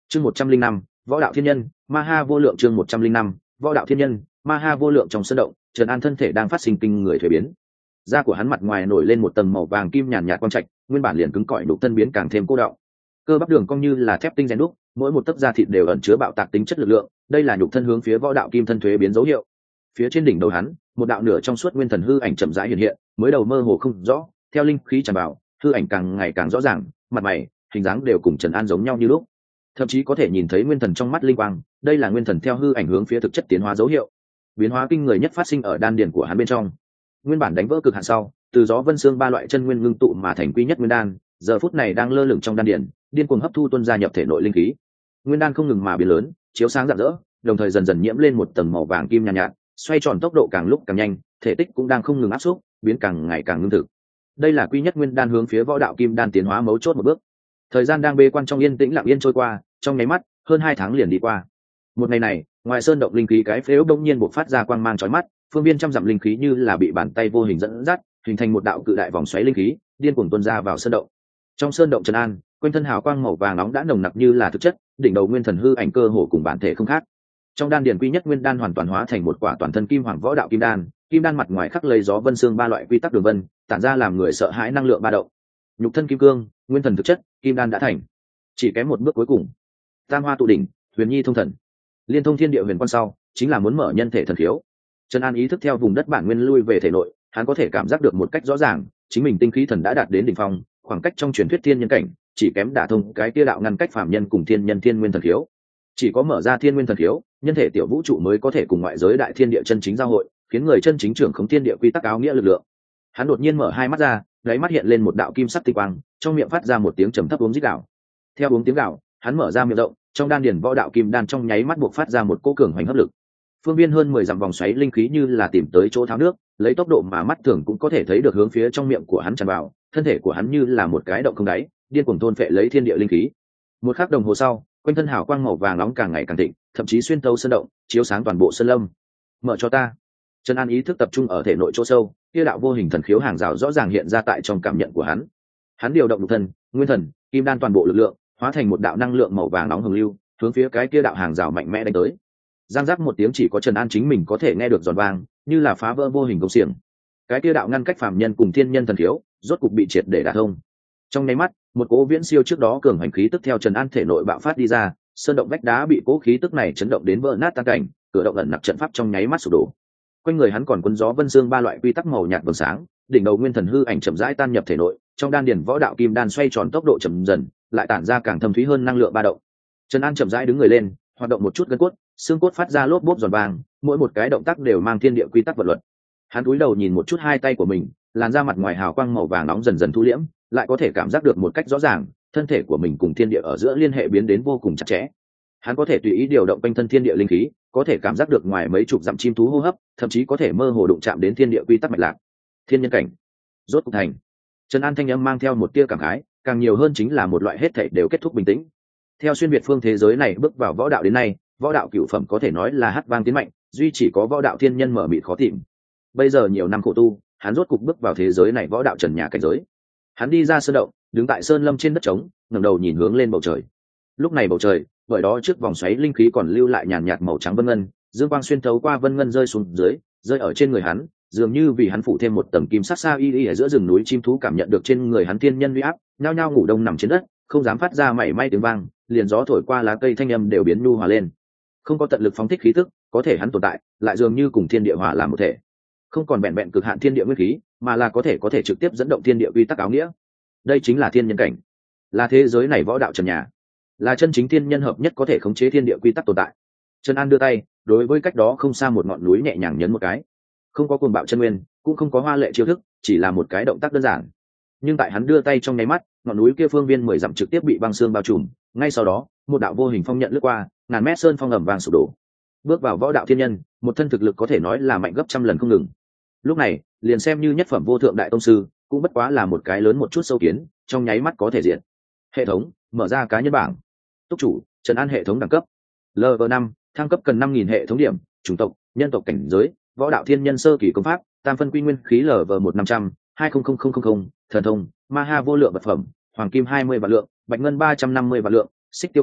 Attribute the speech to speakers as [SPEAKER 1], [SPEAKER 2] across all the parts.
[SPEAKER 1] chương 105, võ đạo thiên nhân ma ha vô lượng. chương 105, võ đạo thiên nhân ma ha vô lượng. Trong sân động, Trần An thân thể đang phát sinh kinh người thuế biến. Da của hắn mặt ngoài nổi lên một tầng màu vàng kim nhàn nhạt quang trạch, nguyên bản liền cứng cỏi đục thân biến càng thêm cô đọng. Cơ bắp đường cong như là thép tinh rèn đúc, mỗi một tấc da thịt đều ẩn chứa bạo tạc tính chất lực lượng, đây là nhục thân hướng phía võ đạo kim thân thuế biến dấu hiệu. Phía trên đỉnh đầu hắn, một đạo nửa trong suốt nguyên thần hư ảnh chậm rãi hiện hiện, mới đầu mơ hồ không rõ, theo linh khí tràn vào, hư ảnh càng ngày càng rõ ràng, mặt mày, hình dáng đều cùng Trần An giống nhau như lúc. Thậm chí có thể nhìn thấy nguyên thần trong mắt linh quang, đây là nguyên thần theo hư ảnh hướng phía thực chất tiến hóa dấu hiệu. Biến hóa kinh người nhất phát sinh ở đan điền của hắn bên trong. Nguyên bản đánh vỡ cực hạn sau, từ gió vân xương ba loại chân nguyên ngưng tụ mà thành quy nhất nguyên đan, giờ phút này đang lơ lửng trong đan điền, điên cuồng hấp thu tuôn ra nhập thể nội linh khí. Nguyên đan không ngừng mà biến lớn, chiếu sáng rạng rỡ, đồng thời dần dần nhiễm lên một tầng màu vàng kim nhàn nhạt, xoay tròn tốc độ càng lúc càng nhanh, thể tích cũng đang không ngừng áp xúc, biến càng ngày càng ngưng thực. Đây là quy nhất nguyên đan hướng phía võ đạo kim đan tiến hóa mấu chốt một bước. Thời gian đang bế quan trong yên tĩnh lặng yên trôi qua, trong nháy mắt, hơn 2 tháng liền đi qua. Một ngày này, ngoài sơn động linh khí cái phếu đông nhiên bộc phát ra quang mang chói mắt, phương viên trăm dặm linh khí như là bị bàn tay vô hình dẫn dắt, hình thành một đạo cự đại vòng xoáy linh khí, điên cuồng tuôn ra vào sơn động. Trong sơn động Trần An, quanh thân hào quang màu vàng nóng đã nồng nặc như là thực chất, đỉnh đầu nguyên thần hư ảnh cơ hồ cùng bản thể không khác. Trong đan điền quy nhất nguyên đan hoàn toàn hóa thành một quả toàn thân kim hoàng võ đạo kim đan mặt ngoài khắc lấy gió vân xương ba loại quy tắc đường vân, tản ra làm người sợ hãi năng lượng ba động. Nhục thân kim cương, nguyên thần thực chất, kim đan đã thành. Chỉ kém một bước cuối cùng. Tam hoa tụ đỉnh, huyền nhi thông thần. Liên thông thiên địa huyền quan sau, chính là muốn mở nhân thể thần khiếu. Trần An ý thức theo vùng đất bản nguyên lui về thể nội, hắn có thể cảm giác được một cách rõ ràng, chính mình tinh khí thần đã đạt đến đỉnh phong, khoảng cách trong truyền thuyết thiên nhân cảnh, chỉ kém đả thông cái kia đạo ngăn cách phàm nhân cùng thiên nhân thiên nguyên thần khiếu. Chỉ có mở ra thiên nguyên thần khiếu, nhân thể tiểu vũ trụ mới có thể cùng ngoại giới đại thiên địa chân chính giao hội, khiến người chân chính trưởng khống thiên địa quy tắc áo nghĩa lực lượng. Hắn đột nhiên mở hai mắt ra, đáy mắt hiện lên một đạo kim sắc tinh quang, trong miệng phát ra một tiếng trầm thấp uống rít gạo. Theo uống tiếng gạo, hắn mở ra miệng rộng, trong đan điền võ đạo kim đan trong nháy mắt buộc phát ra một cỗ cường hoành hấp lực. Phương viên hơn 10 dặm vòng xoáy linh khí như là tìm tới chỗ tháo nước, lấy tốc độ mà mắt thường cũng có thể thấy được hướng phía trong miệng của hắn tràn vào, thân thể của hắn như là một cái động không đáy, điên cuồng thôn phệ lấy thiên địa linh khí. Một khắc đồng hồ sau, quanh thân hào quang màu vàng nóng càng ngày càng thịnh, thậm chí xuyên thấu sơn động, chiếu sáng toàn bộ sơn lâm. Mở cho ta. Trần An ý thức tập trung ở thể nội chỗ sâu, kia đạo vô hình thần khiếu hàng rào rõ ràng hiện ra tại trong cảm nhận của hắn. Hắn điều động nhục thân, nguyên thần, kim đan toàn bộ lực lượng, hóa thành một đạo năng lượng màu vàng nóng hồng lưu, hướng phía cái kia đạo hàng rào mạnh mẽ đánh tới. Giang giác một tiếng chỉ có Trần An chính mình có thể nghe được giòn vang, như là phá vỡ vô hình công xiềng. Cái kia đạo ngăn cách phàm nhân cùng thiên nhân thần khiếu, rốt cục bị triệt để đả thông. Trong nháy mắt, một cỗ viễn siêu trước đó cường hành khí tức theo Trần An thể nội bạo phát đi ra, sơn động vách đá bị cỗ khí tức này chấn động đến vỡ nát tan cảnh, cửa động ẩn nặc trận pháp trong nháy mắt sụp đổ. Quanh người hắn còn cuốn gió vân dương ba loại quy tắc màu nhạt vầng sáng, đỉnh đầu nguyên thần hư ảnh chậm rãi tan nhập thể nội, trong đan điền võ đạo kim đan xoay tròn tốc độ chậm dần, lại tản ra càng thâm thúy hơn năng lượng ba động. Trần An chậm rãi đứng người lên, hoạt động một chút gân cốt, xương cốt phát ra lốp bốp giòn vàng, mỗi một cái động tác đều mang thiên địa quy tắc vật luật. Hắn cúi đầu nhìn một chút hai tay của mình, làn da mặt ngoài hào quang màu vàng nóng dần dần thu liễm, lại có thể cảm giác được một cách rõ ràng, thân thể của mình cùng thiên địa ở giữa liên hệ biến đến vô cùng chặt chẽ. Hắn có thể tùy ý điều động quanh thân thiên địa linh khí, có thể cảm giác được ngoài mấy chục dặm chim thú hô hấp, thậm chí có thể mơ hồ đụng chạm đến thiên địa quy tắc mạch lạc. Thiên nhân cảnh, rốt cục thành. Trần An thanh âm mang theo một tia cảm khái, càng nhiều hơn chính là một loại hết thảy đều kết thúc bình tĩnh. Theo xuyên việt phương thế giới này bước vào võ đạo đến nay, võ đạo cửu phẩm có thể nói là hắc vang tiến mạnh, duy chỉ có võ đạo thiên nhân mở mịt khó tìm. Bây giờ nhiều năm khổ tu, hắn rốt cục bước vào thế giới này võ đạo trần nhà cảnh giới. Hắn đi ra sơn động, đứng tại sơn lâm trên đất trống, ngẩng đầu nhìn hướng lên bầu trời. Lúc này bầu trời, bởi đó trước vòng xoáy linh khí còn lưu lại nhàn nhạt màu trắng vân ngân, dương quang xuyên thấu qua vân ngân rơi xuống dưới, rơi ở trên người hắn, dường như vì hắn phủ thêm một tầng kim sắc sa y ở giữa rừng núi, chim thú cảm nhận được trên người hắn thiên nhân uy áp, nhao nhao ngủ đông nằm trên đất, không dám phát ra mảy may tiếng vang, liền gió thổi qua lá cây thanh âm đều biến nhu hòa lên. Không có tận lực phóng thích khí tức, có thể hắn tồn tại, lại dường như cùng thiên địa hòa làm một thể. Không còn vẹn vẹn cực hạn thiên địa nguyên khí, mà là có thể trực tiếp dẫn động thiên địa quy tắc áo nghĩa. Đây chính là thiên nhân cảnh, là thế giới này võ đạo trần nhà, là chân chính thiên nhân hợp nhất có thể khống chế thiên địa quy tắc tồn tại. Trần An đưa tay, đối với cách đó không xa một ngọn núi nhẹ nhàng nhấn một cái. Không có cuồng bạo chân nguyên, cũng không có hoa lệ chiêu thức, chỉ là một cái động tác đơn giản. Nhưng tại hắn đưa tay trong nháy mắt, ngọn núi kia phương viên 10 dặm trực tiếp bị băng xương bao trùm, ngay sau đó, một đạo vô hình phong nhận lướt qua, ngàn mét sơn phong ầm vang sụp đổ. Bước vào võ đạo thiên nhân, một thân thực lực có thể nói là mạnh gấp trăm lần không ngừng. Lúc này, liền xem như nhất phẩm vô thượng đại tông sư, cũng bất quá là một cái lớn một chút sâu kiến, trong nháy mắt có thể diện. Hệ thống, mở ra cá nhân bảng. Túc chủ, Trần An hệ thống đẳng cấp. Level 5, thăng cấp cần 5000 hệ thống điểm, chủng tộc, nhân tộc cảnh giới, võ đạo thiên nhân sơ kỳ công pháp, tam phân quy nguyên khí Level 1 500, 200000, thần thông, ma ha vô lượng vật phẩm, hoàng kim 20 vạn lượng, bạch ngân 350 vạn lượng, xích tiêu kiếm,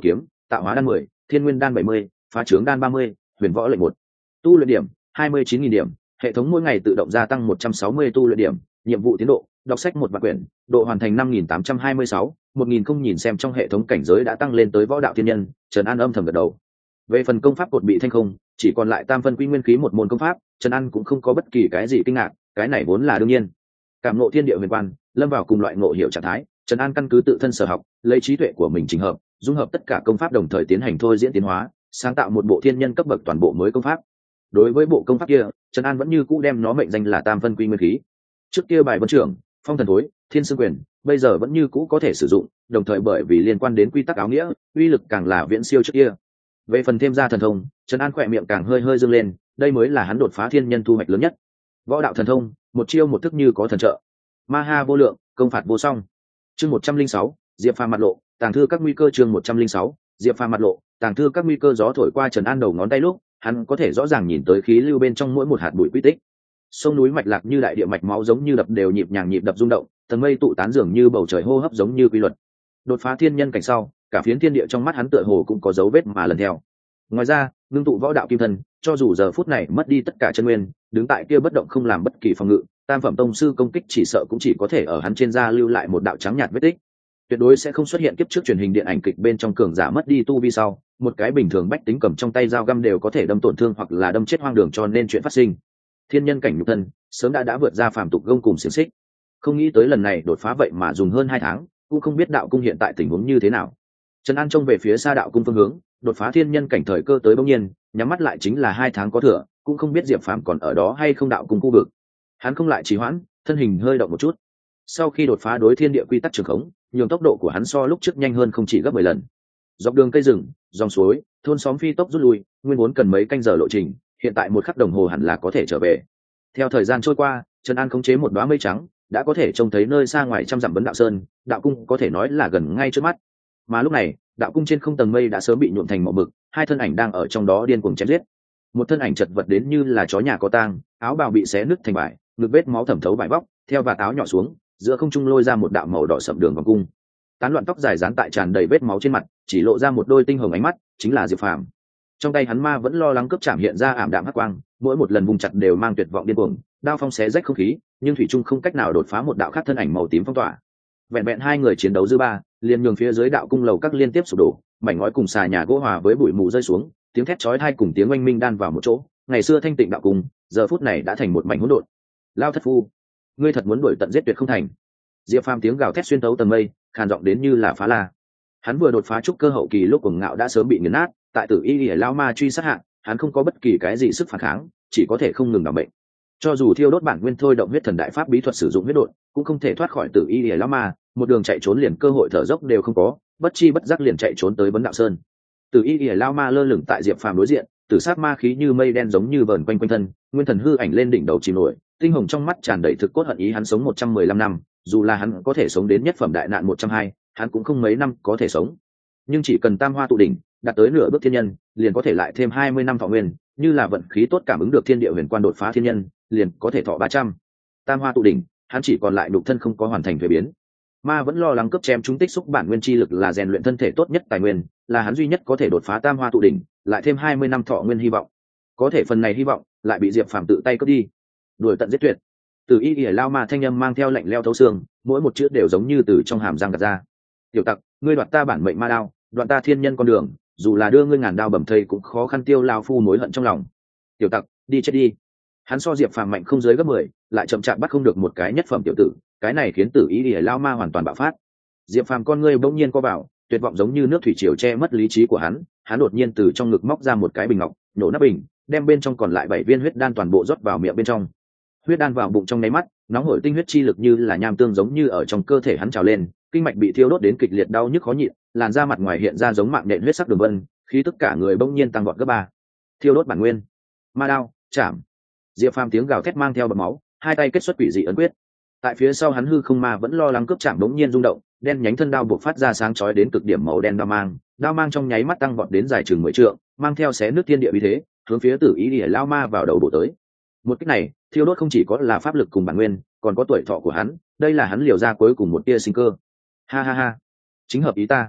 [SPEAKER 1] tạo hóa đan 10, thiên nguyên đan 70, phá trướng đan 30, huyền võ lệnh 1. Tu luyện điểm 29.000 điểm, hệ thống mỗi ngày tự động gia tăng 160 tu luyện điểm, nhiệm vụ tiến độ đọc sách 1 vạn quyển, độ hoàn thành 5.826, 1.000 không nhìn xem trong hệ thống cảnh giới đã tăng lên tới võ đạo thiên nhân. Trần An âm thầm gật đầu. Về phần công pháp cột bị thanh không, chỉ còn lại tam phân quy nguyên khí một môn công pháp, Trần An cũng không có bất kỳ cái gì kinh ngạc, cái này vốn là đương nhiên. Cảm ngộ thiên địa huyền quan, lâm vào cùng loại ngộ hiểu trạng thái, Trần An căn cứ tự thân sở học, lấy trí tuệ của mình chỉnh hợp, dung hợp tất cả công pháp đồng thời tiến hành thôi diễn tiến hóa, sáng tạo một bộ thiên nhân cấp bậc toàn bộ mới công pháp. Đối với bộ công pháp kia, Trần An vẫn như cũ đem nó mệnh danh là tam phân quy nguyên khí. Trước kia bài vân trưởng, phong thần thối, thiên sư quyền, bây giờ vẫn như cũ có thể sử dụng, đồng thời bởi vì liên quan đến quy tắc áo nghĩa, uy lực càng là viễn siêu trước kia. Về phần thêm ra thần thông, Trần An khỏe miệng càng hơi hơi dương lên, đây mới là hắn đột phá thiên nhân thu hoạch lớn nhất. Võ đạo thần thông, một chiêu một thức như có thần trợ. Ma ha vô lượng, công phạt vô song. Chương 106, Diệp Phàm mặt lộ, tàng thư các nguy cơ. Chương 106, Diệp Phàm mặt lộ, tàng thư các nguy cơ. Gió thổi qua Trần An đầu ngón tay lúc, hắn có thể rõ ràng nhìn tới khí lưu bên trong mỗi một hạt bụi quy tích. Sông núi mạch lạc như đại địa mạch máu giống như đập đều nhịp nhàng nhịp đập rung động, tầng mây tụ tán dường như bầu trời hô hấp giống như quy luật. Đột phá thiên nhân cảnh sau, cả phiến thiên địa trong mắt hắn tựa hồ cũng có dấu vết mà lần theo. Ngoài ra, ngưng tụ võ đạo kim thân, cho dù giờ phút này mất đi tất cả chân nguyên, đứng tại kia bất động không làm bất kỳ phòng ngự, tam phẩm tông sư công kích chỉ sợ cũng chỉ có thể ở hắn trên da lưu lại một đạo trắng nhạt vết tích. Tuyệt đối sẽ không xuất hiện kiếp trước truyền hình điện ảnh kịch bên trong cường giả mất đi tu vi sau, một cái bình thường bách tính cầm trong tay dao găm đều có thể đâm tổn thương hoặc là đâm chết hoang đường, cho nên chuyện phát sinh. Thiên nhân cảnh nhục thân, sớm đã vượt ra phàm tục gông cùng xiềng xích. Không nghĩ tới lần này đột phá vậy mà dùng hơn 2 tháng, cũng không biết đạo cung hiện tại tình huống như thế nào. Trần An trông về phía xa đạo cung phương hướng, đột phá thiên nhân cảnh thời cơ tới bỗng nhiên, nhắm mắt lại chính là 2 tháng có thừa, cũng không biết Diệp Phàm còn ở đó hay không đạo cung khu vực. Hắn không lại trì hoãn, thân hình hơi động một chút. Sau khi đột phá đối thiên địa quy tắc trường khống, nhường tốc độ của hắn so lúc trước nhanh hơn không chỉ gấp 10 lần. Dọc đường cây rừng, dòng suối, thôn xóm phi tốc rút lui, nguyên vốn cần mấy canh giờ lộ trình, hiện tại 1 khắc đồng hồ hẳn là có thể trở về. Theo thời gian trôi qua, Trần An khống chế một đóa mây trắng, đã có thể trông thấy nơi xa ngoài trăm dặm Vấn Đạo Sơn, đạo cung có thể nói là gần ngay trước mắt. Mà lúc này, đạo cung trên không tầng mây đã sớm bị nhuộm thành màu mực, 2 thân ảnh đang ở trong đó điên cuồng chém giết. Một thân ảnh chật vật đến như là chó nhà có tang, áo bào bị xé nứt thành vải, ngực vết máu thẩm thấu vải vóc, theo vạt áo nhỏ xuống, giữa không trung lôi ra một đạo màu đỏ sậm đường vòng cung. Tán loạn tóc dài dán tại tràn đầy vết máu trên mặt, chỉ lộ ra một đôi tinh hồng ánh mắt, chính là Diệp Phàm. Trong tay hắn ma vẫn lo lắng cướp chạm hiện ra ảm đạm hắc quang, mỗi một lần vùng chặt đều mang tuyệt vọng điên cuồng, đao phong xé rách không khí, nhưng thủy trung không cách nào đột phá một đạo khác thân ảnh màu tím phong tỏa. Vẹn vẹn 2 người chiến đấu dư ba, liền nhường phía dưới đạo cung lầu các liên tiếp sụp đổ, mảnh ngói cùng xà nhà gỗ hòa với bụi mù rơi xuống, tiếng thét chói tai cùng tiếng oanh minh đan vào một chỗ. Ngày xưa thanh tịnh đạo cung, giờ phút này đã thành một mảnh hỗn độn. Lao thất phu, ngươi thật muốn đuổi tận giết tuyệt không thành? Diệp Phàm tiếng gào thét xuyên tấu tầng mây, khàn giọng đến như là phá la. Hắn vừa đột phá trúc cơ hậu kỳ lúc cuồng ngạo đã sớm bị nghiền nát, tại Tử Y Lão Ma truy sát hạ, hắn không có bất kỳ cái gì sức phản kháng, chỉ có thể không ngừng đảm bệnh. Cho dù thiêu đốt bản nguyên thôi động huyết thần đại pháp bí thuật sử dụng huyết độn, cũng không thể thoát khỏi Tử Y Lão Ma, một đường chạy trốn liền cơ hội thở dốc đều không có, bất chi bất giác liền chạy trốn tới Vấn Đạo Sơn. Tử Y Lão Ma lơ lửng tại Diệp Phàm đối diện, tử sát ma khí như mây đen giống như vờn quanh quanh thân, nguyên thần hư ảnh lên đỉnh đầu chìm nổi, tinh hồng trong mắt tràn đầy thực cốt hận ý. Hắn sống 115 năm, dù là hắn có thể sống đến nhất phẩm đại nạn 120, hắn cũng không mấy năm có thể sống. Nhưng chỉ cần tam hoa tụ đỉnh, đạt tới nửa bước thiên nhân, liền có thể lại thêm 20 năm thọ nguyên, như là vận khí tốt cảm ứng được thiên địa huyền quan đột phá thiên nhân, liền có thể thọ 300. Tam hoa tụ đỉnh, hắn chỉ còn lại nhục thân không có hoàn thành thuế biến. Ma vẫn lo lắng cướp chém chúng tích xúc bản nguyên chi lực là rèn luyện thân thể tốt nhất tài nguyên, là hắn duy nhất có thể đột phá tam hoa tụ đỉnh, lại thêm 20 năm thọ nguyên hy vọng. Có thể phần này hy vọng lại bị Diệp Phàm tự tay cướp đi. Đuổi tận giết tuyệt. Từ Y Lão Ma thanh âm mang theo lạnh lẽo thấu xương, mỗi một chữ đều giống như từ trong hàm răng gạt ra. Tiểu tặc, ngươi đoạt ta bản mệnh ma đao, đoạn ta thiên nhân con đường, dù là đưa ngươi ngàn đao bầm thây cũng khó khăn tiêu lao phu mối hận trong lòng. Tiểu tặc, đi chết đi. Hắn so Diệp Phàm mạnh không dưới gấp 10, lại chậm chạp bắt không được một cái nhất phẩm tiểu tử, cái này khiến Tử Y Lão Ma hoàn toàn bạo phát. Diệp Phàm con ngươi bỗng nhiên co vào, tuyệt vọng giống như nước thủy triều che mất lý trí của hắn. Hắn đột nhiên từ trong ngực móc ra một cái bình ngọc, nổ nắp bình, đem bên trong còn lại 7 viên huyết đan toàn bộ rót vào miệng bên trong. Huyết đan vào bụng trong nháy mắt, nóng hổi tinh huyết chi lực như là nham tương giống như ở trong cơ thể hắn trào lên, kinh mạch bị thiêu đốt đến kịch liệt đau nhức khó nhịn, làn da mặt ngoài hiện ra giống mạng nện huyết sắc đường vân, khí tức cả người bỗng nhiên tăng vọt gấp 3. Thiêu đốt bản nguyên, ma đao, chạm. Diệp Phàm tiếng gào thét mang theo bọt máu, hai tay kết xuất quỷ dị ấn quyết. Tại phía sau hắn hư không ma vẫn lo lắng cướp chạm bỗng nhiên rung động, đen nhánh thân đao buộc phát ra sáng chói đến cực điểm màu đen đao mang trong nháy mắt tăng vọt đến dài chừng 10 trượng, mang theo xé nước thiên địa uy thế, hướng phía Tử Y Lão Ma vào đầu bổ tới. Một cách này, thiêu đốt không chỉ có là pháp lực cùng bản nguyên, còn có tuổi thọ của hắn, đây là hắn liều ra cuối cùng một tia sinh cơ. Ha ha ha, chính hợp ý ta.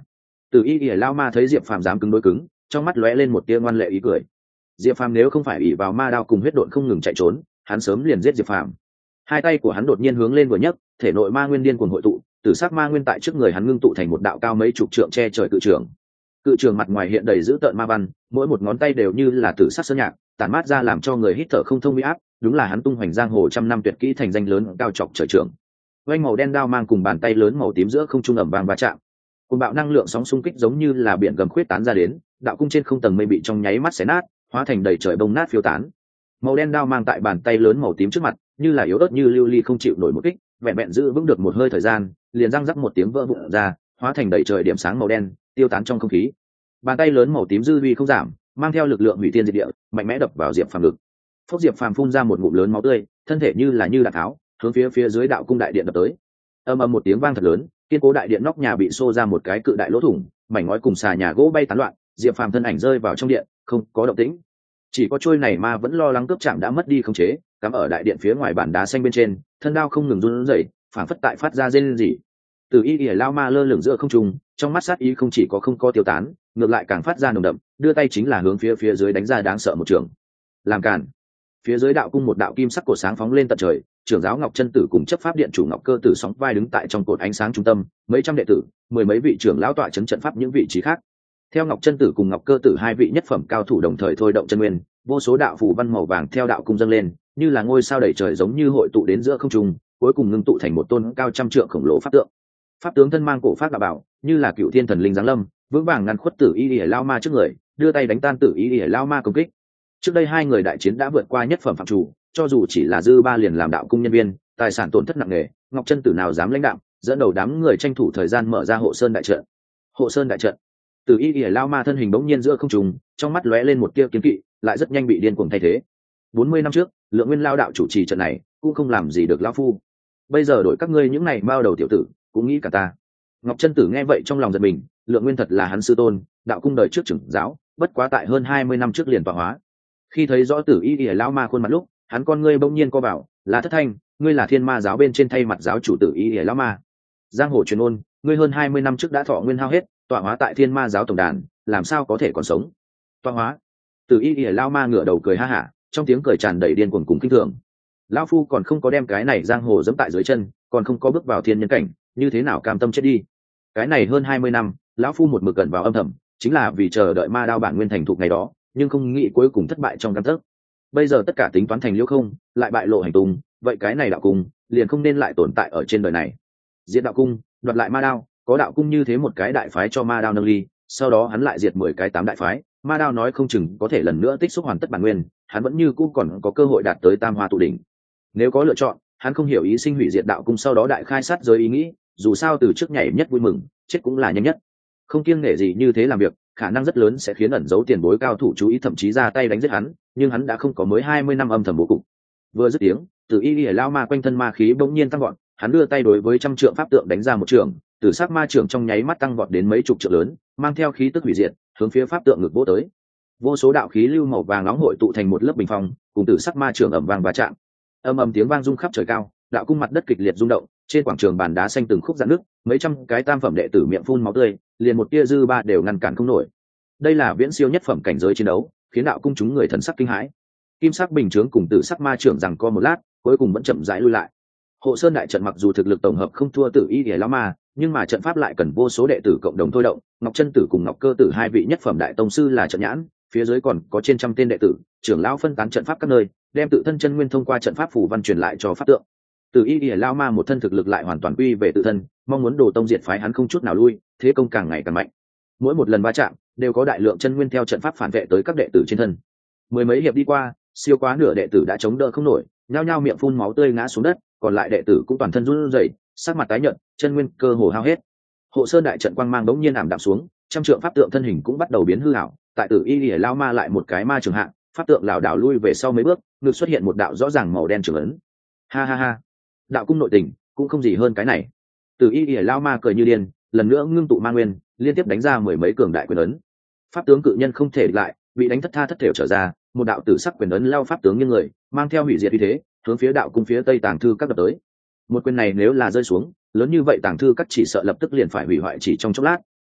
[SPEAKER 1] Từ y ỉa lao ma thấy diệp phàm dám cứng đối cứng, trong mắt lóe lên một tia ngoan lệ ý cười. Diệp phàm nếu không phải ỉ vào ma đao cùng huyết độn không ngừng chạy trốn, hắn sớm liền giết diệp phàm. Hai tay của hắn đột nhiên hướng lên vừa nhấc, thể nội ma nguyên điên cuồng hội tụ, tử sắc ma nguyên tại trước người hắn ngưng tụ thành một đạo cao mấy chục trượng che trời cự trường. Cự trường mặt ngoài hiện đầy dữ tợn ma văn, mỗi một ngón tay đều như là tử sắc sơn nhạc, tản mát ra làm cho người hít thở không thông uy áp, đúng là hắn tung hoành giang hồ trăm năm tuyệt kỹ thành danh lớn cao chọc trời trường. Vành màu đen đao mang cùng bàn tay lớn màu tím giữa không trung ầm vang va chạm. Cùng bạo năng lượng sóng xung kích giống như là biển gầm khuyết tán ra đến, đạo cung trên không tầng mây bị trong nháy mắt xé nát, hóa thành đầy trời bông nát phiêu tán. Màu đen đao mang tại bàn tay lớn màu tím trước mặt, như là yếu ớt như lưu ly không chịu nổi một kích, vẹn vẹn giữ vững được một hơi thời gian, liền răng rắc một tiếng vỡ vụn ra, hóa thành đầy trời điểm sáng màu đen, tiêu tán trong không khí. Bàn tay lớn màu tím dư uy không giảm, mang theo lực lượng hủy thiên diệt địa, mạnh mẽ đập vào Diệp Phàm ngực. Phốc Diệp Phàm phun ra một ngụm lớn máu tươi, thân thể như đạn tháo, hướng phía dưới đạo cung đại điện đập tới. Ầm ầm một tiếng vang thật lớn, kiên cố đại điện nóc nhà bị xô ra một cái cự đại lỗ thủng, mảnh ngói cùng xà nhà gỗ bay tán loạn, Diệp Phàm thân ảnh rơi vào trong điện, không có động tĩnh. Chỉ có trôi này ma vẫn lo lắng cướp chạm đã mất đi khống chế, cắm ở đại điện phía ngoài bàn đá xanh bên trên, thân đao không ngừng run rẩy, phảng phất tại phát ra rên rỉ. Từ y ỉa lao ma lơ lửng giữa không trung, trong mắt sát ý không chỉ có không có tiêu tán, ngược lại càng phát ra nồng đậm, đưa tay chính là hướng phía dưới đánh ra đáng sợ một trường. Làm cản. Phía dưới đạo cung một đạo kim sắc cột sáng phóng lên tận trời, trưởng giáo Ngọc Chân Tử cùng chấp pháp điện chủ Ngọc Cơ Tử sóng vai đứng tại trong cột ánh sáng trung tâm, mấy trăm đệ tử, mười mấy vị trưởng lão tọa trấn trận pháp những vị trí khác. Theo Ngọc Chân Tử cùng Ngọc Cơ Tử hai vị nhất phẩm cao thủ đồng thời thôi động chân nguyên, vô số đạo phù văn màu vàng theo đạo cung dâng lên, như là ngôi sao đầy trời giống như hội tụ đến giữa không trung, cuối cùng ngưng tụ thành một tôn cao trăm trượng khổng lồ pháp tượng. Pháp tướng thân mang cổ pháp đạo bảo, như là cựu thiên thần linh giáng lâm, vững vàng ngăn khuất Tử Y Lìa Lao Ma trước người, đưa tay đánh tan Tử Y Lìa Lao Ma công kích. Trước đây hai người đại chiến đã vượt qua nhất phẩm phạm chủ, cho dù chỉ là dư ba liền làm đạo cung nhân viên, tài sản tổn thất nặng nề, Ngọc Chân Tử nào dám lãnh đạo, dẫn đầu đám người tranh thủ thời gian mở ra hộ sơn đại trận. Hộ sơn đại trận. Tử Y Lìa Lao Ma thân hình bỗng nhiên giữa không trung, trong mắt lóe lên một tia kiên kỵ, lại rất nhanh bị điên cuồng thay thế. 40 năm trước, Lượng Nguyên Lao đạo chủ trì trận này, cũng không làm gì được lão phu. Bây giờ đổi các ngươi những này bao đầu tiểu tử, cũng nghĩ cả ta. Ngọc Chân Tử nghe vậy trong lòng giật mình, Lượng Nguyên thật là hắn sư tôn, đạo cung đời trước trưởng giáo, bất quá tại hơn 20 năm trước liền tọa hóa. Khi thấy rõ Tử Y Lìa Lao Ma khuôn mặt lúc, hắn con ngươi bỗng nhiên co vào, là Thất Thanh, ngươi là Thiên Ma giáo bên trên thay mặt giáo chủ Tử Y Lìa Lao Ma. Giang hồ truyền ôn, ngươi hơn 20 năm trước đã thọ nguyên hao hết, tọa hóa tại Thiên Ma giáo tổng đàn, làm sao có thể còn sống? Tọa hóa? Tử Y Lìa Lao Ma ngửa đầu cười ha hả, trong tiếng cười tràn đầy điên cuồng cùng kinh thường. Lão phu còn không có đem cái này giang hồ dẫm tại dưới chân, còn không có bước vào thiên nhân cảnh, như thế nào cam tâm chết đi? Cái này hơn 20 năm, lão phu một mực gần vào âm thầm, chính là vì chờ đợi ma đao bản nguyên thành thục ngày đó, nhưng không nghĩ cuối cùng thất bại trong căn tấc. Bây giờ tất cả tính toán thành liễu không, lại bại lộ hành tung, vậy cái này đạo cung liền không nên lại tồn tại ở trên đời này. Diệt đạo cung, đoạt lại ma đao, có đạo cung như thế một cái đại phái cho ma đao nâng ly, sau đó hắn lại diệt 10 cái 8 đại phái, ma đao nói không chừng có thể lần nữa tích xúc hoàn tất bản nguyên, hắn vẫn như cũ còn có cơ hội đạt tới tam hoa tụ đỉnh. Nếu có lựa chọn, hắn không hiểu ý sinh hủy diệt đạo cung sau đó đại khai sát giới ý nghĩ, dù sao từ trước nhảy nhất vui mừng, chết cũng là nhanh nhất. Không kiêng nể gì như thế làm việc, khả năng rất lớn sẽ khiến ẩn giấu tiền bối cao thủ chú ý thậm chí ra tay đánh giết hắn, nhưng hắn đã không có mới 20 năm âm thầm bố cục. Vừa dứt tiếng, Tử Y Lìa Lao Ma quanh thân ma khí bỗng nhiên tăng vọt, hắn đưa tay đối với trăm trượng pháp tượng đánh ra một trường, tử sắc ma trường trong nháy mắt tăng vọt đến mấy chục trượng lớn, mang theo khí tức hủy diệt, hướng phía pháp tượng ngực vỗ tới. Vô số đạo khí lưu màu vàng nóng hội tụ thành một lớp bình phong, cùng tử sắc ma trường ầm vang va chạm. Ầm ầm tiếng vang rung khắp trời cao, đạo cung mặt đất kịch liệt rung động, trên quảng trường bàn đá xanh từng khúc rạn nứt, mấy trăm cái tam phẩm đệ tử miệng phun máu tươi, liền một tia dư ba đều ngăn cản không nổi. Đây là viễn siêu nhất phẩm cảnh giới chiến đấu, khiến đạo cung chúng người thần sắc kinh hãi. Kim sắc bình chướng cùng tử sắc ma trưởng rằng co một lát, cuối cùng vẫn chậm rãi lui lại. Hộ sơn đại trận mặc dù thực lực tổng hợp không thua Tử Y Lìa Lao Ma, nhưng mà trận pháp lại cần vô số đệ tử cộng đồng thôi động. Ngọc Chân Tử cùng Ngọc Cơ Tử hai vị nhất phẩm đại tông sư là trận nhãn, phía dưới còn có trên trăm tên đệ tử, trưởng lão phân tán trận pháp các nơi, đem tự thân chân nguyên thông qua trận pháp phù văn truyền lại cho pháp tượng. Tử Y Lìa Lao Ma một thân thực lực lại hoàn toàn quy về tự thân, mong muốn đồ tông diệt phái hắn không chút nào lui, thế công càng ngày càng mạnh. Mỗi một lần va chạm, đều có đại lượng chân nguyên theo trận pháp phản vệ tới các đệ tử trên thân. Mười mấy hiệp đi qua, siêu quá nửa đệ tử đã chống đỡ không nổi, nhao nhao miệng phun máu tươi ngã xuống đất, còn lại đệ tử cũng toàn thân run rẩy, sắc mặt tái nhợt, chân nguyên cơ hồ hao hết. Hộ sơn đại trận quang mang bỗng nhiên ảm đạm xuống, trăm trượng pháp tượng thân hình cũng bắt đầu biến hư ảo, tại Tử Y Lìa Lao Ma lại một cái ma trường hạ, pháp tượng lảo đảo lui về sau mấy bước, ngực xuất hiện một đạo rõ ràng màu đen trường ấn. Ha ha ha, đạo cung nội tình cũng không gì hơn cái này. Tử Y Lìa Lao Ma cười như điên, lần nữa ngưng tụ ma nguyên, liên tiếp đánh ra mười mấy cường đại quyền ấn. Pháp tướng cự nhân không thể địch lại, bị đánh thất tha thất thểu trở ra, một đạo tử sắc quyền ấn lao pháp tướng như người, mang theo hủy diệt uy thế, hướng phía đạo cung phía tây tàng thư các đập tới. Một quyền này nếu là rơi xuống, lớn như vậy tàng thư các chỉ sợ lập tức liền phải hủy hoại chỉ trong chốc lát.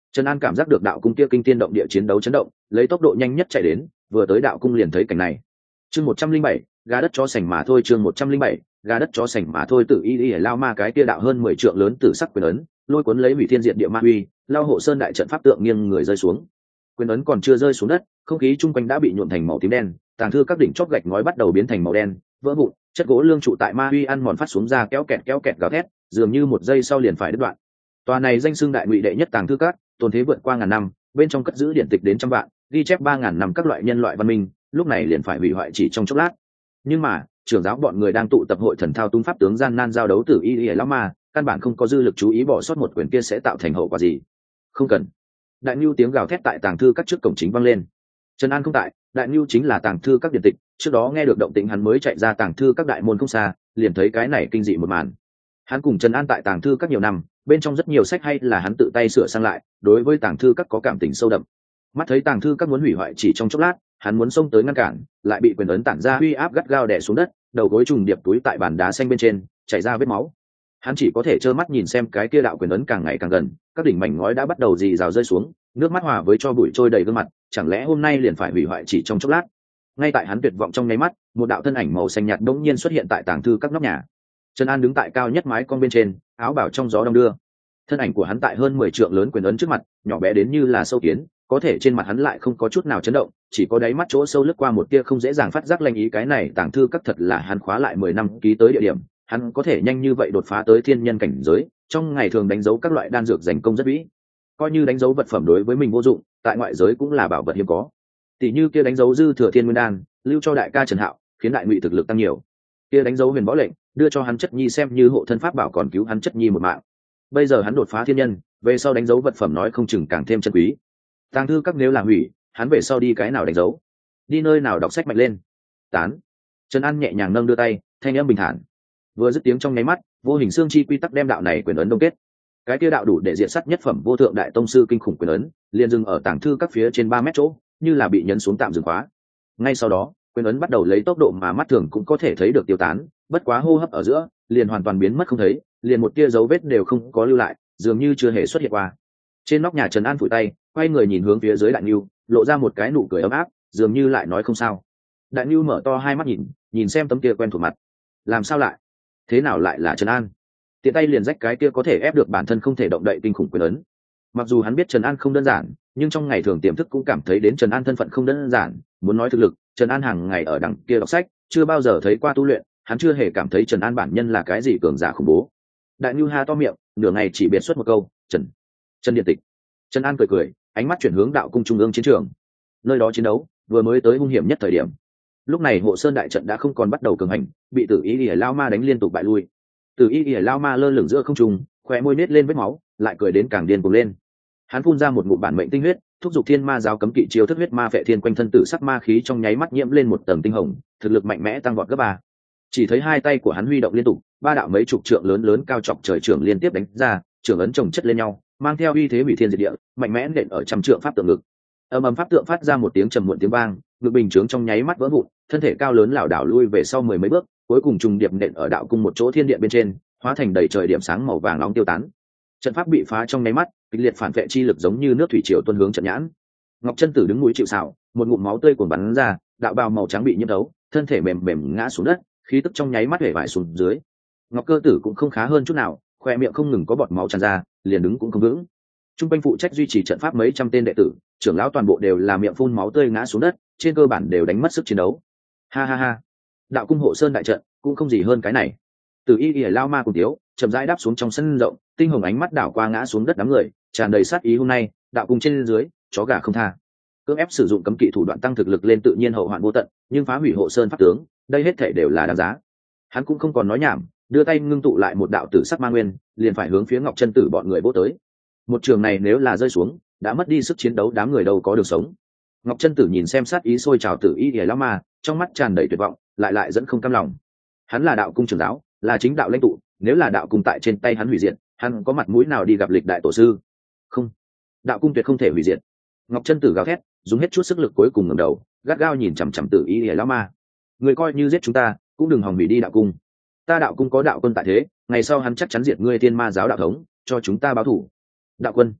[SPEAKER 1] Trần An cảm giác được đạo cung kia kinh thiên động địa chiến đấu chấn động, lấy tốc độ nhanh nhất chạy đến, vừa tới đạo cung liền thấy cảnh này. Chương 107, gà đất chó sành mà thôi. Chương 107, gà đất chó sành mà thôi. Tự y lao ma cái kia đạo hơn 10 trượng lớn tử sắc quyền ấn, lôi cuốn lấy hủy thiên diệt địa ma uy, lao hộ sơn đại trận pháp tượng nghiêng người rơi xuống. Quyền ấn còn chưa rơi xuống đất, không khí chung quanh đã bị nhuộm thành màu tím đen, tàng thư các đỉnh chóp gạch ngói bắt đầu biến thành màu đen, vỡ vụn, chất gỗ lương trụ tại ma uy ăn mòn phát xuống ra kéo kẹt gào thét, dường như một giây sau liền phải đứt đoạn. Tòa này danh xưng đại ngụy đệ nhất tàng thư các, tồn thế vượt qua ngàn năm, bên trong cất giữ điển tịch đến trăm vạn, ghi chép 3000 năm các loại nhân loại văn minh, lúc này liền phải hủy hoại chỉ trong chốc lát. Nhưng mà trưởng giáo bọn người đang tụ tập hội thần thao tung pháp tướng gian nan giao đấu tử y lão ma, căn bản không có dư lực chú ý bỏ sót một quyền kia sẽ tạo thành hậu quả gì. Không cần. Đại Nưu tiếng gào thét tại tàng thư các trước cổng chính vang lên. Trần An không tại, Đại Nưu chính là tàng thư các điển tịch, trước đó nghe được động tĩnh hắn mới chạy ra tàng thư các đại môn không xa, liền thấy cái này kinh dị một màn. Hắn cùng Trần An tại tàng thư các nhiều năm, bên trong rất nhiều sách hay là hắn tự tay sửa sang lại, đối với tàng thư các có cảm tình sâu đậm. Mắt thấy tàng thư các muốn hủy hoại chỉ trong chốc lát, hắn muốn xông tới ngăn cản, lại bị quyền ấn tản ra uy áp gắt gao đè xuống đất, đầu gối trùng điệp túi tại bàn đá xanh bên trên, chảy ra vết máu. Hắn chỉ có thể trơ mắt nhìn xem cái kia đạo quyền ấn càng ngày càng gần, các đỉnh mảnh ngói đã bắt đầu rì rào rơi xuống, nước mắt hòa với cho bụi trôi đầy gương mặt, chẳng lẽ hôm nay liền phải hủy hoại chỉ trong chốc lát. Ngay tại hắn tuyệt vọng trong nháy mắt, một đạo thân ảnh màu xanh nhạt bỗng nhiên xuất hiện tại tàng thư các nóc nhà. Trần An đứng tại cao nhất mái con bên trên, áo bào trong gió đông đưa. Thân ảnh của hắn tại hơn 10 trượng lớn quyền ấn trước mặt, nhỏ bé đến như là sâu kiến, có thể trên mặt hắn lại không có chút nào chấn động, chỉ có đáy mắt chỗ sâu lướt qua một tia không dễ dàng phát giác lanh ý. Cái này tàng thư các thật là hắn khóa lại 10 năm ký tới địa điểm, hắn có thể nhanh như vậy đột phá tới thiên nhân cảnh giới, trong ngày thường đánh dấu các loại đan dược giành công rất vĩ. Coi như đánh dấu vật phẩm đối với mình vô dụng, tại ngoại giới cũng là bảo vật hiếm có. Tỷ như kia đánh dấu dư thừa thiên nguyên đan, lưu cho đại ca Trần Hạo, khiến đại ngụy thực lực tăng nhiều. Kia đánh dấu huyền võ lệnh, đưa cho hắn chất nhi xem như hộ thân pháp bảo còn cứu hắn chất nhi một mạng. Bây giờ hắn đột phá thiên nhân, về sau đánh dấu vật phẩm nói không chừng càng thêm chân quý. Tàng thư các nếu là hủy, hắn về sau đi cái nào đánh dấu, đi nơi nào đọc sách mạnh lên. Tán. Trần An nhẹ nhàng nâng đưa tay, thanh âm bình thản. Vừa dứt tiếng trong nháy mắt, vô hình xương chi quy tắc đem đạo này quyền ấn đông kết. Cái kia đạo đủ để diện sắt nhất phẩm vô thượng đại tông sư kinh khủng quyền ấn, liền dừng ở tàng thư các phía trên 3 mét chỗ, như là bị nhấn xuống tạm dừng khóa. Ngay sau đó, quyền ấn bắt đầu lấy tốc độ mà mắt thường cũng có thể thấy được tiêu tán, bất quá hô hấp ở giữa, liền hoàn toàn biến mất không thấy, liền một tia dấu vết đều không có lưu lại, dường như chưa hề xuất hiện qua. Trên nóc nhà Trần An phủi tay, quay người nhìn hướng phía dưới Đại Nưu, lộ ra một cái nụ cười ấm áp, dường như lại nói không sao. Đại Nưu mở to hai mắt nhìn xem tấm kia quen thuộc mặt. Làm sao lại? Thế nào lại là Trần An? Tiện tay liền rách cái kia có thể ép được bản thân không thể động đậy kinh khủng quyền ấn. Mặc dù hắn biết Trần An không đơn giản, nhưng trong ngày thường tiềm thức cũng cảm thấy đến Trần An thân phận không đơn giản. Muốn nói thực lực, Trần An hàng ngày ở đằng kia đọc sách, chưa bao giờ thấy qua tu luyện, hắn chưa hề cảm thấy Trần An bản nhân là cái gì cường giả khủng bố. Đại Nưu ha to miệng, nửa ngày chỉ biệt xuất một câu, Trần Điện Tịch. Trần An cười, ánh mắt chuyển hướng đạo cung trung ương chiến trường. Nơi đó chiến đấu vừa mới tới hung hiểm nhất thời điểm. Lúc này hộ sơn đại trận đã không còn bắt đầu cường hành, bị Tử Y Lìa Lao Ma đánh liên tục bại lui. Tử Y Lìa Lao Ma lơ lửng giữa không trung, khóe môi nết lên vết máu, lại cười đến càng điên cuồng lên. Hắn phun ra một ngụm bản mệnh tinh huyết, thúc giục thiên ma giáo cấm kỵ chiêu thức huyết ma phệ thiên quanh thân tử sắc ma khí trong nháy mắt nhiễm lên một tầng tinh hồng, thực lực mạnh mẽ tăng vọt gấp 3. Chỉ thấy hai tay của hắn huy động liên tục, 3 đạo mấy chục trượng lớn cao chọc trời trưởng liên tiếp đánh ra, trưởng ấn chồng chất lên nhau, mang theo uy thế hủy thiên diệt địa, mạnh mẽ nện ở trăm trượng pháp tượng ngực. Ầm pháp tượng phát ra một tiếng trầm muộn tiếng vang, ngực bình chướng trong nháy mắt vỡ vụn, thân thể cao lớn lảo đảo lui về sau 10 mấy bước, cuối cùng trùng điệp nện ở đạo cung một chỗ thiên điện bên trên, hóa thành đầy trời điểm sáng màu vàng nóng tiêu tán. Trận pháp bị phá trong nháy mắt, kịch liệt phản vệ chi lực giống như nước thủy triều tuôn hướng trận nhãn. Ngọc Chân Tử đứng mũi chịu sào, một ngụm máu tươi cuồn bắn ra, đạo bào màu trắng bị nhiễm thấu, thân thể mềm mềm ngã xuống đất, khí tức trong nháy mắt hể vải xuống dưới. Ngọc Cơ Tử cũng không khá hơn chút nào, khoe miệng không ngừng có bọt máu tràn ra, liền đứng cũng không vững. Trung quanh phụ trách duy trì trận pháp mấy trăm tên đệ tử, trưởng lão toàn bộ đều là miệng phun máu tươi ngã xuống đất, trên cơ bản đều đánh mất sức chiến đấu. Ha ha ha, đạo cung hộ sơn đại trận cũng không gì hơn cái này. Từ Y Y Lao Ma cùng tiếu, chậm rãi đáp xuống trong sân rộng, tinh hồng ánh mắt đảo qua ngã xuống đất đám người, tràn đầy sát ý. Hôm nay, đạo cung trên dưới, chó gà không tha. Cưỡng ép sử dụng cấm kỵ thủ đoạn tăng thực lực lên tự nhiên hậu hoạn vô tận, nhưng phá hủy hộ sơn pháp tướng, đây hết thảy đều là đáng giá. Hắn cũng không còn nói nhảm, đưa tay ngưng tụ lại một đạo tử sắc ma nguyên, liền phải hướng phía Ngọc Chân Tử bọn người vỗ tới. Một trường này nếu là rơi xuống, đã mất đi sức chiến đấu, đám người đâu có đường sống. Ngọc Chân Tử nhìn xem sát ý sôi trào Tử Y Lìa Lão Ma, trong mắt tràn đầy tuyệt vọng, lại dẫn không cam lòng. Hắn là đạo cung trưởng giáo, là chính đạo lãnh tụ, nếu là đạo cung tại trên tay hắn hủy diệt, hắn có mặt mũi nào đi gặp lịch đại tổ sư? Không, đạo cung tuyệt không thể hủy diệt. Ngọc Chân Tử gào thét, dùng hết chút sức lực cuối cùng ngẩng đầu, gắt gao nhìn chằm chằm Tử Y Lìa Lão Ma. Người coi như giết chúng ta, cũng đừng hòng hủy đi đạo cung. Ta đạo cung có đạo quân tại thế, ngày sau hắn chắc chắn diệt ngươi Thiên Ma giáo đạo thống, cho chúng ta báo thù. Đạo quân.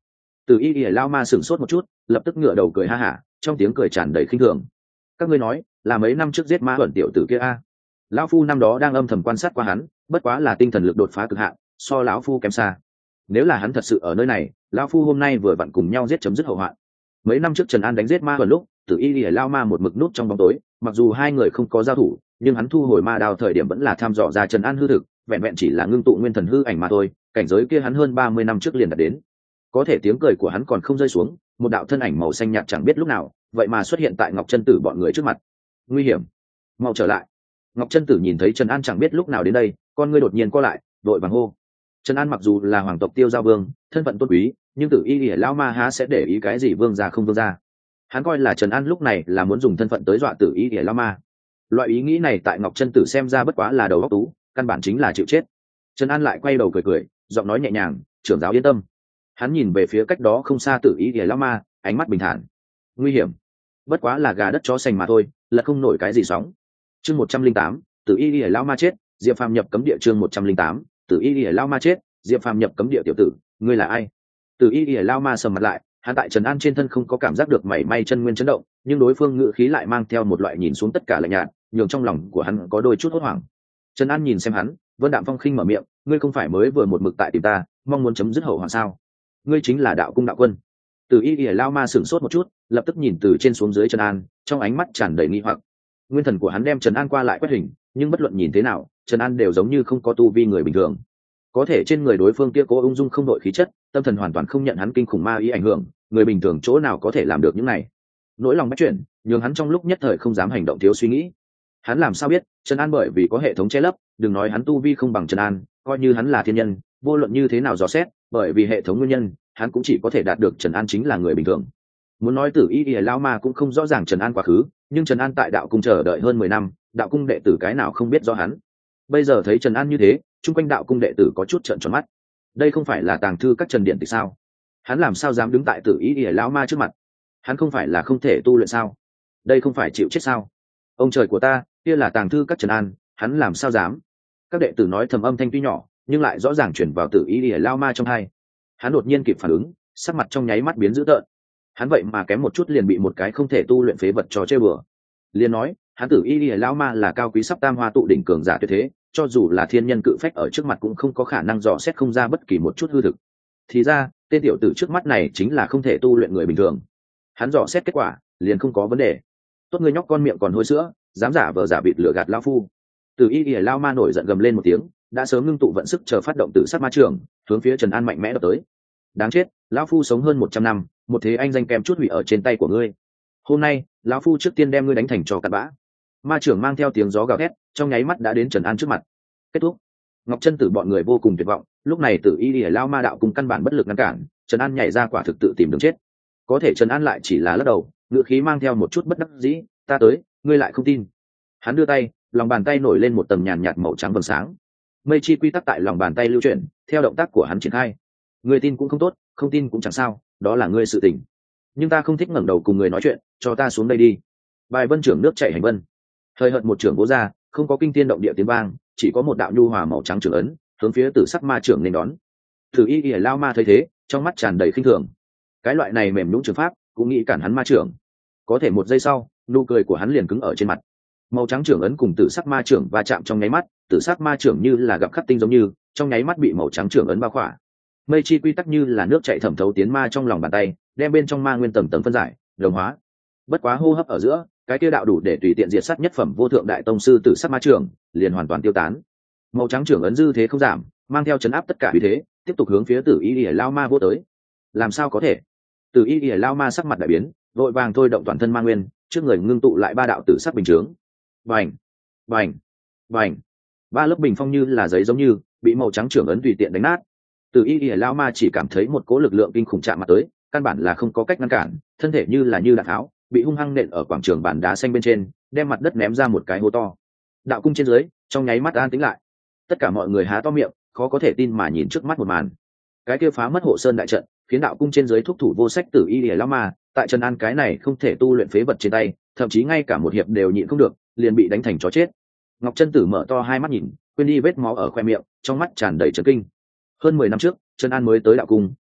[SPEAKER 1] Từ y y lao ma sửng sốt một chút, lập tức ngửa đầu cười ha hả, trong tiếng cười tràn đầy khinh thường. Các ngươi nói là mấy năm trước giết ma ẩn tiểu tử kia a? Lão phu năm đó đang âm thầm quan sát qua hắn, bất quá là tinh thần lực đột phá cực hạn, so lão phu kém xa. Nếu là hắn thật sự ở nơi này, lão phu hôm nay vừa vặn cùng nhau giết chấm dứt hậu hoạn. Mấy năm trước Trần An đánh giết ma ẩn lúc, Tử Y Lìa lao ma một mực nút trong bóng tối, mặc dù hai người không có giao thủ, nhưng hắn thu hồi ma đao thời điểm vẫn là tham dò ra Trần An hư thực, vẹn vẹn chỉ là ngưng tụ nguyên thần hư ảnh mà thôi, cảnh giới kia hắn hơn 30 năm trước liền đạt đến. Có thể tiếng cười của hắn còn không rơi xuống, một đạo thân ảnh màu xanh nhạt chẳng biết lúc nào, vậy mà xuất hiện tại Ngọc Chân Tử bọn người trước mặt. Nguy hiểm, mau trở lại. Ngọc Chân Tử nhìn thấy Trần An chẳng biết lúc nào đến đây, con ngươi đột nhiên co lại, đội vàng hô. Trần An mặc dù là hoàng tộc Tiêu Giao Vương, thân phận tôn quý, nhưng Tử Y Lìa lão ma há sẽ để ý cái gì vương gia không vương gia. Hắn coi là Trần An lúc này là muốn dùng thân phận tới dọa Tử Y Lìa lão ma. Loại ý nghĩ này tại Ngọc Chân Tử xem ra bất quá là đầu óc tú, căn bản chính là chịu chết. Trần An lại quay đầu cười cười, giọng nói nhẹ nhàng, trưởng giáo yên tâm. Hắn nhìn về phía cách đó không xa Tử Y Lìa lão ma, ánh mắt bình thản. Nguy hiểm, bất quá là gà đất chó sành mà thôi, là không nổi cái gì sóng. Chương 108, Tử Y Lìa lão ma chết, Diệp Phàm nhập cấm địa. Chương 108, Tử Y Lìa lão ma chết, Diệp Phàm nhập cấm địa. Tiểu tử, ngươi là ai? Tử Y Lìa lão ma sầm mặt lại, hắn tại Trần An trên thân không có cảm giác được mảy may chân nguyên chấn động, nhưng đối phương ngữ khí lại mang theo một loại nhìn xuống tất cả lạnh nhạt, nhường trong lòng của hắn có đôi chút hốt hoảng. Trần An nhìn xem hắn, Vân Đạm Phong khinh mở miệng, ngươi không phải mới vừa một mực tại tìm ta, mong muốn chấm dứt hậu hoạn sao? Ngươi chính là Đạo Cung đạo quân. Tử Y Lìa lão ma sửng sốt một chút, lập tức nhìn từ trên xuống dưới Trần An, trong ánh mắt tràn đầy nghi hoặc. Nguyên thần của hắn đem Trần An qua lại quét hình, nhưng bất luận nhìn thế nào, Trần An đều giống như không có tu vi người bình thường. Có thể trên người đối phương kia cố ung dung không đội khí chất, tâm thần hoàn toàn không nhận hắn kinh khủng ma ý ảnh hưởng, người bình thường chỗ nào có thể làm được những này. Nỗi lòng bách chuyển, nhường hắn trong lúc nhất thời không dám hành động thiếu suy nghĩ. Hắn làm sao biết Trần An bởi vì có hệ thống che lấp, đừng nói hắn tu vi không bằng Trần An, coi như hắn là thiên nhân, vô luận như thế nào dò xét, bởi vì hệ thống nguyên nhân, hắn cũng chỉ có thể đạt được Trần An chính là người bình thường. Muốn nói Tử Y Lìa lão ma cũng không rõ ràng Trần An quá khứ, nhưng Trần An tại đạo cung chờ đợi hơn 10 năm, đạo cung đệ tử cái nào không biết rõ hắn. Bây giờ thấy Trần An như thế, chung quanh đạo cung đệ tử có chút trợn tròn mắt. Đây không phải là tàng thư các Trần điện thì sao? Hắn làm sao dám đứng tại Tử Y Lìa lão ma trước mặt? Hắn không phải là không thể tu luyện sao? Đây không phải chịu chết sao? Ông trời của ta, kia là tàng thư các Trần An, hắn làm sao dám? Các đệ tử nói thầm âm thanh tuy nhỏ, nhưng lại rõ ràng chuyển vào Tử Y Lìa lão ma trong tai. Hắn đột nhiên kịp phản ứng, sắc mặt trong nháy mắt biến dữ tợn. Hắn vậy mà kém một chút liền bị một cái không thể tu luyện phế vật trò chơi bừa. Liền nói, hắn Tử Y Lìa lão ma là cao quý sắp tam hoa tụ đỉnh cường giả tuyệt thế, cho dù là thiên nhân cự phách ở trước mặt cũng không có khả năng dò xét không ra bất kỳ một chút hư thực. Thì ra, tên tiểu tử trước mắt này chính là không thể tu luyện người bình thường. Hắn dò xét kết quả, liền không có vấn đề. Tốt ngươi nhóc con miệng còn hôi sữa, dám giả vờ giả vịt lừa gạt lão phu. Tử Y Lìa lão ma nổi giận gầm lên một tiếng, đã sớm ngưng tụ vận sức chờ phát động Tử Sát Ma Trường, hướng phía Trần An mạnh mẽ đập tới. Đáng chết, lão phu sống hơn 100 năm, một thế anh danh kèm chút hủy ở trên tay của ngươi. Hôm nay, lão phu trước tiên đem ngươi đánh thành trò cặn bã. Ma trưởng mang theo tiếng gió gào thét, trong nháy mắt đã đến Trần An trước mặt. Kết thúc. Ngọc Chân Tử bọn người vô cùng tuyệt vọng, lúc này Tử Y Lìa lão ma đạo cùng căn bản bất lực ngăn cản, Trần An nhảy ra quả thực tự tìm đường chết. Có thể Trần An lại chỉ là lắc đầu, ngữ khí mang theo một chút bất đắc dĩ, ta tới, ngươi lại không tin. Hắn đưa tay, lòng bàn tay nổi lên một tầng nhàn nhạt màu trắng vầng sáng. Mây chi quy tắc tại lòng bàn tay lưu chuyển, theo động tác của hắn triển khai. Ngươi tin cũng không tốt, không tin cũng chẳng sao, đó là ngươi sự tình. Nhưng ta không thích ngẩng đầu cùng người nói chuyện, cho ta xuống đây đi. Bài vân trưởng nước chảy hành vân. Thời hợt một trưởng vỗ ra, không có kinh thiên động địa tiếng vang, chỉ có một đạo nhu hòa màu trắng trưởng ấn, hướng phía Tử Sắc Ma trưởng nên đón. Tử Y Lìa lão ma thấy thế, trong mắt tràn đầy khinh thường. Cái loại này mềm nhũn trường pháp, cũng nghĩ cản hắn ma trưởng. Có thể một giây sau, nụ cười của hắn liền cứng ở trên mặt. Màu trắng trưởng ấn cùng Tử Sắc Ma trưởng va chạm trong nháy mắt, Tử Sắc Ma trưởng như là gặp khắc tinh giống như, trong nháy mắt bị màu trắng trưởng ấn bao khỏa. Mây chi quy tắc như là nước chảy thẩm thấu tiến ma trong lòng bàn tay, đem bên trong ma nguyên tầng tầng phân giải, đồng hóa. Bất quá hô hấp ở giữa, cái kia đạo đủ để tùy tiện diệt sát nhất phẩm vô thượng đại tông sư Tử Sắc Ma trưởng liền hoàn toàn tiêu tán. Màu trắng trưởng ấn dư thế không giảm, mang theo chấn áp tất cả uy thế, tiếp tục hướng phía Tử Y Lìa lão ma vô tới. Làm sao có thể? Tử Y Lìa lão ma sắc mặt đại biến, vội vàng thôi động toàn thân ma nguyên, trước người ngưng tụ lại ba đạo tử sắc bình chướng. Bành, bành, bành. Ba lớp bình phong như là giấy giống như, bị màu trắng trưởng ấn tùy tiện đánh nát. Tử Y Lìa lão ma chỉ cảm thấy một cỗ lực lượng kinh khủng chạm mặt tới, căn bản là không có cách ngăn cản, thân thể như là như đạn tháo, bị hung hăng nện ở quảng trường bàn đá xanh bên trên, đem mặt đất ném ra một cái hố to. Đạo cung trên dưới, trong nháy mắt an tĩnh lại. Tất cả mọi người há to miệng, khó có thể tin mà nhìn trước mắt một màn. Cái kia phá mất hộ sơn đại trận, khiến đạo cung trên dưới thúc thủ vô sách Tử Y Lìa lão ma, tại Trần An cái này không thể tu luyện phế vật trên tay, thậm chí ngay cả một hiệp đều nhịn không được, liền bị đánh thành chó chết. Ngọc Chân Tử mở to hai mắt nhìn, quên đi vết máu ở khoe miệng, trong mắt tràn đầy chấn kinh. Hơn 10 năm trước, Trần An mới tới đạo cung,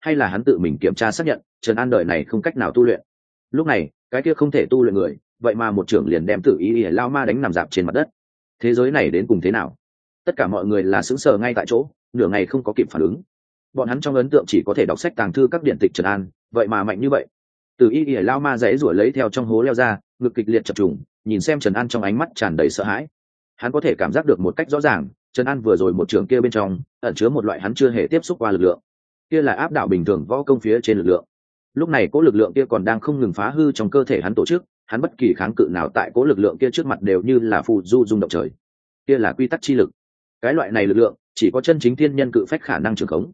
[SPEAKER 1] hay là hắn tự mình kiểm tra xác nhận Trần An đời này không cách nào tu luyện. Lúc này cái kia không thể tu luyện người vậy mà một trưởng liền đem Tử Y Y Lao Ma đánh nằm dạp trên mặt đất. Thế giới này đến cùng thế nào? Tất cả mọi người là sững sờ ngay tại chỗ, nửa ngày không có kịp phản ứng. Bọn hắn trong ấn tượng chỉ có thể đọc sách tàng thư các điện tịch Trần An, vậy mà mạnh như vậy. Tử Y Y Lao Ma giãy giụa lấy theo trong hố leo ra, ngực kịch liệt chập trùng, nhìn xem Trần An trong ánh mắt tràn đầy sợ hãi. Hắn có thể cảm giác được một cách rõ ràng, Trần An vừa rồi một trường kia bên trong ẩn chứa một loại hắn chưa hề tiếp xúc qua lực lượng. Kia là áp đảo bình thường võ công phía trên lực lượng. Lúc này cố lực lượng kia còn đang không ngừng phá hư trong cơ thể hắn tổ chức, hắn bất kỳ kháng cự nào tại cố lực lượng kia trước mặt đều như là phù du rung động trời. Kia là quy tắc chi lực. Cái loại này lực lượng chỉ có chân chính thiên nhân cự phách khả năng trường khống.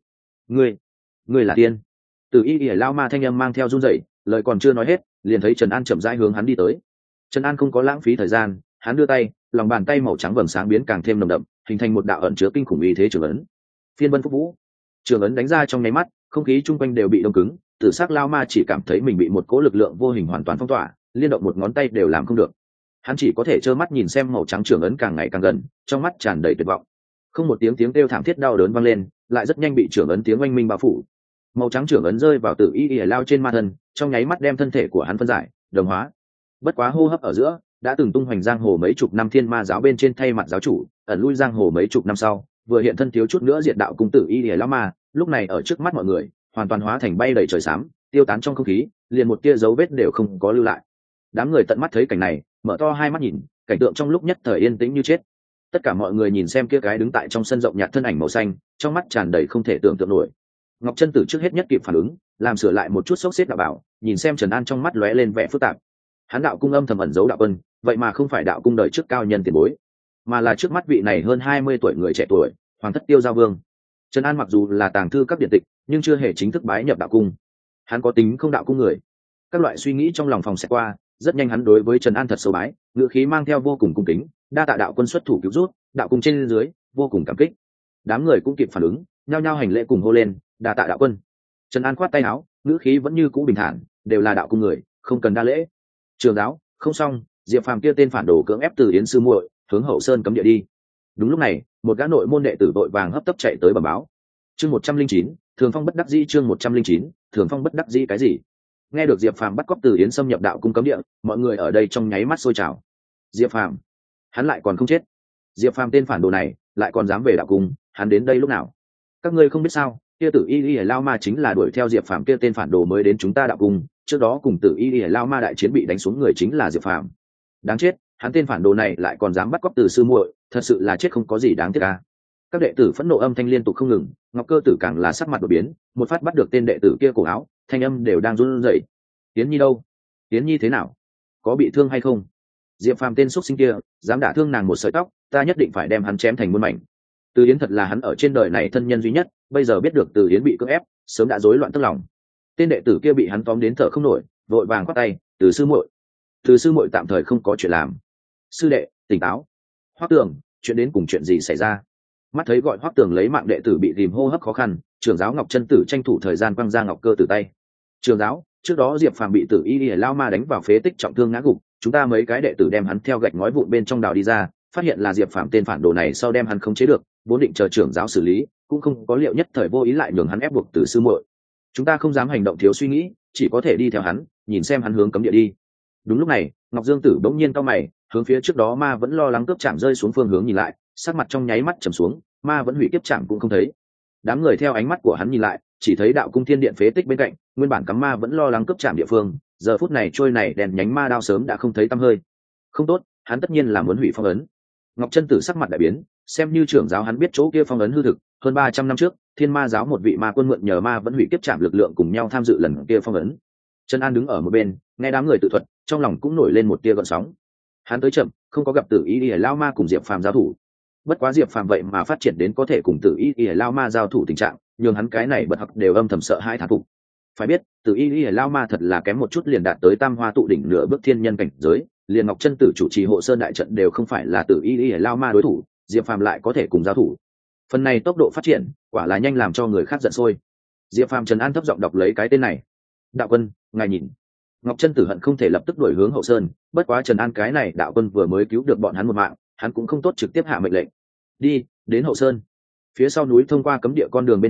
[SPEAKER 1] Ngươi là tiên. Từ Y Y Lao Ma thanh âm mang theo run rẩy, lời còn chưa nói hết liền thấy Trần An chậm rãi hướng hắn đi tới. Trần An không có lãng phí thời gian, hắn đưa tay, lòng bàn tay màu trắng vầng sáng biến càng thêm nồng đậm, hình thành một đạo ẩn chứa kinh khủng uy thế trường ấn. Phiên Vân Phúc Vũ. Trường ấn đánh ra trong nháy mắt, không khí chung quanh đều bị đông cứng, Tử Sắc Lao Ma chỉ cảm thấy mình bị một cỗ lực lượng vô hình hoàn toàn phong tỏa, liên động một ngón tay đều làm không được. Hắn chỉ có thể trơ mắt nhìn xem màu trắng trường ấn càng ngày càng gần, trong mắt tràn đầy tuyệt vọng. Không một tiếng kêu thảm thiết đau đớn vang lên, lại rất nhanh bị trường ấn tiếng oanh minh bao phủ. Màu trắng trường ấn rơi vào Tử Y Y Lao trên ma thân, trong nháy mắt đem thân thể của hắn phân giải, đồng hóa. Bất quá hô hấp ở giữa, đã từng tung hoành giang hồ mấy chục năm Thiên Ma giáo bên trên thay mặt giáo chủ, ẩn lui giang hồ mấy chục năm sau, vừa hiện thân thiếu chút nữa diệt đạo cung Tử Y Y Lao Ma, lúc này ở trước mắt mọi người, hoàn toàn hóa thành bay đầy trời xám, tiêu tán trong không khí, liền một tia dấu vết đều không có lưu lại. Đám người tận mắt thấy cảnh này, mở to hai mắt nhìn, cảnh tượng trong lúc nhất thời yên tĩnh như chết. Tất cả mọi người nhìn xem kia cái đứng tại trong sân rộng nhạt thân ảnh màu xanh, trong mắt tràn đầy không thể tưởng tượng nổi. Ngọc Chân Tử trước hết nhất kịp phản ứng, làm sửa lại một chút xốc xếp đạo bảo, nhìn xem Trần An trong mắt lóe lên vẻ phức tạp. Hắn đạo cung âm thầm ẩn giấu đạo quân, vậy mà không phải đạo cung đời trước cao nhân tiền bối, mà là trước mắt vị này hơn 20 tuổi người trẻ tuổi, Hoàng thất Tiêu Giao Vương. Trần An mặc dù là tàng thư các điện tịch, nhưng chưa hề chính thức bái nhập đạo cung. Hắn có tính không đạo cung người. Các loại suy nghĩ trong lòng phòng sẽ qua, rất nhanh hắn đối với Trần An thật sâu bái, ngữ khí mang theo vô cùng cung kính, đa tạ đạo quân xuất thủ cứu rút, đạo cung trên dưới vô cùng cảm kích. Đám người cũng kịp phản ứng, nhao nhao hành lễ cùng hô lên, đa tạ đạo quân. Trần An khoát tay áo, ngữ khí vẫn như cũ bình thản, đều là đạo cung người, không cần đa lễ. Trường giáo, không xong, Diệp Phàm kia tên phản đồ cưỡng ép từ Yến sư muội hướng Hậu Sơn cấm địa đi. Đúng lúc này, một gã nội môn đệ tử vội vàng hấp tấp chạy tới bẩm báo. Chương 109, Thường Phong bất đắc dĩ. Chương 109, Thường Phong bất đắc dĩ cái gì? Nghe được Diệp Phàm bắt cóc từ Yến xâm nhập đạo cung cấm địa, mọi người ở đây trong nháy mắt sôi trào. Diệp Phàm, hắn lại còn không chết. Diệp Phàm tên phản đồ này lại còn dám về đạo cung, hắn đến đây lúc nào? Các ngươi không biết sao, kia Tử Y Y Lao Ma chính là đuổi theo Diệp Phàm kia tên phản đồ mới đến chúng ta đạo cung, trước đó cùng Tử Y Y Lao Ma đại chiến bị đánh xuống người chính là Diệp Phàm. Đáng chết, hắn tên phản đồ này lại còn dám bắt cóc từ sư muội, thật sự là chết không có gì đáng tiếc a. Các đệ tử phẫn nộ âm thanh liên tục không ngừng, Ngọc Cơ Tử càng là sắc mặt đổi biến, một phát bắt được tên đệ tử kia cổ áo, thanh âm đều đang run rẩy. Tiến Nhi đâu? Tiến Nhi thế nào? Có bị thương hay không? Diệp Phàm tên xuất sinh kia, dám đả thương nàng một sợi tóc, ta nhất định phải đem hắn chém thành muôn mảnh. Từ Yến thật là hắn ở trên đời này thân nhân duy nhất, bây giờ biết được Từ Yến bị cưỡng ép, sớm đã rối loạn tức lòng. Tên đệ tử kia bị hắn tóm đến thở không nổi, vội vàng quát tay, Từ sư muội. Từ sư muội tạm thời không có chuyện làm. Sư đệ, tỉnh táo. Hoắc Tường, chuyện đến cùng chuyện gì xảy ra? Mắt thấy gọi Hoắc Tường lấy mạng đệ tử bị ghim hô hấp khó khăn, trưởng giáo Ngọc Chân Tử tranh thủ thời gian quăng ra Ngọc Cơ Tử tay. Trưởng giáo, trước đó Diệp Phàm bị Tử Y Y Lao Ma đánh vào phế tích trọng thương ngã gục, chúng ta mấy cái đệ tử đem hắn theo gạch ngói vụn bên trong đào đi ra, phát hiện là Diệp Phàm tên phản đồ này sau đem hắn không chế được, vốn định chờ trưởng giáo xử lý, cũng không có liệu nhất thời vô ý lại nhường hắn ép buộc Từ sư muội. Chúng ta không dám hành động thiếu suy nghĩ, chỉ có thể đi theo hắn, nhìn xem hắn hướng cấm địa đi. Đúng lúc này, Ngọc Dương Tử bỗng nhiên cau mày, hướng phía trước đó ma vẫn lo lắng cướp chạm rơi xuống phương hướng nhìn lại, sắc mặt trong nháy mắt trầm xuống, ma vẫn hủy kiếp chạm cũng không thấy. Đám người theo ánh mắt của hắn nhìn lại, chỉ thấy đạo cung thiên điện phế tích bên cạnh, nguyên bản cắm ma vẫn lo lắng cướp chạm địa phương, giờ phút này trôi này đèn nhánh ma đao sớm đã không thấy tăm hơi. Không tốt, hắn tất nhiên là muốn hủy phong ấn. Ngọc Chân Tử sắc mặt đại biến, xem như trưởng giáo hắn biết chỗ kia phong ấn hư thực, hơn 300 năm trước, Thiên Ma giáo một vị ma quân mượn nhờ ma vẫn hủy kiếp chạm lực lượng cùng nhau tham dự lần kia phong ấn. Trần An đứng ở một bên, nghe đám người tự thuật, trong lòng cũng nổi lên một tia gợn sóng. Hắn tới chậm, không có gặp Tử Y Y Lao Ma cùng Diệp Phàm giao thủ. Bất quá Diệp Phàm vậy mà phát triển đến có thể cùng Tử Y Y Lao Ma giao thủ tình trạng, nhường hắn cái này bật học đều âm thầm sợ hãi thán phục. Phải biết, Tử Y Y Lao Ma thật là kém một chút liền đạt tới Tam Hoa tụ đỉnh nửa bước thiên nhân cảnh giới, liền Ngọc Chân Tử chủ trì hộ sơn đại trận đều không phải là Tử Y Y Lao Ma đối thủ, Diệp Phàm lại có thể cùng giao thủ. Phần này tốc độ phát triển, quả là nhanh làm cho người khác giận sôi. Diệp Phàm Trần An thấp giọng đọc lấy cái tên này. Đạo quân, ngài nhìn. Ngọc Chân Tử hận không thể lập tức đuổi hướng hậu sơn, bất quá Trần An cái này đạo quân vừa mới cứu được bọn hắn một mạng, hắn cũng không tốt trực tiếp hạ mệnh lệnh. Đi, đến hậu sơn. Phía sau núi thông qua cấm địa con đường bên trên,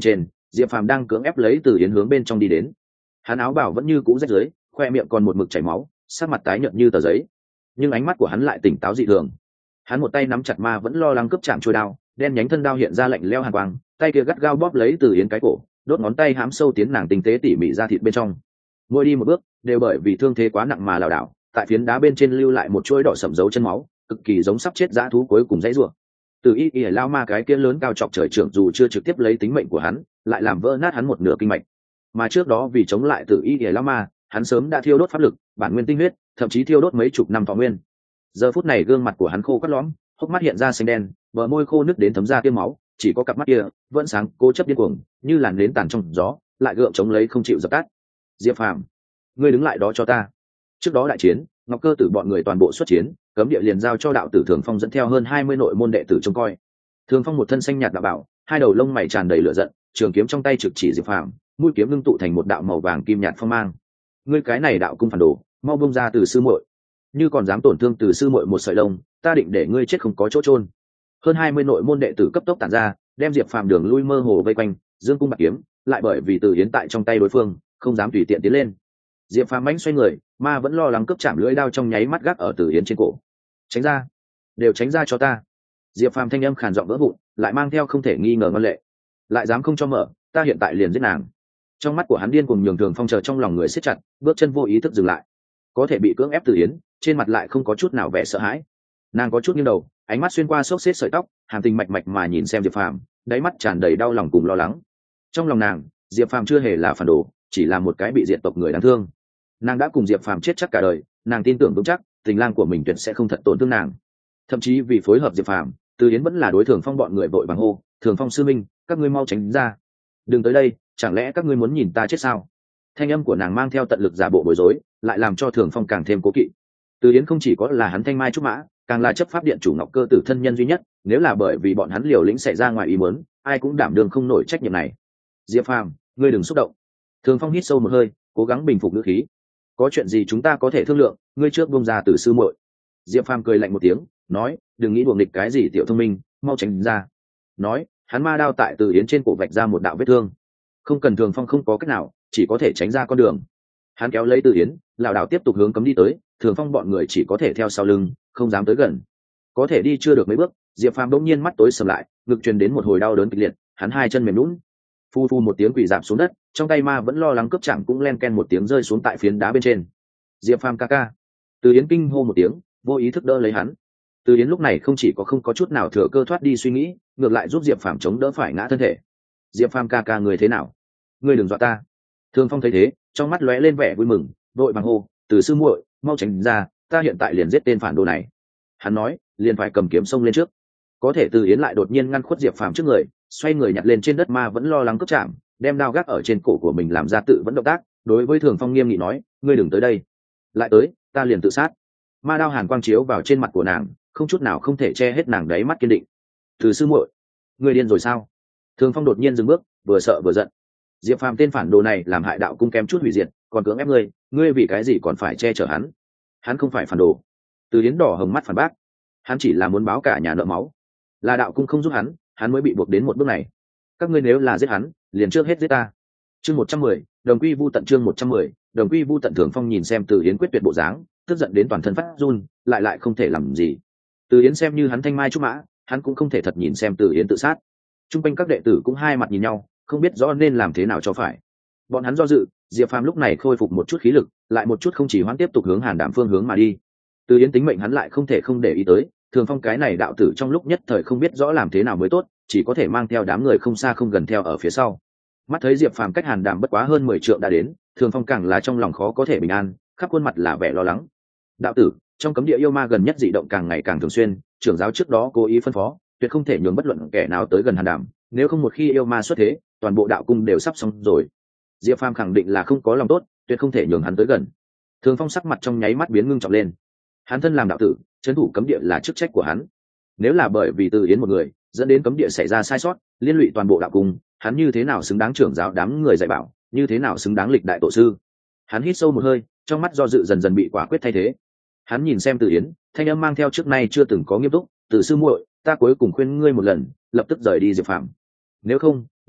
[SPEAKER 1] Diệp Phàm đang cưỡng ép lấy Từ Yến hướng bên trong đi đến. Hắn áo bào vẫn như cũ rách rưới, khoe miệng còn một mực chảy máu, sắc mặt tái nhợt như tờ giấy, nhưng ánh mắt của hắn lại tỉnh táo dị thường. Hắn một tay nắm chặt ma vẫn lo lắng cướp chạm trôi đao, đen nhánh thân đao hiện ra lạnh lẽo hàn quang, tay kia gắt gao bóp lấy Từ Yến cái cổ, đốt ngón tay hãm sâu tiến nàng tinh tế tỉ mỉ ra thịt bên trong. Mỗi đi một bước đều bởi vì thương thế quá nặng mà lảo đảo, tại phiến đá bên trên lưu lại một chuỗi đỏ sẫm dấu chân máu, cực kỳ giống sắp chết dã thú cuối cùng dãy rủa. Từ y lao ma cái kia lớn cao chọc trời trưởng dù chưa trực tiếp lấy tính mệnh của hắn, lại làm vỡ nát hắn một nửa kinh mạch. Mà trước đó vì chống lại Từ y lao ma, hắn sớm đã thiêu đốt pháp lực, bản nguyên tinh huyết, thậm chí thiêu đốt mấy chục năm thọ nguyên. Giờ phút này gương mặt của hắn khô quắt lõm, hốc mắt hiện ra xanh đen, bờ môi khô nứt đến thấm ra tiêm máu, chỉ có cặp mắt kia vẫn sáng cố chấp điên cuồng, như làn nến tàn trong gió, lại gượng chống lấy không chịu dập tắt. Diệp Phàm, ngươi đứng lại đó cho ta. Trước đó đại chiến, Ngọc Cơ Tử bọn người toàn bộ xuất chiến, cấm địa liền giao cho đạo tử Thường Phong dẫn theo hơn 20 nội môn đệ tử trông coi. Thường Phong một thân xanh nhạt đạo bảo, hai đầu lông mày tràn đầy lửa giận, trường kiếm trong tay trực chỉ Diệp Phàm, mũi kiếm ngưng tụ thành một đạo màu vàng kim nhạt phong mang. Ngươi cái này đạo cung phản đồ, mau buông ra Từ sư muội. Như còn dám tổn thương Từ sư muội một sợi lông, ta định để ngươi chết không có chỗ chôn. Hơn 20 nội môn đệ tử cấp tốc tản ra, đem Diệp Phàm đường lui mơ hồ vây quanh, dương cung bạc kiếm, lại bởi vì Từ Yến tại trong tay đối phương, không dám tùy tiện tiến lên. Diệp Phàm mãnh xoay người, ma vẫn lo lắng cướp chạm lưỡi đao trong nháy mắt gác ở Từ Yến trên cổ. Tránh ra, đều tránh ra cho ta. Diệp Phàm thanh âm khàn giọng vỡ vụn, lại mang theo không thể nghi ngờ ngân lệ. Lại dám không cho mở, ta hiện tại liền giết nàng. Trong mắt của hắn điên cuồng nhường Thường Phong chờ trong lòng người siết chặt, bước chân vô ý thức dừng lại. Có thể bị cưỡng ép Từ Yến, trên mặt lại không có chút nào vẻ sợ hãi. Nàng có chút nghiêng đầu, ánh mắt xuyên qua xốc xếp sợi tóc, hàm tình mạch mạch mà nhìn xem Diệp Phàm, đáy mắt tràn đầy đau lòng cùng lo lắng. Trong lòng nàng, Diệp Phàm chưa hề là phản đồ, chỉ là một cái bị diệt tộc người đáng thương. Nàng đã cùng Diệp Phàm chết chắc cả đời, nàng tin tưởng vững chắc tình lang của mình tuyệt sẽ không thật tổn thương nàng. Thậm chí vì phối hợp Diệp Phàm, Từ Yến vẫn là đối Thường Phong bọn người vội vàng hô, Thường Phong sư minh, các ngươi mau tránh ra, đừng tới đây, chẳng lẽ các ngươi muốn nhìn ta chết sao? Thanh âm của nàng mang theo tận lực giả bộ bối rối, lại làm cho Thường Phong càng thêm cố kỵ. Từ Yến không chỉ có là hắn thanh mai trúc mã, càng là chấp pháp điện chủ Ngọc Cơ Tử thân nhân duy nhất, nếu là bởi vì bọn hắn liều lĩnh xảy ra ngoài ý muốn, ai cũng đảm đương không nổi trách nhiệm này. Diệp Phàm, ngươi đừng xúc động. Thường Phong hít sâu một hơi, cố gắng bình phục ngữ khí. Có chuyện gì chúng ta có thể thương lượng, ngươi trước buông ra Từ sư muội. Diệp Phàm cười lạnh một tiếng, nói, đừng nghĩ đuổi nghịch cái gì tiểu thông minh, mau tránh ra. Nói, hắn ma đao tại Từ Yến trên cổ vạch ra một đạo vết thương. Không cần, Thường Phong không có cách nào, chỉ có thể tránh ra con đường. Hắn kéo lấy Từ Yến, lảo đảo tiếp tục hướng cấm đi tới, Thường Phong bọn người chỉ có thể theo sau lưng, không dám tới gần. Có thể đi chưa được mấy bước, Diệp Phàm bỗng nhiên mắt tối sầm lại, ngực truyền đến một hồi đau đớn kịch liệt, hắn hai chân mềm nhũn, phu phu một tiếng quỳ rạp xuống đất, trong tay ma vẫn lo lắng cướp chạm cũng len ken một tiếng rơi xuống tại phiến đá bên trên. Diệp Phàm ca ca. Từ Yến kinh hô một tiếng, vô ý thức đỡ lấy hắn. Từ Yến lúc này không chỉ có không có chút nào thừa cơ thoát đi suy nghĩ, ngược lại giúp Diệp Phàm chống đỡ phải ngã thân thể. Diệp Phàm ca ca, người thế nào? Ngươi đừng dọa ta. Thường Phong thấy thế, trong mắt lóe lên vẻ vui mừng, vội vàng hô, Từ sư muội, mau tránh ra, ta hiện tại liền giết tên phản đồ này. Hắn nói, liền phải cầm kiếm xông lên trước. Có thể Từ Yến lại đột nhiên ngăn khuất Diệp Phàm trước người, xoay người nhặt lên trên đất ma vẫn lo lắng cướp chạm, đem đao gác ở trên cổ của mình làm ra tự vẫn động tác, đối với Thường Phong nghiêm nghị nói, ngươi đừng tới đây. Lại tới, ta liền tự sát. Ma đao hàn quang chiếu vào trên mặt của nàng, không chút nào không thể che hết nàng đáy mắt kiên định. Từ sư muội, ngươi điên rồi sao? Thường Phong đột nhiên dừng bước, vừa sợ vừa giận. Diệp Phàm tên phản đồ này làm hại đạo cung kém chút hủy diệt, còn cưỡng ép ngươi vì cái gì còn phải che chở hắn? Hắn không phải phản đồ. Từ Yến đỏ hồng mắt phản bác, hắn chỉ là muốn báo cả nhà nợ máu, là đạo cung không giúp hắn mới bị buộc đến một bước này. Các ngươi nếu là giết hắn, liền trước hết giết ta. Chương 110, đồng quy vu tận. Chương 110, đồng quy vu tận. Thường Phong nhìn xem Từ Yến quyết tuyệt bộ dáng, tức giận đến toàn thân phát run, lại không thể làm gì. Từ Yến xem như hắn thanh mai trúc mã, hắn cũng không thể thật nhìn xem Từ Yến tự sát. Trung quanh các đệ tử cũng hai mặt nhìn nhau, không biết rõ nên làm thế nào cho phải. Bọn hắn do dự, Diệp Phàm lúc này khôi phục một chút khí lực, lại một chút không chỉ hoãn tiếp tục hướng Hàn Đàm phương hướng mà đi. Từ Yến tính mệnh hắn lại không thể không để ý tới, Thường Phong cái này đạo tử trong lúc nhất thời không biết rõ làm thế nào mới tốt, chỉ có thể mang theo đám người không xa không gần theo ở phía sau. Mắt thấy Diệp Phàm cách Hàn Đàm bất quá hơn 10 trượng đã đến, Thường Phong càng là trong lòng khó có thể bình an, khắp khuôn mặt là vẻ lo lắng. Đạo tử, trong cấm địa yêu ma gần nhất dị động càng ngày càng thường xuyên, trưởng giáo trước đó cố ý phân phó, tuyệt không thể nhường bất luận kẻ nào tới gần Hàn Đàm, nếu không một khi yêu ma xuất thế, toàn bộ đạo cung đều sắp xong rồi. Diệp Phàm khẳng định là không có lòng tốt, tuyệt không thể nhường hắn tới gần. Thường Phong sắc mặt trong nháy mắt biến ngưng trọng lên. Hắn thân làm đạo tử, trấn thủ cấm địa là chức trách của hắn. Nếu là bởi vì Từ Yến một người dẫn đến cấm địa xảy ra sai sót, liên lụy toàn bộ đạo cung, hắn như thế nào xứng đáng trưởng giáo đám người dạy bảo, như thế nào xứng đáng lịch đại tổ sư? Hắn hít sâu một hơi, trong mắt do dự dần dần bị quả quyết thay thế. Hắn nhìn xem Từ Yến, thanh âm mang theo trước nay chưa từng có nghiêm túc, "Từ sư muội, ta cuối cùng khuyên ngươi một lần, lập tức rời đi Diệp Phàm. Nếu không,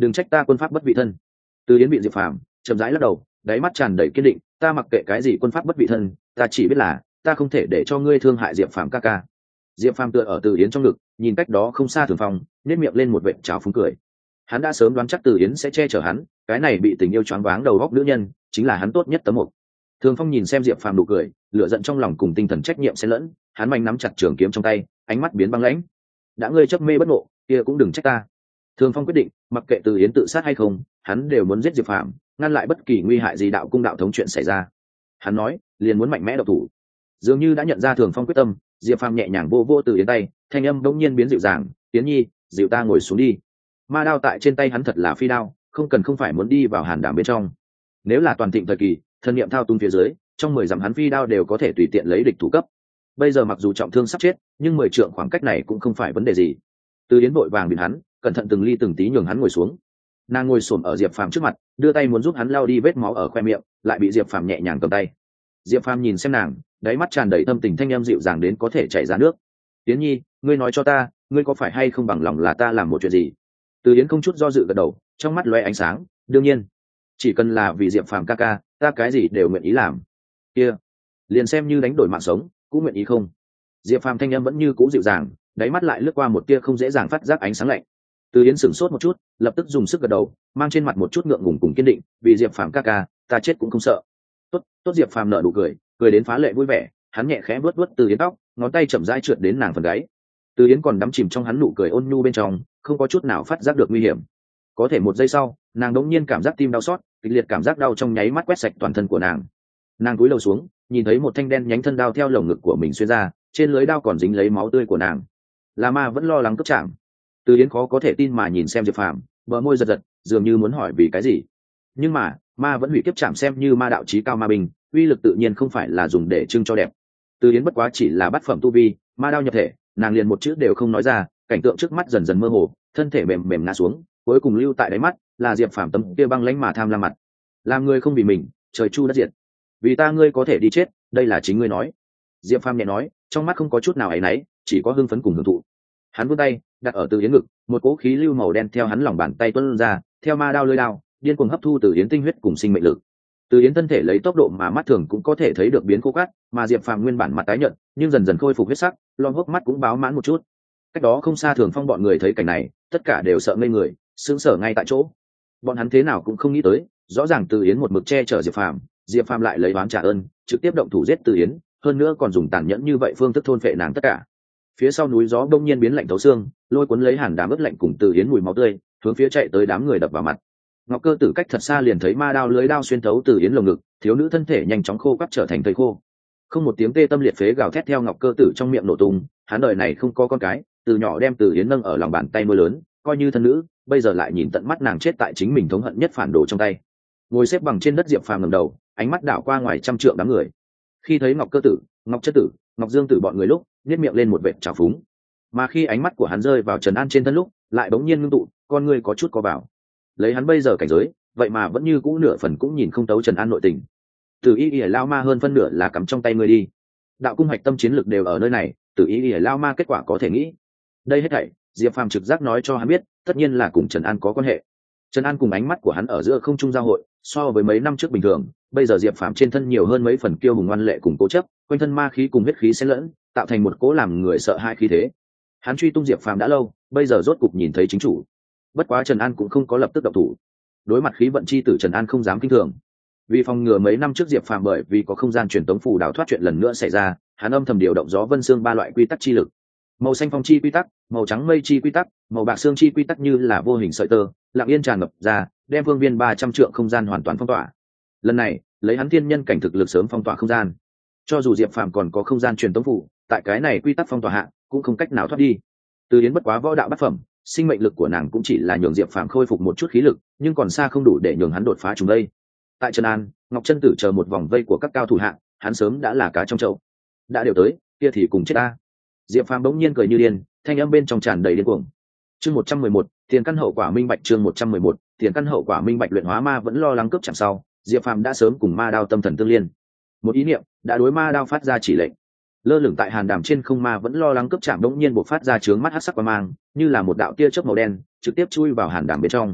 [SPEAKER 1] đừng trách ta quân pháp bất vị thân. Từ Yến bị Diệp Phàm chậm rãi lắc đầu, đáy mắt tràn đầy kiên định, ta mặc kệ cái gì quân pháp bất vị thân, ta chỉ biết là ta không thể để cho ngươi thương hại Diệp Phàm ca ca. Diệp Phàm tựa ở Từ Yến trong ngực, nhìn cách đó không xa Thường Phong, nhếch miệng lên một vệt trào phúng cười. Hắn đã sớm đoán chắc Từ Yến sẽ che chở hắn, cái này bị tình yêu choáng váng đầu óc nữ nhân chính là hắn tốt nhất tấm mục. Thường Phong nhìn xem Diệp Phàm nụ cười, lửa giận trong lòng cùng tinh thần trách nhiệm xen lẫn, hắn mạnh nắm chặt trường kiếm trong tay, ánh mắt biến băng lãnh. Đã ngươi chấp mê bất ngộ, kia cũng đừng trách ta. Thường Phong quyết định, mặc kệ Từ Yến tự sát hay không, hắn đều muốn giết Diệp Phàm, ngăn lại bất kỳ nguy hại gì đạo cung đạo thống chuyện xảy ra. Hắn nói, liền muốn mạnh mẽ độc thủ. Dường như đã nhận ra Thường Phong quyết tâm, Diệp Phàm nhẹ nhàng vô vô Từ Yến tay, thanh âm bỗng nhiên biến dịu dàng, "Yến Nhi, dịu ta ngồi xuống đi." Ma đao tại trên tay hắn thật là phi đao, không phải muốn đi vào hàn đảm bên trong. Nếu là toàn thịnh thời kỳ, thần niệm thao tung phía dưới, trong 10 dặm hắn phi đao đều có thể tùy tiện lấy địch thủ cấp. Bây giờ mặc dù trọng thương sắp chết, nhưng 10 trượng khoảng cách này cũng không phải vấn đề gì. Từ Yến vội vàng bịn hắn, cẩn thận từng ly từng tí nhường hắn ngồi xuống. Nàng ngồi xổm ở Diệp Phàm trước mặt, đưa tay muốn giúp hắn lau đi vết máu ở khoe miệng, lại bị Diệp Phàm nhẹ nhàng cầm tay. Diệp Phàm nhìn xem nàng, đáy mắt tràn đầy tâm tình thanh em dịu dàng đến có thể chảy ra nước. "Yến Nhi, ngươi nói cho ta, ngươi có phải hay không bằng lòng là ta làm một chuyện gì?" Từ Yến không chút do dự gật đầu, trong mắt lóe ánh sáng, "Đương nhiên, chỉ cần là vì Diệp Phàm ca ca, ta cái gì đều nguyện ý làm." "Kia, liền xem như đánh đổi mạng sống, cũng nguyện ý không?" Diệp Phàm thanh âm vẫn như cũ dịu dàng, đáy mắt lại lướt qua một tia không dễ dàng phát giác ánh sáng lạnh. Từ Yến sửng sốt một chút, lập tức dùng sức gật đầu, mang trên mặt một chút ngượng ngùng cùng kiên định, "Vì Diệp Phàm ca ca, ta chết cũng không sợ." Tốt, tốt. Diệp Phàm nở nụ cười, cười đến phá lệ vui vẻ, hắn nhẹ khẽ vuốt vuốt Từ Yến tóc, ngón tay chậm rãi trượt đến nàng phần gáy. Từ Yến còn đắm chìm trong hắn nụ cười ôn nhu bên trong, không có chút nào phát giác được nguy hiểm. Có thể một giây sau, nàng đột nhiên cảm giác tim đau xót, kịch liệt cảm giác đau trong nháy mắt quét sạch toàn thân của nàng. Nàng cúi đầu xuống, nhìn thấy một thanh đen nhánh thân đao theo lồng ngực của mình xuyên ra, trên lưới đao còn dính lấy máu tươi của nàng. Là ma vẫn lo lắng cướp chạm. Từ Yến khó có thể tin mà nhìn xem Diệp Phàm, bờ môi giật giật, dường như muốn hỏi vì cái gì. Nhưng mà, ma vẫn hủy kiếp chạm xem như ma đạo chí cao ma binh, uy lực tự nhiên không phải là dùng để trưng cho đẹp. Từ Yến bất quá chỉ là bát phẩm tu vi, ma đao nhập thể, nàng liền một chữ đều không nói ra, cảnh tượng trước mắt dần dần mơ hồ, thân thể mềm mềm ngã xuống, cuối cùng lưu tại đáy mắt là Diệp Phàm tấm kia băng lãnh mà tham lam mặt. "Làm người không vì mình, trời chu đất diệt. Vì ta ngươi có thể đi chết, đây là chính ngươi nói." Diệp Phàm nhẹ nói, trong mắt không có chút nào áy náy, chỉ có hưng phấn cùng hưởng thụ. Hắn vươn tay đặt ở Từ Yến ngực, một cỗ khí lưu màu đen theo hắn lòng bàn tay tuôn ra, theo ma đao lưỡi đao điên cuồng hấp thu Từ Yến tinh huyết cùng sinh mệnh lực. Từ Yến thân thể lấy tốc độ mà mắt thường cũng có thể thấy được biến khô cát, mà Diệp Phàm nguyên bản mặt tái nhợt, nhưng dần dần khôi phục huyết sắc, lom hốc mắt cũng báo mãn một chút. Cách đó không xa Thường Phong bọn người thấy cảnh này, tất cả đều sợ ngây người, sững sờ ngay tại chỗ. Bọn hắn thế nào cũng không nghĩ tới, rõ ràng Từ Yến một mực che chở Diệp Phàm lại lấy oán trả ơn, trực tiếp động thủ giết Từ Yến, hơn nữa còn dùng tàn nhẫn như vậy phương thức thôn phệ nàng tất cả. Phía sau núi gió đông nhiên biến lạnh thấu xương, lôi cuốn lấy hàn đám ướt lạnh cùng Từ Yến mùi máu tươi, hướng phía chạy tới đám người đập vào mặt. Ngọc Cơ Tử cách thật xa liền thấy ma đao lưới đao xuyên thấu Từ Yến lồng ngực, thiếu nữ thân thể nhanh chóng khô quắt trở thành thây khô. Không một tiếng tê tâm liệt phế gào thét theo Ngọc Cơ Tử trong miệng nổ tung, hắn đời này không có con cái, từ nhỏ đem Từ Yến nâng ở lòng bàn tay nuôi lớn, coi như thân nữ, bây giờ lại nhìn tận mắt nàng chết tại chính mình thống hận nhất phản đồ trong tay. Ngồi xếp bằng trên đất Diệp Phàm ngẩng đầu, ánh mắt đảo qua ngoài trăm trượng đám người. Khi thấy Ngọc Cơ Tử, Ngọc Chất Tử, Ngọc Dương Tử bọn người lúc, nhếch miệng lên một vệt trào phúng. Mà khi ánh mắt của hắn rơi vào Trần An trên thân lúc, lại bỗng nhiên ngưng tụ, con người có chút co vào. Lấy hắn bây giờ cảnh giới, vậy mà vẫn như cũ nửa phần cũng nhìn không tấu Trần An nội tình. Từ ý ỉa lao ma hơn phân nửa là cắm trong tay ngươi đi. Đạo cung hạch tâm chiến lực đều ở nơi này, từ ý ỉa lao ma kết quả có thể nghĩ. Đây hết thảy, Diệp Phàm trực giác nói cho hắn biết, tất nhiên là cùng Trần An có quan hệ. Trần An cùng ánh mắt của hắn ở giữa không trung giao hội, so với mấy năm trước bình thường, bây giờ Diệp Phàm trên thân nhiều hơn mấy phần kiêu hùng ngoan lệ cùng cố chấp, quanh thân ma khí cùng huyết khí xen lẫn, tạo thành một cỗ làm người sợ hai khí thế. Hắn truy tung Diệp Phàm đã lâu, bây giờ rốt cục nhìn thấy chính chủ. Bất quá Trần An cũng không có lập tức động thủ. Đối mặt khí vận chi tử Trần An không dám kinh thường. Vì phòng ngừa mấy năm trước Diệp Phàm bởi vì có không gian truyền tống phù đào thoát chuyện lần nữa xảy ra, hắn âm thầm điều động gió vân xương ba loại quy tắc chi lực. Màu xanh phong chi quy tắc, màu trắng mây chi quy tắc, màu bạc xương chi quy tắc như là vô hình sợi tơ, lặng yên tràn ngập ra, đem phương viên 300 trượng không gian hoàn toàn phong tỏa. Lần này, lấy hắn thiên nhân cảnh thực lực sớm phong tỏa không gian. Cho dù Diệp Phàm còn có không gian truyền tống phù, tại cái này quy tắc phong tỏa hạ, cũng không cách nào thoát đi. Từ Yến bất quá võ đạo bát phẩm, sinh mệnh lực của nàng cũng chỉ là nhường Diệp Phàm khôi phục một chút khí lực, nhưng còn xa không đủ để nhường hắn đột phá trùng đây. Tại Trần An, Ngọc Chân Tử chờ một vòng vây của các cao thủ hạng, hắn sớm đã là cá trong chậu. Đã đều tới, kia thì cùng chết ta. Diệp Phàm bỗng nhiên cười như điên, thanh âm bên trong tràn đầy điên cuồng. Chương 111, tiền căn hậu quả minh bạch. Chương 111, tiền căn hậu quả minh bạch. Luyện hóa ma vẫn lo lắng cướp chẳng sau, Diệp Phàm đã sớm cùng ma đao tâm thần tương liên. Một ý niệm đã đối ma đao phát ra chỉ lệnh. Lơ lửng tại hàn đàm trên không ma vẫn lo lắng cướp chạm đống nhiên bộc phát ra chướng mắt hắc sắc quang mang, như là một đạo tia chớp màu đen, trực tiếp chui vào hàn đàm bên trong.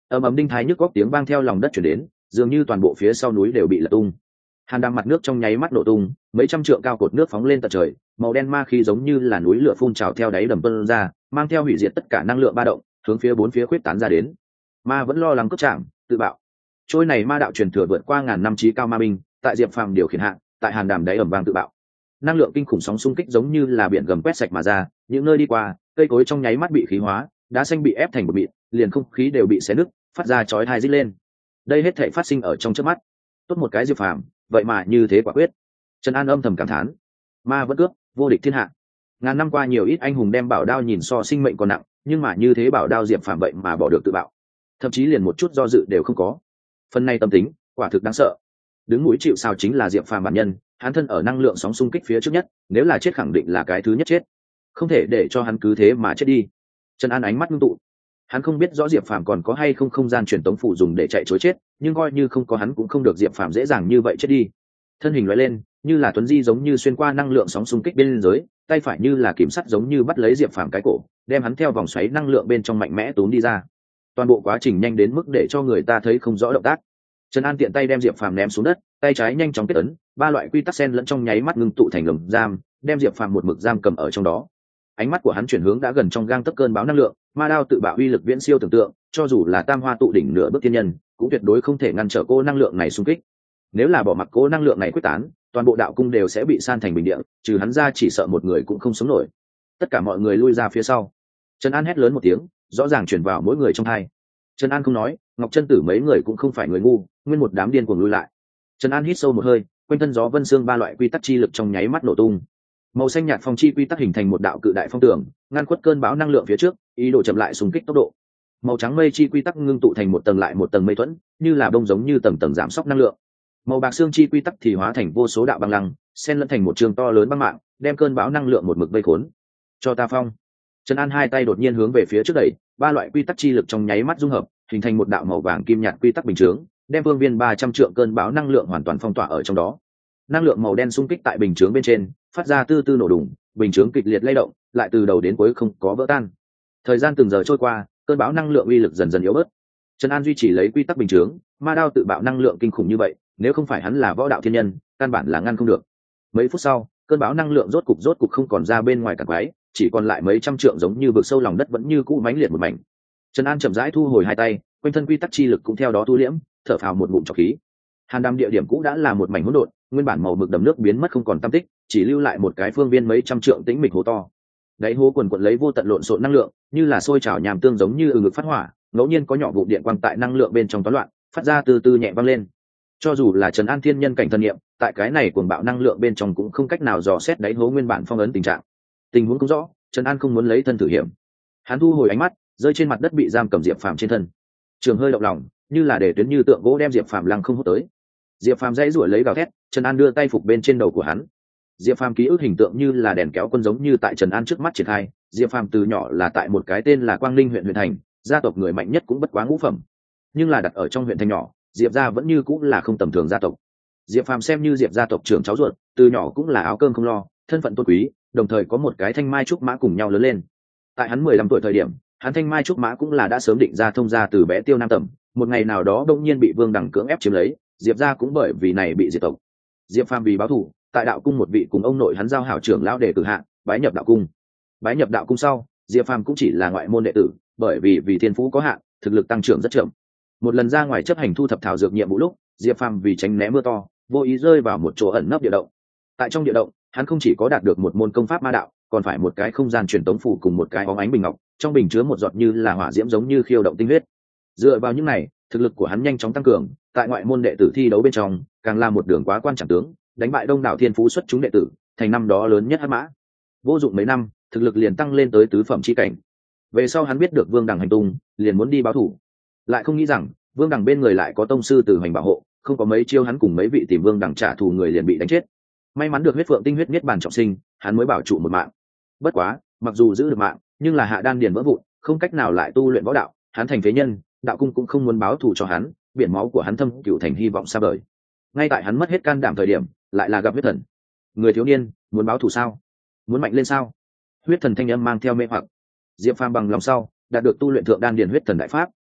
[SPEAKER 1] ầm đinh thái nhức góc tiếng vang theo lòng đất chuyển đến, dường như toàn bộ phía sau núi đều bị lật tung. Hàn đàm mặt nước trong nháy mắt nổ tung, mấy trăm trượng cao cột nước phóng lên tận trời, màu đen ma khí giống như là núi lửa phun trào theo đáy đầm tuôn ra, mang theo hủy diệt tất cả năng lượng ba động, hướng phía bốn phía khuyết tán ra đến. Ma vẫn lo lắng cướp chạm, tự bạo. Trôi này ma đạo truyền thừa vượt qua ngàn năm chí cao ma binh, tại Diệp Phàm điều khiển hạ, tại Hàn đàm đáy ầm vang tự bạo. Năng lượng kinh khủng sóng xung kích giống như là biển gầm quét sạch mà ra, những nơi đi qua, cây cối trong nháy mắt bị khí hóa, đá xanh bị ép thành một mịn, liền không khí đều bị xé nứt, phát ra chói tai rít lên. Đây hết thảy phát sinh ở trong chớp mắt. Tốt một cái Diệp Phàm, vậy mà như thế quả quyết. Trần An âm thầm cảm thán, ma vẫn cướp, vô địch thiên hạ. Ngàn năm qua nhiều ít anh hùng đem bảo đao nhìn so sinh mệnh còn nặng, nhưng mà như thế bảo đao Diệp Phàm vậy mà bỏ được tự bạo, thậm chí liền một chút do dự đều không có. Phần này tâm tính, quả thực đáng sợ. Đứng mũi chịu sào chính là Diệp Phàm bản nhân, hắn thân ở năng lượng sóng xung kích phía trước nhất, nếu là chết khẳng định là cái thứ nhất chết, không thể để cho hắn cứ thế mà chết đi. Trần An ánh mắt ngưng tụ, hắn không biết rõ Diệp Phàm còn có hay không không gian truyền tống phụ dùng để chạy trối chết, nhưng coi như không có hắn cũng không được Diệp Phàm dễ dàng như vậy chết đi. Thân hình lóe lên, như là tuấn di giống như xuyên qua năng lượng sóng xung kích bên dưới, tay phải như là kiểm sắt giống như bắt lấy Diệp Phàm cái cổ, đem hắn theo vòng xoáy năng lượng bên trong mạnh mẽ tốn đi ra. Toàn bộ quá trình nhanh đến mức để cho người ta thấy không rõ động tác. Trần An tiện tay đem Diệp Phàm ném xuống đất, tay trái nhanh chóng kết ấn, ba loại quy tắc xen lẫn trong nháy mắt ngưng tụ thành lồng giam, đem Diệp Phàm một mực giam cầm ở trong đó. Ánh mắt của hắn chuyển hướng đã gần trong gang tấc cơn bão năng lượng, ma đao tự bạo uy lực viễn siêu tưởng tượng, cho dù là tam hoa tụ đỉnh nửa bước thiên nhân, cũng tuyệt đối không thể ngăn trở cô năng lượng này xung kích. Nếu là bỏ mặc cô năng lượng này quyết tán, toàn bộ đạo cung đều sẽ bị san thành bình địa, trừ hắn ra chỉ sợ một người cũng không sống nổi. Tất cả mọi người lui ra phía sau. Trần An hét lớn một tiếng, rõ ràng truyền vào mỗi người trong tai. Trần An không nói, Ngọc Chân Tử mấy người cũng không phải người ngu, nguyên một đám điên cuồng lui lại. Trần An hít sâu một hơi, quanh thân gió vân xương ba loại quy tắc chi lực trong nháy mắt nổ tung. Màu xanh nhạt phong chi quy tắc hình thành một đạo cự đại phong tường, ngăn khuất cơn bão năng lượng phía trước, ý đồ chậm lại xung kích tốc độ. Màu trắng mây chi quy tắc ngưng tụ thành một tầng lại một tầng mây thuẫn, như là bông giống như tầng tầng giảm sóc năng lượng. Màu bạc xương chi quy tắc thì hóa thành vô số đạo băng lăng, xen lẫn thành một trường to lớn băng mạng, đem cơn bão năng lượng một mực vây khốn. Cho ta phong. Trần An hai tay đột nhiên hướng về phía trước đẩy, ba loại quy tắc chi lực trong nháy mắt dung hợp, hình thành một đạo màu vàng kim nhạt quy tắc bình chướng, đem vương viên 300 trượng cơn bão năng lượng hoàn toàn phong tỏa ở trong đó. Năng lượng màu đen xung kích tại bình chướng bên trên, phát ra tư tư nổ đùng, bình chướng kịch liệt lay động, lại từ đầu đến cuối không có vỡ tan. Thời gian từng giờ trôi qua, cơn bão năng lượng uy lực dần dần yếu bớt. Trần An duy trì lấy quy tắc bình chướng, ma đao tự bạo năng lượng kinh khủng như vậy, nếu không phải hắn là võ đạo thiên nhân, căn bản là ngăn không được. Mấy phút sau, cơn bão năng lượng rốt cục không còn ra bên ngoài cản quái, chỉ còn lại mấy trăm trượng giống như vực sâu lòng đất vẫn như cũ mãnh liệt một mảnh. Trần An chậm rãi thu hồi hai tay, quanh thân quy tắc chi lực cũng theo đó thu liễm, thở phào một ngụm trọc khí. Hàn Đàm địa điểm cũ đã là một mảnh hỗn độn, nguyên bản màu mực đầm nước biến mất không còn tăm tích, chỉ lưu lại một cái phương viên mấy trăm trượng tĩnh mịch hố to. Đáy hố quần quật lấy vô tận lộn xộn năng lượng, như là sôi trào nhàm tương giống như ngực phát hỏa, ngẫu nhiên có nhỏ vụ điện quang tại năng lượng bên trong toán loạn, phát ra từ từ nhẹ vang lên. Cho dù là Trần An thiên nhân cảnh thần niệm, tại cái này cuồng bạo năng lượng bên trong cũng không cách nào dò xét đáy hố nguyên bản phong ấn tình trạng. Tình huống không rõ, Trần An không muốn lấy thân thử hiểm. Hắn thu hồi ánh mắt, rơi trên mặt đất bị giam cầm Diệp Phàm trên thân. Trường hơi động lòng, như là để tuyến như tượng gỗ đem Diệp Phàm lăng không hút tới. Diệp Phàm dãy rủa lấy gào thét, Trần An đưa tay phục bên trên đầu của hắn. Diệp Phàm ký ức hình tượng như là đèn kéo quân giống như tại Trần An trước mắt triển khai. Diệp Phàm từ nhỏ là tại một cái tên là Quang Ninh huyện thành, gia tộc người mạnh nhất cũng bất quá ngũ phẩm, nhưng là đặt ở trong huyện thành nhỏ, Diệp gia vẫn như cũng là không tầm thường gia tộc. Diệp Phàm xem như Diệp gia tộc trưởng cháu ruột, từ nhỏ cũng là áo cơm không lo, thân phận tôn quý, đồng thời có một cái thanh mai trúc mã cùng nhau lớn lên. Tại hắn 15 tuổi thời điểm, hắn thanh mai trúc mã cũng là đã sớm định ra thông gia từ bé Tiêu Nam Tẩm, một ngày nào đó bỗng nhiên bị Vương Đằng cưỡng ép chiếm lấy, Diệp gia cũng bởi vì này bị diệt tộc. Diệp Phàm vì báo thù, tại đạo cung một vị cùng ông nội hắn giao hảo trưởng lão để cử hạ, bái nhập đạo cung. Bái nhập đạo cung sau, Diệp Phàm cũng chỉ là ngoại môn đệ tử, bởi vì thiên phú có hạn, thực lực tăng trưởng rất chậm. Một lần ra ngoài chấp hành thu thập thảo dược nhiệm vụ lúc, Diệp Phàm vì tránh né mưa to, vô ý rơi vào một chỗ ẩn nấp địa động. Tại trong địa động, hắn không chỉ có đạt được một môn công pháp ma đạo, còn phải một cái không gian truyền tống phủ cùng một cái óng ánh bình ngọc, trong bình chứa một giọt như là hỏa diễm giống như khiêu động tinh huyết. Dựa vào những này, thực lực của hắn nhanh chóng tăng cường, tại ngoại môn đệ tử thi đấu bên trong, càng là một đường quá quan trọng tướng, đánh bại đông đảo thiên phú xuất chúng đệ tử, thành năm đó lớn nhất hắc mã. Vô dụng mấy năm, thực lực liền tăng lên tới tứ phẩm chi cảnh. Về sau hắn biết được Vương Đằng hành tung, liền muốn đi báo thủ, lại không nghĩ rằng Vương Đằng bên người lại có tông sư Từ Hoành bảo hộ, không có mấy chiêu hắn cùng mấy vị tìm Vương Đằng trả thù người liền bị đánh chết. May mắn được huyết phượng tinh huyết niết bàn trọng sinh, hắn mới bảo trụ một mạng. Bất quá, mặc dù giữ được mạng, nhưng là hạ đan điền vỡ vụn, không cách nào lại tu luyện võ đạo, hắn thành phế nhân, đạo cung cũng không muốn báo thù cho hắn, biển máu của hắn thâm cửu thành hy vọng xa vời. Ngay tại hắn mất hết can đảm thời điểm, lại là gặp huyết thần. Người thiếu niên, muốn báo thù sao? Muốn mạnh lên sao? Huyết thần thanh âm mang theo mê hoặc. Diệp Phàm bằng lòng sau, đạt được tu luyện thượng đan điền huyết thần đại pháp,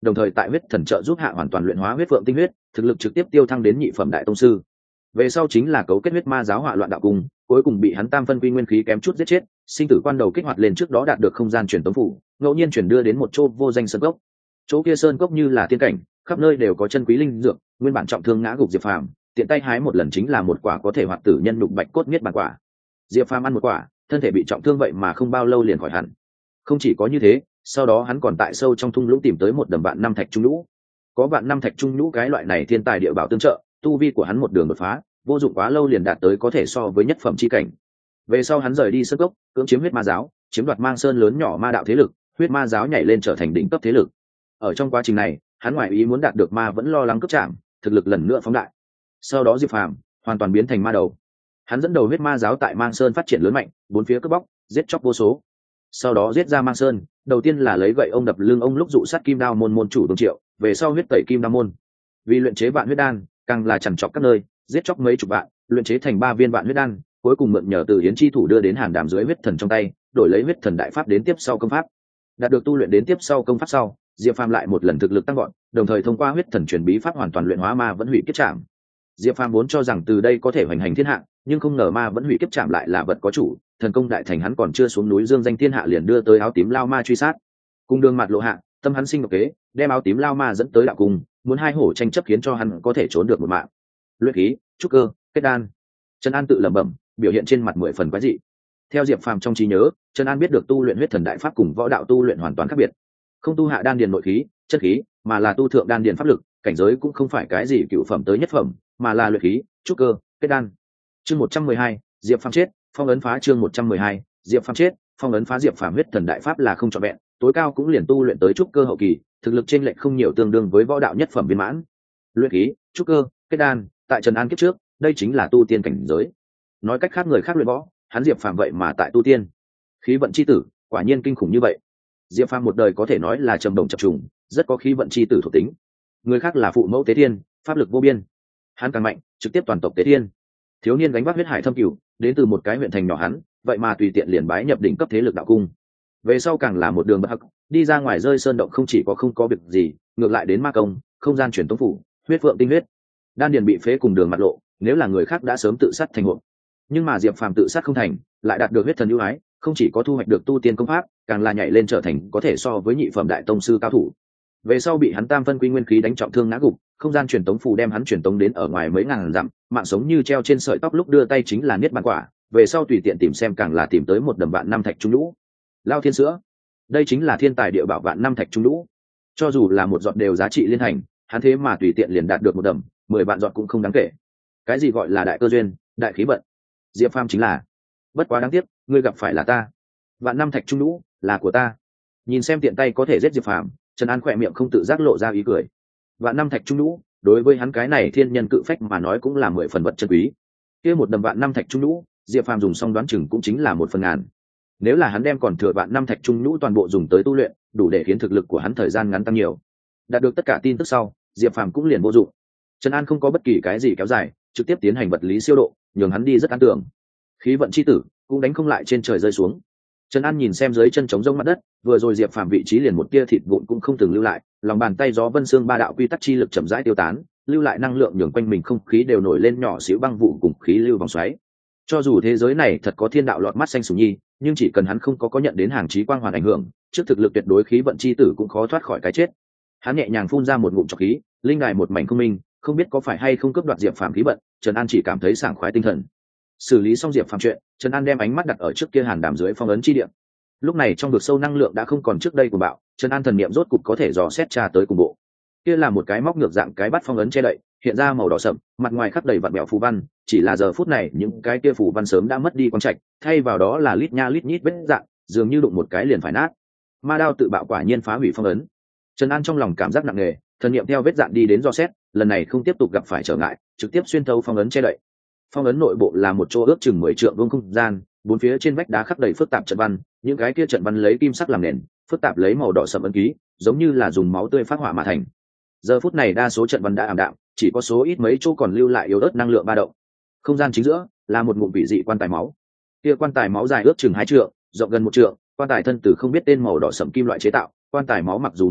[SPEAKER 1] đồng thời tại huyết thần trợ giúp hạ hoàn toàn luyện hóa huyết phượng tinh huyết, thực lực trực tiếp tiêu thăng đến nhị phẩm đại tông sư. Về sau chính là cấu kết huyết ma giáo hỏa loạn đạo cung, cuối cùng bị hắn tam phân quy nguyên khí kém chút giết chết. Sinh tử quan đầu kích hoạt lên trước đó đạt được không gian truyền tống phủ, ngẫu nhiên chuyển đưa đến một chỗ vô danh sơn cốc. Chỗ kia sơn cốc như là tiên cảnh, khắp nơi đều có chân quý linh dược, nguyên bản trọng thương ngã gục Diệp Phàm, tiện tay hái một lần chính là một quả có thể hoạt tử nhân nhục bạch cốt miết bản quả. Diệp Phàm ăn một quả, thân thể bị trọng thương vậy mà không bao lâu liền khỏi hẳn. Không chỉ có như thế, sau đó hắn còn tại sâu trong thung lũng tìm tới một đầm vạn năm thạch trung lũ. Có vạn năm thạch trung lũ cái loại này thiên tài địa bảo tương trợ, tu vi của hắn một đường đột phá, vô dụng quá lâu liền đạt tới có thể so với nhất phẩm chi cảnh. Về sau hắn rời đi sơn cốc, cưỡng chiếm huyết ma giáo, chiếm đoạt mang sơn lớn nhỏ ma đạo thế lực, huyết ma giáo nhảy lên trở thành đỉnh cấp thế lực. Ở trong quá trình này, hắn ngoại ý muốn đạt được ma vẫn lo lắng cướp chạm, thực lực lần nữa phóng đại. Sau đó Diệp Phàm hoàn toàn biến thành ma đầu. Hắn dẫn đầu huyết ma giáo tại mang sơn phát triển lớn mạnh, bốn phía cướp bóc, giết chóc vô số. Sau đó giết ra mang sơn, đầu tiên là lấy gậy ông đập lưng ông lúc dụ sát kim đao môn môn chủ Đông Triệu, về sau huyết tẩy kim đao môn. Vì luyện chế vạn huyết đan, càng là chằn chọc các nơi, giết chóc mấy chục vạn, luyện chế thành 3 viên vạn huyết đan, cuối cùng mượn nhờ từ yến chi thủ đưa đến hàn đàm dưới huyết thần trong tay, đổi lấy huyết thần đại pháp đến tiếp sau công pháp. Đạt được tu luyện đến tiếp sau công pháp sau, Diệp Phàm lại một lần thực lực tăng gọn, đồng thời thông qua huyết thần truyền bí pháp hoàn toàn luyện hóa ma vẫn hủy kiếp trảm. Diệp Phàm vốn cho rằng từ đây có thể hoành hành thiên hạ, nhưng không ngờ ma vẫn hủy kiếp trảm lại là vật có chủ, thần công đại thành hắn còn chưa xuống núi dương danh thiên hạ liền đưa tới áo tím lao ma truy sát. Cùng đường mặt lộ hạ, tâm hắn sinh độc kế, đem áo tím lao ma dẫn tới đạo cung, muốn hai hổ tranh chấp khiến cho hắn có thể trốn được một mạng. Luyện khí, trúc cơ, kết đan. Trần An tự lẩm bẩm, biểu hiện trên mặt 10 phần quái dị. Theo Diệp Phàm trong trí nhớ, Trần An biết được tu luyện huyết thần đại pháp cùng võ đạo tu luyện hoàn toàn khác biệt. Không tu hạ đan điền nội khí, chất khí, mà là tu thượng đan điền pháp lực, cảnh giới cũng không phải cái gì cựu phẩm tới nhất phẩm, mà là luyện khí, trúc cơ, kết đan. Chương 112, Diệp Phàm chết, phong ấn phá. Chương 112, Diệp Phàm chết, phong ấn phá. Diệp Phàm huyết thần đại pháp là không trọn vẹn, tối cao cũng liền tu luyện tới trúc cơ hậu kỳ, thực lực trên lệch không nhiều, tương đương với võ đạo nhất phẩm viên mãn. Luyện khí, trúc cơ, kết đan, tại Trần An kiếp trước, đây chính là tu tiên cảnh giới. Nói cách khác người khác luyện võ, hắn Diệp Phàm vậy mà tại tu tiên. Khí vận chi tử, quả nhiên kinh khủng như vậy. Diệp Phàm một đời có thể nói là trầm đồng chập trùng, rất có khí vận chi tử thuộc tính. Người khác là phụ mẫu tế thiên, pháp lực vô biên. Hắn càng mạnh, trực tiếp toàn tộc tế thiên. Thiếu niên gánh vác huyết hải thâm cửu, đến từ một cái huyện thành nhỏ hắn, vậy mà tùy tiện liền bái nhập đỉnh cấp thế lực đạo cung. Về sau càng là một đường bất hắc, đi ra ngoài rơi sơn động không chỉ có không có việc gì, ngược lại đến ma công, không gian truyền tống phủ, huyết phượng tinh huyết. Đan điền bị phế cùng đường mặt lộ, nếu là người khác đã sớm tự sát thành hộ. Nhưng mà Diệp Phàm tự sát không thành, lại đạt được huyết thần ưu ái, không chỉ có thu hoạch được tu tiên công pháp, càng là nhảy lên trở thành có thể so với nhị phẩm đại tông sư cao thủ. Về sau bị hắn tam phân quy nguyên khí đánh trọng thương ngã gục, không gian truyền tống phù đem hắn truyền tống đến ở ngoài mấy ngàn dặm, mạng sống như treo trên sợi tóc, lúc đưa tay chính là niết bàn quả. Về sau tùy tiện tìm xem càng là tìm tới một đầm vạn năm thạch trung lũ. Lao thiên sữa, đây chính là thiên tài địa bảo vạn năm thạch trung lũ. Cho dù là một giọt đều giá trị liên thành, hắn thế mà tùy tiện liền đạt được một đầm, 10 vạn giọt cũng không đáng kể. Cái gì gọi là đại cơ duyên, đại khí vận? Diệp Phàm chính là. Bất quá đáng tiếc, ngươi gặp phải là ta. Vạn năm thạch trung lũ là của ta. Nhìn xem tiện tay có thể giết Diệp Phàm, Trần An khỏe miệng không tự giác lộ ra ý cười. Vạn năm thạch trung lũ, đối với hắn cái này thiên nhân cự phách mà nói cũng là 10 phần vật chân quý. Kia một đầm vạn năm thạch trung lũ, Diệp Phàm dùng xong đoán chừng cũng chính là 1 phần ngàn. Nếu là hắn đem còn thừa vạn năm thạch trung lũ toàn bộ dùng tới tu luyện, đủ để khiến thực lực của hắn thời gian ngắn tăng nhiều. Đạt được tất cả tin tức sau, Diệp Phàm cũng liền vô dụng. Trần An không có bất kỳ cái gì kéo dài, trực tiếp tiến hành vật lý siêu độ, nhường hắn đi rất an tưởng. Khí vận chi tử cũng đánh không lại trên trời rơi xuống. Trần An nhìn xem dưới chân trống rỗng mặt đất, vừa rồi Diệp Phàm vị trí liền một tia thịt vụn cũng không từng lưu lại, lòng bàn tay gió vân xương ba đạo quy tắc chi lực chậm rãi tiêu tán, lưu lại năng lượng nhường quanh mình không khí đều nổi lên nhỏ xíu băng vụ cùng khí lưu vòng xoáy. Cho dù thế giới này thật có thiên đạo lọt mắt xanh sủng nhi, nhưng chỉ cần hắn không có nhận đến hàng chí quang hoàn ảnh hưởng, trước thực lực tuyệt đối khí vận chi tử cũng khó thoát khỏi cái chết. Hắn nhẹ nhàng phun ra một ngụm trọc khí, linh đài một mảnh không minh, không biết có phải hay không cướp đoạt Diệp Phàm khí vận, Trần An chỉ cảm thấy sảng khoái tinh thần. Xử lý xong Diệp Phàm chuyện, Trần An đem ánh mắt đặt ở trước kia hàn đàm dưới phong ấn chi địa. Lúc này trong vực sâu năng lượng đã không còn trước đây của bạo, Trần An thần niệm rốt cục có thể dò xét tra tới cùng bộ. Kia là một cái móc ngược dạng cái bát phong ấn che đậy, hiện ra màu đỏ sậm, mặt ngoài khắc đầy vặn bẹo phù văn, chỉ là giờ phút này những cái kia phù văn sớm đã mất đi quang trạch, thay vào đó là lít nha lít nhít vết dạng, dường như đụng một cái liền phải nát. Ma đao tự bạo quả nhiên phá hủy phong ấn. Trần An trong lòng cảm giác nặng nề, thần niệm theo vết dạn đi đến dò xét, lần này không tiếp tục gặp phải trở ngại, trực tiếp xuyên thấu phong ấn che đậy. Phong ấn nội bộ là một chỗ ước chừng 10 trượng vuông không gian, bốn phía trên vách đá khắc đầy phức tạp trận văn, những cái kia trận văn lấy kim sắc làm nền, phức tạp lấy màu đỏ sẫm ấn ký, giống như là dùng máu tươi phát họa mà thành. Giờ phút này đa số trận văn đã ảm đạm, chỉ có số ít mấy chỗ còn lưu lại yếu ớt năng lượng ba động. Không gian chính giữa là một ngụm vị dị quan tài máu. Kia quan tài máu dài ước chừng 2 trượng, rộng gần 1 trượng, quan tài thân từ không biết tên màu đỏ sẫm kim loại chế tạo, quan tài máu mặc dù mất máy,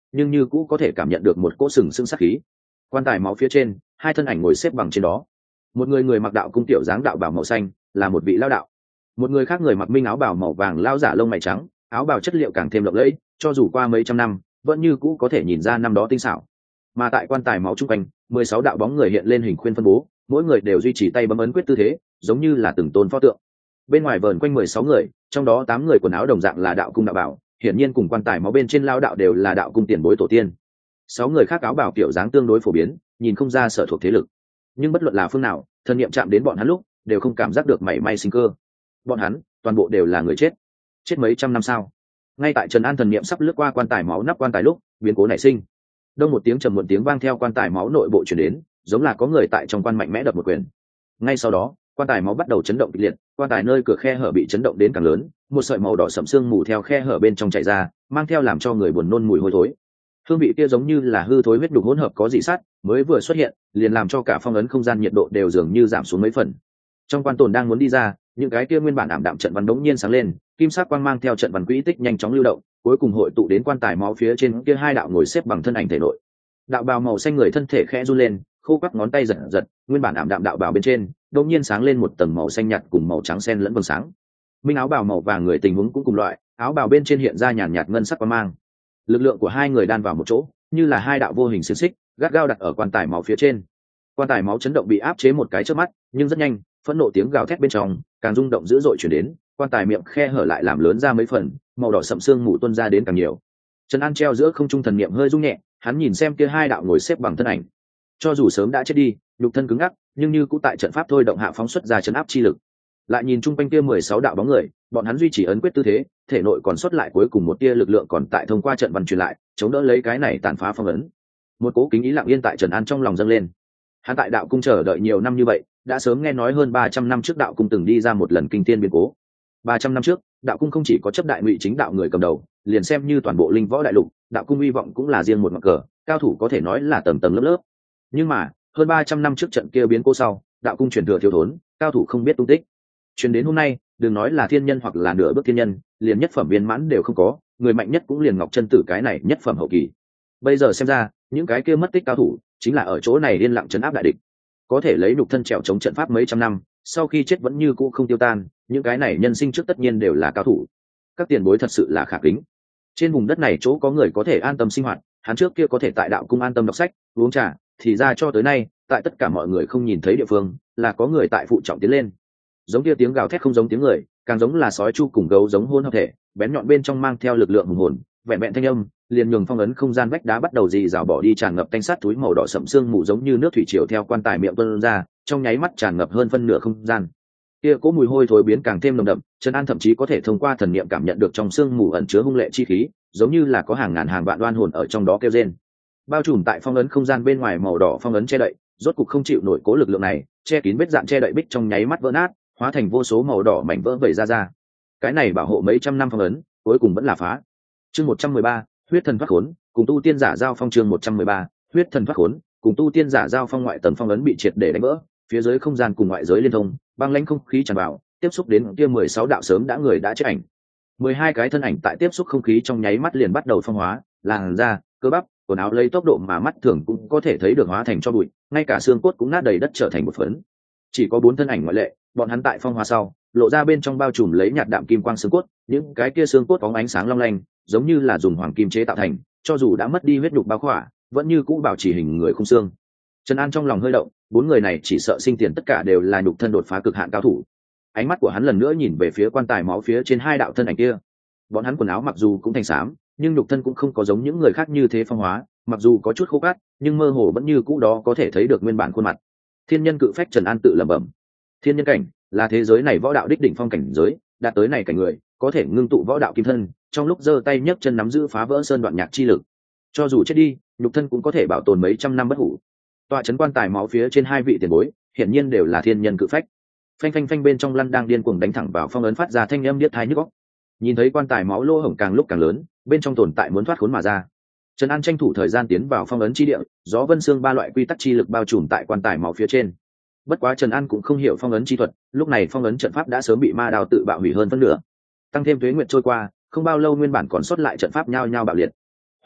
[SPEAKER 1] nhưng như cũ có thể cảm nhận được một cỗ sừng sững sát khí. Quan tài máu phía trên, hai thân ảnh ngồi xếp bằng trên đó. Một người mặc đạo cung tiểu dáng đạo bào màu xanh, là một vị lao đạo. Một người khác người mặc minh áo bào màu vàng lao giả lông mày trắng, áo bào chất liệu càng thêm lộng lẫy, cho dù qua mấy trăm năm, vẫn như cũ có thể nhìn ra năm đó tinh xảo. Mà tại quan tài máu trung quanh, 16 đạo bóng người hiện lên hình khuyên phân bố, mỗi người đều duy trì tay bấm ấn quyết tư thế, giống như là từng tôn pho tượng. Bên ngoài vờn quanh 16 người, trong đó 8 người quần áo đồng dạng là đạo cung đạo bảo, hiển nhiên cùng quan tài máu bên trên lao đạo đều là đạo cung tiền bối tổ tiên. 6 người khác áo bào kiểu dáng tương đối phổ biến, nhìn không ra sở thuộc thế lực. Nhưng bất luận là phương nào, thân niệm chạm đến bọn hắn lúc, đều không cảm giác được mảy may sinh cơ. Bọn hắn, toàn bộ đều là người chết. Chết mấy trăm năm sao? Ngay tại Trần An thần niệm sắp lướt qua quan tài máu nắp quan tài lúc, biến cố nảy sinh. Đông một tiếng trầm một tiếng vang theo quan tài máu nội bộ truyền đến, giống là có người tại trong quan mạnh mẽ đập một quyền. Ngay sau đó, quan tài máu bắt đầu chấn động kịch liệt, quan tài nơi cửa khe hở bị chấn động đến càng lớn, một sợi màu đỏ sẫm sương mù theo khe hở bên trong chảy ra, mang theo làm cho người buồn nôn mùi hôi thối. Hương vị kia giống như là hư thối huyết đục hỗn hợp có dị sát, mới vừa xuất hiện, liền làm cho cả phong ấn không gian nhiệt độ đều dường như giảm xuống mấy phần. Trong quan tồn đang muốn đi ra, những cái kia nguyên bản ảm đạm trận văn đống nhiên sáng lên, kim sắc quang mang theo trận văn quỹ tích nhanh chóng lưu động, cuối cùng hội tụ đến quan tài máu phía trên kia hai đạo ngồi xếp bằng thân ảnh thể nội. Đạo bào màu xanh người thân thể khẽ run lên, khô quắt ngón tay giật giật, nguyên bản ảm đạm đạo bào bên trên đống nhiên sáng lên một tầng màu xanh nhạt cùng màu trắng xen lẫn vầng sáng. Minh áo bào màu vàng người tình huống cũng cùng loại, áo bào bên trên hiện ra nhàn nhạt ngân sắc quang mang. Lực lượng của hai người đan vào một chỗ, như là hai đạo vô hình xiềng xích, gắt gao đặt ở quan tài máu phía trên. Quan tài máu chấn động bị áp chế một cái chớp mắt, nhưng rất nhanh, phẫn nộ tiếng gào thét bên trong càng rung động dữ dội chuyển đến, quan tài miệng khe hở lại làm lớn ra mấy phần, màu đỏ sậm sương mù tuôn ra đến càng nhiều. Trần An treo giữa không trung thần niệm hơi rung nhẹ, hắn nhìn xem kia hai đạo ngồi xếp bằng thân ảnh, cho dù sớm đã chết đi, nhục thân cứng ngắc, nhưng như cũng tại trận pháp thôi động hạ phóng xuất ra chấn áp chi lực. Lại nhìn chung quanh kia 16 đạo bóng người, bọn hắn duy trì ấn quyết tư thế, thể nội còn xuất lại cuối cùng một tia lực lượng còn tại thông qua trận văn truyền lại, chống đỡ lấy cái này tàn phá phong ấn. Một cố kính ý lặng yên tại Trần An trong lòng dâng lên. Hắn tại đạo cung chờ đợi nhiều năm như vậy, đã sớm nghe nói hơn 300 năm trước đạo cung từng đi ra một lần kinh thiên biến cố. 300 năm trước, đạo cung không chỉ có chấp đại ngụy chính đạo người cầm đầu, liền xem như toàn bộ linh võ đại lục, đạo cung hy vọng cũng là riêng một ngọn cờ, cao thủ có thể nói là tầng tầng lớp lớp. Nhưng mà, hơn 300 năm trước trận kia biến cố sau, đạo cung truyền thừa thiếu thốn, cao thủ không biết tung tích. Truyền đến hôm nay, đừng nói là thiên nhân hoặc là nửa bước thiên nhân, liền nhất phẩm viên mãn đều không có, người mạnh nhất cũng liền Ngọc Chân Tử cái này nhất phẩm hậu kỳ. Bây giờ xem ra, những cái kia mất tích cao thủ, chính là ở chỗ này yên lặng trấn áp đại địch. Có thể lấy nhục thân trèo chống trận pháp mấy trăm năm, sau khi chết vẫn như cũ không tiêu tan, những cái này nhân sinh trước tất nhiên đều là cao thủ. Các tiền bối thật sự là khả kính. Trên vùng đất này chỗ có người có thể an tâm sinh hoạt, hắn trước kia có thể tại đạo cung an tâm đọc sách, uống trà, thì ra cho tới nay, tại tất cả mọi người không nhìn thấy địa phương, là có người tại phụ trọng tiến lên. Giống kia tiếng gào thét không giống tiếng người, càng giống là sói chu cùng gấu giống hôn hợp thể, bén nhọn bên trong mang theo lực lượng hùng hồn, vẹn vẹn thanh âm, liền nhường phong ấn không gian vách đá bắt đầu rì rào bỏ đi, tràn ngập tanh sát túi màu đỏ sậm sương mù giống như nước thủy triều theo quan tài miệng tuôn ra, trong nháy mắt tràn ngập hơn phân nửa không gian. Kia cỗ mùi hôi thối biến càng thêm nồng đậm, Trần An thậm chí có thể thông qua thần niệm cảm nhận được trong sương mù ẩn chứa hung lệ chi khí, giống như là có hàng ngàn hàng vạn oan hồn ở trong đó kêu rên. Bao trùm tại phong ấn không gian bên ngoài màu đỏ phong ấn che đậy, rốt cục không chịu nổi cố lực lượng này, che kín vết dạn che đậy bích trong nháy mắt vỡ nát, hóa thành vô số màu đỏ mảnh vỡ vẩy ra. Cái này bảo hộ mấy trăm năm phong ấn, cuối cùng vẫn là phá. Chương 113, huyết thần thoát khốn, cùng tu tiên giả giao phong. Chương 113, huyết thần thoát khốn, cùng tu tiên giả giao phong. Ngoại tầng phong ấn bị triệt để đánh vỡ, phía dưới không gian cùng ngoại giới liên thông, băng lãnh không khí tràn vào, tiếp xúc đến kia 16 đạo sớm đã người đã chết ảnh. 12 cái thân ảnh tại tiếp xúc không khí trong nháy mắt liền bắt đầu phong hóa, làn da, cơ bắp, quần áo lấy tốc độ mà mắt thường cũng có thể thấy được hóa thành cho bụi, ngay cả xương cốt cũng nát đầy đất trở thành một phấn. Chỉ có 4 thân ảnh ngoại lệ, bọn hắn tại phong hóa sau, lộ ra bên trong bao trùm lấy nhạt đạm kim quang xương cốt, những cái kia xương cốt bóng ánh sáng long lanh, giống như là dùng hoàng kim chế tạo thành, cho dù đã mất đi huyết nhục bao khỏa, vẫn như cũ bảo trì hình người khung xương. Trần An trong lòng hơi động, 4 người này chỉ sợ sinh tiền tất cả đều là nhục thân đột phá cực hạn cao thủ. Ánh mắt của hắn lần nữa nhìn về phía quan tài máu phía trên hai đạo thân ảnh kia. Bọn hắn quần áo mặc dù cũng thành xám, nhưng nhục thân cũng không có giống những người khác như thế phong hóa, mặc dù có chút khô cát, nhưng mơ hồ vẫn như cũ đó có thể thấy được nguyên bản khuôn mặt. Thiên nhân cự phách. Trần An tự lẩm bẩm. Thiên nhân cảnh là thế giới này võ đạo đích đỉnh phong cảnh giới, đạt tới này cảnh người có thể ngưng tụ võ đạo kim thân, trong lúc giơ tay nhấc chân nắm giữ phá vỡ sơn đoạn nhạc chi lực, cho dù chết đi, nhục thân cũng có thể bảo tồn mấy trăm năm bất hủ. Tọa trấn quan tài máu phía trên hai vị tiền bối, hiển nhiên đều là thiên nhân cự phách. Phanh phanh phanh, bên trong lăn đang điên cuồng đánh thẳng vào phong ấn, phát ra thanh âm điếc tai nhức óc. Nhìn thấy quan tài máu lỗ hổng càng lúc càng lớn, bên trong tồn tại muốn thoát khốn mà ra. Trần An tranh thủ thời gian tiến vào phong ấn chi địa, gió vân xương ba loại quy tắc chi lực bao trùm tại quan tài máu phía trên. Bất quá Trần An cũng không hiểu phong ấn chi thuật, lúc này phong ấn trận pháp đã sớm bị ma đao tự bạo hủy hơn phân nửa. Tăng thêm tuế nguyệt trôi qua, không bao lâu nguyên bản còn sót lại trận pháp nhao nhao bạo liệt.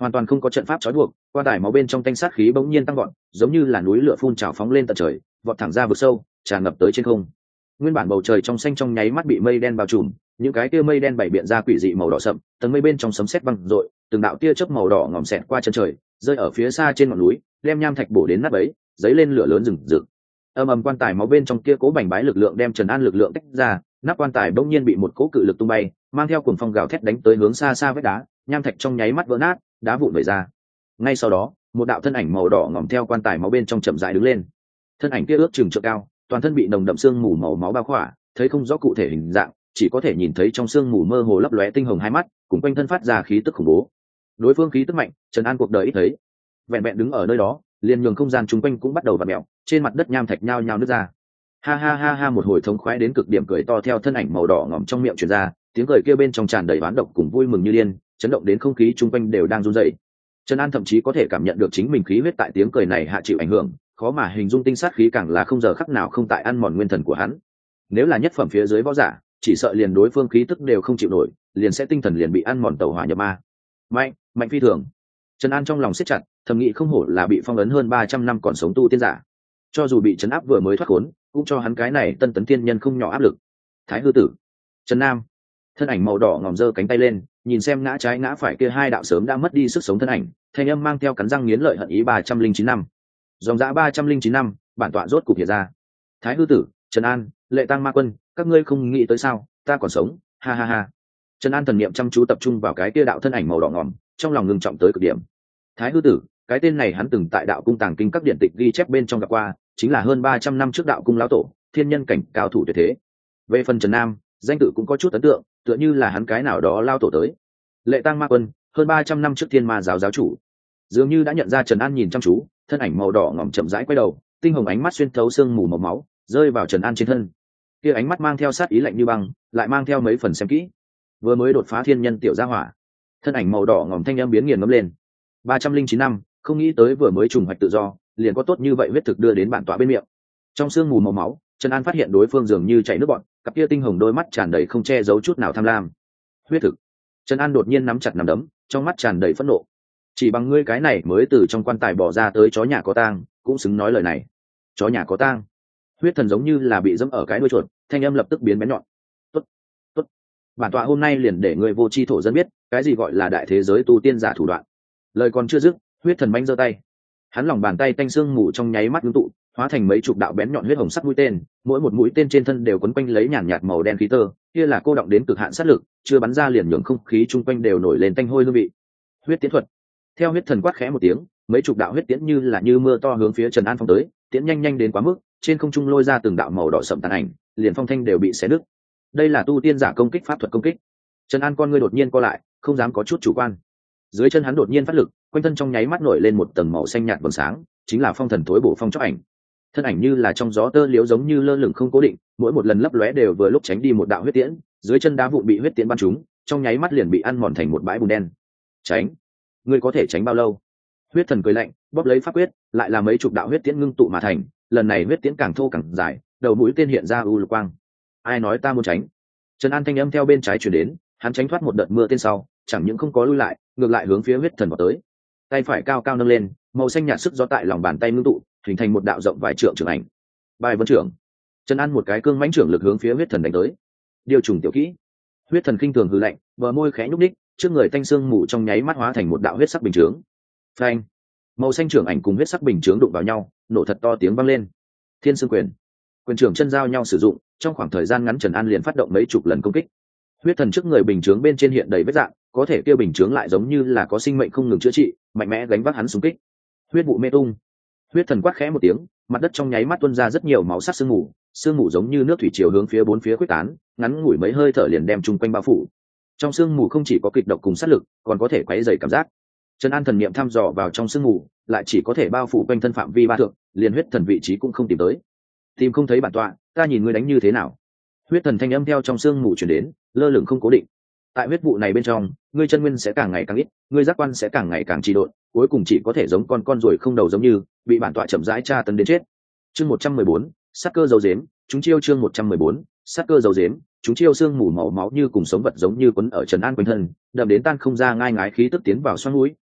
[SPEAKER 1] hoàn toàn không có trận pháp trói buộc, quan tài máu bên trong tanh sát khí bỗng nhiên tăng gọn, giống như là núi lửa phun trào phóng lên tận trời, vọt thẳng ra vực sâu, tràn ngập tới trên không. Nguyên bản bầu trời trong xanh trong nháy mắt bị mây đen bao trùm, những cái tia mây đen bảy biện ra quỷ dị màu đỏ sậm, tầng mây bên trong sấm sét văng rội, từng đạo tia chớp màu đỏ ngòm xẹt qua chân trời, rơi ở phía xa trên ngọn núi, đem nham thạch bổ đến nát bấy, dấy lên lửa lớn rừng rực. Ầm ầm, quan tài máu bên trong kia cố bành bái lực lượng đem Trần An lực lượng tách ra, nắp quan tài bỗng nhiên bị một cỗ cự lực tung bay, mang theo cuồng phong gào thét đánh tới hướng xa xa vách đá, nham thạch trong nháy mắt vỡ nát, đá vụn vẩy ra. Ngay sau đó, một đạo thân ảnh màu đỏ ngòm theo quan tài máu bên trong chậm rãi đứng lên. Thân ảnh kia ước chừng trượng cao, toàn thân bị nồng đậm xương mù màu máu bao khỏa, thấy không rõ cụ thể hình dạng, chỉ có thể nhìn thấy trong xương mù mơ hồ lấp lóe tinh hồng hai mắt, cùng quanh thân phát ra khí tức khủng bố. Đối phương khí tức mạnh, Trần An cuộc đời ít thấy. Vẹn vẹn đứng ở nơi đó, liền nhường không gian chung quanh cũng bắt đầu vặn mèo, trên mặt đất nham thạch nhao nhao nứt ra. Ha ha ha ha, một hồi thống khoái đến cực điểm cười to theo thân ảnh màu đỏ ngòm trong miệng truyền ra, tiếng cười kia bên trong tràn đầy oán độc cùng vui mừng như điên, chấn động đến không khí chung quanh đều đang run rẩy. Trần An thậm chí có thể cảm nhận được chính mình khí huyết tại tiếng cười này hạ chịu ảnh hưởng, khó mà hình dung tinh sát khí càng là không giờ khắc nào không tại ăn mòn nguyên thần của hắn. Nếu là nhất phẩm phía dưới võ giả, chỉ sợ liền đối phương khí tức đều không chịu nổi, liền sẽ tinh thần liền bị ăn mòn tẩu hỏa nhập ma. Mạnh phi thường. Trần An trong lòng siết chặt, thầm nghĩ không hổ là bị phong ấn hơn 300 năm còn sống tu tiên giả. Cho dù bị trấn áp vừa mới thoát khốn, cũng cho hắn cái này tân tấn tiên nhân không nhỏ áp lực. Thái hư tử, Trần Nam, thân ảnh màu đỏ ngòm giơ cánh tay lên, nhìn xem ngã trái ngã phải kia hai đạo sớm đã mất đi sức sống thân ảnh, thanh âm mang theo cắn răng nghiến lợi hận ý 309 năm. Dòng dã 309 năm, bản tọa rốt cục hiện ra. Thái hư tử, Trần An, Lệ Tăng Ma Quân, các ngươi không nghĩ tới sao, ta còn sống, ha ha ha. Trần An thần niệm chăm chú tập trung vào cái kia đạo thân ảnh màu đỏ ngòm, trong lòng ngưng trọng tới cực điểm. Thái hư tử, cái tên này hắn từng tại đạo cung tàng kinh các điển tịch ghi chép bên trong gặp qua, chính là hơn 300 năm trước đạo cung lão tổ, thiên nhân cảnh cao thủ tuyệt thế. Về phần Trần Nam, danh tự cũng có chút ấn tượng, tựa như là hắn cái nào đó lao tổ tới. Lệ Tăng Ma Quân, hơn 300 năm trước thiên ma giáo giáo chủ, dường như đã nhận ra Trần An nhìn chăm chú, thân ảnh màu đỏ ngòm chậm rãi quay đầu, tinh hồng ánh mắt xuyên thấu sương mù màu máu, rơi vào Trần An trên thân. Kia ánh mắt mang theo sát ý lạnh như băng, lại mang theo mấy phần xem kỹ. Vừa mới đột phá thiên nhân tiểu gia hỏa, thân ảnh màu đỏ ngòm thanh âm biến nghiền ngấm lên. 309 năm, không nghĩ tới vừa mới trùng hoạch tự do, liền có tốt như vậy huyết thực đưa đến bản tọa bên miệng. Trong sương mù màu máu, Trần An phát hiện đối phương dường như chảy nước bọt, cặp kia tinh hồng đôi mắt tràn đầy không che giấu chút nào tham lam. Huyết thực. Trần An đột nhiên nắm chặt nắm đấm, trong mắt tràn đầy phẫn nộ. Chỉ bằng ngươi cái này mới từ trong quan tài bỏ ra tới chó nhà có tang, cũng xứng nói lời này. Chó nhà có tang. Huyết thần giống như là bị dẫm ở cái đuôi chuột, thanh âm lập tức biến bén nhọn. Tốt, tốt. Bản tọa hôm nay liền để ngươi vô tri thổ dân biết, cái gì gọi là đại thế giới tu tiên giả thủ đoạn. Lời còn chưa dứt, huyết thần manh giơ tay. Hắn lòng bàn tay tanh xương mù trong nháy mắt ngưng tụ, hóa thành mấy chục đạo bén nhọn huyết hồng sắc mũi tên, mỗi một mũi tên trên thân đều quấn quanh lấy nhàn nhạt màu đen khí tơ, kia là cô động đến cực hạn sát lực, chưa bắn ra liền nhường không khí chung quanh đều nổi lên tanh hôi hương vị. Huyết tiễn thuật. Theo huyết thần quát khẽ một tiếng, mấy chục đạo huyết tiễn như mưa to hướng phía Trần An phong tới, tiễn nhanh nhanh đến quá mức, trên không trung lôi ra từng đạo màu đỏ sậm tàn ảnh, liền phong thanh đều bị xé nứt. Đây là tu tiên giả công kích pháp thuật công kích. Trần An con ngươi đột nhiên co lại, không dám có chút chủ quan. Dưới chân hắn đột nhiên phát lực, quanh thân trong nháy mắt nổi lên một tầng màu xanh nhạt vầng sáng, chính là phong thần thối bổ phong chóc ảnh. Thân ảnh như là trong gió tơ liếu giống như lơ lửng không cố định, mỗi một lần lấp lóe đều vừa lúc tránh đi một đạo huyết tiễn, dưới chân đá vụn bị huyết tiễn bắn trúng, trong nháy mắt liền bị ăn mòn thành một bãi bùn đen. Tránh? Ngươi có thể tránh bao lâu? Huyết thần cười lạnh, bóp lấy pháp quyết, lại là mấy chục đạo huyết tiễn ngưng tụ mà thành, lần này huyết tiễn càng thô càng dài, đầu mũi tên hiện ra u lục quang. Ai nói ta muốn tránh? Trần An thanh âm theo bên trái truyền đến, hắn tránh thoát một đợt mưa tên sau, chẳng những không có lui lại, ngược lại hướng phía huyết thần vào tới. Tay phải cao cao nâng lên, màu xanh nhạt sức gió tại lòng bàn tay ngưng tụ, hình thành một đạo rộng vài trượng trưởng ảnh. Bài vân trưởng. Trần An một cái cương mãnh trưởng lực hướng phía huyết thần đánh tới. Điều trùng tiểu kỹ. Huyết thần khinh thường hừ lạnh, bờ môi khẽ nhúc nhích, trước người thanh xương mù trong nháy mắt hóa thành một đạo huyết sắc bình chướng. Phanh. Màu xanh trưởng ảnh cùng huyết sắc bình chướng đụng vào nhau, nổ thật to tiếng vang lên. Thiên Sương Quyền. Quyền trưởng chân giao nhau sử dụng, trong khoảng thời gian ngắn Trần An liền phát động mấy chục lần công kích. Huyết thần trước người bình chướng bên trên hiện đầy vết dạng, có thể kia bình chướng lại giống như là có sinh mệnh không ngừng chữa trị, mạnh mẽ gánh vác hắn xung kích. Huyết vụ mê tung. Huyết thần quát khẽ một tiếng, mặt đất trong nháy mắt tuôn ra rất nhiều máu sắc sương mù giống như nước thủy triều hướng phía bốn phía quyết tán, ngắn ngủi mấy hơi thở liền đem chung quanh bao phủ. Trong sương mù không chỉ có kịch độc cùng sát lực, còn có thể quấy rầy cảm giác. Trần An thần niệm thăm dò vào trong sương mù, lại chỉ có thể bao phủ quanh thân phạm vi ba thượng, liền huyết thần vị trí cũng không tìm tới. Tìm không thấy bản tọa, ta nhìn ngươi đánh như thế nào? Huyết thần thanh âm theo trong sương mù truyền đến, lơ lửng không cố định. Tại huyết vụ này bên trong, ngươi chân nguyên sẽ càng ngày càng ít, ngươi giác quan sẽ càng ngày càng trì độn, cuối cùng chỉ có thể giống con ruồi không đầu giống như bị bản tọa chậm rãi tra tấn đến chết. Chương 114, sát cơ dấu dếm, chúng chiêu chương 114, sát cơ dấu dếm, chúng chiêu xương mù màu máu như cùng sống vật giống như quấn ở Trần An quanh thân, đậm đến tan không ra ngai ngái khí tức tiến vào xoang mũi,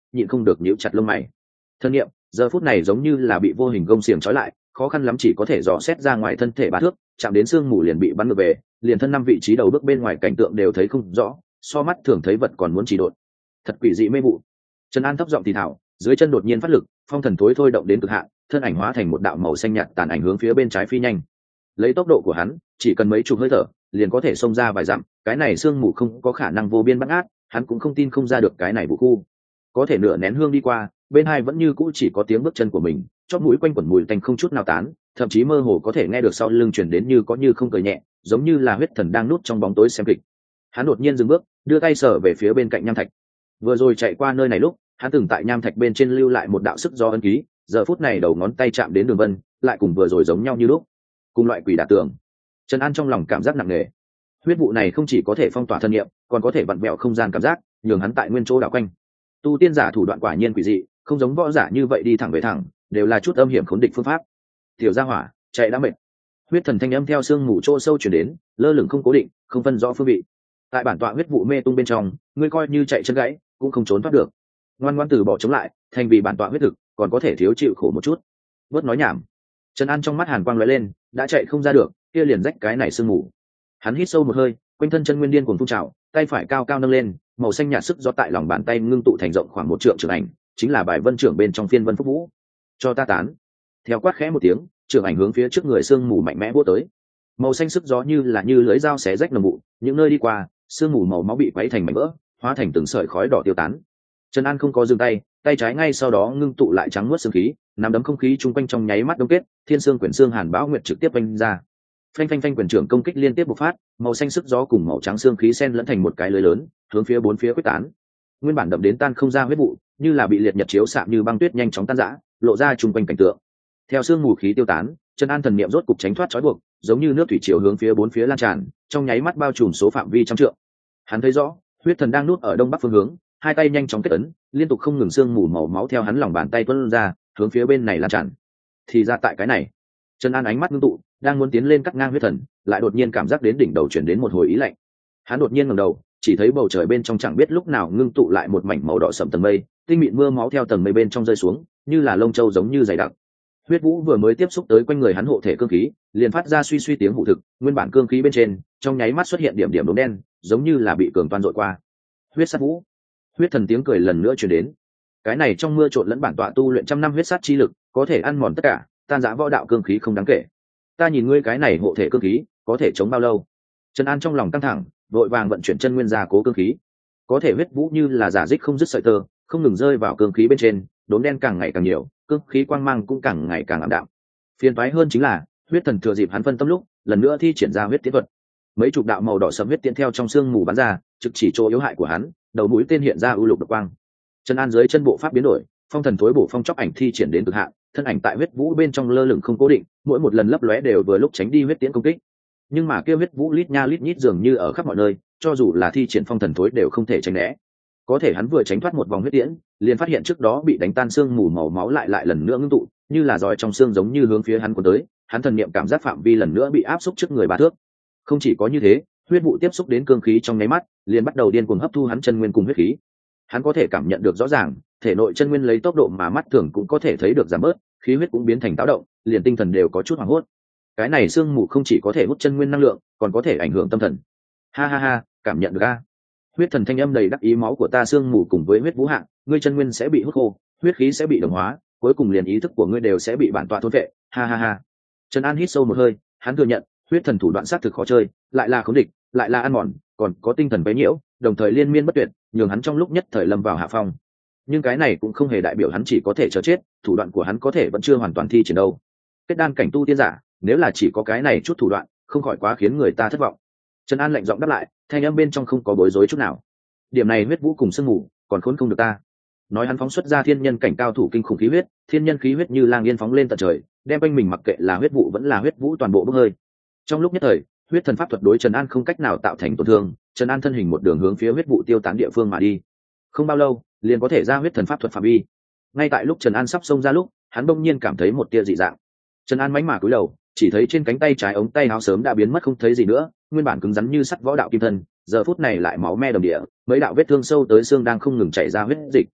[SPEAKER 1] nhịn không được nhíu chặt lông mày. Thân niệm giờ phút này giống như là bị vô hình gông xiềng trói lại, khó khăn lắm chỉ có thể dò xét ra ngoài thân thể 3 thước, chạm đến xương mù liền bị bắn ngược về, liền thân 5 vị trí đầu bước bên ngoài cảnh tượng đều thấy không rõ, so mắt thường thấy vật còn muốn chỉ độn. Thật quỷ dị mê vụ. Trần An thấp giọng thì thào, dưới chân đột nhiên phát lực, phong thần thối thôi động đến cực hạn, thân ảnh hóa thành một đạo màu xanh nhạt tàn ảnh hướng phía bên trái phi nhanh. Lấy tốc độ của hắn, chỉ cần mấy chục hơi thở, liền có thể xông ra vài dặm, cái này xương mù không có khả năng vô biên bắt ngát, hắn cũng không tin không ra được cái này vụ khu. Có thể nửa nén hương đi qua, bên hai vẫn như cũ chỉ có tiếng bước chân của mình, chóp mũi quanh quẩn mùi tanh không chút nào tán, thậm chí mơ hồ có thể nghe được sau lưng truyền đến như có như không cười nhẹ, giống như là huyết thần đang núp trong bóng tối xem kịch. Hắn đột nhiên dừng bước, đưa tay sờ về phía bên cạnh nham thạch. Vừa rồi chạy qua nơi này lúc, hắn từng tại nham thạch bên trên lưu lại một đạo sức gió ấn ký, giờ phút này đầu ngón tay chạm đến đường vân, lại cùng vừa rồi giống nhau như lúc. Cùng loại quỷ đả tường. Trần An trong lòng cảm giác nặng nề. Huyết vụ này không chỉ có thể phong tỏa thân niệm, còn có thể vặn vẹo không gian cảm giác, nhường hắn tại nguyên chỗ đảo quanh. Tu tiên giả thủ đoạn quả nhiên quỷ dị, không giống võ giả như vậy đi thẳng về thẳng, đều là chút âm hiểm khốn địch phương pháp. Tiểu gia hỏa, chạy đã mệt. Huyết thần thanh âm theo xương mù chỗ sâu chuyển đến, lơ lửng không cố định, không phân rõ phương vị. Tại bản tọa huyết vụ mê tung bên trong, ngươi coi như chạy chân gãy, cũng không trốn thoát được. Ngoan ngoãn từ bỏ chống lại, thành vì bản tọa huyết thực, còn có thể thiếu chịu khổ một chút. Bớt nói nhảm. Trần An trong mắt hàn quang lóe lên, đã chạy không ra được, kia liền rách cái này xương mù. Hắn hít sâu một hơi, quanh thân chân nguyên điên cuồng phun trào, tay phải cao cao nâng lên, màu xanh nhạt sức gió tại lòng bàn tay ngưng tụ thành rộng khoảng 1 trượng trưởng ảnh, chính là bài vân trưởng bên trong phiên vân phúc vũ. Cho ta tán. Theo quát khẽ một tiếng, trưởng ảnh hướng phía trước người xương mù mạnh mẽ vỗ tới. Màu xanh sức gió như là như lưỡi dao xé rách nồng vụ, những nơi đi qua, xương mù màu máu bị quấy thành mảnh vỡ, hóa thành từng sợi khói đỏ tiêu tán. Trần An không có dừng tay, tay trái ngay sau đó ngưng tụ lại trắng muốt xương khí, nắm đấm không khí chung quanh trong nháy mắt đông kết, thiên xương quyển xương hàn bão nguyệt trực tiếp vung ra. Phanh phanh phanh, quyền trưởng công kích liên tiếp bộc phát, màu xanh sức gió cùng màu trắng xương khí xen lẫn thành một cái lưới lớn, hướng phía bốn phía quyết tán. Nguyên bản đậm đến tan không ra huyết vụ, như là bị liệt nhật chiếu xạ như băng tuyết nhanh chóng tan rã, lộ ra chung quanh cảnh tượng. Theo xương mù khí tiêu tán, Trần An thần niệm rốt cục tránh thoát trói buộc, giống như nước thủy triều hướng phía bốn phía lan tràn, trong nháy mắt bao trùm số phạm vi trăm trượng. Hắn thấy rõ, huyết thần đang nuốt ở đông bắc phương hướng, hai tay nhanh chóng kết ấn, liên tục không ngừng xương mù màu máu theo hắn lòng bàn tay tuôn ra, hướng phía bên này lan tràn. Thì ra tại cái này, Trần An ánh mắt ngưng tụ, đang muốn tiến lên cắt ngang huyết thần, lại đột nhiên cảm giác đến đỉnh đầu chuyển đến một hồi ý lạnh. Hắn đột nhiên ngẩng đầu, chỉ thấy bầu trời bên trong chẳng biết lúc nào ngưng tụ lại một mảnh màu đỏ sẫm tầng mây, tinh mịn mưa máu theo tầng mây bên trong rơi xuống, như là lông châu giống như dày đặc. Huyết vũ vừa mới tiếp xúc tới quanh người hắn hộ thể cương khí, liền phát ra suy suy tiếng hụ thực, nguyên bản cương khí bên trên, trong nháy mắt xuất hiện điểm điểm đốm đen, giống như là bị cường toan dội qua. Huyết sát vũ. Huyết thần tiếng cười lần nữa truyền đến. Cái này trong mưa trộn lẫn bản tọa tu luyện trăm năm huyết sát chi lực, có thể ăn mòn tất cả, tan rã võ đạo cương khí không đáng kể. Ta nhìn ngươi cái này hộ thể cương khí, có thể chống bao lâu? Trần An trong lòng căng thẳng, vội vàng vận chuyển chân nguyên gia cố cương khí. Có thể huyết vũ như là giả dích không dứt sợi tơ, không ngừng rơi vào cương khí bên trên, đốm đen càng ngày càng nhiều, cương khí quang mang cũng càng ngày càng ảm đạm. Phiền toái hơn chính là, huyết thần thừa dịp hắn phân tâm lúc, lần nữa thi triển ra huyết tiễn thuật. Mấy chục đạo màu đỏ sẫm huyết tiễn theo trong xương mù bắn ra, trực chỉ chỗ yếu hại của hắn, đầu mũi tên hiện ra ưu lục độc quang. Trần An dưới chân bộ pháp biến đổi, phong thần thối bổ phong chóc ảnh thi triển đến cực hạn, thân ảnh tại huyết vũ bên trong lơ lửng không cố định, mỗi một lần lấp lóe đều vừa lúc tránh đi huyết tiễn công kích. Nhưng mà kia huyết vũ lít nha lít nhít dường như ở khắp mọi nơi, cho dù là thi triển phong thần thối đều không thể tránh né. Có thể hắn vừa tránh thoát một vòng huyết tiễn, liền phát hiện trước đó bị đánh tan xương mù màu máu lại lần nữa ngưng tụ, như là giỏi trong xương giống như hướng phía hắn cuốn tới, hắn thần niệm cảm giác phạm vi lần nữa bị áp xúc trước người 3 thước. Không chỉ có như thế, huyết vụ tiếp xúc đến cương khí trong nháy mắt, liền bắt đầu điên cuồng hấp thu hắn chân nguyên cùng huyết khí. Hắn có thể cảm nhận được rõ ràng, thể nội chân nguyên lấy tốc độ mà mắt thường cũng có thể thấy được giảm bớt, khí huyết cũng biến thành táo động, liền tinh thần đều có chút hoảng hốt. Cái này xương mù không chỉ có thể hút chân nguyên năng lượng, còn có thể ảnh hưởng tâm thần. Ha ha ha, cảm nhận được a. Huyết thần thanh âm đầy đắc ý, máu của ta xương mù cùng với huyết vũ hạng, ngươi chân nguyên sẽ bị hút khô, huyết khí sẽ bị đồng hóa, cuối cùng liền ý thức của ngươi đều sẽ bị bản tọa thôn phệ. Ha ha ha. Trần An hít sâu một hơi, hắn thừa nhận, huyết thần thủ đoạn sát thực khó chơi, lại là khống địch, lại là ăn mòn, còn có tinh thần bấy nhiễu, đồng thời liên miên bất tuyệt, nhường hắn trong lúc nhất thời lâm vào hạ phong. Nhưng cái này cũng không hề đại biểu hắn chỉ có thể chờ chết, thủ đoạn của hắn có thể vẫn chưa hoàn toàn thi triển đâu. Kết đan cảnh tu tiên giả, nếu là chỉ có cái này chút thủ đoạn, không khỏi quá khiến người ta thất vọng. Trần An lạnh giọng đáp lại, thanh âm bên trong không có bối rối chút nào. Điểm này huyết vũ cùng sương mù, còn khốn không được ta. Nói hắn phóng xuất ra thiên nhân cảnh cao thủ kinh khủng khí huyết, thiên nhân khí huyết như lang yên phóng lên tận trời, đem quanh mình mặc kệ là huyết vụ vẫn là huyết vũ toàn bộ bốc hơi. Trong lúc nhất thời, huyết thần pháp thuật đối Trần An không cách nào tạo thành tổn thương, Trần An thân hình một đường hướng phía huyết vụ tiêu tán địa phương mà đi. Không bao lâu, liền có thể ra huyết thần pháp thuật phạm vi. Ngay tại lúc Trần An sắp xông ra lúc, hắn bỗng nhiên cảm thấy một tia dị dạng. Trần An mánh mà cúi đầu, chỉ thấy trên cánh tay trái ống tay áo sớm đã biến mất không thấy gì nữa, nguyên bản cứng rắn như sắt võ đạo kim thân, giờ phút này lại máu me đầm địa, mấy đạo vết thương sâu tới xương đang không ngừng chảy ra huyết dịch.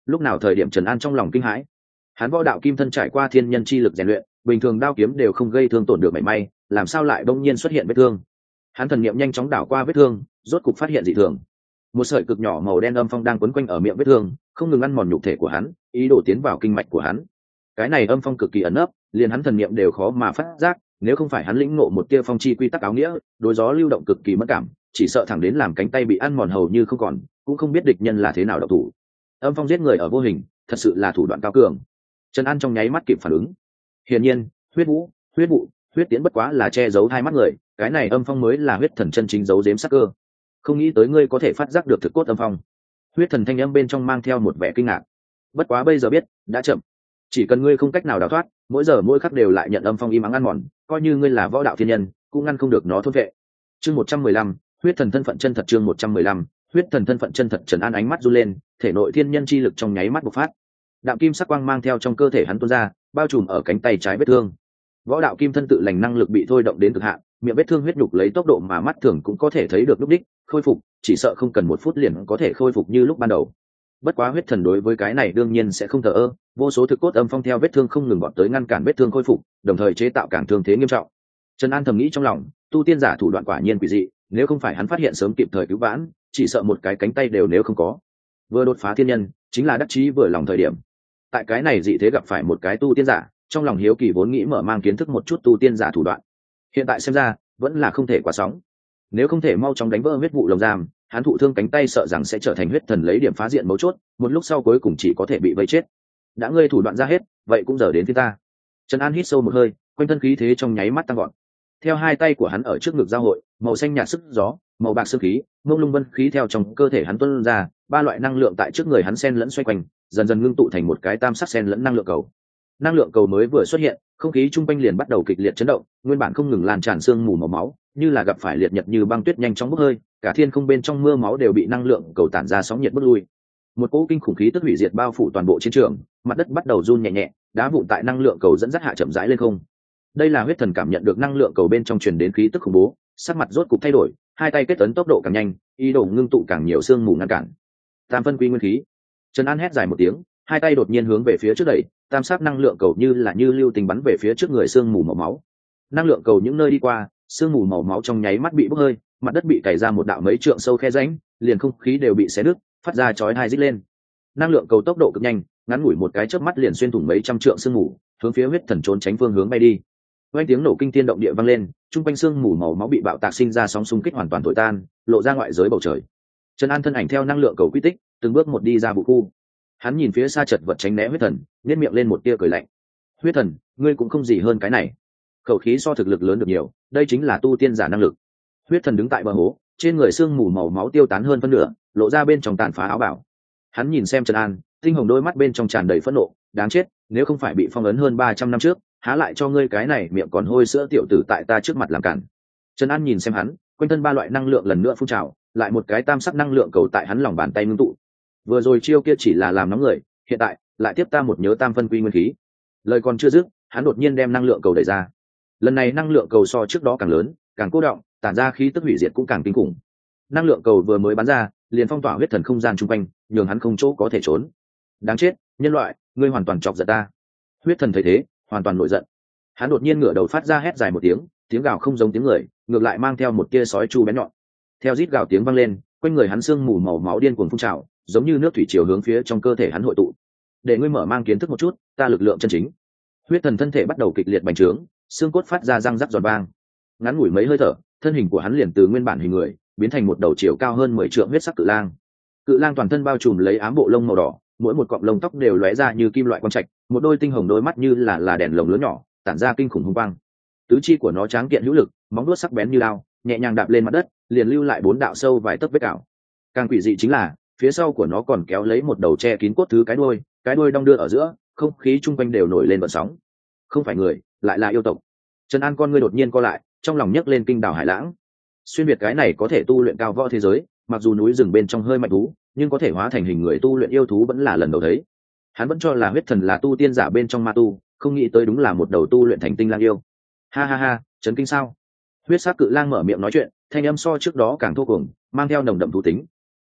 [SPEAKER 1] Lúc nào thời điểm Trần An trong lòng kinh hãi. Hắn võ đạo kim thân trải qua thiên nhân chi lực rèn luyện, bình thường đao kiếm đều không gây thương tổn được mảy may, làm sao lại bỗng nhiên xuất hiện vết thương? Hắn thần niệm nhanh chóng đảo qua vết thương, rốt cục phát hiện dị thường. Một sợi cực nhỏ màu đen âm phong đang quấn quanh ở miệng vết thương, không ngừng ăn mòn nhục thể của hắn, ý đồ tiến vào kinh mạch của hắn. Cái này âm phong cực kỳ ẩn nấp, liền hắn thần niệm đều khó mà phát giác, nếu không phải hắn lĩnh ngộ một tia phong chi quy tắc áo nghĩa, đối gió lưu động cực kỳ mất cảm, chỉ sợ thẳng đến làm cánh tay bị ăn mòn hầu như không còn, cũng không biết địch nhân là thế nào độc thủ. Âm phong giết người ở vô hình, thật sự là thủ đoạn cao cường. Trần An trong nháy mắt kịp phản ứng. Hiển nhiên, huyết vũ, huyết vụ, huyết tiễn bất quá là che giấu hai mắt người, cái này âm phong mới là huyết thần chân chính giấu giếm sắc cơ. Không nghĩ tới ngươi có thể phát giác được thực cốt âm phong. Huyết thần thanh âm bên trong mang theo một vẻ kinh ngạc. Bất quá bây giờ biết, đã chậm. Chỉ cần ngươi không cách nào đào thoát, mỗi giờ mỗi khắc đều lại nhận âm phong im ắng ăn mòn, coi như ngươi là võ đạo thiên nhân, cũng ngăn không được nó thôn vệ. Chương 115, huyết thần thân phận chân thật. Chương 115, huyết thần thân phận chân thật. Trần An ánh mắt run lên, thể nội thiên nhân chi lực trong nháy mắt bộc phát. Đạm kim sắc quang mang theo trong cơ thể hắn tuôn ra, bao trùm ở cánh tay trái vết thương. Võ đạo kim thân tự lành năng lực bị thôi động đến cực hạn, miệng vết thương huyết nhục lấy tốc độ mà mắt thường cũng có thể thấy được lúc đích khôi phục, chỉ sợ không cần 1 phút liền có thể khôi phục như lúc ban đầu. Bất quá huyết thần đối với cái này đương nhiên sẽ không thờ ơ, vô số thực cốt âm phong theo vết thương không ngừng bọn tới ngăn cản vết thương khôi phục, đồng thời chế tạo càng thương thế nghiêm trọng. Trần An thầm nghĩ trong lòng, tu tiên giả thủ đoạn quả nhiên quỷ dị, nếu không phải hắn phát hiện sớm kịp thời cứu vãn, chỉ sợ một cái cánh tay đều nếu không có. Vừa đột phá thiên nhân, chính là đắc chí vừa lòng thời điểm. Tại cái này dị thế gặp phải một cái tu tiên giả, trong lòng hiếu kỳ vốn nghĩ mở mang kiến thức một chút tu tiên giả thủ đoạn. Hiện tại xem ra, vẫn là không thể quá sóng. Nếu không thể mau chóng đánh vỡ huyết vụ lồng giam, hắn thụ thương cánh tay sợ rằng sẽ trở thành huyết thần lấy điểm phá diện mấu chốt, một lúc sau cuối cùng chỉ có thể bị vây chết. Đã ngươi thủ đoạn ra hết, vậy cũng giờ đến phía ta. Trần An hít sâu một hơi, quanh thân khí thế trong nháy mắt tăng gọn. Theo hai tay của hắn ở trước ngực giao hội, màu xanh nhạt sức gió, màu bạc sương khí, mông lung vân khí theo trong cơ thể hắn tuôn ra, 3 loại năng lượng tại trước người hắn xen lẫn xoay quanh, dần dần ngưng tụ thành một cái tam sắc xen lẫn năng lượng cầu. Năng lượng cầu mới vừa xuất hiện, không khí trung quanh liền bắt đầu kịch liệt chấn động, nguyên bản không ngừng lan tràn sương mù màu máu, như là gặp phải liệt nhật như băng tuyết nhanh chóng bốc hơi, cả thiên không bên trong mưa máu đều bị năng lượng cầu tản ra sóng nhiệt bức lui. Một cỗ kinh khủng khí tức hủy diệt bao phủ toàn bộ chiến trường, mặt đất bắt đầu run nhẹ nhẹ, đá vụn tại năng lượng cầu dẫn dắt hạ chậm rãi lên không. Đây là huyết thần cảm nhận được năng lượng cầu bên trong truyền đến khí tức khủng bố, sắc mặt rốt cục thay đổi, hai tay kết ấn tốc độ càng nhanh, ý đồ ngưng tụ càng nhiều sương mù ngăn cản. Tam phân quy nguyên khí. Trần An hét dài một tiếng, hai tay đột nhiên hướng về phía trước đẩy, tam sắc năng lượng cầu như lưu tình bắn về phía trước người sương mù màu máu. Năng lượng cầu những nơi đi qua, sương mù màu máu trong nháy mắt bị bốc hơi, mặt đất bị cày ra một đạo mấy trượng sâu khe rãnh, liền không khí đều bị xé nứt, phát ra chói tai rít lên. Năng lượng cầu tốc độ cực nhanh, ngắn ngủi một cái chớp mắt liền xuyên thủng mấy trăm trượng sương mù, hướng phía huyết thần trốn tránh phương hướng bay đi. Vang tiếng nổ kinh thiên động địa vang lên, trung quanh sương mù màu máu bị bạo tạc sinh ra sóng xung kích hoàn toàn thổi tan, lộ ra ngoại giới bầu trời. Trần An thân ảnh theo năng lượng cầu quy tích, từng bước một đi ra vũ khu. Hắn nhìn phía xa chật vật tránh né huyết thần, nhếch miệng lên một tia cười lạnh. Huyết thần, ngươi cũng không gì hơn cái này. Khẩu khí so thực lực lớn được nhiều, đây chính là tu tiên giả năng lực. Huyết thần đứng tại bờ hố, trên người sương mù màu máu tiêu tán hơn phân nửa, lộ ra bên trong tàn phá áo bào. Hắn nhìn xem Trần An, tinh hồng đôi mắt bên trong tràn đầy phẫn nộ, đáng chết, nếu không phải bị phong ấn hơn 300 năm trước, há lại cho ngươi cái này miệng còn hôi sữa tiểu tử tại ta trước mặt làm cản. Trần An nhìn xem hắn, quanh thân 3 loại năng lượng lần nữa phun trào, lại một cái tam sắc năng lượng cầu tại hắn lòng bàn tay ngưng tụ. Vừa rồi chiêu kia chỉ là làm nóng người, hiện tại lại tiếp ta một nhớ tam phân quy nguyên khí. Lời còn chưa dứt, hắn đột nhiên đem năng lượng cầu đẩy ra. Lần này năng lượng cầu so trước đó càng lớn, càng cố động, tản ra khí tức hủy diệt cũng càng kinh khủng. Năng lượng cầu vừa mới bắn ra, liền phong tỏa huyết thần không gian chung quanh, nhường hắn không chỗ có thể trốn. Đáng chết, nhân loại, ngươi hoàn toàn chọc giận ta. Huyết thần thấy thế, hoàn toàn nổi giận. Hắn đột nhiên ngửa đầu phát ra hét dài một tiếng, tiếng gào không giống tiếng người, ngược lại mang theo một tia sói chu bén nhọn. Theo rít gào tiếng vang lên, quanh người hắn sương mù màu máu điên cuồng phun trào, giống như nước thủy triều hướng phía trong cơ thể hắn hội tụ. Để ngươi mở mang kiến thức một chút, ta lực lượng chân chính. Huyết thần thân thể bắt đầu kịch liệt bành trướng, xương cốt phát ra răng rắc giòn vang. Ngắn ngủi mấy hơi thở, thân hình của hắn liền từ nguyên bản hình người biến thành một đầu chiều cao hơn 10 trượng huyết sắc cự lang. Cự lang toàn thân bao trùm lấy ám bộ lông màu đỏ, mỗi một cọng lông tóc đều lóe ra như kim loại quang trạch, một đôi tinh hồng đôi mắt như là đèn lồng lớn nhỏ, tản ra kinh khủng hung quang. Tứ chi của nó tráng kiện hữu lực, móng vuốt sắc bén như lao, nhẹ nhàng đạp lên mặt đất, liền lưu lại 4 đạo sâu vài tấc vết cào. Càng quỷ dị chính là, phía sau của nó còn kéo lấy một đầu che kín cốt thứ cái đuôi đong đưa ở giữa, không khí chung quanh đều nổi lên vận sóng. Không phải người, lại là yêu tộc. Trần An con ngươi đột nhiên co lại, trong lòng nhấc lên kinh đảo hải lãng. Xuyên việt cái này có thể tu luyện cao võ thế giới, mặc dù núi rừng bên trong hơi mạnh thú, nhưng có thể hóa thành hình người tu luyện yêu thú vẫn là lần đầu thấy. Hắn vẫn cho là huyết thần là tu tiên giả bên trong ma tu, không nghĩ tới đúng là một đầu tu luyện thành tinh lang yêu. Ha ha ha, chấn kinh sao? Huyết sắc cự lang mở miệng nói chuyện, thanh âm so trước đó càng thô cuồng, mang theo nồng đậm thú tính.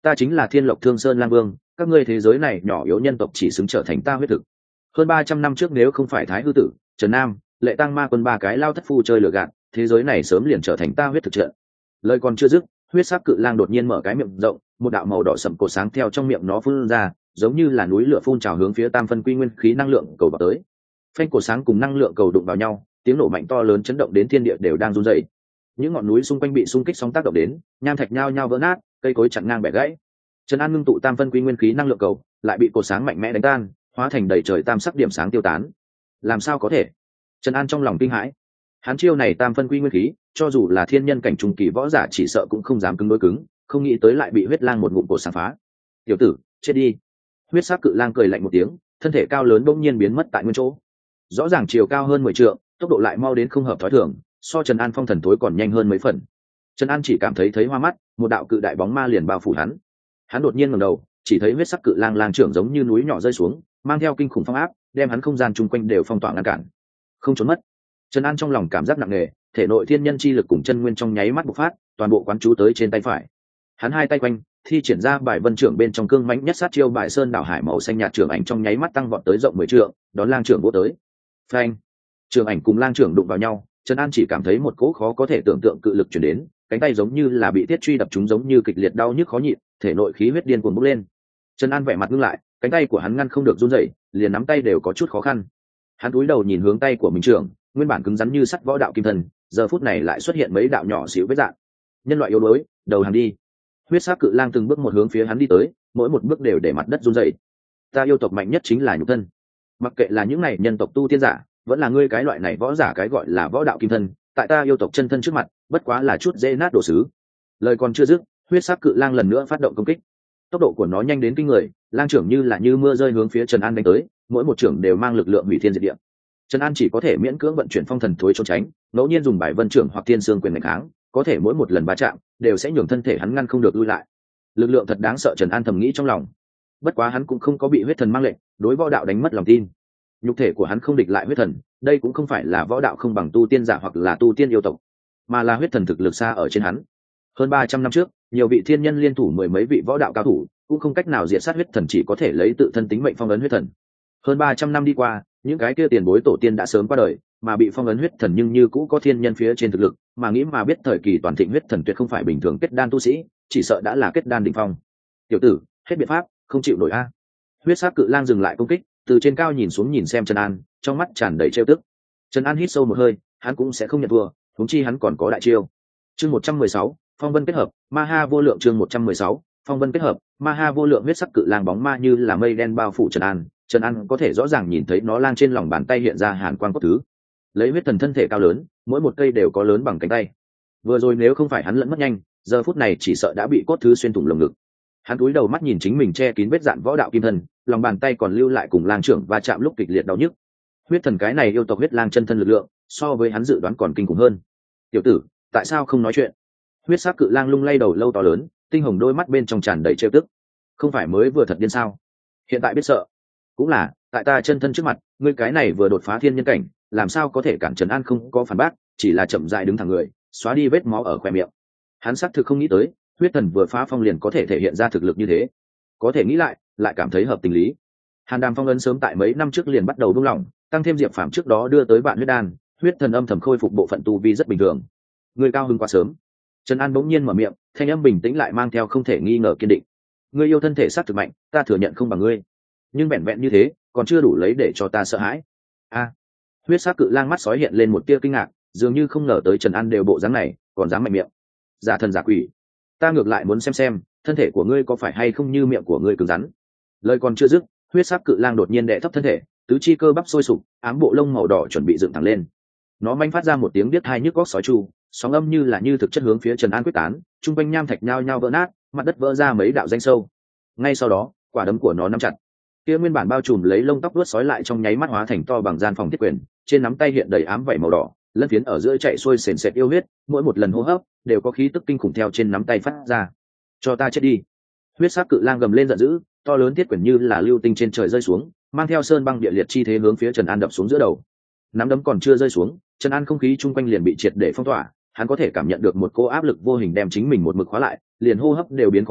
[SPEAKER 1] Ta chính là Thiên Lộc Thương Sơn Lang Vương, các ngươi thế giới này nhỏ yếu nhân tộc chỉ xứng trở thành ta huyết thực. Hơn 300 năm trước nếu không phải Thái Hư Tử, Trần Nam, Lệ Tăng Ma Quân ba cái lao thất phu chơi lừa gạt, thế giới này sớm liền trở thành ta huyết thực trận. Lời còn chưa dứt, huyết sắc cự lang đột nhiên mở cái miệng rộng, một đạo màu đỏ sẫm cột sáng theo trong miệng nó phun ra, giống như là núi lửa phun trào hướng phía tam phân quy nguyên khí năng lượng cầu vào tới. Phanh cột sáng cùng năng lượng cầu đụng vào nhau, tiếng nổ mạnh to lớn chấn động đến thiên địa đều đang run rẩy. Những ngọn núi xung quanh bị xung kích sóng tác động đến, nham thạch nhao nhao vỡ nát, cây cối chặn ngang bẻ gãy. Trần An ngưng tụ tam phân quy nguyên khí năng lượng cầu, lại bị cột sáng mạnh mẽ đánh tan, hóa thành đầy trời tam sắc điểm sáng tiêu tán. Làm sao có thể? Trần An trong lòng kinh hãi. Hắn chiêu này tam phân quy nguyên khí, cho dù là thiên nhân cảnh trung kỳ võ giả chỉ sợ cũng không dám cứng đối cứng, không nghĩ tới lại bị huyết lang một ngụm cột sáng phá. Tiểu tử, chết đi! Huyết sắc cự lang cười lạnh một tiếng, thân thể cao lớn bỗng nhiên biến mất tại nguyên chỗ. Rõ ràng chiều cao hơn 10 trượng, tốc độ lại mau đến không hợp thói thường, so Trần An phong thần tối còn nhanh hơn mấy phần. Trần An chỉ cảm thấy hoa mắt, một đạo cự đại bóng ma liền bao phủ hắn. Hắn đột nhiên ngẩng đầu, chỉ thấy huyết sắc cự lang lang trưởng giống như núi nhỏ rơi xuống, mang theo kinh khủng phong áp, đem hắn không gian chung quanh đều phong tỏa ngăn cản. Không trốn mất. Trần An trong lòng cảm giác nặng nề, thể nội thiên nhân chi lực cùng chân nguyên trong nháy mắt bộc phát, toàn bộ quán chú tới trên tay phải. Hắn hai tay quanh, thi triển ra bài vân trưởng bên trong cương mãnh nhất sát chiêu bài sơn đảo hải màu xanh nhạt trưởng ảnh trong nháy mắt tăng vọt tới rộng 10 trượng, đón lang trưởng vỗ tới. Phanh! Trưởng ảnh cùng lang trưởng đụng vào nhau, Trần An chỉ cảm thấy một cỗ khó có thể tưởng tượng cự lực truyền đến, cánh tay giống như là bị thiết truy đập trúng giống như kịch liệt đau nhức khó nhịn, thể nội khí huyết điên cuồng bốc lên. Trần An vẻ mặt ngưng lại, cánh tay của hắn ngăn không được run rẩy, liền nắm tay đều có chút khó khăn. Hắn cúi đầu nhìn hướng tay của mình trưởng, nguyên bản cứng rắn như sắt võ đạo kim thần, giờ phút này lại xuất hiện mấy đạo nhỏ xíu vết rạn. Nhân loại yếu đuối, đầu hàng đi. Huyết sắc cự lang từng bước một hướng phía hắn đi tới, mỗi một bước đều để mặt đất run rẩy. Ta yêu tộc mạnh nhất chính là nhục thân. Mặc kệ là những này nhân tộc tu tiên giả, vẫn là ngươi cái loại này võ giả cái gọi là võ đạo kim thân, tại ta yêu tộc chân thân trước mặt, bất quá là chút dễ nát đồ sứ. Lời còn chưa dứt, huyết sắc cự lang lần nữa phát động công kích. Tốc độ của nó nhanh đến kinh người, lang trưởng như là như mưa rơi hướng phía Trần An đánh tới, mỗi một trưởng đều mang lực lượng hủy thiên diệt địa. Trần An chỉ có thể miễn cưỡng vận chuyển phong thần thối trốn tránh, ngẫu nhiên dùng bài vân trưởng hoặc thiên xương quyền đánh kháng, có thể mỗi một lần va chạm đều sẽ nhường thân thể hắn ngăn không được lui lại. Lực lượng thật đáng sợ, Trần An thầm nghĩ trong lòng. Bất quá hắn cũng không có bị huyết thần mang lệnh, đối võ đạo đánh mất lòng tin. Nhục thể của hắn không địch lại huyết thần, đây cũng không phải là võ đạo không bằng tu tiên giả hoặc là tu tiên yêu tộc, mà là huyết thần thực lực xa ở trên hắn. Hơn 300 năm trước, nhiều vị thiên nhân liên thủ mười mấy vị võ đạo cao thủ, cũng không cách nào diệt sát huyết thần, chỉ có thể lấy tự thân tính mệnh phong ấn huyết thần. Hơn 300 năm đi qua, những cái kia tiền bối tổ tiên đã sớm qua đời, mà bị phong ấn huyết thần nhưng như cũ có thiên nhân phía trên thực lực, mà nghĩ mà biết thời kỳ toàn thịnh huyết thần tuyệt không phải bình thường kết đan tu sĩ, chỉ sợ đã là kết đan đỉnh phong. Tiểu tử, hết biện pháp, không chịu nổi a. Huyết sắc cự lang dừng lại công kích, từ trên cao nhìn xuống nhìn xem Trần An, trong mắt tràn đầy trêu tức. Trần An hít sâu một hơi, hắn cũng sẽ không nhận thua, huống chi hắn còn có đại chiêu. Chương 116, phong vân kết hợp, ma ha vô lượng. Chương 116, phong vân kết hợp, ma ha vô lượng. Huyết sắc cự lang bóng ma như là mây đen bao phủ Trần An, Trần An có thể rõ ràng nhìn thấy nó lang trên lòng bàn tay hiện ra hàn quang cốt thứ. Lấy huyết thần thân thể cao lớn, mỗi một cây đều có lớn bằng cánh tay. Vừa rồi nếu không phải hắn lẫn mất nhanh, giờ phút này chỉ sợ đã bị cốt thứ xuyên thủng lồng ngực. Hắn cúi đầu mắt nhìn chính mình che kín vết dạn võ đạo kim thân, lòng bàn tay còn lưu lại cùng lang trưởng va chạm lúc kịch liệt đau nhức. Huyết thần cái này yêu tộc huyết lang chân thân lực lượng, so với hắn dự đoán còn kinh khủng hơn. Tiểu tử, tại sao không nói chuyện? Huyết sắc cự lang lung lay đầu lâu to lớn, tinh hồng đôi mắt bên trong tràn đầy trêu tức. Không phải mới vừa thật điên sao? Hiện tại biết sợ. Cũng là, tại ta chân thân trước mặt, ngươi cái này vừa đột phá thiên nhân cảnh, làm sao có thể cản Trần An không có phản bác, chỉ là chậm rãi đứng thẳng người, xóa đi vết máu ở khóe miệng. Hắn xác thực không nghĩ tới, huyết thần vừa phá phong liền có thể thể hiện ra thực lực như thế. Có thể nghĩ lại cảm thấy hợp tình lý. Hàn Đàm phong ấn sớm tại mấy năm trước liền bắt đầu buông lỏng, tăng thêm Diệp Phàm trước đó đưa tới bạn huyết đan, huyết thần âm thầm khôi phục bộ phận tu vi rất bình thường. Người cao hứng quá sớm. Trần An bỗng nhiên mở miệng, thanh âm bình tĩnh lại mang theo không thể nghi ngờ kiên định. Ngươi yêu thân thể xác thực mạnh, ta thừa nhận không bằng ngươi, nhưng vẹn vẹn như thế, còn chưa đủ lấy để cho ta sợ hãi. A. Huyết sắc cự lang mắt sói hiện lên một tia kinh ngạc, dường như không ngờ tới Trần An đều bộ dáng này, còn dám mạnh miệng. Giả thần giả quỷ, ta ngược lại muốn xem thân thể của ngươi có phải hay không như miệng của ngươi cứng rắn. Lời còn chưa dứt, huyết sắc cự lang đột nhiên đè thấp thân thể, tứ chi cơ bắp sôi sục, ám bộ lông màu đỏ chuẩn bị dựng thẳng lên. Nó manh phát ra một tiếng biết hai nhức góc sói chu, sóng âm như là như thực chất hướng phía Trần An quyết tán, trung quanh nham thạch nhao nhao vỡ nát, mặt đất vỡ ra mấy đạo danh sâu. Ngay sau đó, quả đấm của nó nắm chặt. Kia nguyên bản bao trùm lấy lông tóc đuốt sói lại trong nháy mắt hóa thành to bằng gian phòng thiết quyền, trên nắm tay hiện đầy ám vảy màu đỏ, lân phiến ở giữa chạy xuôi sền sệt yêu huyết, mỗi một lần hô hấp đều có khí tức kinh khủng theo trên nắm tay phát ra. Cho ta chết đi! Huyết sắc cự lang gầm lên giận dữ, to lớn thiết quyền như là lưu tinh trên trời rơi xuống, mang theo sơn băng địa liệt chi thế hướng phía Trần An đập xuống giữa đầu. Nắm đấm còn chưa rơi xuống, Trần An không khí chung quanh liền bị triệt để phong tỏa, hắn có thể cảm nhận được một cô áp lực vô hình đem chính mình một mực khóa lại, liền hô hấp đều biến khó khăn,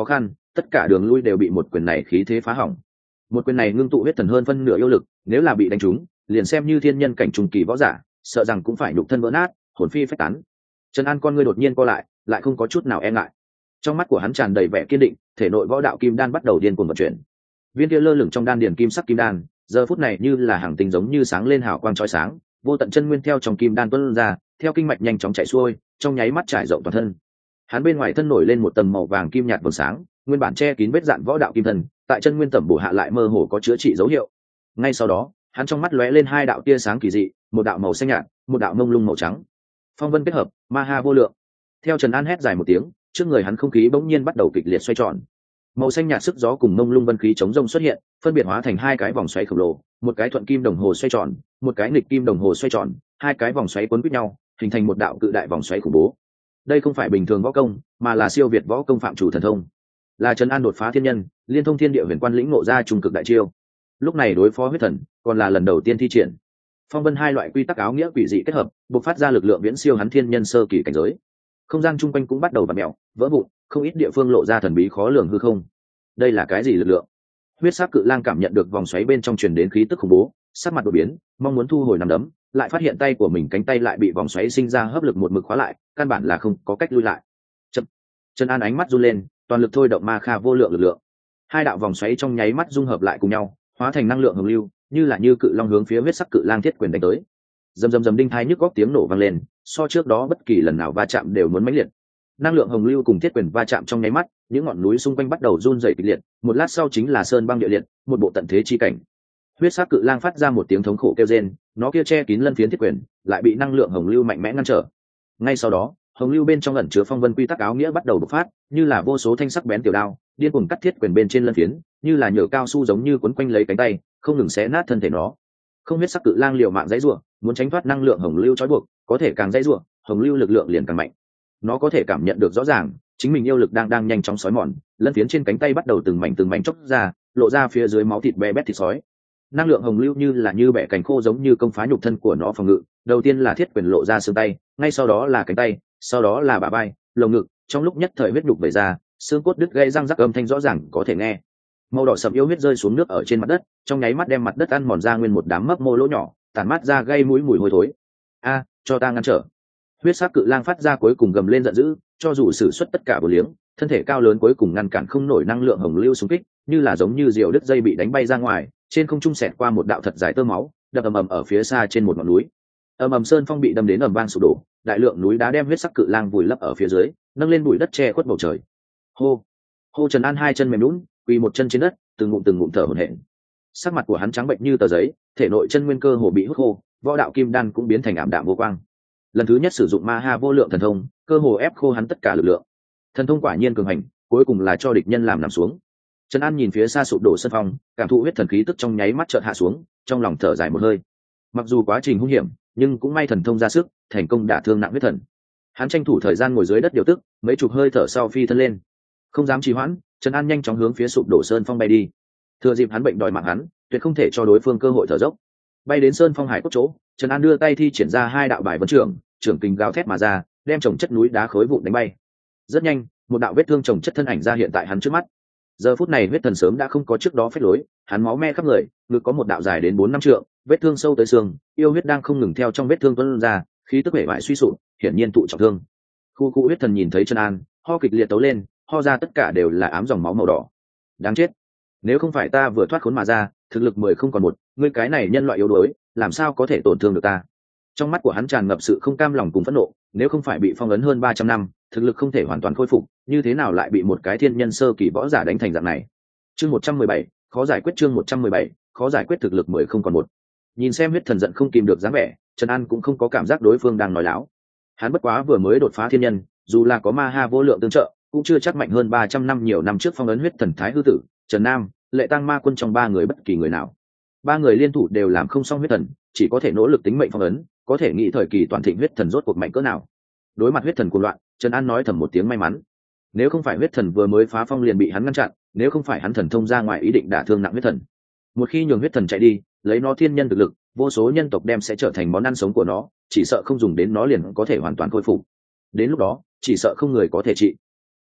[SPEAKER 1] tất cả đường lui đều bị một quyền này khí thế phá hỏng. Một quyền này ngưng tụ huyết thần hơn phân nửa yêu lực, nếu là bị đánh trúng, liền xem như thiên nhân cảnh trung kỳ võ giả, sợ rằng cũng phải nhục thân vỡ nát, hồn phi phách tán. Trần An con ngươi đột nhiên co lại không có chút nào e ngại. Trong mắt của hắn tràn đầy vẻ kiên định, thể nội võ đạo kim đan bắt đầu điên cuồng vận chuyển. Viên kia lơ lửng trong đan điền kim sắc kim đan, giờ phút này như là hàng tinh giống như sáng lên hào quang chói sáng, vô tận chân nguyên theo trong kim đan tuôn ra, theo kinh mạch nhanh chóng chảy xuôi, trong nháy mắt trải rộng toàn thân. Hắn bên ngoài thân nổi lên một tầng màu vàng kim nhạt vầng sáng, nguyên bản che kín vết dạn võ đạo kim thần, tại chân nguyên tẩm bổ hạ lại mơ hồ có chữa trị dấu hiệu. Ngay sau đó, hắn trong mắt lóe lên hai đạo tia sáng kỳ dị, một đạo màu xanh nhạt, một đạo mông lung màu trắng. Phong vân kết hợp, ma ha vô lượng. Theo Trần An hét dài một tiếng, trước người hắn không khí bỗng nhiên bắt đầu kịch liệt xoay tròn. Màu xanh nhạt sức gió cùng mông lung vân khí chống rông xuất hiện, phân biệt hóa thành hai cái vòng xoáy khổng lồ, một cái thuận kim đồng hồ xoay tròn, một cái nghịch kim đồng hồ xoay tròn, hai cái vòng xoáy quấn quýt nhau, hình thành một đạo cự đại vòng xoáy khủng bố. Đây không phải bình thường võ công, mà là siêu việt võ công phạm chủ thần thông, là Trần An đột phá thiên nhân, liên thông thiên địa huyền quan lĩnh ngộ ra trung cực đại chiêu. Lúc này đối phó huyết thần, còn là lần đầu tiên thi triển. Phong vân hai loại quy tắc áo nghĩa quỷ dị kết hợp, bộc phát ra lực lượng viễn siêu hắn thiên nhân sơ kỳ cảnh giới. Không gian chung quanh cũng bắt đầu vặn mèo, vỡ vụn, không ít địa phương lộ ra thần bí khó lường hư không. Đây là cái gì lực lượng? Huyết sắc cự lang cảm nhận được vòng xoáy bên trong truyền đến khí tức khủng bố, sắc mặt đột biến, mong muốn thu hồi nắm đấm, lại phát hiện tay của mình cánh tay lại bị vòng xoáy sinh ra hấp lực một mực khóa lại, căn bản là không có cách lui lại. Chậm. Trần An ánh mắt run lên, toàn lực thôi động ma kha vô lượng lực lượng. Hai đạo vòng xoáy trong nháy mắt dung hợp lại cùng nhau, hóa thành năng lượng hồng lưu, như cự long hướng phía huyết sắc cự lang thiết quyền đánh tới. Rầm rầm rầm đinh thai nhức góc tiếng nổ vang lên, so trước đó bất kỳ lần nào va chạm đều muốn mãnh liệt. Năng lượng hồng lưu cùng thiết quyền va chạm trong nháy mắt, những ngọn núi xung quanh bắt đầu run rẩy kịch liệt, một lát sau chính là sơn băng địa liệt, một bộ tận thế chi cảnh. Huyết sắc cự lang phát ra một tiếng thống khổ kêu rên, nó kia che kín lân phiến thiết quyền, lại bị năng lượng hồng lưu mạnh mẽ ngăn trở. Ngay sau đó, hồng lưu bên trong ẩn chứa phong vân quy tắc áo nghĩa bắt đầu bộc phát, như là vô số thanh sắc bén tiểu đao, điên cuồng cắt thiết quyền bên trên lân phiến, như là nhựa cao su giống như quấn quanh lấy cánh tay, không ngừng xé nát thân thể nó. Không huyết sắc cự lang liều mạng dãy rủa, muốn tránh thoát năng lượng hồng lưu trói buộc, có thể càng dãy rủa, hồng lưu lực lượng liền càng mạnh. Nó có thể cảm nhận được rõ ràng, chính mình yêu lực đang nhanh chóng xói mòn, lân phiến trên cánh tay bắt đầu từng mảnh chóc ra, lộ ra phía dưới máu thịt be bét thịt sói. Năng lượng hồng lưu như bẻ cành khô giống như công phá nhục thân của nó phòng ngự. Đầu tiên là thiết quyền lộ ra xương tay, ngay sau đó là cánh tay, sau đó là bả vai, lồng ngực, trong lúc nhất thời huyết nhục vẩy ra, xương cốt đứt gãy răng rắc âm thanh rõ ràng có thể nghe. Màu đỏ sậm yêu huyết rơi xuống nước ở trên mặt đất, trong nháy mắt đem mặt đất ăn mòn ra nguyên một đám mấp mô lỗ nhỏ, tản mát ra gây mũi mùi hôi thối. A, cho ta ngăn trở! Huyết sắc cự lang phát ra cuối cùng gầm lên giận dữ, cho dù sử xuất tất cả bổ liếng, thân thể cao lớn cuối cùng ngăn cản không nổi năng lượng hồng lưu xung kích, như là giống như diều đứt dây bị đánh bay ra ngoài, trên không trung xẹt qua một đạo thật dài tơ máu, đập ầm ầm ở phía xa trên một ngọn núi. Ầm ầm sơn phong bị đâm đến ầm vang sụp đổ, đại lượng núi đá đem huyết sắc cự lang vùi lấp ở phía dưới, nâng lên bụi đất che khuất bầu trời. Hô, hô! Trần An hai chân mềm nhũn, quỳ một chân trên đất, từng ngụm thở hổn hển. Sắc mặt của hắn trắng bệnh như tờ giấy, thể nội chân nguyên cơ hồ bị hút khô, võ đạo kim đan cũng biến thành ảm đạm vô quang. Lần thứ nhất sử dụng ma ha vô lượng thần thông, cơ hồ ép khô hắn tất cả lực lượng. Thần thông quả nhiên cường hành, cuối cùng là cho địch nhân làm nằm xuống. Trần An nhìn phía xa sụp đổ sân phong, cảm thụ huyết thần khí tức trong nháy mắt chợt hạ xuống, trong lòng thở dài một hơi. Mặc dù quá trình hung hiểm, nhưng cũng may thần thông ra sức, thành công đả thương nặng huyết thần. Hắn tranh thủ thời gian ngồi dưới đất điều tức, mấy chục hơi thở sau phi thân lên. Không dám trì hoãn, Trần An nhanh chóng hướng phía sụp đổ sơn phong bay đi. Thừa dịp hắn bệnh đòi mạng hắn, tuyệt không thể cho đối phương cơ hội thở dốc. Bay đến sơn phong hải cốt chỗ, Trần An đưa tay thi triển ra hai đạo bài vấn trưởng kình gào thét mà ra, đem chồng chất núi đá khối vụn đánh bay. Rất nhanh, một đạo vết thương chồng chất thân ảnh ra hiện tại hắn trước mắt. Giờ phút này huyết thần sớm đã không có trước đó phách lối, hắn máu me khắp người, ngực có một đạo dài đến 4-5 trượng, vết thương sâu tới xương, yêu huyết đang không ngừng theo trong vết thương tuôn ra, khí tức bể bại suy sụp, hiển nhiên thụ trọng thương. Khu huyết thần nhìn thấy Trần An, ho kịch liệt tấu lên, ho ra tất cả đều là ám dòng máu màu đỏ. Đáng chết, nếu không phải ta vừa thoát khốn mà ra, thực lực 10 không còn một, ngươi cái này nhân loại yếu đuối, làm sao có thể tổn thương được ta? Trong mắt của hắn tràn ngập sự không cam lòng cùng phẫn nộ, nếu không phải bị phong ấn hơn 300 năm, thực lực không thể hoàn toàn khôi phục, như thế nào lại bị một cái thiên nhân sơ kỳ võ giả đánh thành dạng này? Chương 117, khó giải quyết. Chương 117, khó giải quyết. Thực lực 10 không còn một. Nhìn xem huyết thần giận không kìm được dáng vẻ, Trần An cũng không có cảm giác đối phương đang nói láo. Hắn bất quá vừa mới đột phá thiên nhân, dù là có ma ha vô lượng tương trợ, cũng chưa chắc mạnh hơn 300 năm nhiều năm trước phong ấn huyết thần Thái hư tử, Trần Nam, Lệ Tăng Ma Quân trong ba người bất kỳ người nào. Ba người liên thủ đều làm không xong huyết thần, chỉ có thể nỗ lực tính mệnh phong ấn, có thể nghĩ thời kỳ toàn thịnh huyết thần rốt cuộc mạnh cỡ nào. Đối mặt huyết thần cuồng loạn, Trần An nói thầm một tiếng may mắn. Nếu không phải huyết thần vừa mới phá phong liền bị hắn ngăn chặn, nếu không phải hắn thần thông ra ngoài ý định đả thương nặng huyết thần, một khi nhường huyết thần chạy đi, lấy nó thiên nhân thực lực, vô số nhân tộc đem sẽ trở thành món ăn sống của nó, chỉ sợ không dùng đến nó liền có thể hoàn toàn khôi phục. Đến lúc đó, chỉ sợ không người có thể trị.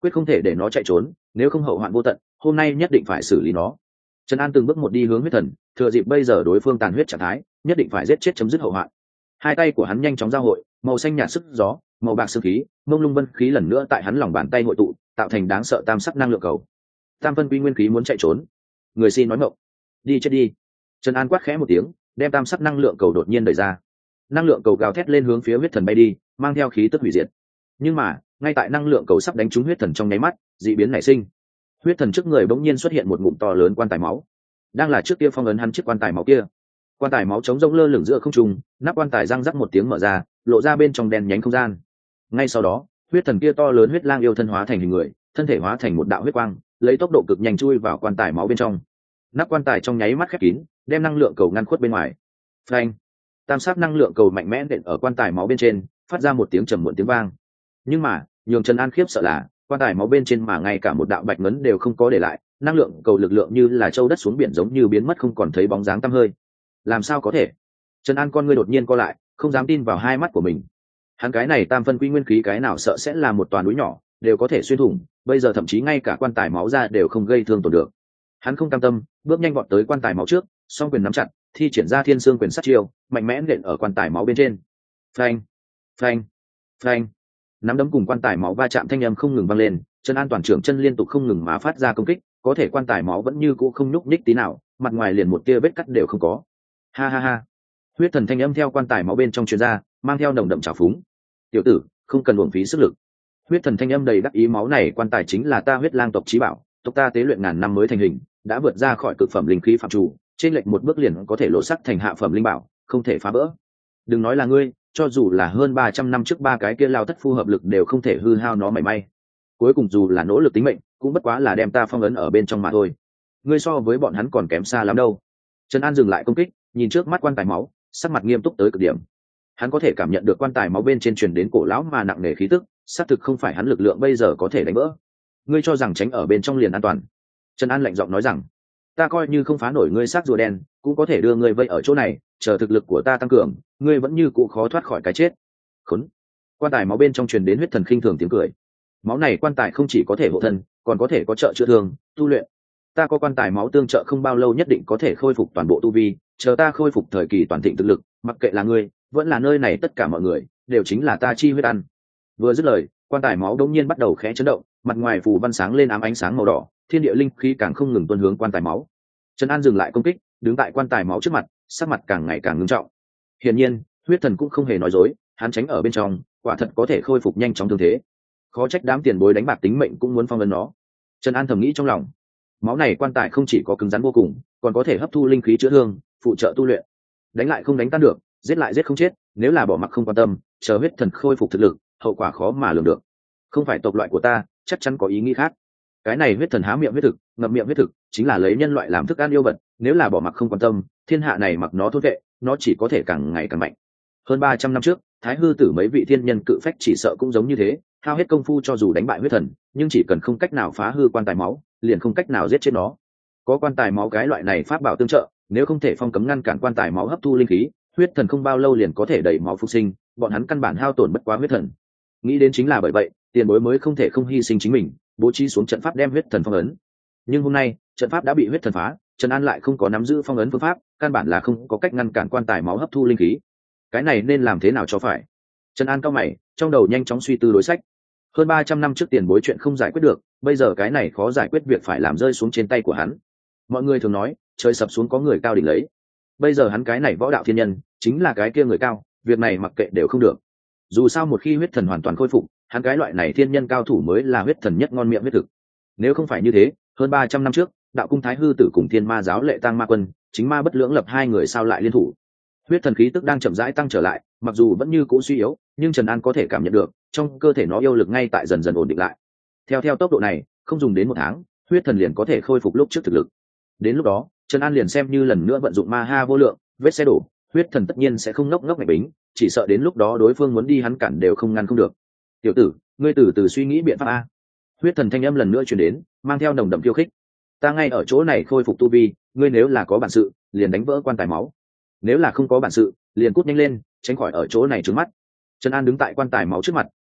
[SPEAKER 1] quyết không thể để nó chạy trốn, nếu không hậu hoạn vô tận, hôm nay nhất định phải xử lý nó. Trần An từng bước một đi hướng huyết thần, thừa dịp bây giờ đối phương tàn huyết trạng thái, nhất định phải giết chết chấm dứt hậu hoạn. Hai tay của hắn nhanh chóng giao hội, màu xanh nhạt sức gió, màu bạc sương khí, mông lung vân khí lần nữa tại hắn lòng bàn tay hội tụ, tạo thành đáng sợ tam sắc năng lượng cầu. Tam phân quy nguyên khí muốn chạy trốn, người xin nói mộng, đi chết đi. Trần An quát khẽ một tiếng, đem tam sắc năng lượng cầu đột nhiên đẩy ra. Năng lượng cầu gào thét lên hướng phía huyết thần bay đi, mang theo khí tức hủy diệt. Nhưng mà ngay tại năng lượng cầu sắp đánh trúng huyết thần trong nháy mắt, dị biến nảy sinh. Huyết thần trước người bỗng nhiên xuất hiện một ngụm to lớn quan tài máu, đang là trước kia phong ấn hắn chiếc quan tài máu kia. Quan tài máu trống rỗng lơ lửng giữa không trung, nắp quan tài răng rắc một tiếng mở ra, lộ ra bên trong đen nhánh không gian. Ngay sau đó, huyết thần kia to lớn huyết lang yêu thân hóa thành hình người, thân thể hóa thành một đạo huyết quang, lấy tốc độ cực nhanh chui vào quan tài máu bên trong. Nắp quan tài trong nháy mắt khép kín, đem năng lượng cầu ngăn khuất bên ngoài. Phanh! Tam sắc năng lượng cầu mạnh mẽ nện ở quan tài máu bên trên, phát ra một tiếng trầm muộn tiếng vang. Nhưng mà nhường Trần An khiếp sợ là quan tài máu bên trên mà ngay cả một đạo bạch ngấn đều không có để lại, năng lượng cầu lực lượng như là châu đất xuống biển giống như biến mất không còn thấy bóng dáng tăm hơi. Làm sao có thể? Trần An con ngươi đột nhiên co lại, không dám tin vào hai mắt của mình. Hắn cái này tam phân quy nguyên khí cái nào sợ sẽ là một toàn núi nhỏ đều có thể xuyên thủng, bây giờ thậm chí ngay cả quan tài máu ra đều không gây thương tổn được. Hắn không cam tâm, bước nhanh vọt tới quan tài máu trước, song quyền nắm chặt, thi triển ra thiên xương quyền sát chiêu, mạnh mẽ nện ở quan tài máu bên trên. Phanh, phanh, phanh. Nắm đấm cùng quan tài máu va chạm thanh âm không ngừng vang lên, Trần An toàn trưởng chân liên tục không ngừng mà phát ra công kích, có thể quan tài máu vẫn như cũ không nhúc nhích tí nào, mặt ngoài liền một tia vết cắt đều không có. Ha ha ha. Huyết thần thanh âm theo quan tài máu bên trong truyền ra, mang theo nồng đậm trào phúng. Tiểu tử, không cần uổng phí sức lực. Huyết thần thanh âm đầy đắc ý, máu này quan tài chính là ta Huyết Lang tộc chí bảo, tộc ta tế luyện ngàn năm mới thành hình, đã vượt ra khỏi cực phẩm linh khí phạm chủ, trên lệch một bước liền có thể lộ sắc thành hạ phẩm linh bảo, không thể phá vỡ. Đừng nói là ngươi, cho dù là hơn 300 năm trước ba cái kia lao thất phu hợp lực đều không thể hư hao nó mảy may. Cuối cùng dù là nỗ lực tính mệnh, cũng bất quá là đem ta phong ấn ở bên trong mà thôi. Ngươi so với bọn hắn còn kém xa lắm đâu. Trần An dừng lại công kích, nhìn trước mắt quan tài máu, sắc mặt nghiêm túc tới cực điểm. Hắn có thể cảm nhận được quan tài máu bên trên truyền đến cổ lão mà nặng nề khí tức, xác thực không phải hắn lực lượng bây giờ có thể đánh vỡ. Ngươi cho rằng tránh ở bên trong liền an toàn? Trần An lạnh giọng nói rằng, ta coi như không phá nổi ngươi xác rùa đen, cũng có thể đưa ngươi vây ở chỗ này, chờ thực lực của ta tăng cường, ngươi vẫn như cũ khó thoát khỏi cái chết. Khốn! Quan tài máu bên trong truyền đến huyết thần khinh thường tiếng cười. Máu này quan tài không chỉ có thể hộ thân, còn có thể có trợ chữa thương, tu luyện. Ta có quan tài máu tương trợ không bao lâu nhất định có thể khôi phục toàn bộ tu vi, chờ ta khôi phục thời kỳ toàn thịnh thực lực, mặc kệ là ngươi, vẫn là nơi này tất cả mọi người, đều chính là ta chi huyết ăn. Vừa dứt lời, quan tài máu đống nhiên bắt đầu khẽ chấn động, mặt ngoài phù văn sáng lên ám ánh sáng màu đỏ, thiên địa linh khí càng không ngừng tuôn hướng quan tài máu. Trần An dừng lại công kích, đứng tại quan tài máu trước mặt, sắc mặt càng ngày càng ngưng trọng. Hiển nhiên, huyết thần cũng không hề nói dối, hắn tránh ở bên trong, quả thật có thể khôi phục nhanh chóng thương thế. Khó trách đám tiền bối đánh bạc tính mệnh cũng muốn phong ấn nó. Trần An thầm nghĩ trong lòng, máu này quan tài không chỉ có cứng rắn vô cùng, còn có thể hấp thu linh khí chữa thương, phụ trợ tu luyện. Đánh lại không đánh tan được, giết lại giết không chết, nếu là bỏ mặc không quan tâm, chờ huyết thần khôi phục thực lực, hậu quả khó mà lường được. Không phải tộc loại của ta, chắc chắn có ý nghĩ khác. Cái này huyết thần há miệng huyết thực, ngậm miệng huyết thực, chính là lấy nhân loại làm thức ăn yêu vật, nếu là bỏ mặc không quan tâm, thiên hạ này mặc nó thôn vệ, nó chỉ có thể càng ngày càng mạnh. Hơn 300 năm trước, Thái Hư Tử mấy vị thiên nhân cự phách chỉ sợ cũng giống như thế, hao hết công phu cho dù đánh bại huyết thần, nhưng chỉ cần không cách nào phá hư quan tài máu, liền không cách nào giết chết nó. Có quan tài máu cái loại này pháp bảo tương trợ, nếu không thể phong cấm ngăn cản quan tài máu hấp thu linh khí, huyết thần không bao lâu liền có thể đẩy máu phục sinh, bọn hắn căn bản hao tổn bất quá huyết thần. Nghĩ đến chính là bởi vậy, tiền bối mới không thể không hy sinh chính mình, bố trí xuống trận pháp đem huyết thần phong ấn. Nhưng hôm nay, trận pháp đã bị huyết thần phá, Trần An lại không có nắm giữ phong ấn phương pháp, căn bản là không có cách ngăn cản quan tài máu hấp thu linh khí. Cái này nên làm thế nào cho phải? Trần An cau mày, trong đầu nhanh chóng suy tư đối sách. Hơn 300 năm trước tiền bối chuyện không giải quyết được, bây giờ cái này khó giải quyết, việc phải làm rơi xuống trên tay của hắn. Mọi người thường nói, trời sập xuống có người cao đỉnh lấy. Bây giờ hắn cái này võ đạo thiên nhân, chính là cái kia người cao, việc này mặc kệ đều không được. Dù sao một khi huyết thần hoàn toàn khôi phục, hắn cái loại này thiên nhân cao thủ mới là huyết thần nhất ngon miệng huyết thực. Nếu không phải như thế, hơn 300 năm trước, đạo cung Thái Hư Tử cùng Thiên Ma giáo Lệ Tang Ma Quân, chính ma bất lưỡng lập hai người sao lại liên thủ? Huyết thần khí tức đang chậm rãi tăng trở lại, mặc dù vẫn như cũ suy yếu, nhưng Trần An có thể cảm nhận được, trong cơ thể nó yêu lực ngay tại dần dần ổn định lại. Theo tốc độ này, không dùng đến 1 tháng, huyết thần liền có thể khôi phục lúc trước thực lực. Đến lúc đó, Trần An liền xem như lần nữa vận dụng ma ha vô lượng, vết xe đổ, huyết thần tất nhiên sẽ không ngốc ngốc ngạch bính, chỉ sợ đến lúc đó đối phương muốn đi hắn cản đều không ngăn không được. Tiểu tử, ngươi từ từ suy nghĩ biện pháp a. Huyết thần thanh âm lần nữa truyền đến, mang theo nồng đậm khiêu khích. Ta ngay ở chỗ này khôi phục tu vi, ngươi nếu là có bản sự, liền đánh vỡ quan tài máu. Nếu là không có bản sự, liền cút nhanh lên, tránh khỏi ở chỗ này trướng mắt. Trần An đứng tại quan tài máu trước mặt,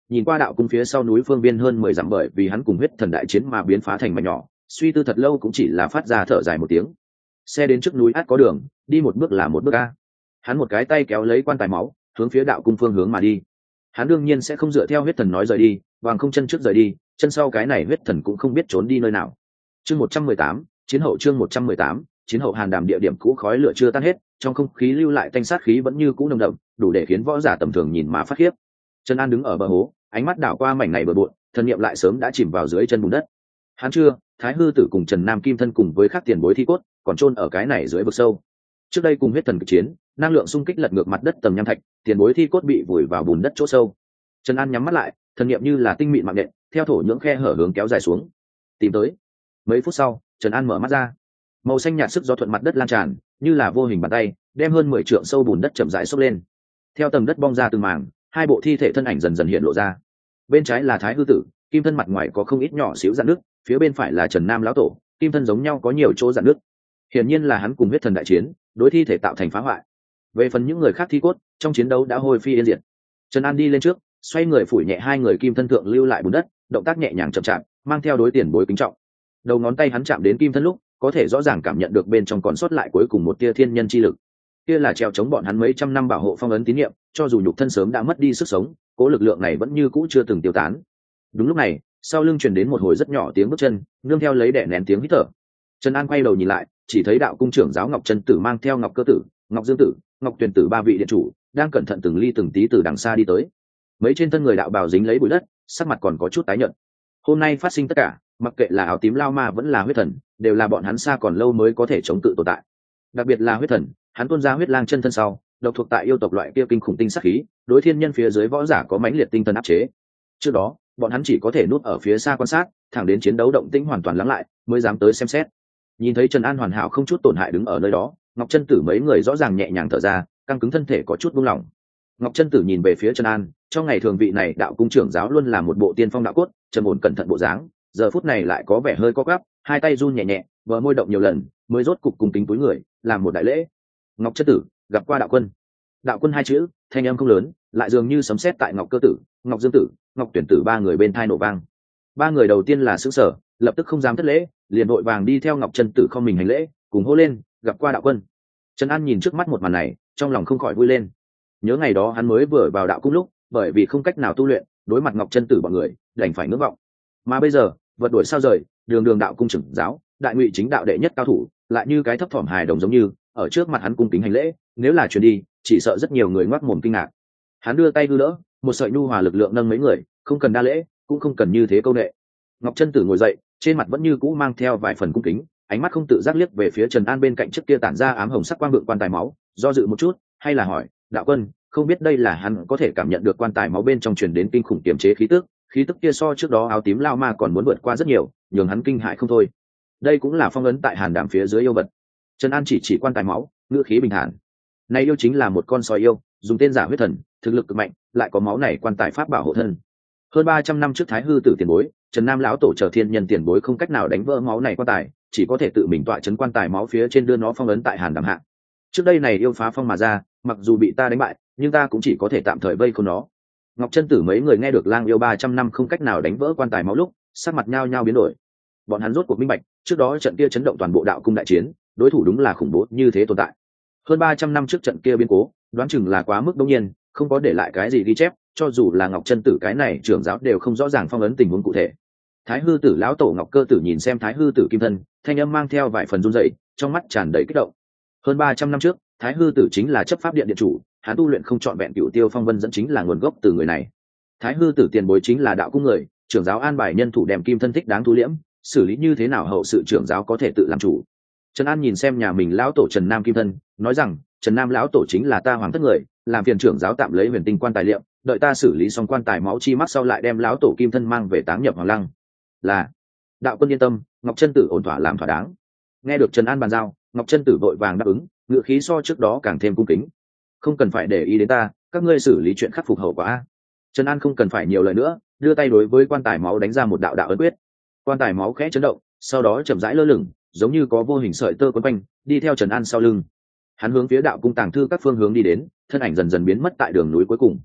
[SPEAKER 1] nhìn qua đạo cung phía sau núi phương biên hơn 10 dặm, bởi vì hắn cùng huyết thần đại chiến mà biến phá thành mảnh nhỏ, suy tư thật lâu cũng chỉ là phát ra thở dài một tiếng. Xe đến trước núi át có đường, đi một bước là một bước a. Hắn một cái tay kéo lấy quan tài máu, hướng phía đạo cung phương hướng mà đi. Hắn đương nhiên sẽ không dựa theo huyết thần nói rời đi, vàng không chân trước rời đi, chân sau cái này huyết thần cũng không biết trốn đi nơi nào. Chương 118, chiến hậu. Chương 118, chiến hậu. Hàn Đàm địa điểm cũ khói lửa chưa tan hết, trong không khí lưu lại tanh sát khí vẫn như cũ nồng đậm, đủ để khiến võ giả tầm thường nhìn mà phát khiếp. Trần An đứng ở bờ hố, ánh mắt đảo qua mảnh này bừa bộn, thần niệm lại sớm đã chìm vào dưới chân bùn đất. Hắn chưa, Thái Hư Tử cùng Trần Nam Kim Thân cùng với các tiền bối thi cốt, còn chôn ở cái này dưới vực sâu. Trước đây cùng huyết thần kịch chiến, năng lượng xung kích lật ngược mặt đất tầng nham thạch, tiền bối thi cốt bị vùi vào bùn đất chỗ sâu. Trần An nhắm mắt lại, thần niệm như là tinh mịn mạng nện, theo thổ nhưỡng khe hở hướng kéo dài xuống. Tìm tới. Mấy phút sau, Trần An mở mắt ra. Màu xanh nhạt sức gió thuận mặt đất lan tràn, như là vô hình bàn tay, đem hơn 10 trượng sâu bùn đất chậm rãi xốc lên. Theo tầng đất bong ra từng mảng, hai bộ thi thể thân ảnh dần dần hiện lộ ra. Bên trái là Thái Hư Tử, kim thân mặt ngoài có không ít nhỏ xíu rạn nước, phía bên phải là Trần Nam lão tổ, kim thân giống nhau có nhiều chỗ rạn nước. Hiển nhiên là hắn cùng huyết thần đại chiến, đối thi thể tạo thành phá hoại. Về phần những người khác thi cốt, trong chiến đấu đã hôi phi yên diệt. Trần An đi lên trước, xoay người phủi nhẹ hai người kim thân thượng lưu lại bùn đất, động tác nhẹ nhàng chậm chạp, mang theo đối tiền bối kính trọng. Đầu ngón tay hắn chạm đến kim thân lúc, có thể rõ ràng cảm nhận được bên trong còn sót lại cuối cùng một tia thiên nhân chi lực. Kia là treo chống bọn hắn mấy trăm năm bảo hộ phong ấn tín niệm, cho dù nhục thân sớm đã mất đi sức sống, cố lực lượng này vẫn như cũ chưa từng tiêu tán. Đúng lúc này, sau lưng truyền đến một hồi rất nhỏ tiếng bước chân, nương theo lấy đè nén tiếng hít thở. Trần An quay đầu nhìn lại, chỉ thấy đạo cung trưởng giáo Ngọc Chân Tử mang theo Ngọc Cơ Tử, Ngọc Dương Tử, Ngọc Tuyền Tử ba vị điện chủ, đang cẩn thận từng ly từng tí từ đằng xa đi tới. Mấy trên thân người đạo bào dính lấy bụi đất, sắc mặt còn có chút tái nhợt. Hôm nay phát sinh tất cả, mặc kệ là áo tím lao ma vẫn là huyết thần, đều là bọn hắn xa còn lâu mới có thể chống cự tồn tại. Đặc biệt là huyết thần, hắn tuôn ra huyết lang chân thân sau, độc thuộc tại yêu tộc loại kia kinh khủng tinh sát khí, đối thiên nhân phía dưới võ giả có mãnh liệt tinh thần áp chế. Trước đó, bọn hắn chỉ có thể núp ở phía xa quan sát, thẳng đến chiến đấu động tĩnh hoàn toàn lắng lại, mới dám tới xem xét. Nhìn thấy Trần An hoàn hảo không chút tổn hại đứng ở nơi đó, Ngọc Chân Tử mấy người rõ ràng nhẹ nhàng thở ra, căng cứng thân thể có chút buông lỏng. Ngọc Chân Tử nhìn về phía Trần An, trong ngày thường vị này đạo cung trưởng giáo luôn là một bộ tiên phong đạo cốt, trầm ổn cẩn thận bộ dáng, giờ phút này lại có vẻ hơi co quắp, hai tay run nhẹ nhẹ, vờ môi động nhiều lần, mới rốt cục cùng kính túi người, làm một đại lễ. Ngọc Chân Tử, gặp qua đạo quân. Đạo quân hai chữ, thanh âm không lớn, lại dường như sấm sét tại Ngọc Cơ Tử, Ngọc Dương Tử, Ngọc Tuyển Tử ba người bên tai nổ vang. Ba người đầu tiên là sửng sở, lập tức không dám thất lễ, liền vội vàng đi theo Ngọc Chân Tử không mình hành lễ, cùng hô lên, gặp qua đạo quân. Trần An nhìn trước mắt một màn này, trong lòng không khỏi vui lên. Nhớ ngày đó hắn mới vừa vào đạo cung lúc, bởi vì không cách nào tu luyện, đối mặt Ngọc Chân Tử bọn người, đành phải ngưỡng vọng. Mà bây giờ, vật đuổi sao rời, đường đường đạo cung trưởng giáo, đại ngụy chính đạo đệ nhất cao thủ, lại như cái thấp thỏm hài đồng giống như, ở trước mặt hắn cung kính hành lễ, nếu là truyền đi, chỉ sợ rất nhiều người ngoác mồm kinh ngạc. Hắn đưa tay đưa đỡ, một sợi nhu hòa lực lượng nâng mấy người, không cần đa lễ, cũng không cần như thế câu nệ. Ngọc Chân Tử ngồi dậy, trên mặt vẫn như cũ mang theo vài phần cung kính, ánh mắt không tự giác liếc về phía Trần An bên cạnh trước kia tản ra ám hồng sắc quang vượng quan tài máu, do dự một chút, hay là hỏi, đạo quân, không biết đây là hắn có thể cảm nhận được quan tài máu bên trong truyền đến kinh khủng kiềm chế khí tức kia so trước đó áo tím lao ma còn muốn vượt qua rất nhiều, nhường hắn kinh hãi không thôi. Đây cũng là phong ấn tại Hàn Đàm phía dưới yêu vật. Trần An chỉ quan tài máu, ngữ khí bình thản. Này yêu chính là một con sói yêu, dùng tên giả huyết thần, thực lực cực mạnh, lại có máu này quan tài pháp bảo hộ thân. Hơn 300 năm trước Thái Hư Tử tiền bối, Trần Nam lão tổ chờ thiên nhân tiền bối không cách nào đánh vỡ máu này quan tài, chỉ có thể tự mình tọa trấn quan tài máu phía trên đưa nó phong ấn tại Hàn Đàm hạ. Trước đây này yêu phá phong mà ra, mặc dù bị ta đánh bại, nhưng ta cũng chỉ có thể tạm thời vây khốn nó. Ngọc Chân Tử mấy người nghe được lang yêu 300 năm không cách nào đánh vỡ quan tài máu lúc, sắc mặt nhao nhao biến đổi. Bọn hắn rốt cuộc minh bạch, trước đó trận kia chấn động toàn bộ đạo cung đại chiến, đối thủ đúng là khủng bố như thế tồn tại. Hơn 300 năm trước trận kia biến cố, đoán chừng là quá mức đột nhiên, không có để lại cái gì ghi chép, cho dù là Ngọc Chân Tử cái này trưởng giáo đều không rõ ràng phong ấn tình huống cụ thể. Thái Hư Tử lão tổ Ngọc Cơ Tử nhìn xem Thái Hư Tử kim thân, thanh âm mang theo vài phần run rẩy, trong mắt tràn đầy kích động. Hơn 300 năm trước, Thái Hư Tử chính là chấp pháp điện điện chủ, hắn tu luyện không trọn vẹn Cửu Tiêu Phong Vân dẫn chính là nguồn gốc từ người này. Thái Hư Tử tiền bối chính là đạo cung người, trưởng giáo an bài nhân thủ đem kim thân thích đáng thu liễm, xử lý như thế nào hậu sự trưởng giáo có thể tự làm chủ. Trần An nhìn xem nhà mình lão tổ Trần Nam kim thân, nói rằng, Trần Nam lão tổ chính là ta hoàng thất người, làm phiền trưởng giáo tạm lấy huyền tinh quan tài liệu, đợi ta xử lý xong quan tài máu chi mắc sau lại đem lão tổ kim thân mang về táng nhập hoàng lăng. Là đạo quân yên tâm, Ngọc Chân Tử ổn thỏa làm thỏa đáng. Nghe được Trần An bàn giao, Ngọc Chân Tử vội vàng đáp ứng, ngựa khí so trước đó càng thêm cung kính. Không cần phải để ý đến ta, các ngươi xử lý chuyện khắc phục hậu quả. Trần An không cần phải nhiều lời nữa, đưa tay đối với quan tài máu đánh ra một đạo ấn quyết. Quan tài máu khẽ chấn động, sau đó chậm rãi lơ lửng, giống như có vô hình sợi tơ quấn quanh, đi theo Trần An sau lưng. Hắn hướng phía đạo cung tàng thư các phương hướng đi đến, thân ảnh dần dần biến mất tại đường núi cuối cùng.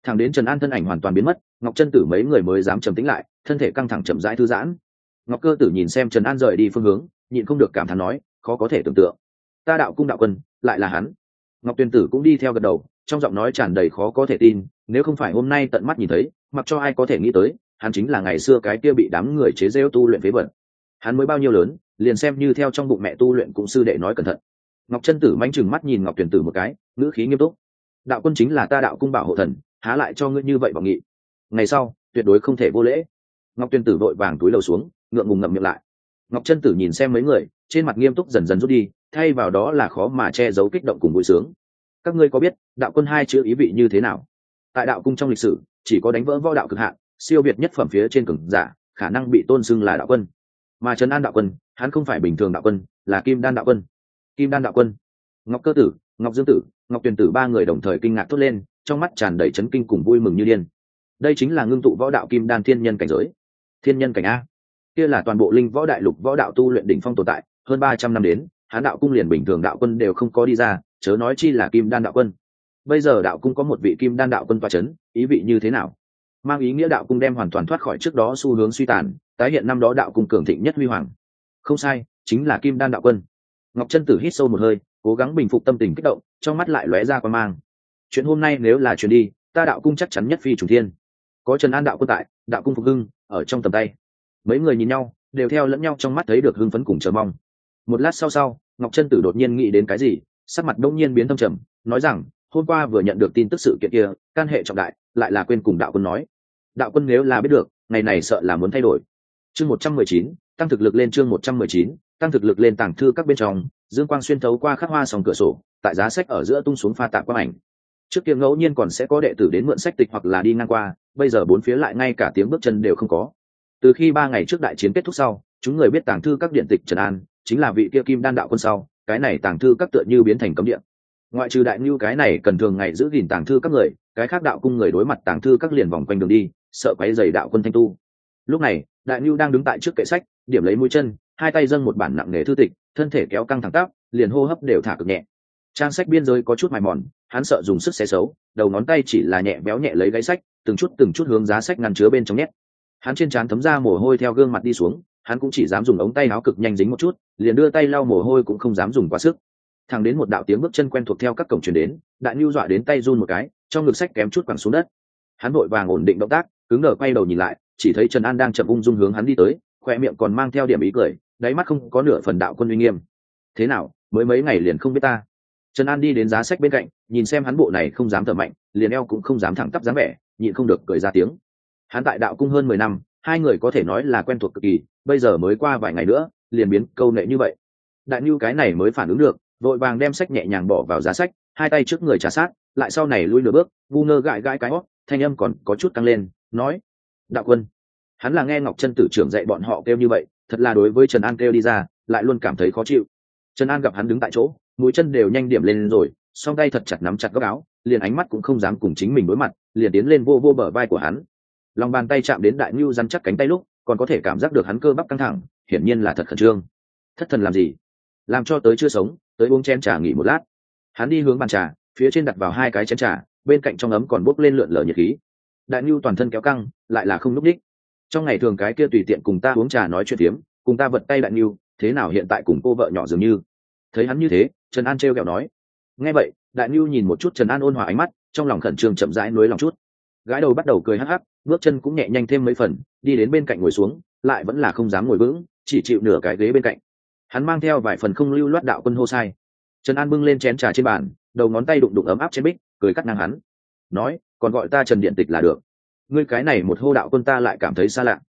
[SPEAKER 1] Thẳng đến Trần An thân ảnh hoàn toàn biến mất, Ngọc Chân Tử mấy người mới dám trầm tĩnh lại, thân thể căng thẳng chậm rãi thư giãn. Ngọc Cơ Tử nhìn xem Trần An rời đi phương hướng, nhịn không được cảm thán nói, khó có thể tưởng tượng, ta đạo cung đạo quân lại là hắn. Ngọc Tuyền Tử cũng đi theo gật đầu, trong giọng nói tràn đầy khó có thể tin, nếu không phải hôm nay tận mắt nhìn thấy, mặc cho ai có thể nghĩ tới, hắn chính là ngày xưa cái kia bị đám người chế giễu tu luyện phế vật. Hắn mới bao nhiêu lớn, liền xem như theo trong bụng mẹ tu luyện cũng sư đệ nói cẩn thận. Ngọc Chân Tử manh chừng mắt nhìn Ngọc Tuyền Tử một cái, ngữ khí nghiêm túc, đạo quân chính là ta đạo cung bảo hộ thần, há lại cho ngươi như vậy vọng nghị. Ngày sau tuyệt đối không thể vô lễ. Ngọc Tuyền Tử vội vàng túi lầu xuống, ngượng ngùng ngậm miệng lại. Ngọc Chân Tử nhìn xem mấy người, trên mặt nghiêm túc dần dần rút đi, thay vào đó là khó mà che giấu kích động cùng vui sướng. Các ngươi có biết đạo quân hai chữ ý vị như thế nào? Tại đạo cung trong lịch sử, chỉ có đánh vỡ võ đạo cực hạn, siêu việt nhất phẩm phía trên cường giả, khả năng bị tôn xưng là đạo quân. Mà Trần An đạo quân, hắn không phải bình thường đạo quân, là Kim Đan đạo quân. Kim Đan đạo quân. Ngọc Cơ Tử, Ngọc Dương Tử, Ngọc Tuyền Tử ba người đồng thời kinh ngạc thốt lên, trong mắt tràn đầy chấn kinh cùng vui mừng như điên. Đây chính là ngưng tụ võ đạo Kim Đan thiên nhân cảnh giới. Thiên nhân cảnh a, kia là toàn bộ linh võ đại lục võ đạo tu luyện đỉnh phong tồn tại, hơn 300 năm đến, hắn đạo cung liền bình thường đạo quân đều không có đi ra, chớ nói chi là Kim Đan đạo quân. Bây giờ đạo cung có một vị Kim Đan đạo quân tọa chấn, ý vị như thế nào? Mang ý nghĩa đạo cung đem hoàn toàn thoát khỏi trước đó xu hướng suy tàn, tái hiện năm đó đạo cung cường thịnh nhất huy hoàng. Không sai, chính là Kim Đan đạo quân. Ngọc Chân Tử hít sâu một hơi, cố gắng bình phục tâm tình kích động, trong mắt lại lóe ra quan mang. Chuyện hôm nay nếu là chuyện đi, ta đạo cung chắc chắn nhất phi trùng thiên. Có Trần An đạo quân tại, đạo cung phục hưng ở trong tầm tay. Mấy người nhìn nhau, đều theo lẫn nhau trong mắt thấy được hưng phấn cùng chờ mong. Một lát sau, Ngọc Chân Tử đột nhiên nghĩ đến cái gì, sắc mặt đông nhiên biến thâm trầm, nói rằng, hôm qua vừa nhận được tin tức sự kiện kia, can hệ trọng đại, lại là quên cùng đạo quân nói. Đạo quân nếu là biết được, ngày này sợ là muốn thay đổi. Chương 119, tăng thực lực lên. Chương 119, tăng thực lực lên. Tàng thư các bên trong, dương quang xuyên thấu qua khắc hoa sòng cửa sổ, tại giá sách ở giữa tung xuống pha tạp quang ảnh. Trước kia ngẫu nhiên còn sẽ có đệ tử đến mượn sách tịch hoặc là đi ngang qua, bây giờ bốn phía lại ngay cả tiếng bước chân đều không có. Từ khi 3 ngày trước đại chiến kết thúc sau, chúng người biết tàng thư các điện tịch Trần An chính là vị kia Kim Đan đạo quân sau, cái này tàng thư các tựa như biến thành cấm địa. Ngoại trừ đại nhu cái này cần thường ngày giữ gìn tàng thư các người, cái khác đạo cung người đối mặt tàng thư các liền vòng quanh đường đi, sợ quấy rầy đạo quân thanh tu. Lúc này, đại nhu đang đứng tại trước kệ sách, điểm lấy mũi chân, hai tay dâng một bản nặng nề thư tịch, thân thể kéo căng thẳng tắp, liền hô hấp đều thả cực nhẹ. Trang sách biên giới có chút mài mòn, hắn sợ dùng sức xé xấu, đầu ngón tay chỉ là nhẹ béo nhẹ lấy gáy sách, từng chút hướng giá sách ngăn chứa bên trong nhét. Hắn trên trán thấm ra mồ hôi theo gương mặt đi xuống, hắn cũng chỉ dám dùng ống tay áo cực nhanh dính một chút, liền đưa tay lau mồ hôi cũng không dám dùng quá sức. Thẳng đến một đạo tiếng bước chân quen thuộc theo các cổng truyền đến, đại nhu dọa đến tay run một cái, trong ngực sách kém chút quẳng xuống đất. Hắn vội vàng ổn định động tác, cứng đờ quay đầu nhìn lại, chỉ thấy Trần An đang chậm ung dung hướng hắn đi tới, khoe miệng còn mang theo điểm ý cười, đáy mắt không có nửa phần đạo quân uy nghiêm. Thế nào, mới mấy ngày liền không biết ta? Trần An đi đến giá sách bên cạnh, nhìn xem hắn bộ này không dám thở mạnh, liền eo cũng không dám thẳng tắp dáng vẻ, nhịn không được cười ra tiếng. Hắn tại đạo cung hơn 10 năm, hai người có thể nói là quen thuộc cực kỳ, bây giờ mới qua vài ngày nữa, liền biến câu nệ như vậy. Đại nhu cái này mới phản ứng được, vội vàng đem sách nhẹ nhàng bỏ vào giá sách, hai tay trước người trà sát, lại sau này lui nửa bước, ngu ngơ gãi cái hót, thanh âm còn có chút tăng lên, nói: "Đạo quân." Hắn là nghe Ngọc Chân Tử trưởng dạy bọn họ kêu như vậy, thật là đối với Trần An kêu đi ra, lại luôn cảm thấy khó chịu. Trần An gặp hắn đứng tại chỗ, mũi chân đều nhanh điểm lên rồi, song tay thật chặt nắm chặt góc áo, liền ánh mắt cũng không dám cùng chính mình đối mặt, liền tiến lên vô bờ vai của hắn. Lòng bàn tay chạm đến đại nhu rắn chắc cánh tay lúc, còn có thể cảm giác được hắn cơ bắp căng thẳng, hiển nhiên là thật khẩn trương. Thất thần làm gì? Làm cho tới chưa sống, tới uống chén trà nghỉ một lát. Hắn đi hướng bàn trà, phía trên đặt vào 2 cái chén trà, bên cạnh trong ấm còn bốc lên lượn lờ nhiệt khí. Đại nhu toàn thân kéo căng, lại là không núp đích. Trong ngày thường cái kia tùy tiện cùng ta uống trà nói chuyện tiếm, cùng ta vật tay đại nhu, thế nào hiện tại cùng cô vợ nhỏ dường như. Thấy hắn như thế, Trần An trêu ghẹo nói. Nghe vậy, đại nhu nhìn một chút Trần An ôn hòa ánh mắt, trong lòng khẩn trương chậm rãi nuối lòng chút. Gái đầu bắt đầu cười hắc hắc, bước chân cũng nhẹ nhanh thêm mấy phần, đi đến bên cạnh ngồi xuống, lại vẫn là không dám ngồi vững, chỉ chịu nửa cái ghế bên cạnh. Hắn mang theo vài phần không lưu loát đạo quân hô sai. Trần An bưng lên chén trà trên bàn, đầu ngón tay đụng đụng ấm áp trên bích, cười cắt ngang hắn, nói: "Còn gọi ta Trần Điện Tịch là được. Ngươi cái này một hô đạo quân ta lại cảm thấy xa lạ.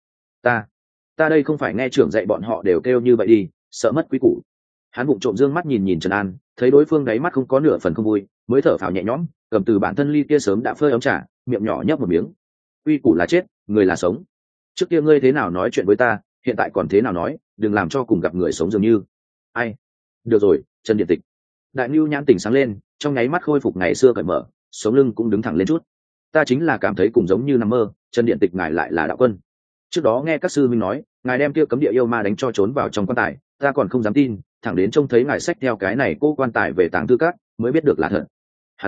[SPEAKER 1] Ta đây không phải nghe trưởng dạy bọn họ đều kêu như vậy đi, sợ mất quý củ." Hắn bụng trộm dương mắt nhìn Trần An, thấy đối phương đáy mắt không có nửa phần không vui, mới thở phào nhẹ nhõm, cầm từ bản thân ly kia sớm đã phơi ấm trà, miệng nhỏ nhấp một miếng. Quy củ là chết, người là sống. Trước kia ngươi thế nào nói chuyện với ta, hiện tại còn thế nào nói, đừng làm cho cùng gặp người sống dường như. Ai? Được rồi, Trần Điện Tịch. Đại Nưu nhãn tỉnh sáng lên, trong nháy mắt khôi phục ngày xưa cởi mở, sống lưng cũng đứng thẳng lên chút. Ta chính là cảm thấy cùng giống như nằm mơ, Trần Điện Tịch ngài lại là đạo quân. Trước đó nghe các sư minh nói, ngài đem kia cấm địa yêu ma đánh cho trốn vào trong quan tài, ta còn không dám tin, thẳng đến trông thấy ngài xách theo cái này cô quan tài về tàng thư các, mới biết được là thật. Hắn nói,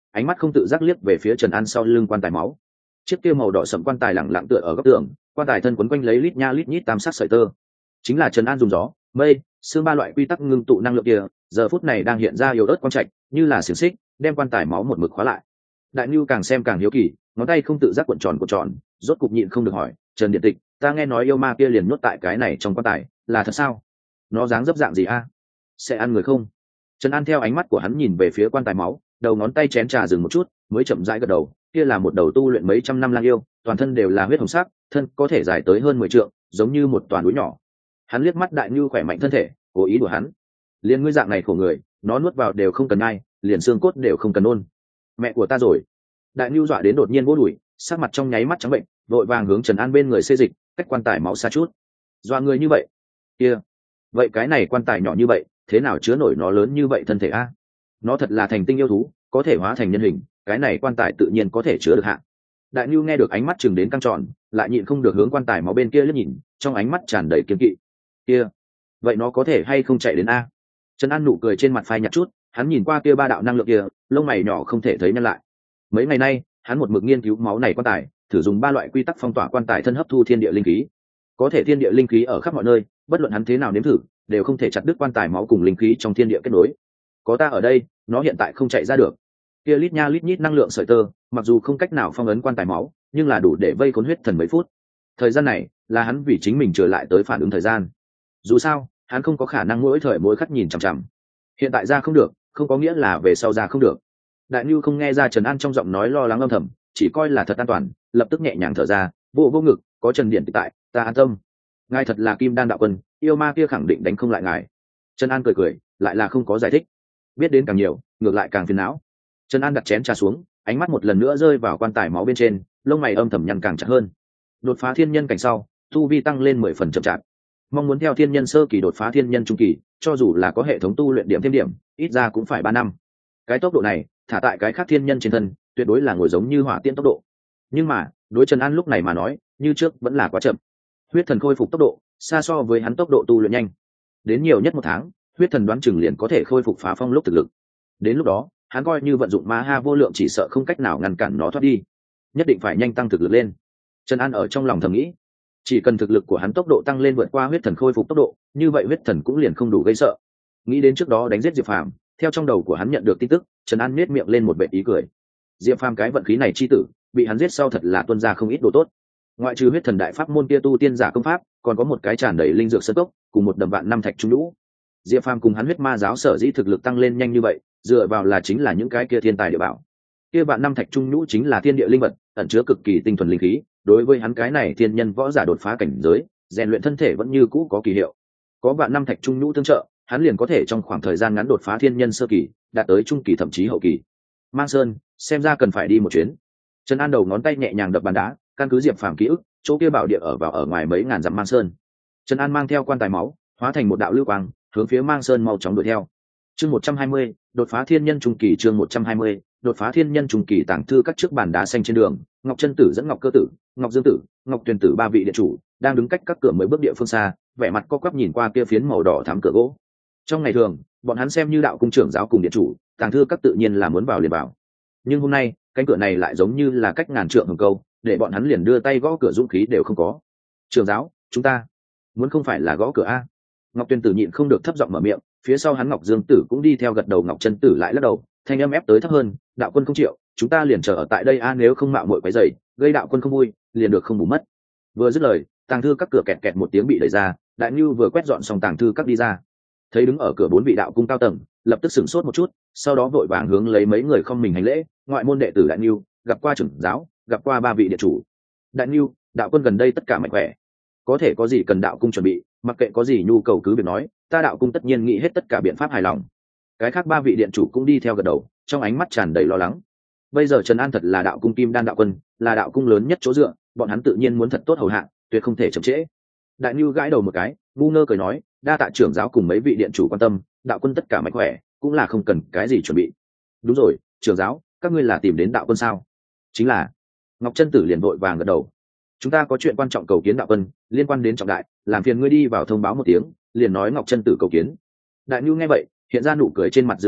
[SPEAKER 1] ánh mắt không tự giác liếc về phía Trần An sau lưng quan tài máu. Chiếc kia màu đỏ sẫm quan tài lẳng lặng tựa ở góc tường, quan tài thân quấn quanh lấy lít nha lít nhít tam sắc sợi tơ. Chính là Trần An dùng gió, mây, sương ba loại quy tắc ngưng tụ năng lượng kia, giờ phút này đang hiện ra yếu ớt quang trạch, như là xiềng xích, đem quan tài máu một mực khóa lại. Đại Nưu càng xem càng hiếu kỳ, ngón tay không tự giác cuộn tròn, rốt cục nhịn không được hỏi, "Trần Điện Tịch, ta nghe nói yêu ma kia liền nuốt tại cái này trong quan tài, là thật sao? Nó dáng dấp dạng gì a? Sẽ ăn người không?" Trần An theo ánh mắt của hắn nhìn về phía quan tài máu, đầu ngón tay chén trà dừng một chút, mới chậm rãi gật đầu, kia là một đầu tu luyện mấy trăm năm lang yêu, toàn thân đều là huyết hồng sắc, thân có thể dài tới hơn 10 trượng, giống như một toàn núi nhỏ. Hắn liếc mắt Đại Nưu khỏe mạnh thân thể, cố ý đùa hắn. Liên ngươi dạng này khổ người, nó nuốt vào đều không cần ai, liền xương cốt đều không cần ôn. Mẹ của ta rồi. Đại Nưu dọa đến đột nhiên vỗ đùi, sắc mặt trong nháy mắt trắng bệnh, vội vàng hướng Trần An bên người xê dịch, cách quan tài máu xa chút. Dọa người như vậy? Kia, vậy cái này quan tài nhỏ như vậy, thế nào chứa nổi nó lớn như vậy thân thể a? Nó thật là thành tinh yêu thú, có thể hóa thành nhân hình, cái này quan tài tự nhiên có thể chứa được hạ. Đại Nưu nghe được ánh mắt chừng đến căng tròn, lại nhịn không được hướng quan tài máu bên kia liếc nhìn, trong ánh mắt tràn đầy kiêng kỵ. Kia, vậy nó có thể hay không chạy đến a? Trần An nụ cười trên mặt phai nhạt chút, hắn nhìn qua kia ba đạo năng lượng kia, lông mày nhỏ không thể thấy nhăn lại. Mấy ngày nay, hắn một mực nghiên cứu máu này quan tài, thử dùng ba loại quy tắc phong tỏa quan tài thân hấp thu thiên địa linh khí. Có thể thiên địa linh khí ở khắp mọi nơi, bất luận hắn thế nào nếm thử, đều không thể chặt đứt quan tài máu cùng linh khí trong thiên địa kết nối. Có ta ở đây, nó hiện tại không chạy ra được. Kia lít nha lít nhít năng lượng sợi tơ, mặc dù không cách nào phong ấn quan tài máu, nhưng là đủ để vây khốn huyết thần mấy phút. Thời gian này, là hắn vì chính mình trở lại tới phản ứng thời gian. Dù sao, hắn không có khả năng mỗi thời mỗi khắc nhìn chằm chằm. Hiện tại ra không được, không có nghĩa là về sau ra không được. Đại Nưu không nghe ra Trần An trong giọng nói lo lắng âm thầm, chỉ coi là thật an toàn, lập tức nhẹ nhàng thở ra, vô ngực, có Trần Điện Tịch tại, ta an tâm. Ngài thật là Kim Đan đạo quân, yêu ma kia khẳng định đánh không lại ngài. Trần An cười, lại là không có giải thích. Biết đến càng nhiều, ngược lại càng phiền não. Trần An đặt chén trà xuống, ánh mắt một lần nữa rơi vào quan tài máu bên trên, lông mày âm thầm nhăn càng chặt hơn. Đột phá thiên nhân cảnh sau, tu vi tăng lên 10 phần chậm chạp. Mong muốn theo thiên nhân sơ kỳ đột phá thiên nhân trung kỳ, cho dù là có hệ thống tu luyện điểm thêm điểm, ít ra cũng phải 3 năm. Cái tốc độ này, thả tại cái khác thiên nhân trên thân, tuyệt đối là ngồi giống như hỏa tiễn tốc độ. Nhưng mà, đối Trần An lúc này mà nói, như trước vẫn là quá chậm. Huyết thần khôi phục tốc độ, xa so với hắn tốc độ tu luyện nhanh. Đến nhiều nhất 1 tháng, huyết thần đoán chừng liền có thể khôi phục phá phong lúc thực lực. Đến lúc đó, hắn coi như vận dụng ma ha vô lượng chỉ sợ không cách nào ngăn cản nó thoát đi. Nhất định phải nhanh tăng thực lực lên. Trần An ở trong lòng thầm nghĩ, chỉ cần thực lực của hắn tốc độ tăng lên vượt qua huyết thần khôi phục tốc độ, như vậy huyết thần cũng liền không đủ gây sợ. Nghĩ đến trước đó đánh giết Diệp Phàm, theo trong đầu của hắn nhận được tin tức, Trần An nhếch miệng lên một vẻ ý cười. Diệp Phàm cái vận khí này chi tử, bị hắn giết sau thật là tuôn ra không ít đồ tốt. Ngoại trừ huyết thần đại pháp môn kia tu tiên giả công pháp, còn có một cái tràn đầy linh dược sơn cốc, cùng một đầm vạn năm thạch trung lũ. Diệp Phàm cùng hắn huyết ma giáo sở dĩ thực lực tăng lên nhanh như vậy, dựa vào là chính là những cái kia thiên tài địa bảo. Kia vạn năm thạch trung nhũ chính là thiên địa linh vật, ẩn chứa cực kỳ tinh thuần linh khí, đối với hắn cái này thiên nhân võ giả đột phá cảnh giới, rèn luyện thân thể vẫn như cũ có kỳ hiệu. Có vạn năm thạch trung nhũ tương trợ, hắn liền có thể trong khoảng thời gian ngắn đột phá thiên nhân sơ kỳ, đạt tới trung kỳ thậm chí hậu kỳ. Mang Sơn, xem ra cần phải đi một chuyến. Trần An đầu ngón tay nhẹ nhàng đập bàn đá, căn cứ Diệp Phàm ký ức, chỗ kia bảo địa ở ngoài mấy ngàn dặm Mang Sơn. Trần An mang theo quan tài máu, hóa thành một đạo lưu quang, hướng phía Mang Sơn mau chóng đuổi theo. Chương 120, đột phá thiên nhân trung kỳ. Chương 120, đột phá thiên nhân trung kỳ. Tàng thư các trước bàn đá xanh trên đường, Ngọc Chân Tử dẫn Ngọc Cơ Tử, Ngọc Dương Tử, Ngọc Tuyền Tử ba vị điện chủ đang đứng cách các cửa mới bước địa phương xa, vẻ mặt co quắp nhìn qua kia phiến màu đỏ thắm cửa gỗ. Trong ngày thường, bọn hắn xem như đạo cung trưởng giáo cùng điện chủ, tàng thư các tự nhiên là muốn vào liền vào. Nhưng hôm nay, cánh cửa này lại giống như là cách ngàn trượng hồng câu, để bọn hắn liền đưa tay gõ cửa dũng khí đều không có. Trưởng giáo, chúng ta muốn không phải là gõ cửa a? Ngọc Tuyền Tử nhịn không được thấp giọng mở miệng, phía sau hắn Ngọc Dương Tử cũng đi theo gật đầu. Ngọc Chân Tử lại lắc đầu, thanh âm ép tới thấp hơn, đạo quân không chịu, chúng ta liền chờ ở tại đây a, nếu không mạo muội quấy rầy, gây đạo quân không vui, liền được không bù mất. Vừa dứt lời, tàng thư các cửa kẹt kẹt một tiếng bị đẩy ra, Đại Nưu vừa quét dọn xong tàng thư các đi ra, thấy đứng ở cửa 4 vị đạo cung cao tầng, lập tức sửng sốt một chút, sau đó vội vàng hướng lấy mấy người không mình hành lễ, ngoại môn đệ tử Đại Nưu, gặp qua trưởng giáo, gặp qua ba vị điện chủ. Đại Nưu, đạo quân gần đây tất cả mạnh khỏe, có thể có gì cần đạo cung chuẩn bị, mặc kệ có gì nhu cầu cứ việc nói, ta đạo cung tất nhiên nghĩ hết tất cả biện pháp hài lòng. Cái khác ba vị điện chủ cũng đi theo gật đầu, trong ánh mắt tràn đầy lo lắng. Bây giờ Trần An thật là đạo cung Kim Đan đạo quân, là đạo cung lớn nhất chỗ dựa, bọn hắn tự nhiên muốn thật tốt hầu hạ, tuyệt không thể chậm trễ. Đại Nưu gãi đầu một cái, ngu ngơ cười nói, đa tạ trưởng giáo cùng mấy vị điện chủ quan tâm, đạo quân tất cả mạnh khỏe, cũng là không cần cái gì chuẩn bị. Đúng rồi, trưởng giáo, các ngươi là tìm đến đạo quân sao? Chính là. Ngọc Chân Tử liền vội vàng gật đầu. Chúng ta có chuyện quan trọng cầu kiến đạo quân, liên quan đến trọng đại, làm phiền ngươi đi vào thông báo một tiếng, liền nói Ngọc Chân Tử cầu kiến. Đại Nưu nghe vậy, hiện ra nụ cười trên mặt dừng một chút,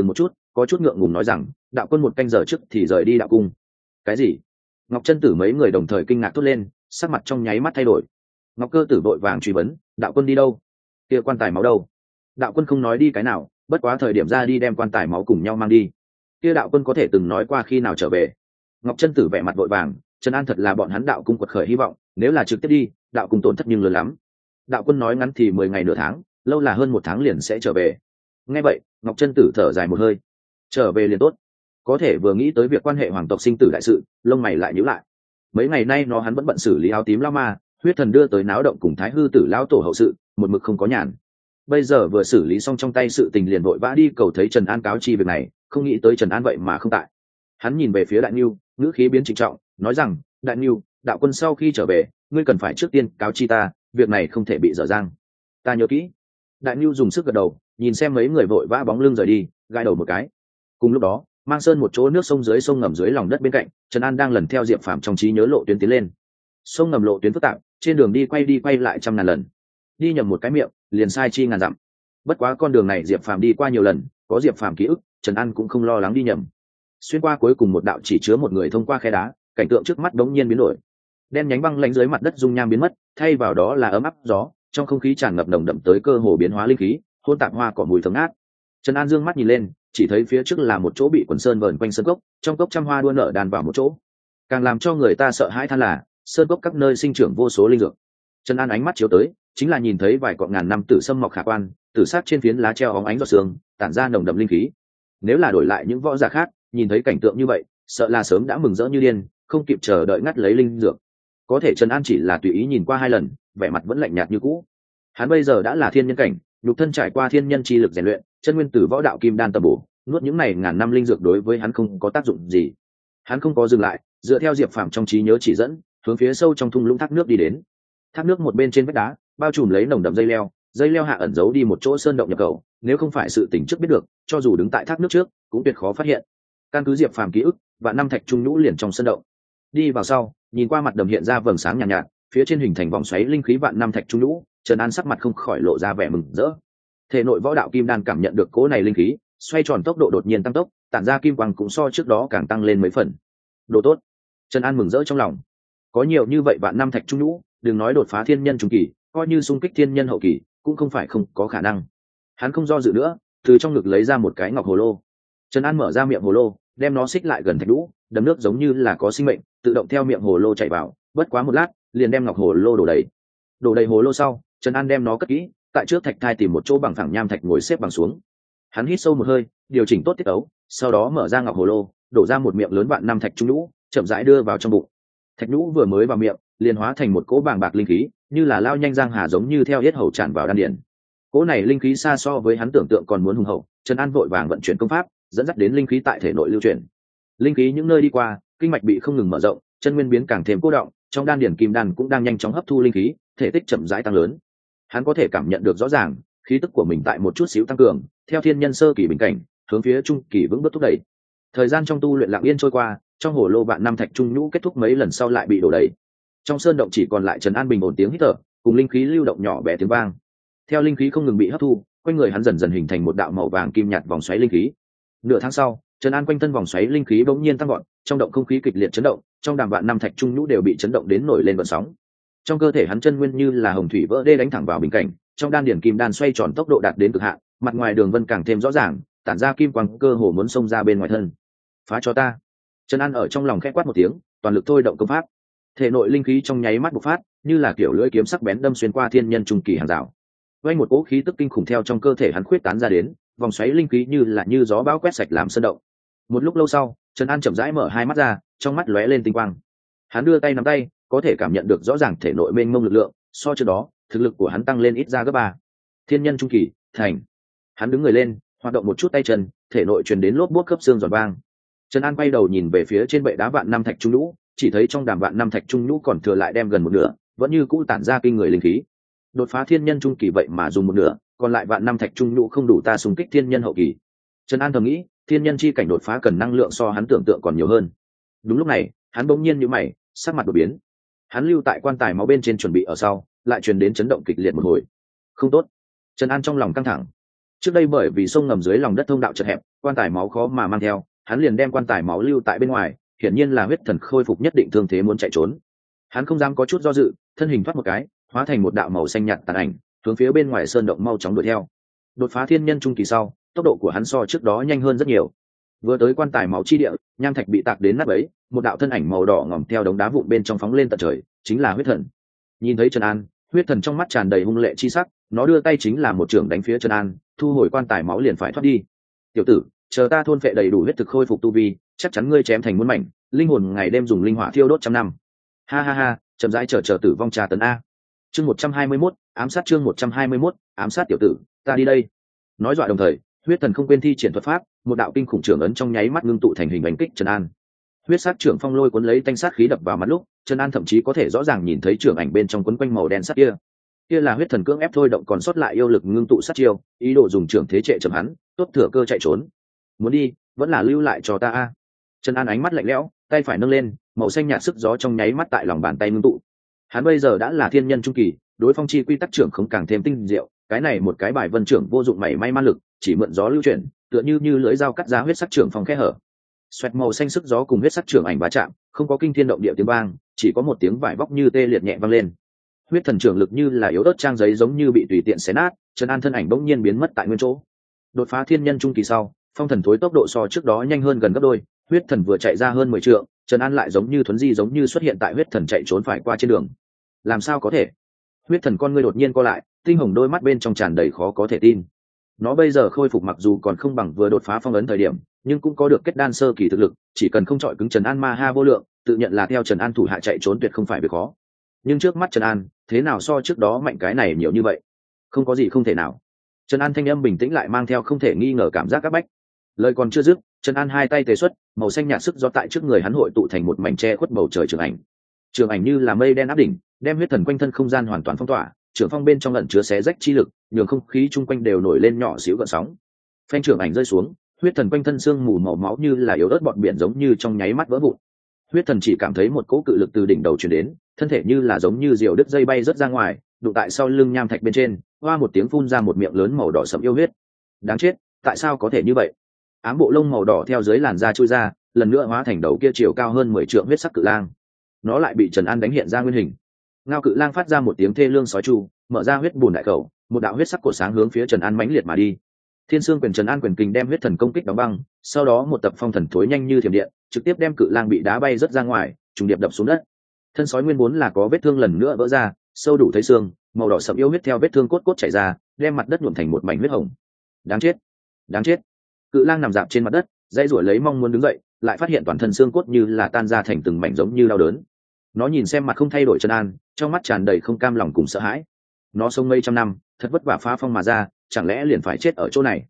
[SPEAKER 1] có chút ngượng ngùng nói rằng đạo quân một canh giờ trước thì rời đi đạo cung. Cái gì? Ngọc chân tử mấy người đồng thời kinh ngạc thốt lên, sắc mặt trong nháy mắt thay đổi. Ngọc cơ tử vội vàng truy vấn, đạo quân đi đâu? Kia quan tài máu đâu? Đạo quân không nói đi cái nào, bất quá thời điểm ra đi đem quan tài máu cùng nhau mang đi. Kia đạo quân có thể từng nói qua khi nào trở về? Ngọc chân tử vẻ mặt vội vàng, Trần An thật là bọn hắn đạo cung quật khởi hy vọng, nếu là trực tiếp đi đạo cung tổn thất nhưng lớn lắm. Đạo quân nói ngắn thì 10 ngày nửa tháng, lâu là hơn 1 tháng liền sẽ trở về. Nghe vậy Ngọc chân tử thở dài một hơi, trở về liền tốt. Có thể vừa nghĩ tới việc quan hệ hoàng tộc sinh tử đại sự, lông mày lại nhíu lại. Mấy ngày nay hắn vẫn bận xử lý áo tím lao ma, huyết thần đưa tới náo động cùng thái hư tử lao tổ hậu sự, một mực không có nhàn. Bây giờ vừa xử lý xong trong tay sự tình liền vội vã đi cầu thấy Trần An cáo chi việc này, không nghĩ tới Trần An vậy mà không tại. Hắn nhìn về phía Đại Nưu, ngữ khí biến trịnh trọng, nói rằng, Đại Nưu, đạo quân sau khi trở về, ngươi cần phải trước tiên cáo chi ta, việc này không thể bị dở dang. Ta nhớ kỹ. Đại Nưu dùng sức gật đầu, nhìn xem mấy người vội vã bóng lưng rời đi, gãi đầu một cái. Cùng lúc đó, Mang Sơn một chỗ nước sông dưới sông ngầm dưới lòng đất bên cạnh, Trần An đang lần theo Diệp Phàm trong trí nhớ lộ tuyến tiến lên. Sông ngầm lộ tuyến phức tạp, trên đường đi quay lại trăm ngàn lần, đi nhầm một cái miệng liền sai chi ngàn dặm. Bất quá con đường này Diệp Phàm đi qua nhiều lần, có Diệp Phàm ký ức, Trần An cũng không lo lắng đi nhầm. Xuyên qua cuối cùng một đạo chỉ chứa một người thông qua khe đá, cảnh tượng trước mắt đống nhiên biến đổi. Đen nhánh băng lãnh dưới mặt đất dung nham biến mất, thay vào đó là ấm áp gió, trong không khí tràn ngập nồng đậm tới cơ hồ biến hóa linh khí, hôn tạp hoa cỏ mùi thơm ngát. Trần An dương mắt nhìn lên, chỉ thấy phía trước là một chỗ bị quần sơn vờn quanh sơn cốc, trong cốc trăm hoa đua nở đàn vào một chỗ. Càng làm cho người ta sợ hãi than là sơn cốc các nơi sinh trưởng vô số linh dược. Trần An ánh mắt chiếu tới, chính là nhìn thấy vài cọng ngàn năm tử sâm mọc khả quan, tử sát trên phiến lá treo óng ánh giọt sương, tản ra nồng đậm linh khí. Nếu là đổi lại những võ giả khác, nhìn thấy cảnh tượng như vậy, sợ là sớm đã mừng rỡ như điên, không kịp chờ đợi ngắt lấy linh dược. Có thể Trần An chỉ là tùy ý nhìn qua 2 lần, vẻ mặt vẫn lạnh nhạt như cũ. Hắn bây giờ đã là thiên nhân cảnh, nhục thân trải qua thiên nhân chi lực rèn luyện, chân nguyên tử võ đạo kim đan tầm bổ, nuốt những này ngàn năm linh dược đối với hắn không có tác dụng gì. Hắn không có dừng lại, dựa theo Diệp Phàm trong trí nhớ chỉ dẫn, hướng phía sâu trong thung lũng thác nước đi đến. Thác nước một bên trên vách đá, bao trùm lấy nồng đậm dây leo hạ ẩn giấu đi một chỗ sơn động nhập khẩu, nếu không phải sự tỉnh trước biết được, cho dù đứng tại thác nước trước, cũng tuyệt khó phát hiện. Căn cứ Diệp Phàm ký ức, và năm thạch trung nhũ liền trong sơn động. Đi vào sau, nhìn qua mặt đầm hiện ra vầng sáng nhàn nhạt, phía trên hình thành vòng xoáy linh khí vạn năm thạch trung nhũ, Trần An sắc mặt không khỏi lộ ra vẻ mừng rỡ. Thể nội võ đạo kim đan cảm nhận được cỗ này linh khí, xoay tròn tốc độ đột nhiên tăng tốc, tản ra kim quang cũng so trước đó càng tăng lên mấy phần. Đồ tốt. Trần An mừng rỡ trong lòng. Có nhiều như vậy vạn năm thạch trung nhũ, đừng nói đột phá thiên nhân trung kỳ, coi như xung kích thiên nhân hậu kỳ, cũng không phải không có khả năng. Hắn không do dự nữa, từ trong ngực lấy ra một cái ngọc hồ lô. Trần An mở ra miệng hồ lô, đem nó xích lại gần thạch nhũ, đầm nước giống như là có sinh mệnh, tự động theo miệng hồ lô chảy vào, bất quá một lát, liền đem ngọc hồ lô đổ đầy. Đổ đầy hồ lô sau, Trần An đem nó cất kỹ, tại trước thạch thai tìm một chỗ bằng phẳng nham thạch ngồi xếp bằng xuống. Hắn hít sâu một hơi, điều chỉnh tốt tiết tấu, sau đó mở ra ngọc hồ lô, đổ ra một miệng lớn vạn năm thạch trung nhũ, chậm rãi đưa vào trong bụng. Thạch nhũ vừa mới vào miệng, liền hóa thành một cỗ bàng bạc linh khí, như là lao nhanh giang hà giống như theo yết hầu tràn vào đan điền. Cỗ này linh khí xa so với hắn tưởng tượng còn muốn hùng hậu, Trần An vội vàng vận chuyển công pháp, dẫn dắt đến linh khí tại thể nội lưu chuyển. Linh khí những nơi đi qua, kinh mạch bị không ngừng mở rộng, chân nguyên biến càng thêm cố động, trong đan điền kim đan cũng đang nhanh chóng hấp thu linh khí, thể tích chậm rãi tăng lớn. Hắn có thể cảm nhận được rõ ràng, khí tức của mình tại một chút xíu tăng cường, theo thiên nhân sơ kỳ bình cảnh, hướng phía trung kỳ vững bước thúc đẩy. Thời gian trong tu luyện lặng yên trôi qua, trong hồ lô vạn năm thạch trung nhũ kết thúc mấy lần sau lại bị đổ đầy. Trong sơn động chỉ còn lại Trần An bình ổn tiếng hít thở, cùng linh khí lưu động nhỏ bé tiếng vang. Theo linh khí không ngừng bị hấp thu, quanh người hắn dần dần hình thành một đạo màu vàng kim nhạt vòng xoáy linh khí. Nửa tháng sau, Trần An quanh thân vòng xoáy linh khí bỗng nhiên tăng vọt, trong động không khí kịch liệt chấn động, trong đàm vạn năm thạch trung nhũ đều bị chấn động đến nổi lên gợn sóng. Trong cơ thể hắn chân nguyên như là hồng thủy vỡ đê đánh thẳng vào bình cảnh, trong đan điển kim đan xoay tròn tốc độ đạt đến cực hạn, mặt ngoài đường vân càng thêm rõ ràng, tản ra kim quang cơ hồ muốn xông ra bên ngoài thân. Phá cho ta! Trần An ở trong lòng khẽ quát một tiếng, toàn lực thôi động công pháp. Thể nội linh khí trong nháy mắt bộc phát, như là kiểu lưỡi kiếm sắc bén đâm xuyên qua thiên nhân trung kỳ hàng rào. Vây một cỗ khí tức kinh khủng theo trong cơ thể hắn khuyết tán ra đến, vòng xoáy linh khí như gió bão quét sạch làm sơn động. Một lúc lâu sau, Trần An chậm rãi mở hai mắt ra, trong mắt lóe lên tinh quang. Hắn đưa tay nắm tay, có thể cảm nhận được rõ ràng thể nội mênh mông lực lượng, so trước đó, thực lực của hắn tăng lên ít ra gấp 3. Thiên nhân trung kỳ, thành. Hắn đứng người lên, hoạt động một chút tay chân, thể nội truyền đến lốp buốt khớp xương giòn vang. Trần An quay đầu nhìn về phía trên bệ đá vạn năm thạch trung nhũ, chỉ thấy trong đàm vạn năm thạch trung nhũ còn thừa lại đem gần một nửa, vẫn như cũ tản ra kinh người linh khí. Đột phá thiên nhân trung kỳ vậy mà dùng một nửa, còn lại vạn năm thạch trung nhũ không đủ ta xung kích thiên nhân hậu kỳ. Trần An thầm nghĩ, thiên nhân chi cảnh đột phá cần năng lượng so hắn tưởng tượng còn nhiều hơn. Đúng lúc này, hắn bỗng nhiên nhíu mày, sắc mặt đột biến. Hắn lưu tại quan tài máu bên trên chuẩn bị ở sau, lại truyền đến chấn động kịch liệt một hồi. Không tốt. Trần An trong lòng căng thẳng. Trước đây bởi vì sông ngầm dưới lòng đất thông đạo chật hẹp, quan tài máu khó mà mang theo, hắn liền đem quan tài máu lưu tại bên ngoài, hiển nhiên là huyết thần khôi phục nhất định thương thế muốn chạy trốn. Hắn không dám có chút do dự, thân hình thoát một cái, hóa thành một đạo màu xanh nhạt tàn ảnh, hướng phía bên ngoài sơn động mau chóng đuổi theo. Đột phá thiên nhân trung kỳ sau, tốc độ của hắn so trước đó nhanh hơn rất nhiều. Vừa tới quan tài máu chi địa, nham thạch bị tạc đến nát bấy, một đạo thân ảnh màu đỏ ngòm theo đống đá vụn bên trong phóng lên tận trời, chính là huyết thần. Nhìn thấy Trần An, huyết thần trong mắt tràn đầy hung lệ chi sắc, nó đưa tay chính là một trường đánh phía Trần An, thu hồi quan tài máu liền phải thoát đi. Tiểu tử, chờ ta thôn phệ đầy đủ huyết thực khôi phục tu vi, chắc chắn ngươi chém thành muôn mảnh, linh hồn ngày đêm dùng linh hỏa thiêu đốt trăm năm. Ha ha ha, chậm rãi chờ tử vong trà tấn a. Chương 121, ám sát chương 121, ám sát tiểu tử, ta đi đây. Nói dọa đồng thời, huyết thần không quên thi triển thuật pháp, một đạo kinh khủng trưởng ấn trong nháy mắt ngưng tụ thành hình đánh kích Trần An. Huyết sát trưởng phong lôi cuốn lấy tanh sát khí đập vào mặt lúc, Trần An thậm chí có thể rõ ràng nhìn thấy trưởng ảnh bên trong quấn quanh màu đen sắt kia. Kia là huyết thần cưỡng ép thôi động còn sót lại yêu lực ngưng tụ sát chiêu, ý đồ dùng trưởng thế trệ chậm hắn, tốt thừa cơ chạy trốn. Muốn đi, vẫn là lưu lại cho ta a. Trần An ánh mắt lạnh lẽo, tay phải nâng lên, màu xanh nhạt sức gió trong nháy mắt tại lòng bàn tay ngưng tụ. Hắn bây giờ đã là thiên nhân trung kỳ, đối phong chi quy tắc trưởng không càng thêm tinh diệu, cái này một cái bài vân trưởng vô dụng mảy may man lực, chỉ mượn gió lưu chuyển, tựa như lưỡi dao cắt ra huyết sắc trưởng phong khe hở. Xoẹt màu xanh sức gió cùng huyết sắc trưởng ảnh va chạm, không có kinh thiên động địa tiếng vang, chỉ có một tiếng vải vóc như tê liệt nhẹ vang lên. Huyết thần trưởng lực như là yếu ớt trang giấy giống như bị tùy tiện xé nát, Trần An thân ảnh bỗng nhiên biến mất tại nguyên chỗ. Đột phá thiên nhân trung kỳ sau, phong thần thối tốc độ so trước đó nhanh hơn gần gấp đôi, huyết thần vừa chạy ra hơn 10 trượng, Trần An lại giống như thuấn di giống như xuất hiện tại huyết thần chạy trốn phải qua trên đường. Làm sao có thể? Huyết thần con ngươi đột nhiên co lại, tinh hồng đôi mắt bên trong tràn đầy khó có thể tin. Nó bây giờ khôi phục mặc dù còn không bằng vừa đột phá phong ấn thời điểm, nhưng cũng có được kết đan sơ kỳ thực lực, chỉ cần không chọi cứng Trần An ma ha vô lượng, tự nhận là theo Trần An thủ hạ chạy trốn tuyệt không phải việc khó. Nhưng trước mắt Trần An, thế nào so trước đó mạnh cái này nhiều như vậy? Không có gì không thể nào. Trần An thanh âm bình tĩnh lại mang theo không thể nghi ngờ cảm giác các bách. Lời còn chưa dứt, Trần An hai tay tề xuất, màu xanh nhạt sức gió tại trước người hắn hội tụ thành một mảnh che khuất bầu trời trường ảnh. Trường ảnh như là mây đen áp đỉnh, đem huyết thần quanh thân không gian hoàn toàn phong tỏa, trường phong bên trong ẩn chứa xé rách chi lực, nhường không khí chung quanh đều nổi lên nhỏ xíu gợn sóng. Phanh trường ảnh rơi xuống, huyết thần quanh thân xương mù màu máu như là yếu ớt bọt biển giống như trong nháy mắt vỡ vụn. Huyết thần chỉ cảm thấy một cỗ cự lực từ đỉnh đầu truyền đến, thân thể như là giống như diều đứt dây bay rớt ra ngoài, đụng tại sau lưng nham thạch bên trên, hoa một tiếng phun ra một miệng lớn màu đỏ sẫm yêu huyết. Đáng chết, tại sao có thể như vậy? Ám bộ lông màu đỏ theo dưới làn da chui ra, lần nữa hóa thành đầu kia chiều cao hơn 10 trượng huyết sắc cự lang. Nó lại bị Trần An đánh hiện ra nguyên hình. Ngao cự lang phát ra một tiếng thê lương sói tru, mở ra huyết bùn đại khẩu, một đạo huyết sắc cổ sáng hướng phía Trần An mãnh liệt mà đi. Thiên Sương quyền Trần An quyền kình đem huyết thần công kích đóng băng, sau đó một tập phong thần thối nhanh như thiểm điện, trực tiếp đem cự lang bị đá bay rất ra ngoài, trùng điệp đập xuống đất. Thân sói nguyên vốn là có vết thương lần nữa vỡ ra, sâu đủ thấy xương, màu đỏ sẫm yêu huyết theo vết thương cốt cốt chảy ra, đem mặt đất nhuộm thành một mảnh huyết hồng. Đáng chết, đáng chết! Cự lang nằm dạp trên mặt đất, dãy rủa lấy mong muốn đứng dậy, lại phát hiện toàn thân xương cốt như là tan ra thành từng mảnh giống như đau đớn. Nó nhìn xem mặt không thay đổi Trần An, trong mắt tràn đầy không cam lòng cùng sợ hãi. Nó sống mấy trăm năm, thật vất vả phá phong mà ra, chẳng lẽ liền phải chết ở chỗ này?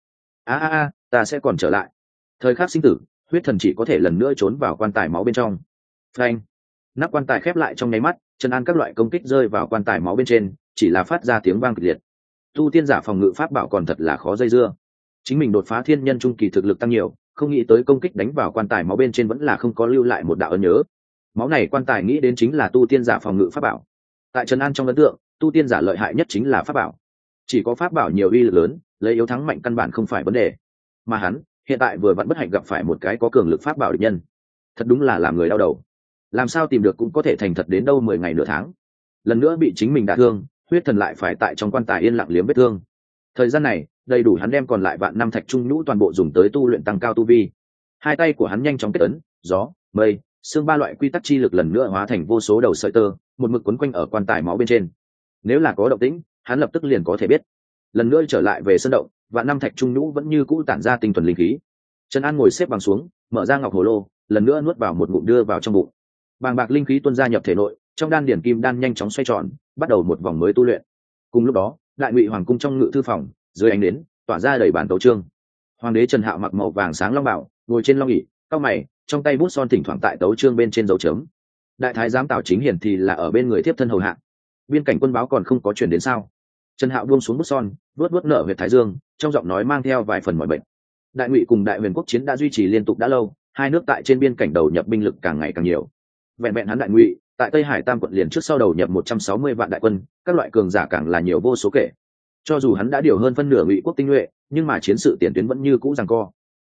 [SPEAKER 1] Ta sẽ còn trở lại. Thời khắc sinh tử, huyết thần chỉ có thể lần nữa trốn vào quan tài máu bên trong. Phanh! Nắp quan tài khép lại trong nháy mắt, Trần An các loại công kích rơi vào quan tài máu bên trên, chỉ là phát ra tiếng vang kịch liệt. Tu tiên giả phòng ngự pháp bảo còn thật là khó dây dưa. Chính mình đột phá thiên nhân trung kỳ thực lực tăng nhiều, không nghĩ tới công kích đánh vào quan tài máu bên trên vẫn là không có lưu lại một đạo ấn nhớ. Máu này quan tài nghĩ đến chính là tu tiên giả phòng ngự pháp bảo. Tại Trần An trong ấn tượng, tu tiên giả lợi hại nhất chính là pháp bảo. Chỉ có pháp bảo nhiều uy lực lớn, lấy yếu thắng mạnh căn bản không phải vấn đề. Mà hắn, hiện tại vừa vặn bất hạnh gặp phải một cái có cường lực pháp bảo địch nhân. Thật đúng là làm người đau đầu. Làm sao tìm được cũng có thể thành thật đến đâu 10 ngày nửa tháng. Lần nữa bị chính mình đả thương, huyết thần lại phải tại trong quan tài yên lặng liếm vết thương. Thời gian này, đầy đủ hắn đem còn lại vạn năm thạch trung nhũ toàn bộ dùng tới tu luyện tăng cao tu vi. Hai tay của hắn nhanh chóng kết ấn, gió, mây, xương ba loại quy tắc chi lực lần nữa hóa thành vô số đầu sợi tơ, một mực quấn quanh ở quan tài máu bên trên. Nếu là có động tĩnh, hắn lập tức liền có thể biết. Lần nữa trở lại về sân động, vạn năm thạch trung nhũ vẫn như cũ tản ra tinh thuần linh khí. Trần An ngồi xếp bằng xuống, mở ra ngọc hồ lô, lần nữa nuốt vào một ngụm đưa vào trong bụng. Bàng bạc linh khí tuôn ra nhập thể nội, trong đan điển kim đan nhanh chóng xoay tròn, bắt đầu một vòng mới tu luyện. Cùng lúc đó, Đại Ngụy hoàng cung trong ngự thư phòng, dưới ánh nến tỏa ra đầy bản tấu chương. Hoàng đế Trần Hạo mặc màu vàng sáng long bào, ngồi trên long ỷ, cau mày, trong tay bút son thỉnh thoảng tại tấu chương bên trên dấu chấm. Đại thái giám Tào Chính Hiển thì là ở bên người tiếp thân hầu hạ. Biên cảnh quân báo còn không có chuyển đến sao? Trần Hạo buông xuống bút son, vuốt nở huyệt thái dương, trong giọng nói mang theo vài phần mỏi bệnh. Đại Ngụy cùng Đại Huyền quốc chiến đã duy trì liên tục đã lâu, hai nước tại trên biên cảnh đầu nhập binh lực càng ngày càng nhiều. Vẹn hắn Đại Ngụy, tại Tây Hải Tam quận liền trước sau đầu nhập 160 vạn đại quân, các loại cường giả càng là nhiều vô số kể. Cho dù hắn đã điều hơn phân nửa Ngụy quốc tinh nhuệ, nhưng mà chiến sự tiền tuyến vẫn như cũ giằng co.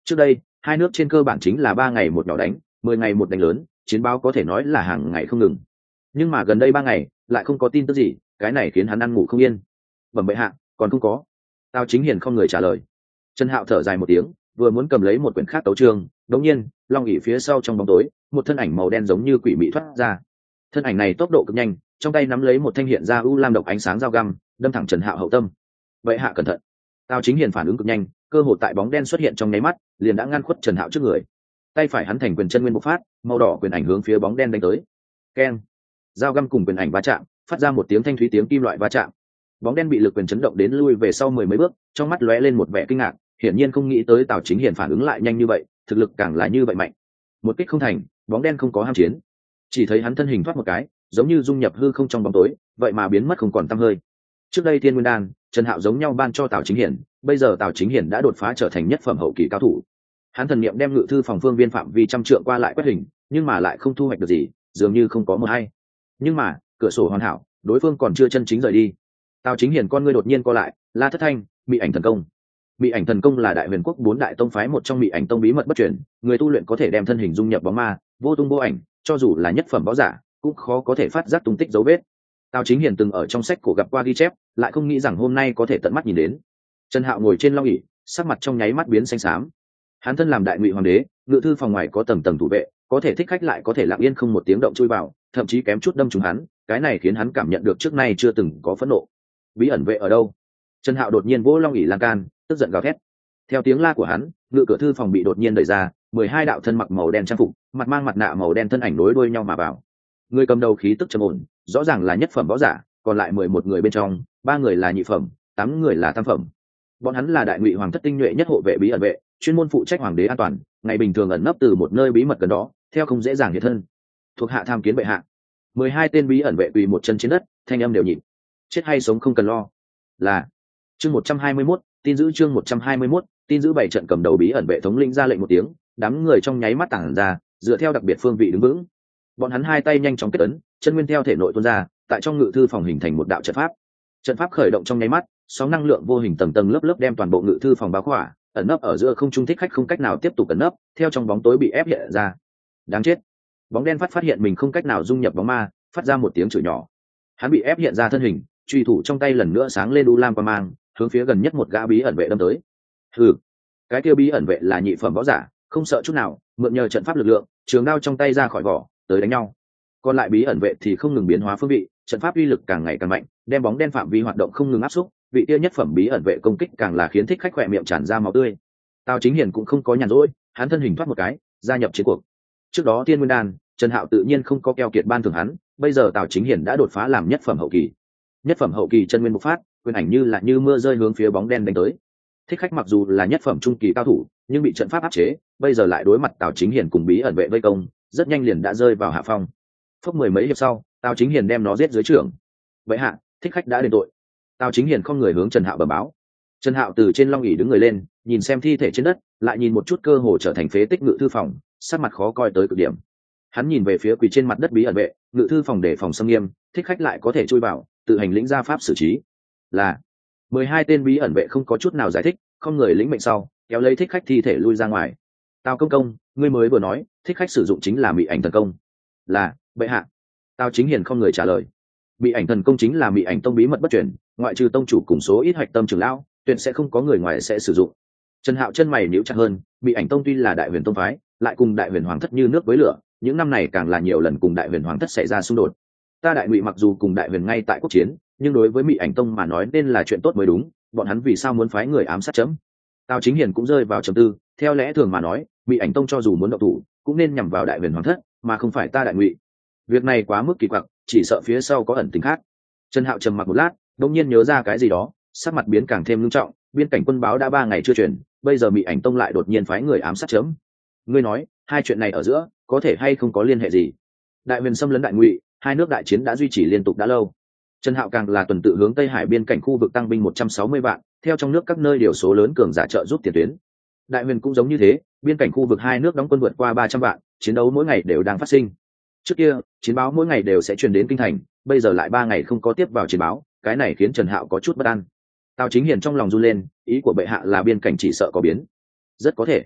[SPEAKER 1] Trước đây hai nước trên cơ bản chính là 3 ngày một nhỏ đánh, 10 ngày một đánh lớn, chiến báo có thể nói là hàng ngày không ngừng. Nhưng mà gần đây 3 ngày lại không có tin tức gì, cái này khiến hắn ăn ngủ không yên. Bẩm bệ hạ, còn không có. Tào Chính Hiền không người trả lời. Trần Hạo thở dài một tiếng, vừa muốn cầm lấy một quyển khác tấu chương, đột nhiên long ỉ phía sau trong bóng tối một thân ảnh màu đen giống như quỷ mị thoát ra. Thân ảnh này tốc độ cực nhanh, trong tay nắm lấy một thanh hiện ra u lam độc ánh sáng dao găm, đâm thẳng Trần Hạo hậu tâm. Bệ hạ cẩn thận. Tào Chính Hiền phản ứng cực nhanh, cơ hội tại bóng đen xuất hiện trong nháy mắt liền đã ngăn khuất Trần Hạo trước người. Tay phải hắn thành quyền chân nguyên bộc phát, màu đỏ quyền ảnh hướng phía bóng đen đánh tới. Keng. Dao găm cùng quyền ảnh va chạm, phát ra một tiếng thanh thúy tiếng kim loại va chạm. Bóng đen bị lực quyền chấn động đến lui về sau 10 mấy bước, trong mắt lóe lên một vẻ kinh ngạc, hiển nhiên không nghĩ tới Tào Chính Hiền phản ứng lại nhanh như vậy, thực lực càng là như vậy mạnh. Một kích không thành, bóng đen không có ham chiến, chỉ thấy hắn thân hình thoát một cái, giống như dung nhập hư không trong bóng tối, vậy mà biến mất không còn tăm hơi. Trước đây Thiên Nguyên Đan, Trần Hạo giống nhau ban cho Tào Chính Hiền, bây giờ Tào Chính Hiền đã đột phá trở thành nhất phẩm hậu kỳ cao thủ. Hắn thần niệm đem ngự thư phòng phương viên phạm vi trăm trượng qua lại quét hình, nhưng mà lại không thu hoạch được gì, dường như không có một hay. Nhưng mà cửa sổ hoàn hảo, đối phương còn chưa chân chính rời đi. Tào Chính Hiền con ngươi đột nhiên co lại, La Thất Thanh, Mị Ảnh Thần Công. Mị Ảnh Thần Công là Đại Huyền Quốc 4 đại tông phái một trong Mị Ảnh Tông bí mật bất truyền, người tu luyện có thể đem thân hình dung nhập bóng ma, vô tung vô ảnh, cho dù là nhất phẩm võ giả, cũng khó có thể phát giác tung tích dấu vết. Tào Chính Hiền từng ở trong sách cổ gặp qua ghi chép, lại không nghĩ rằng hôm nay có thể tận mắt nhìn đến. Trần Hạo ngồi trên long ỷ, sắc mặt trong nháy mắt biến xanh xám. Hắn thân làm Đại Ngụy Hoàng đế, ngự thư phòng ngoài có tầng tầng thủ vệ, có thể thích khách lại có thể lặng yên không một tiếng động chui vào, thậm chí kém chút đâm trúng hắn, cái này khiến hắn cảm nhận được trước nay chưa từng có phẫn nộ. Bí ẩn vệ ở đâu? Trần Hạo đột nhiên vỗ long ỷ lan can, tức giận gào thét. Theo tiếng la của hắn, ngự cửa thư phòng bị đột nhiên đẩy ra, 12 đạo thân mặc màu đen trang phục, mặt mang mặt nạ màu đen thân ảnh nối đuôi nhau mà vào. Người cầm đầu khí tức trầm ổn, rõ ràng là nhất phẩm võ giả, còn lại 11 người bên trong, 3 người là nhị phẩm, 8 người là tam phẩm. Bọn hắn là Đại Ngụy Hoàng thất tinh nhuệ nhất hộ vệ bí ẩn vệ, chuyên môn phụ trách hoàng đế an toàn, ngày bình thường ẩn nấp từ một nơi bí mật gần đó, theo không dễ dàng hiện thân. Thuộc hạ tham kiến bệ hạ. 12 tên bí ẩn vệ quỳ một chân trên đất, thanh âm đều nhịp. Chết hay sống không cần lo. Là chương 121, tin giữ chương 121, tin giữ 7 trận cầm đầu bí ẩn vệ thống lĩnh ra lệnh một tiếng, đám người trong nháy mắt tản ra, dựa theo đặc biệt phương vị đứng vững. Bọn hắn hai tay nhanh chóng kết ấn, chân nguyên theo thể nội tuôn ra, tại trong ngự thư phòng hình thành một đạo trận pháp. Trận pháp khởi động trong nháy mắt, sóng năng lượng vô hình tầng tầng lớp lớp đem toàn bộ ngự thư phòng bao khỏa, ẩn nấp ở giữa không trung thích khách không cách nào tiếp tục ẩn nấp, theo trong bóng tối bị ép hiện ra. Đáng chết. Bóng đen phát hiện mình không cách nào dung nhập bóng ma, phát ra một tiếng chửi nhỏ. Hắn bị ép hiện ra thân hình, truy thủ trong tay lần nữa sáng lên u lam quang mang, hướng phía gần nhất một gã bí ẩn vệ đâm tới. Hừ, cái kia bí ẩn vệ là nhị phẩm võ giả, không sợ chút nào, mượn nhờ trận pháp lực lượng, trường đao trong tay ra khỏi vỏ, tới đánh nhau. Còn lại bí ẩn vệ thì không ngừng biến hóa phương vị, trận pháp uy lực càng ngày càng mạnh, đem bóng đen phạm vi hoạt động không ngừng áp xúc, vị kia nhất phẩm bí ẩn vệ công kích càng là khiến thích khách khỏe miệng tràn ra máu tươi. Tào Chính Hiền cũng không có nhàn rỗi, hắn thân hình thoát một cái, gia nhập chiến cuộc. Trước đó Thiên Nguyên Đan, Trần Hạo tự nhiên không có keo kiệt ban thưởng hắn, bây giờ Tào Chính Hiền đã đột phá làm nhất phẩm hậu kỳ. Nhất phẩm hậu kỳ chân nguyên bộc phát, quyền ảnh như mưa rơi hướng phía bóng đen đánh tới. Thích khách mặc dù là nhất phẩm trung kỳ cao thủ, nhưng bị trận pháp áp chế, bây giờ lại đối mặt Tào Chính Hiền cùng bí ẩn vệ vây công, rất nhanh liền đã rơi vào hạ phong. Phốc mười mấy hiệp sau, Tào Chính Hiền đem nó giết dưới trưởng. Vậy hạ, thích khách đã đền tội. Tào Chính Hiền không người hướng Trần Hạo bẩm báo. Trần Hạo từ trên long ỷ đứng người lên, nhìn xem thi thể trên đất, lại nhìn một chút cơ hồ trở thành phế tích ngự thư phòng, sắc mặt khó coi tới cực điểm. Hắn nhìn về phía quỳ trên mặt đất bí ẩn vệ, ngự thư phòng để phòng xâm nghiêm, thích khách lại có thể chui vào, tự hành lĩnh ra pháp xử trí. Là 12 tên bí ẩn vệ không có chút nào giải thích, không người lĩnh mệnh sau, kéo lấy thích khách thi thể lui ra ngoài. Tào công công, ngươi mới vừa nói, thích khách sử dụng chính là Mị Ảnh Thần Công. Là, bệ hạ. Tào Chính Hiền không người trả lời. Mị Ảnh Thần Công chính là Mị Ảnh Tông bí mật bất truyền, ngoại trừ tông chủ cùng số ít hoạch tâm trưởng lão, tuyệt sẽ không có người ngoài sẽ sử dụng. Trần Hạo chân mày nhíu chặt hơn, Mị Ảnh Tông tuy là Đại Huyền tông phái, lại cùng Đại Huyền Hoàng thất như nước với lửa, những năm này càng là nhiều lần cùng Đại Huyền Hoàng thất xảy ra xung đột. Ta Đại Ngụy mặc dù cùng Đại Huyền ngay tại quốc chiến, nhưng đối với Mị Ảnh Tông mà nói nên là chuyện tốt mới đúng, bọn hắn vì sao muốn phái người ám sát chấm? Tào Chính Hiền cũng rơi vào trầm tư, theo lẽ thường mà nói, Mị Ảnh Tông cho dù muốn động thủ, cũng nên nhằm vào Đại Huyền Hoàng thất, mà không phải ta Đại Ngụy. Việc này quá mức kỳ quặc, chỉ sợ phía sau có ẩn tình khác. Trần Hạo trầm mặc một lát, đột nhiên nhớ ra cái gì đó, sắc mặt biến càng thêm nghiêm trọng, biên cảnh quân báo đã 3 ngày chưa truyền, bây giờ Mị Ảnh Tông lại đột nhiên phái người ám sát chấm. Ngươi nói, hai chuyện này ở giữa có thể hay không có liên hệ gì? Đại Huyền xâm lấn Đại Ngụy, hai nước đại chiến đã duy trì liên tục đã lâu. Trần Hạo càng là tuần tự hướng Tây Hải biên cảnh khu vực tăng binh 160 vạn, theo trong nước các nơi điều số lớn cường giả trợ giúp tiền tuyến. Đại Huyền cũng giống như thế, biên cảnh khu vực hai nước đóng quân vượt qua 300 vạn, chiến đấu mỗi ngày đều đang phát sinh. Trước kia, chiến báo mỗi ngày đều sẽ truyền đến kinh thành, bây giờ lại 3 ngày không có tiếp vào chiến báo, cái này khiến Trần Hạo có chút bất an. Tào Chính Hiền trong lòng run lên, ý của bệ hạ là biên cảnh chỉ sợ có biến. Rất có thể.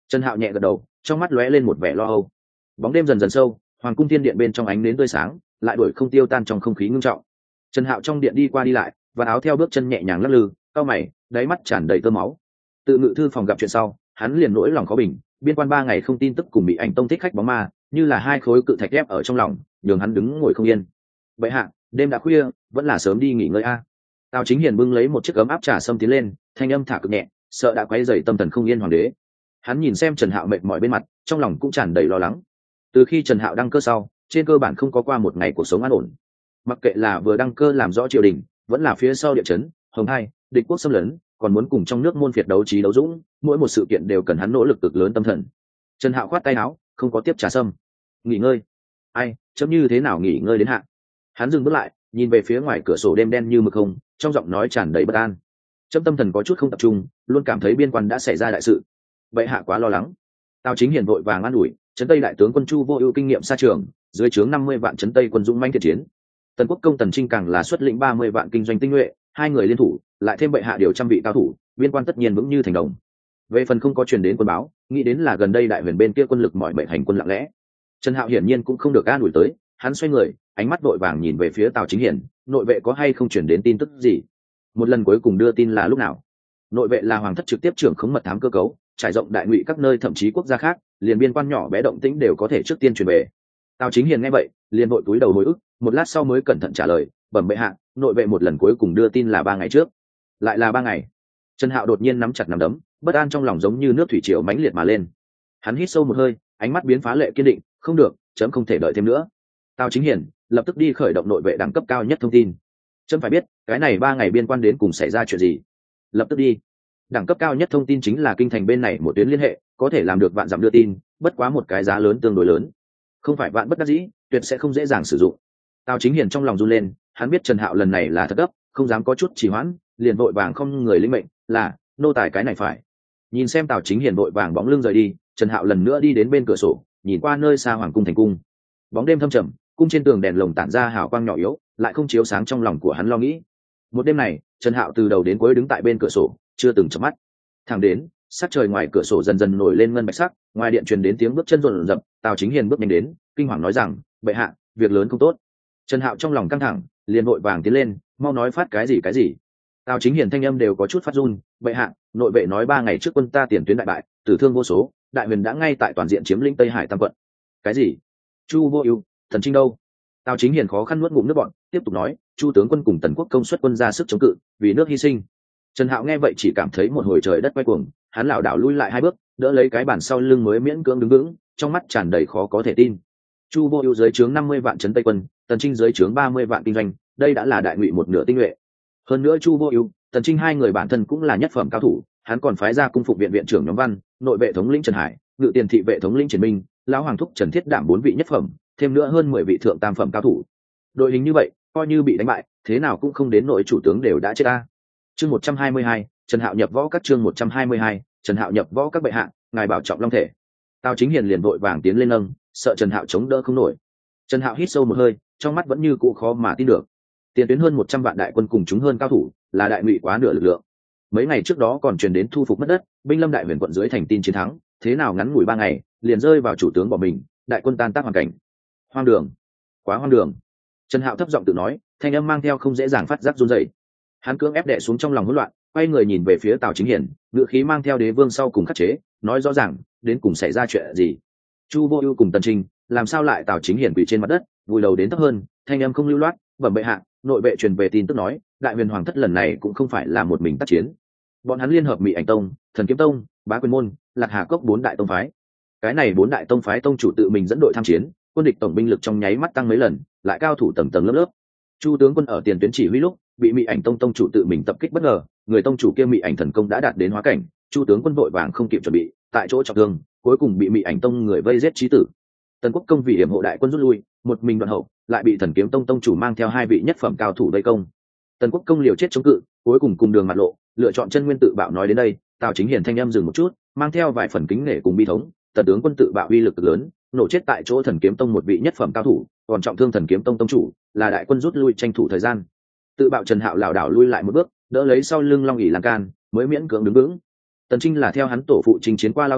[SPEAKER 1] Trần Hạo nhẹ gật đầu, trong mắt lóe lên một vẻ lo âu. Bóng đêm dần dần sâu, hoàng cung thiên điện bên trong ánh nến tươi sáng lại đuổi không tiêu tan trong không khí ngưng trọng. Trần Hạo trong điện đi qua đi lại, và áo theo bước chân nhẹ nhàng lắc lư, cau mày, đáy mắt tràn đầy tơ máu. Tự ngự thư phòng gặp chuyện sau, hắn liền nỗi lòng khó bình, biên quan 3 ngày không tin tức cùng bị ảnh tông thích khách bóng ma, như là hai khối cự thạch ép ở trong lòng, nhường hắn đứng ngồi không yên. Vậy hạ, đêm đã khuya, vẫn là sớm đi nghỉ ngơi a. Tào Chính Hiền bưng lấy một chiếc ấm áp trà sâm tiến lên, thanh âm thả cực nhẹ, sợ đã quấy rầy tâm thần không yên hoàng đế. Hắn nhìn xem Trần Hạo mệt mỏi bên mặt, trong lòng cũng tràn đầy lo lắng. Từ khi Trần Hạo đăng cơ sau, trên cơ bản không có qua một ngày cuộc sống an ổn. Mặc kệ là vừa đăng cơ làm rõ triều đình, vẫn là phía sau địa chấn, hồng hai, địch quốc xâm lấn, còn muốn cùng trong nước môn phiệt đấu trí đấu dũng, mỗi một sự kiện đều cần hắn nỗ lực cực lớn tâm thần. Trần Hạo khoát tay áo, không có tiếp trà sâm. Nghỉ ngơi. Ai, chấm như thế nào nghỉ ngơi đến hạ? Hắn dừng bước lại, nhìn về phía ngoài cửa sổ đêm đen như mực không, trong giọng nói tràn đầy bất an. Chấm tâm thần có chút không tập trung, luôn cảm thấy biên quan đã xảy ra đại sự. Vậy hạ quá lo lắng. Tào Chính Hiền vội vàng an ủi, trấn Tây đại tướng quân Chu Vô Ưu kinh nghiệm xa trường, dưới trướng 50 vạn trấn Tây quân dũng mãnh thiện chiến. Tần Quốc công Tần Trinh càng là xuất lĩnh 30 vạn kinh doanh tinh nhuệ, hai người liên thủ, lại thêm bệ hạ điều trăm vị cao thủ, biên quan tất nhiên vững như thành đồng. Về phần không có truyền đến quân báo, nghĩ đến là gần đây đại huyền bên kia quân lực mỏi mệt hành quân lặng lẽ. Trần Hạo hiển nhiên cũng không được an ủi tới, hắn xoay người, ánh mắt vội vàng nhìn về phía Tào Chính Hiền, nội vệ có hay không truyền đến tin tức gì? Một lần cuối cùng đưa tin là lúc nào? Nội vệ là hoàng thất trực tiếp trưởng khống mật thám cơ cấu, trải rộng đại ngụy các nơi thậm chí quốc gia khác, liền biên quan nhỏ bé động tĩnh đều có thể trước tiên truyền về. Tào Chính Hiền nghe vậy, liền vội túi đầu hồi ức, một lát sau mới cẩn thận trả lời, bẩm bệ hạ, nội vệ một lần cuối cùng đưa tin là 3 ngày trước. Lại là 3 ngày. Trần Hạo đột nhiên nắm chặt nắm đấm, bất an trong lòng giống như nước thủy triều mãnh liệt mà lên. Hắn hít sâu một hơi, ánh mắt biến phá lệ kiên định, không được, chấm không thể đợi thêm nữa. Tào Chính Hiền lập tức đi khởi động nội vệ đẳng cấp cao nhất thông tin. Chấm phải biết, cái này 3 ngày biên quan đến cùng xảy ra chuyện gì. Lập tức đi. Đẳng cấp cao nhất thông tin chính là kinh thành bên này một tuyến liên hệ, có thể làm được vạn dặm đưa tin, bất quá một cái giá lớn tương đối lớn. Không phải vạn bất đắc dĩ, tuyệt sẽ không dễ dàng sử dụng. Tào Chính Hiền trong lòng run lên, hắn biết Trần Hạo lần này là thật gấp, không dám có chút trì hoãn, liền vội vàng không người lĩnh mệnh, là nô tài cái này phải. Nhìn xem Tào Chính Hiền vội vàng bóng lưng rời đi, Trần Hạo lần nữa đi đến bên cửa sổ, nhìn qua nơi xa hoàng cung thành cung. Bóng đêm thâm trầm, cung trên tường đèn lồng tản ra hào quang nhỏ yếu, lại không chiếu sáng trong lòng của hắn lo nghĩ. Một đêm này, Trần Hạo từ đầu đến cuối đứng tại bên cửa sổ, chưa từng chợp mắt. Thẳng đến sắc trời ngoài cửa sổ dần dần nổi lên ngân bạch sắc, ngoài điện truyền đến tiếng bước chân rộn rập, Tào Chính Hiền bước nhanh đến, kinh hoàng nói rằng, bệ hạ, việc lớn không tốt. Trần Hạo trong lòng căng thẳng, liền vội vàng tiến lên, mau nói phát cái gì. Tào Chính Hiền thanh âm đều có chút phát run, bệ hạ, nội vệ nói 3 ngày trước quân ta tiền tuyến đại bại, tử thương vô số, đại huyền đã ngay tại toàn diện chiếm lĩnh Tây Hải tam quận. Cái gì? Chu Vô Ưu, Thần Trinh đâu? Tào Chính Hiền khó khăn nuốt ngụm nước bọt, tiếp tục nói, Chu tướng quân cùng Tần Quốc công xuất quân ra sức chống cự, vì nước hy sinh. Trần Hạo nghe vậy chỉ cảm thấy một hồi trời đất quay cuồng, hắn lảo đảo lui lại 2 bước, đỡ lấy cái bàn sau lưng mới miễn cưỡng đứng vững, trong mắt tràn đầy khó có thể tin. Chu Vô Ưu dưới trướng 50 vạn trấn Tây quân, Tần Trinh dưới trướng 30 vạn kinh doanh, đây đã là đại ngụy một nửa tinh nhuệ. Hơn nữa Chu Vô Ưu, Tần Trinh hai người bản thân cũng là nhất phẩm cao thủ, hắn còn phái ra cung phục viện viện trưởng nhóm văn, nội vệ thống lĩnh Trần Hải, ngự tiền thị vệ thống lĩnh Triển Minh, lão hoàng thúc Trần Thiết Đảm 4 vị nhất phẩm, thêm nữa hơn 10 vị thượng tam phẩm cao thủ. Đội hình như vậy, coi như bị đánh bại, thế nào cũng không đến nỗi chủ tướng đều đã chết ta. Chương 122, Trần Hạo nhập võ các chương 122, Trần Hạo nhập võ các bệ hạ, ngài bảo trọng long thể. Tào Chính Hiền liền vội vàng tiến lên nâng, sợ Trần Hạo chống đỡ không nổi. Trần Hạo hít sâu một hơi, trong mắt vẫn như cũ khó mà tin được. Tiền tuyến hơn 100 vạn đại quân cùng chúng hơn cao thủ, là đại ngụy quá nửa lực lượng. Mấy ngày trước đó còn truyền đến thu phục mất đất, binh lâm đại huyền quận dưới thành tin chiến thắng, thế nào ngắn ngủi 3 ngày, liền rơi vào chủ tướng bỏ mình, đại quân tan tác hoàn cảnh. Hoang đường, quá hoang đường. Trần Hạo thấp giọng tự nói, thanh âm mang theo không dễ dàng phát giác run rẩy. Hắn cưỡng ép đè xuống trong lòng hỗn loạn, quay người nhìn về phía Tào Chính Hiền, ngữ khí mang theo đế vương sau cùng khắc chế, nói rõ ràng, đến cùng xảy ra chuyện gì. Chu Vô Ưu cùng Tần Trinh, làm sao lại Tào Chính Hiền quỳ trên mặt đất, vùi đầu đến thấp hơn, thanh âm không lưu loát, bẩm bệ hạ, nội vệ truyền về tin tức nói, đại huyền hoàng thất lần này cũng không phải là một mình tác chiến. Bọn hắn liên hợp Mị Ảnh Tông, Thần Kiếm Tông, Bá Quyền môn, Lạc Hà Cốc 4 đại tông phái. Cái này 4 đại tông phái tông chủ tự mình dẫn đội tham chiến, quân địch tổng binh lực trong nháy mắt tăng mấy lần, lại cao thủ tầng tầng lớp lớp. Chu tướng quân ở tiền tuyến chỉ huy lúc, bị Mị Ảnh Tông tông chủ tự mình tập kích bất ngờ, người tông chủ kia Mị Ảnh thần công đã đạt đến hóa cảnh, Chu tướng quân vội vàng không kịp chuẩn bị, tại chỗ trọng thương, cuối cùng bị Mị Ảnh Tông người vây giết chí tử. Tần Quốc công vì hiểm hộ đại quân rút lui, một mình đoạn hậu, lại bị Thần Kiếm Tông tông chủ mang theo 2 vị nhất phẩm cao thủ vây công. Tần Quốc công liều chết chống cự, cuối cùng cùng đường mặt lộ, lựa chọn chân nguyên tự bạo. Nói đến đây, Tào Chính Hiền thanh âm dừng một chút, mang theo vài phần kính nể cùng bi thống. Tần tướng quân tự bạo uy lực lớn, nổ chết tại chỗ Thần Kiếm Tông một vị nhất phẩm cao thủ, còn trọng thương Thần Kiếm Tông tông chủ, là đại quân rút lui tranh thủ thời gian. Tự bạo Trần Hạo lảo đảo lui lại một bước, đỡ lấy sau lưng Long ỷ lan can, mới miễn cưỡng đứng vững. Tần Trinh là theo hắn tổ phụ chinh chiến qua lao tướng,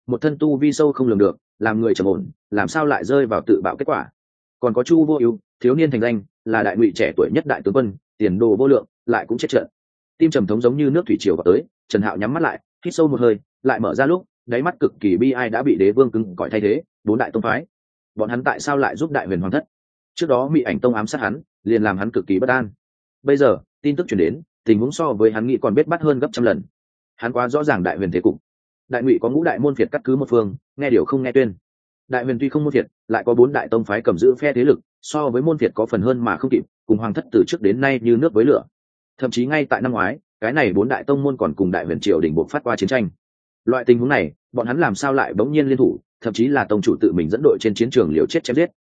[SPEAKER 1] một thân tu vi sâu không lường được, làm người trầm ổn, làm sao lại rơi vào tự bạo kết quả. Còn có Chu Vô Ưu, thiếu niên thành danh, là đại ngụy trẻ tuổi nhất đại tướng quân, tiền đồ vô lượng, lại cũng chết trận. Tim trầm thống giống như nước thủy triều vào tới, Trần Hạo nhắm mắt lại, hít sâu một hơi, lại mở ra lúc, đáy mắt cực kỳ bi ai đã bị đế vương cứng cỏi thay thế, bốn đại tông phái, bọn hắn tại sao lại giúp đại huyền hoàng thất? Trước đó Mị Ảnh tông ám sát hắn, liền làm hắn cực kỳ bất an. Bây giờ, tin tức truyền đến, tình huống so với hắn nghĩ còn biết bắt hơn gấp trăm lần. Hắn quá rõ ràng đại huyền thế cục. Đại ngụy có ngũ đại môn phiệt cắt cứ một phương, nghe điều không nghe tuyên. Đại huyền tuy không môn phiệt, lại có bốn đại tông phái cầm giữ phe thế lực, so với môn phiệt có phần hơn mà không kịp, cùng hoàng thất từ trước đến nay như nước với lửa. Thậm chí ngay tại năm ngoái, cái này bốn đại tông môn còn cùng đại huyền triều đình buộc phát qua chiến tranh. Loại tình huống này, bọn hắn làm sao lại bỗng nhiên liên thủ, thậm chí là tông chủ tự mình dẫn đội trên chiến trường liều chết chém giết.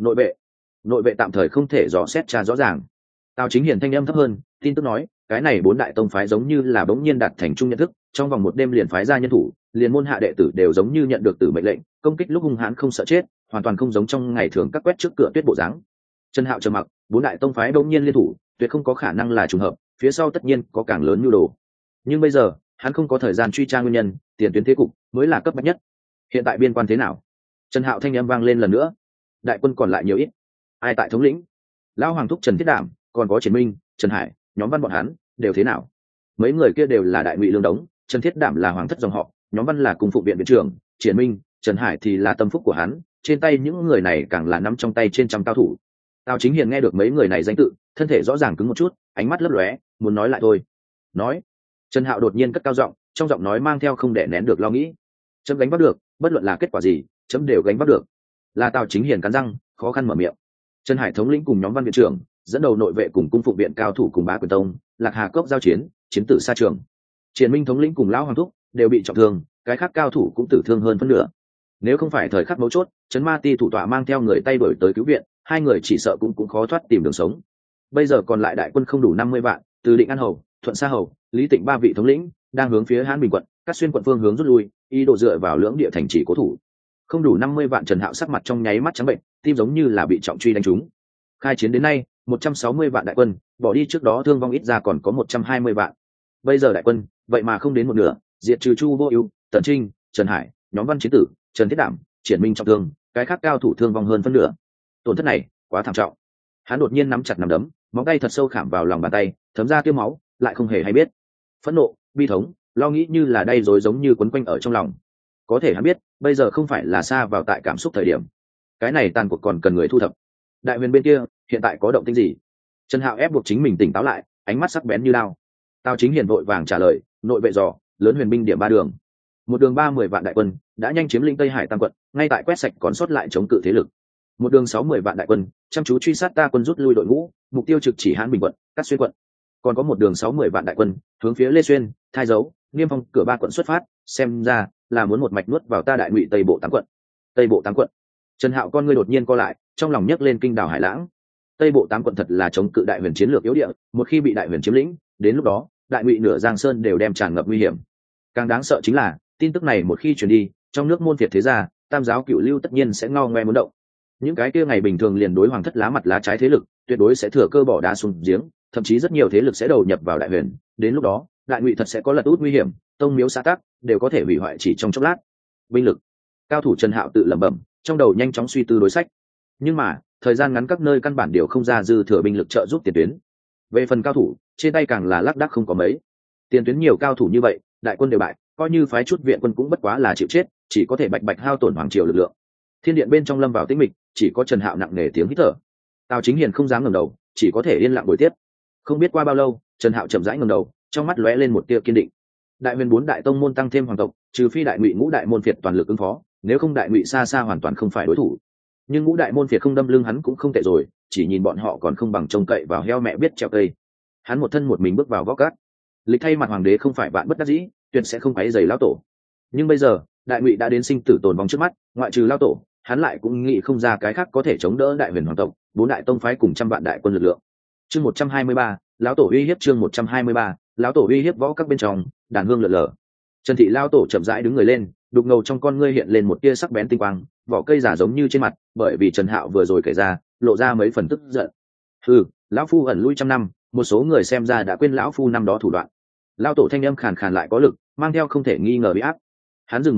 [SPEAKER 1] Nội vệ tạm thời không thể dò xét tra rõ ràng. Tào Chính Hiền thanh âm thấp hơn, tin tức nói, cái này bốn đại tông phái giống như là bỗng nhiên đạt thành chung nhận thức, trong vòng một đêm liền phái ra nhân thủ, liền môn hạ đệ tử đều giống như nhận được tử mệnh lệnh, công kích lúc hung hãn không sợ chết, hoàn toàn không giống trong ngày thường các quét trước cửa tuyết bộ dáng. Trần Hạo trầm mặc, bốn đại tông phái bỗng nhiên liên thủ, tuyệt không có khả năng là trùng hợp, phía sau tất nhiên có càng lớn nhu đồ. Nhưng bây giờ, hắn không có thời gian truy tra nguyên nhân, tiền tuyến thế cục mới là cấp bách nhất. Hiện tại biên quan thế nào? Trần Hạo thanh âm vang lên lần nữa. Đại quân còn lại nhiều ít? Ai tại thống lĩnh? Lão Hoàng thúc Trần Thiết Đảm, còn có Triển Minh, Trần Hải, nhóm Văn bọn hắn đều thế nào? Mấy người kia đều là đại ngụy lương đống, Trần Thiết Đảm là hoàng thất dòng họ, nhóm Văn là cùng phụ viện viện trưởng, Triển Minh, Trần Hải thì là tâm phúc của hắn, trên tay những người này càng là nắm trong tay trên trăm cao thủ. Tào Chính Hiền nghe được mấy người này danh tự, thân thể rõ ràng cứng một chút, ánh mắt lấp lóe, muốn nói lại thôi. Nói. Trần Hạo đột nhiên cất cao giọng, trong giọng nói mang theo không đè nén được lo nghĩ. Chấm gánh vác được, bất luận là kết quả gì, chấm đều gánh vác được. Là Tào Chính Hiền cắn răng, khó khăn mở miệng. Trần Hải thống lĩnh cùng nhóm Văn viện trưởng, dẫn đầu nội vệ cùng cung phụng viện cao thủ cùng Bá Quyền tông, Lạc Hà cốc giao chiến, chiến tử xa trường. Triển Minh thống lĩnh cùng lão hoàng thúc đều bị trọng thương, cái khác cao thủ cũng tử thương hơn phân nửa. Nếu không phải thời khắc mấu chốt, Trấn Ma Ti thủ tọa mang theo người tay đuổi tới cứu viện, hai người chỉ sợ cũng khó thoát tìm đường sống. Bây giờ còn lại đại quân không đủ 50 vạn, từ Định An Hầu, Thuận Sa Hầu, Lý Tịnh ba vị thống lĩnh đang hướng phía Hán Bình quận, Cát Xuyên quận phương hướng rút lui, ý đồ dựa vào lưỡng địa thành trì cố thủ. Không đủ 50 vạn, Trần Hạo sắc mặt trong nháy mắt trắng bệnh, tim giống như là bị trọng truy đánh trúng. Khai chiến đến nay, 160 vạn đại quân, bỏ đi trước đó thương vong ít ra còn có 120 vạn. Bây giờ đại quân, vậy mà không đến một nửa, diệt trừ Chu Vô Ưu, Tần Trinh, Trần Hải, nhóm Văn chiến tử, Trần Thiết Đảm, Triển Minh trọng thương, cái khác cao thủ thương vong hơn phân nửa. Tổn thất này, quá thảm trọng. Hắn đột nhiên nắm chặt nắm đấm, móng tay thật sâu khảm vào lòng bàn tay, thấm ra tiêu máu, lại không hề hay biết. Phẫn nộ, bi thống, lo nghĩ như là đay rối giống như quấn quanh ở trong lòng. Có thể hắn biết, bây giờ không phải là xa vào tại cảm xúc thời điểm. Cái này tàn cuộc còn cần người thu thập. Đại huyền bên kia, hiện tại có động tĩnh gì? Trần Hạo ép buộc chính mình tỉnh táo lại, ánh mắt sắc bén như đao. Tào Chính Hiền vội vàng trả lời, nội vệ dò, lớn huyền binh điểm 3 đường. Một đường 30 vạn đại quân, đã nhanh chiếm lĩnh Tây Hải Tam quận, ngay tại quét sạch còn sót lại chống cự thế lực. Một đường 60 vạn đại quân, chăm chú truy sát ta quân rút lui đội ngũ, mục tiêu trực chỉ Hán Bình quận, Cát Xuyên quận. Còn có một đường 60 vạn đại quân, hướng phía Lê Xuyên, Thái Dấu, Niêm Phong cửa 3 quận xuất phát, xem ra là muốn một mạch nuốt vào ta đại ngụy Tây Bộ 8 quận. Tây Bộ 8 quận. Trần Hạo con ngươi đột nhiên co lại, trong lòng nhấc lên kinh đảo hải lãng. Tây Bộ 8 quận thật là chống cự đại huyền chiến lược yếu địa, một khi bị đại huyền chiếm lĩnh, đến lúc đó, đại ngụy nửa Giang Sơn đều đem tràn ngập nguy hiểm. Càng đáng sợ chính là, tin tức này một khi truyền đi, trong nước môn phiệt thế gia, Tam giáo Cửu Lưu tất nhiên sẽ ngao ngoe muốn động. Những cái kia ngày bình thường liền đối hoàng thất lá mặt lá trái thế lực, tuyệt đối sẽ thừa cơ bỏ đá xuống giếng, thậm chí rất nhiều thế lực sẽ đầu nhập vào đại huyền, đến lúc đó, đại ngụy thật sẽ có lật út nguy hiểm, tông miếu xã tắc đều có thể hủy hoại chỉ trong chốc lát. Binh lực. Cao thủ Trần Hạo tự lẩm bẩm, trong đầu nhanh chóng suy tư đối sách. Nhưng mà, thời gian ngắn các nơi căn bản đều không ra dư thừa binh lực trợ giúp tiền tuyến. Về phần cao thủ, trên tay càng là lác đác không có mấy. Tiền tuyến nhiều cao thủ như vậy, đại quân đều bại, coi như phái chút viện quân cũng bất quá là chịu chết, chỉ có thể bạch bạch hao tổn hoàng triều lực lượng. Thiên điện bên trong lâm vào tĩnh mịch, chỉ có Trần Hạo nặng nề tiếng hít thở. Tào Chính Hiền không dám ngẩng đầu, chỉ có thể yên lặng ngồi tiếp. Không biết qua bao lâu, Trần Hạo chậm rãi ngẩng đầu, trong mắt lóe lên một tia kiên định. Đại huyền 4 đại tông môn tăng thêm hoàng tộc, trừ phi đại ngụy ngũ đại môn phiệt toàn lực ứng phó, nếu không đại ngụy xa xa hoàn toàn không phải đối thủ. Nhưng ngũ đại môn phiệt không đâm lưng hắn cũng không tệ rồi, chỉ nhìn bọn họ còn không bằng trông cậy vào heo mẹ biết treo cây. Hắn một thân một mình bước vào võ cát. Lịch thay mặt hoàng đế không phải bạn bất đắc dĩ, tuyệt sẽ không quấy rầy lão tổ. Nhưng bây giờ, đại ngụy đã đến sinh tử tồn vong trước mắt, ngoại trừ lão tổ, hắn lại cũng nghĩ không ra cái khác có thể chống đỡ đại huyền hoàng tộc, 4 đại tông phái cùng trăm vạn đại quân lực lượng. Chương 123, lão tổ uy hiếp chương 123, lão tổ uy hiếp võ các bên trong, đàn hương lượn lờ. Trần thị lão tổ chậm rãi đứng người lên, đục ngầu trong con ngươi hiện lên một tia sắc bén tinh quang, vỏ cây giả giống như trên mặt, bởi vì Trần Hạo vừa rồi kể ra, lộ ra mấy phần tức giận. Hừ, lão phu ẩn lui trăm năm, một số người xem ra đã quên lão phu năm đó thủ đoạn. Lão tổ thanh âm khàn khàn lại có lực, mang theo không thể nghi ngờ bị áp. Hắn dừng một chút,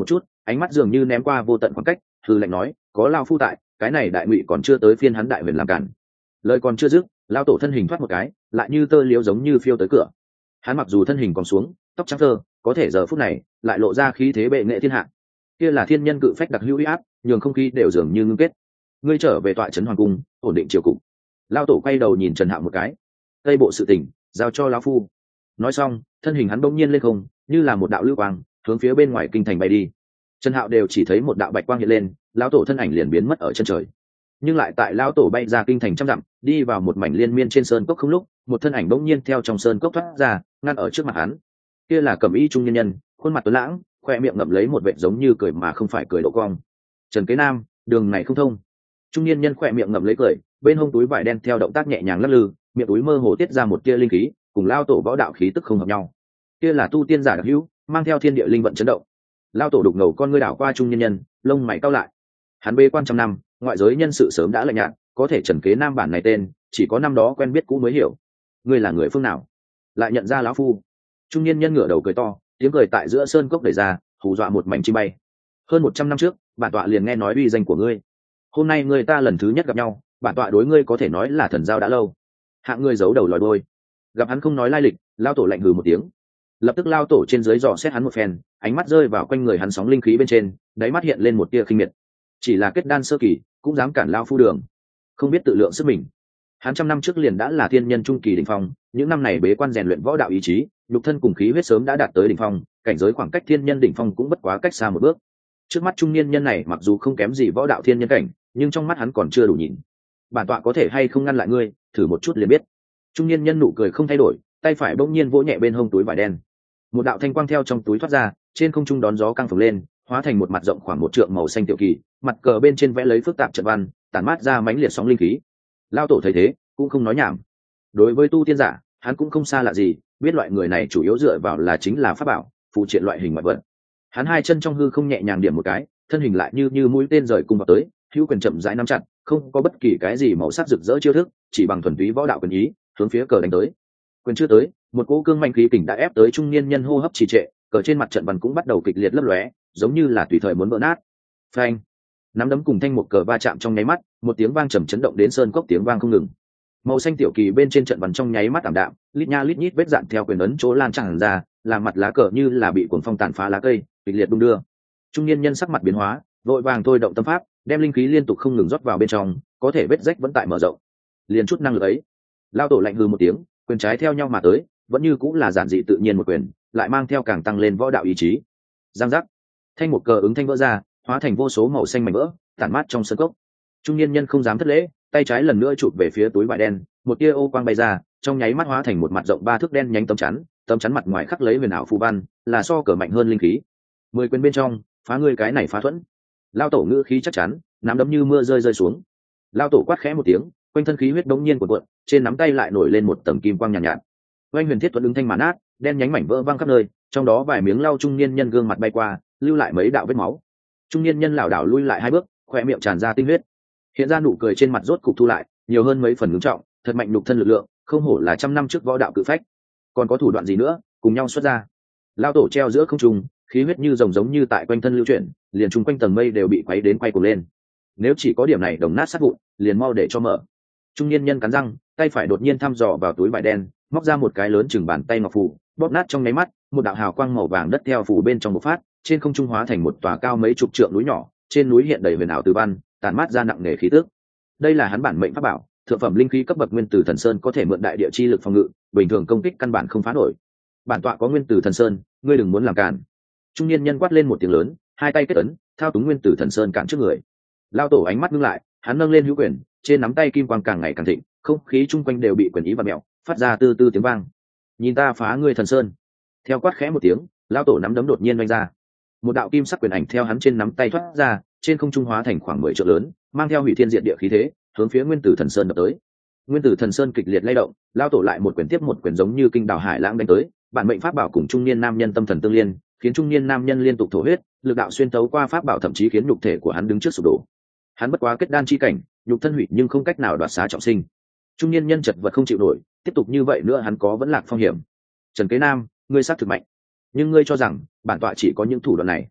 [SPEAKER 1] ánh mắt dường như ném qua vô tận khoảng cách, hư lệnh nói, có lao phu tại, cái này đại ngụy còn chưa tới phiên hắn đại huyền làm cản. Lời còn chưa dứt, lao tổ thân hình thoát một cái, lại như tơ liếu giống như phiêu tới cửa. Hắn mặc dù thân hình còn xuống, tóc trắng thơ, có thể giờ phút này lại lộ ra khí thế bệ nghệ thiên hạ. Kia là thiên nhân cự phách đặc hữu uy áp, nhường không khí đều dường như ngưng kết. Ngươi trở về tọa trấn hoàng cung, ổn định triều cục. Lao tổ quay đầu nhìn Trần Hạo một cái, tây bộ sự tình giao cho lão phu. Nói xong, thân hình hắn bỗng nhiên lên không, như là một đạo lưu quang, hướng phía bên ngoài kinh thành bay đi. Trần Hạo đều chỉ thấy một đạo bạch quang hiện lên, lão tổ thân ảnh liền biến mất ở chân trời. Nhưng lại tại lão tổ bay ra kinh thành trăm dặm, đi vào một mảnh liên miên trên sơn cốc không lúc, một thân ảnh bỗng nhiên theo trong sơn cốc thoát ra, ngăn ở trước mặt hắn. Kia là cẩm y trung nhân nhân, khuôn mặt tuấn lãng, khoe miệng ngậm lấy một vệt giống như cười mà không phải cười độ cong. Trần Kế Nam, đường này không thông. Trung niên nhân khoe miệng ngậm lấy cười, bên hông túi vải đen theo động tác nhẹ nhàng lắc lư, miệng túi mơ hồ tiết ra một tia linh khí, cùng lao tổ võ đạo khí tức không hợp nhau. Kia là tu tiên giả đặc hữu, mang theo thiên địa linh vận chấn động. Lao tổ đục ngầu con ngươi đảo qua trung niên nhân, lông mày cau lại. Hắn bê quan trăm năm, ngoại giới nhân sự sớm đã lạnh nhạt, có thể Trần Kế Nam bản này tên, chỉ có năm đó quen biết cũ mới hiểu. Ngươi là người phương nào? Lại nhận ra lão phu. Trung niên nhân ngửa đầu cười to, tiếng cười tại giữa sơn cốc đẩy ra, hù dọa một mảnh chim bay. Hơn 100 năm trước, bản tọa liền nghe nói uy danh của ngươi. Hôm nay người ta lần thứ nhất gặp nhau, bản tọa đối ngươi có thể nói là thần giao đã lâu. Hạng ngươi giấu đầu lòi đôi. Gặp hắn không nói lai lịch, lao tổ lạnh hừ một tiếng. Lập tức lao tổ trên dưới dò xét hắn một phen, ánh mắt rơi vào quanh người hắn sóng linh khí bên trên, đáy mắt hiện lên một tia khinh miệt. Chỉ là kết đan sơ kỳ, cũng dám cản lao phu đường, không biết tự lượng sức mình. Hắn trăm năm trước liền đã là thiên nhân trung kỳ đỉnh phong, những năm này bế quan rèn luyện võ đạo ý chí, nhục thân cùng khí huyết sớm đã đạt tới đỉnh phong, cảnh giới khoảng cách thiên nhân đỉnh phong cũng bất quá cách xa một bước. Trước mắt trung niên nhân này mặc dù không kém gì võ đạo thiên nhân cảnh, nhưng trong mắt hắn còn chưa đủ nhìn. Bản tọa có thể hay không ngăn lại ngươi, thử một chút liền biết. Trung niên nhân nụ cười không thay đổi, tay phải bỗng nhiên vỗ nhẹ bên hông túi vải đen. Một đạo thanh quang theo trong túi thoát ra, trên không trung đón gió căng phồng lên, hóa thành một mặt rộng khoảng 1 trượng màu xanh tiểu kỳ, mặt cờ bên trên vẽ lấy phức tạp trận văn, tản mát ra mãnh liệt sóng linh khí. Lao tổ thấy thế, cũng không nói nhảm. Đối với tu tiên giả, hắn cũng không xa lạ gì, biết loại người này chủ yếu dựa vào là chính là pháp bảo, phụ triện loại hình ngoại vật. Hắn hai chân trong hư không nhẹ nhàng điểm một cái, thân hình lại như mũi tên rời cung vào tới, hữu quyền chậm rãi nắm chặt, không có bất kỳ cái gì màu sắc rực rỡ chiêu thức, chỉ bằng thuần túy võ đạo quyền ý, hướng phía cờ đánh tới. Quyền chưa tới, một cỗ cương mạnh khí kình đã ép tới trung niên nhân hô hấp trì trệ, cờ trên mặt trận văn cũng bắt đầu kịch liệt lấp lóe, giống như là tùy thời muốn vỡ nát. Phanh! Nắm đấm cùng thanh một cờ va chạm trong nháy mắt, một tiếng vang trầm chấn động đến sơn cốc tiếng vang không ngừng. Màu xanh tiểu kỳ bên trên trận văn trong nháy mắt ảm đạm, lít nha lít nhít vết dạn theo quyền ấn chỗ lan tràn ra, làm mặt lá cờ như là bị cuồng phong tàn phá lá cây, kịch liệt đung đưa. Trung niên nhân sắc mặt biến hóa, vội vàng thôi động tâm pháp, đem linh khí liên tục không ngừng rót vào bên trong, có thể vết rách vẫn tại mở rộng. Liền chút năng lực ấy, lao tổ lạnh hừ một tiếng, quyền trái theo nhau mà tới, vẫn như cũng là giản dị tự nhiên một quyền, lại mang theo càng tăng lên võ đạo ý chí. Giang giác, thanh một cờ ứng thanh vỡ ra, hóa thành vô số màu xanh mảnh vỡ, tản mát trong sân cốc. Trung niên nhân không dám thất lễ, tay trái lần nữa chụp về phía túi vải đen, một tia ô quang bay ra, trong nháy mắt hóa thành một mặt rộng 3 thước đen nhánh tấm chắn mặt ngoài khắc lấy huyền ảo phù văn, là so cờ mạnh hơn linh khí. 10 quyền bên trong, phá ngươi cái này phá thuẫn. Lao tổ ngữ khí chắc chắn, nắm đấm như mưa rơi xuống. Lao tổ quát khẽ một tiếng, quanh thân khí huyết đống nhiên cuộn cuộn, trên nắm tay lại nổi lên một tầng kim quang nhàn nhạt. Oanh huyền thiết thuẫn ứng thanh màn át, đen nhánh mảnh vỡ văng khắp nơi, trong đó vài miếng lao trung niên nhân gương mặt bay qua, lưu lại mấy đạo vết máu. Trung niên nhân lảo đảo lui lại 2 bước, khóe miệng tràn ra tinh huyết. Hiện ra nụ cười trên mặt rốt cục thu lại, nhiều hơn mấy phần ngưng trọng, thật mạnh nhục thân lực lượng, không hổ là trăm năm trước võ đạo cự phách. Còn có thủ đoạn gì nữa, cùng nhau xuất ra. Lao tổ treo giữa không trung, khí huyết như rồng giống như tại quanh thân lưu chuyển, liền chung quanh tầng mây đều bị quấy đến quay cuồng lên. Nếu chỉ có điểm này đồng nát sát vụn, liền mau để cho mở. Trung niên nhân cắn răng, tay phải đột nhiên thăm dò vào túi vải đen, móc ra một cái lớn chừng bàn tay ngọc phù, bóp nát trong nháy mắt, một đạo hào quang màu vàng đất theo phù bên trong một phát, trên không trung hóa thành một tòa cao mấy chục trượng núi nhỏ, trên núi hiện đầy huyền ảo từ văn, tản mát ra nặng nề khí tức. Đây là hắn bản mệnh pháp bảo, thượng phẩm linh khí cấp bậc nguyên tử thần sơn, có thể mượn đại địa chi lực phòng ngự, bình thường công kích căn bản không phá nổi. Bản tọa có nguyên tử thần sơn, ngươi đừng muốn làm cản. Trung niên nhân quát lên một tiếng lớn, hai tay kết ấn, thao túng nguyên tử thần sơn cản trước người. Lao tổ ánh mắt ngưng lại, hắn nâng lên hữu quyền, trên nắm tay kim quang càng ngày càng thịnh, không khí chung quanh đều bị quyền ý và mèo, phát ra từ từ tiếng vang. Nhìn ta phá ngươi thần sơn. Theo quát khẽ một tiếng, lao tổ nắm đấm đột nhiên vung ra. Một đạo kim sắc quyền ảnh theo hắn trên nắm tay thoát ra, trên không trung hóa thành khoảng 10 trượng lớn, mang theo hủy thiên diệt địa khí thế, hướng phía nguyên tử thần sơn đập tới. Nguyên tử thần sơn kịch liệt lay động, lao tổ lại một quyền tiếp một quyền giống như kinh đảo hải lãng đánh tới, bản mệnh pháp bảo cùng trung niên nam nhân tâm thần tương liên, khiến trung niên nam nhân liên tục thổ huyết, lực đạo xuyên tấu qua pháp bảo thậm chí khiến nhục thể của hắn đứng trước sụp đổ. Hắn bất quá kết đan chi cảnh, nhục thân hủy nhưng không cách nào đoạt xá trọng sinh. Trung niên nhân chật vật không chịu nổi, tiếp tục như vậy nữa hắn có vẫn lạc phong hiểm. Trần Kế Nam, ngươi xác thực mạnh, nhưng ngươi cho rằng bản tọa chỉ có những thủ đoạn này?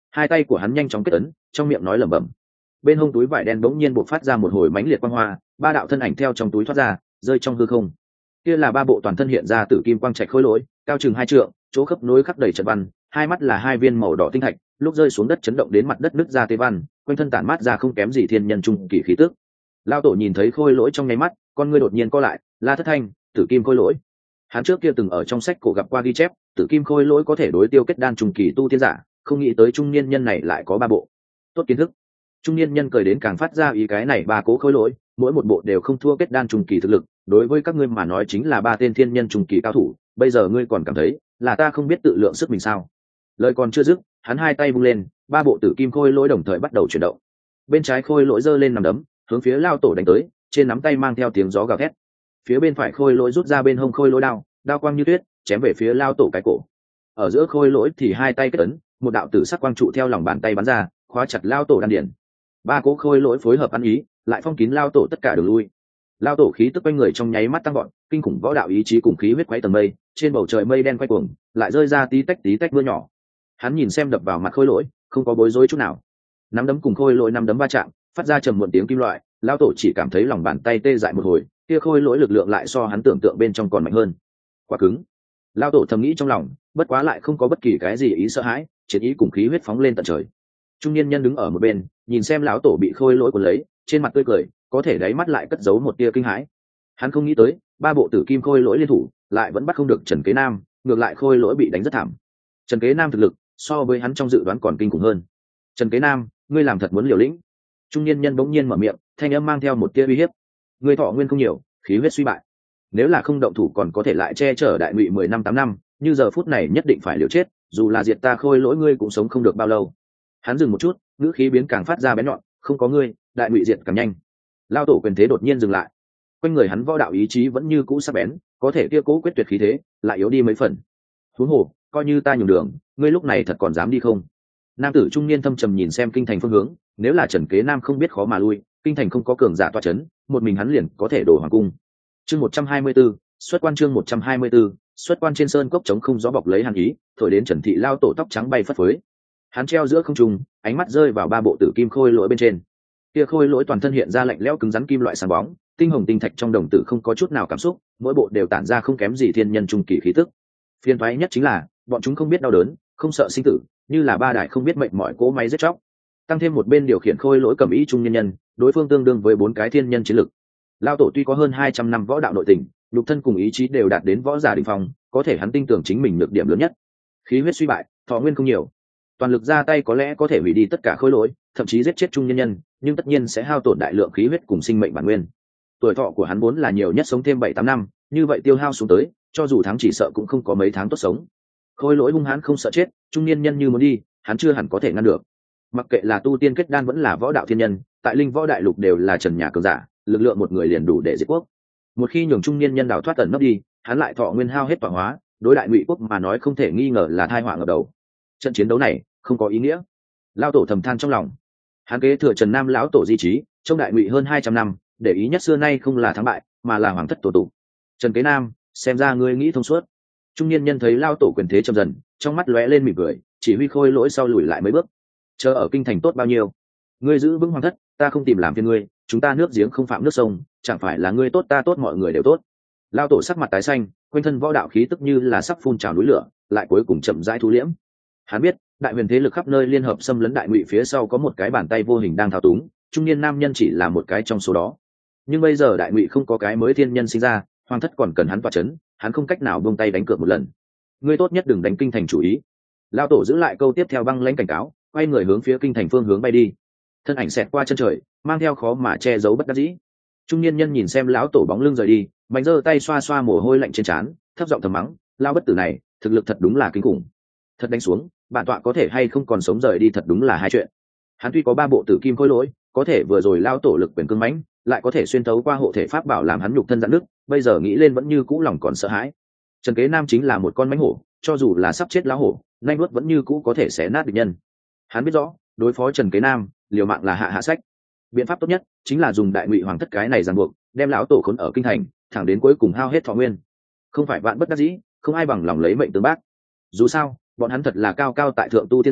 [SPEAKER 1] Hai tay của hắn nhanh chóng kết ấn, trong miệng nói lẩm bẩm. Bên hông túi vải đen bỗng nhiên bộc phát ra một hồi mãnh liệt quang hoa, ba đạo thân ảnh theo trong túi thoát ra, rơi trong hư không. Kia là ba bộ toàn thân hiện ra tử kim quang trạch khối lỗi, cao chừng 2 trượng, chỗ khớp nối khắc đầy trận văn, hai mắt là hai viên màu đỏ tinh thạch, lúc rơi xuống đất chấn động đến mặt đất nứt ra tê văn, quanh thân tản mát ra không kém gì thiên nhân trung kỳ khí tức. Lao tổ nhìn thấy khôi lỗi trong nháy mắt, con ngươi đột nhiên co lại, La Thất Thanh, tử kim khôi lỗi. Hắn trước kia từng ở trong sách cổ gặp qua ghi chép, tử kim khôi lỗi có thể đối tiêu kết đan trung kỳ tu tiên giả, không nghĩ tới trung niên nhân này lại có ba bộ. Tốt kiến thức. Trung niên nhân cười đến càng phát ra ý cái này ba cố khôi lỗi, mỗi một bộ đều không thua kết đan trung kỳ thực lực, đối với các ngươi mà nói chính là ba tên thiên nhân trung kỳ cao thủ, bây giờ ngươi còn cảm thấy là ta không biết tự lượng sức mình sao? Lời còn chưa dứt, hắn hai tay vung lên, ba bộ tử kim khôi lỗi đồng thời bắt đầu chuyển động. Bên trái khôi lỗi giơ lên nằm đấm, hướng phía Lao tổ đánh tới, trên nắm tay mang theo tiếng gió gào thét. Phía bên phải khôi lỗi rút ra bên hông khôi lỗi đao, đao quang như tuyết, chém về phía Lao tổ cái cổ. Ở giữa khôi lỗi thì hai tay kết ấn, một đạo tử sắc quang trụ theo lòng bàn tay bắn ra, khóa chặt Lao tổ đan điển. Ba cố khôi lỗi phối hợp ăn ý, lại phong kín Lao tổ tất cả đường lui. Lao tổ khí tức quanh người trong nháy mắt tăng gọn, kinh khủng võ đạo ý chí cùng khí huyết quấy tầng mây, trên bầu trời mây đen quay cuồng, lại rơi ra tí tách mưa nhỏ. Hắn nhìn xem đập vào mặt khôi lỗi, không có bối rối chút nào. Nắm đấm cùng khôi lỗi nắm đấm va chạm, phát ra trầm muộn tiếng kim loại. Lao tổ chỉ cảm thấy lòng bàn tay tê dại một hồi, kia khôi lỗi lực lượng lại so hắn tưởng tượng bên trong còn mạnh hơn. Quá cứng. Lao tổ thầm nghĩ trong lòng, bất quá lại không có bất kỳ cái gì ý sợ hãi, chiến ý cùng khí huyết phóng lên tận trời. Trung niên nhân đứng ở một bên, nhìn xem lão tổ bị khôi lỗi cuốn lấy, trên mặt tươi cười, có thể đáy mắt lại cất giấu một tia kinh hãi. Hắn không nghĩ tới, ba bộ tử kim khôi lỗi liên thủ, lại vẫn bắt không được Trần Kế Nam, ngược lại khôi lỗi bị đánh rất thảm. Trần Kế Nam thực lực so với hắn trong dự đoán còn kinh khủng hơn. Trần Kế Nam, ngươi làm thật muốn liều lĩnh. Trung niên nhân bỗng nhiên mở miệng, thanh âm mang theo một tia uy hiếp. Ngươi thọ nguyên không nhiều, khí huyết suy bại. Nếu là không động thủ còn có thể lại che chở đại ngụy 10 năm 8 năm, như giờ phút này nhất định phải liều chết, dù là diệt ta khôi lỗi ngươi cũng sống không được bao lâu. Hắn dừng một chút, ngữ khí biến càng phát ra bén nhọn, không có ngươi, đại ngụy diệt càng nhanh. Lao tổ quyền thế đột nhiên dừng lại. Quanh người hắn võ đạo ý chí vẫn như cũ sắc bén, có thể kia cố quyết tuyệt khí thế lại yếu đi mấy phần. Huống hồ, coi như ta nhường đường, ngươi lúc này thật còn dám đi không? Nam tử trung niên thâm trầm nhìn xem kinh thành phương hướng, nếu là Trần Kế Nam không biết khó mà lui, kinh thành không có cường giả toa chấn, một mình hắn liền có thể đổ hoàng cung. Chương 124, xuất quan chương 124, xuất quan trên sơn cốc trống không gió bọc lấy hàn ý, thổi đến Trần Thị Lao tổ tóc trắng bay phất phới. Hắn treo giữa không trung, ánh mắt rơi vào ba bộ tử kim khôi lỗi bên trên. Kia khôi lỗi toàn thân hiện ra lạnh lẽo cứng rắn kim loại sáng bóng, tinh hồng tinh thạch trong đồng tử không có chút nào cảm xúc, mỗi bộ đều tản ra không kém gì thiên nhân trung kỳ khí tức. Phiền toái nhất chính là, bọn chúng không biết đau đớn, không sợ sinh tử, như là ba đại không biết mệnh mỏi cỗ máy giết chóc. Tăng thêm một bên điều khiển khôi lỗi cầm ý trung nhân nhân, đối phương tương đương với 4 cái thiên nhân chiến lực. Lao tổ tuy có hơn 200 năm võ đạo nội tình, nhục thân cùng ý chí đều đạt đến võ giả đỉnh phong, có thể hắn tin tưởng chính mình nhược điểm lớn nhất. Khí huyết suy bại, thọ nguyên không nhiều. Toàn lực ra tay có lẽ có thể hủy đi tất cả khôi lỗi, thậm chí giết chết trung nhân nhân, nhưng tất nhiên sẽ hao tổn đại lượng khí huyết cùng sinh mệnh bản nguyên. Tuổi thọ của hắn vốn là nhiều nhất sống thêm 7-8 năm, như vậy tiêu hao xuống tới, cho dù thắng chỉ sợ cũng không có mấy tháng tốt sống. Khôi lỗi hung hãn không sợ chết, trung niên nhân như muốn đi, hắn chưa hẳn có thể ngăn được. Mặc kệ là tu tiên kết đan vẫn là võ đạo thiên nhân, tại linh võ đại lục đều là trần nhà cường giả, lực lượng một người liền đủ để diệt quốc. Một khi nhường trung niên nhân đào thoát ẩn nấp đi, hắn lại thọ nguyên hao hết tọa hóa, đối đại ngụy quốc mà nói không thể nghi ngờ là tai họa ngập đầu. Trận chiến đấu này không có ý nghĩa. Lao tổ thầm than trong lòng. Hắn kế thừa Trần Nam lão tổ di trí, trong đại ngụy hơn 200 năm, để ý nhất xưa nay không là thắng bại, mà là hoàng thất tổ tụ. Trần Kế Nam, xem ra ngươi nghĩ thông suốt. Trung niên nhân thấy Lao tổ quyền thế chậm dần, trong mắt lóe lên mỉm cười, chỉ huy khôi lỗi sau lùi lại mấy bước. Chờ ở kinh thành tốt bao nhiêu? Ngươi giữ vững hoàng thất, ta không tìm làm phiền ngươi, chúng ta nước giếng không phạm nước sông, chẳng phải là ngươi tốt ta tốt mọi người đều tốt. Lao tổ sắc mặt tái xanh, quanh thân võ đạo khí tức như là sắp phun trào núi lửa, lại cuối cùng chậm rãi thu liễm. Hắn biết, đại huyền thế lực khắp nơi liên hợp xâm lấn đại ngụy phía sau có một cái bàn tay vô hình đang thao túng, trung niên nam nhân chỉ là một cái trong số đó. Nhưng bây giờ đại ngụy không có cái mới thiên nhân sinh ra, hoàng thất còn cần hắn tọa chấn, hắn không cách nào buông tay đánh cược một lần. Ngươi tốt nhất đừng đánh kinh thành chủ ý. Lao tổ giữ lại câu tiếp theo băng lãnh cảnh cáo, quay người hướng phía kinh thành phương hướng bay đi. Thân ảnh xẹt qua chân trời, mang theo khó mà che giấu bất đắc dĩ. Trung niên nhân nhìn xem lão tổ bóng lưng rời đi, mạnh giơ tay xoa xoa mồ hôi lạnh trên trán, thấp giọng thầm mắng, lao bất tử này, thực lực thật đúng là kinh khủng. Thật đánh xuống, bản tọa có thể hay không còn sống rời đi thật đúng là hai chuyện. Hắn tuy có ba bộ tử kim khôi lỗi, có thể vừa rồi lao tổ lực quyền cương mãnh, lại có thể xuyên thấu qua hộ thể pháp bảo làm hắn nhục thân giãn nước, bây giờ nghĩ lên vẫn như cũ lòng còn sợ hãi. Trần Kế Nam chính là một con mãnh hổ, cho dù là sắp chết lão hổ, nanh vuốt vẫn như cũ có thể xé nát địch nhân. Hắn biết rõ, đối phó Trần Kế Nam, liều mạng là hạ sách. Biện pháp tốt nhất chính là dùng đại ngụy hoàng thất cái này ràng buộc, đem lão tổ khốn ở kinh thành, thẳng đến cuối cùng hao hết thọ nguyên. Không phải vạn bất đắc dĩ, không ai bằng lòng lấy mệnh tương bác. Dù sao, bọn hắn thật là cao cao tại thượng tu tiên giả,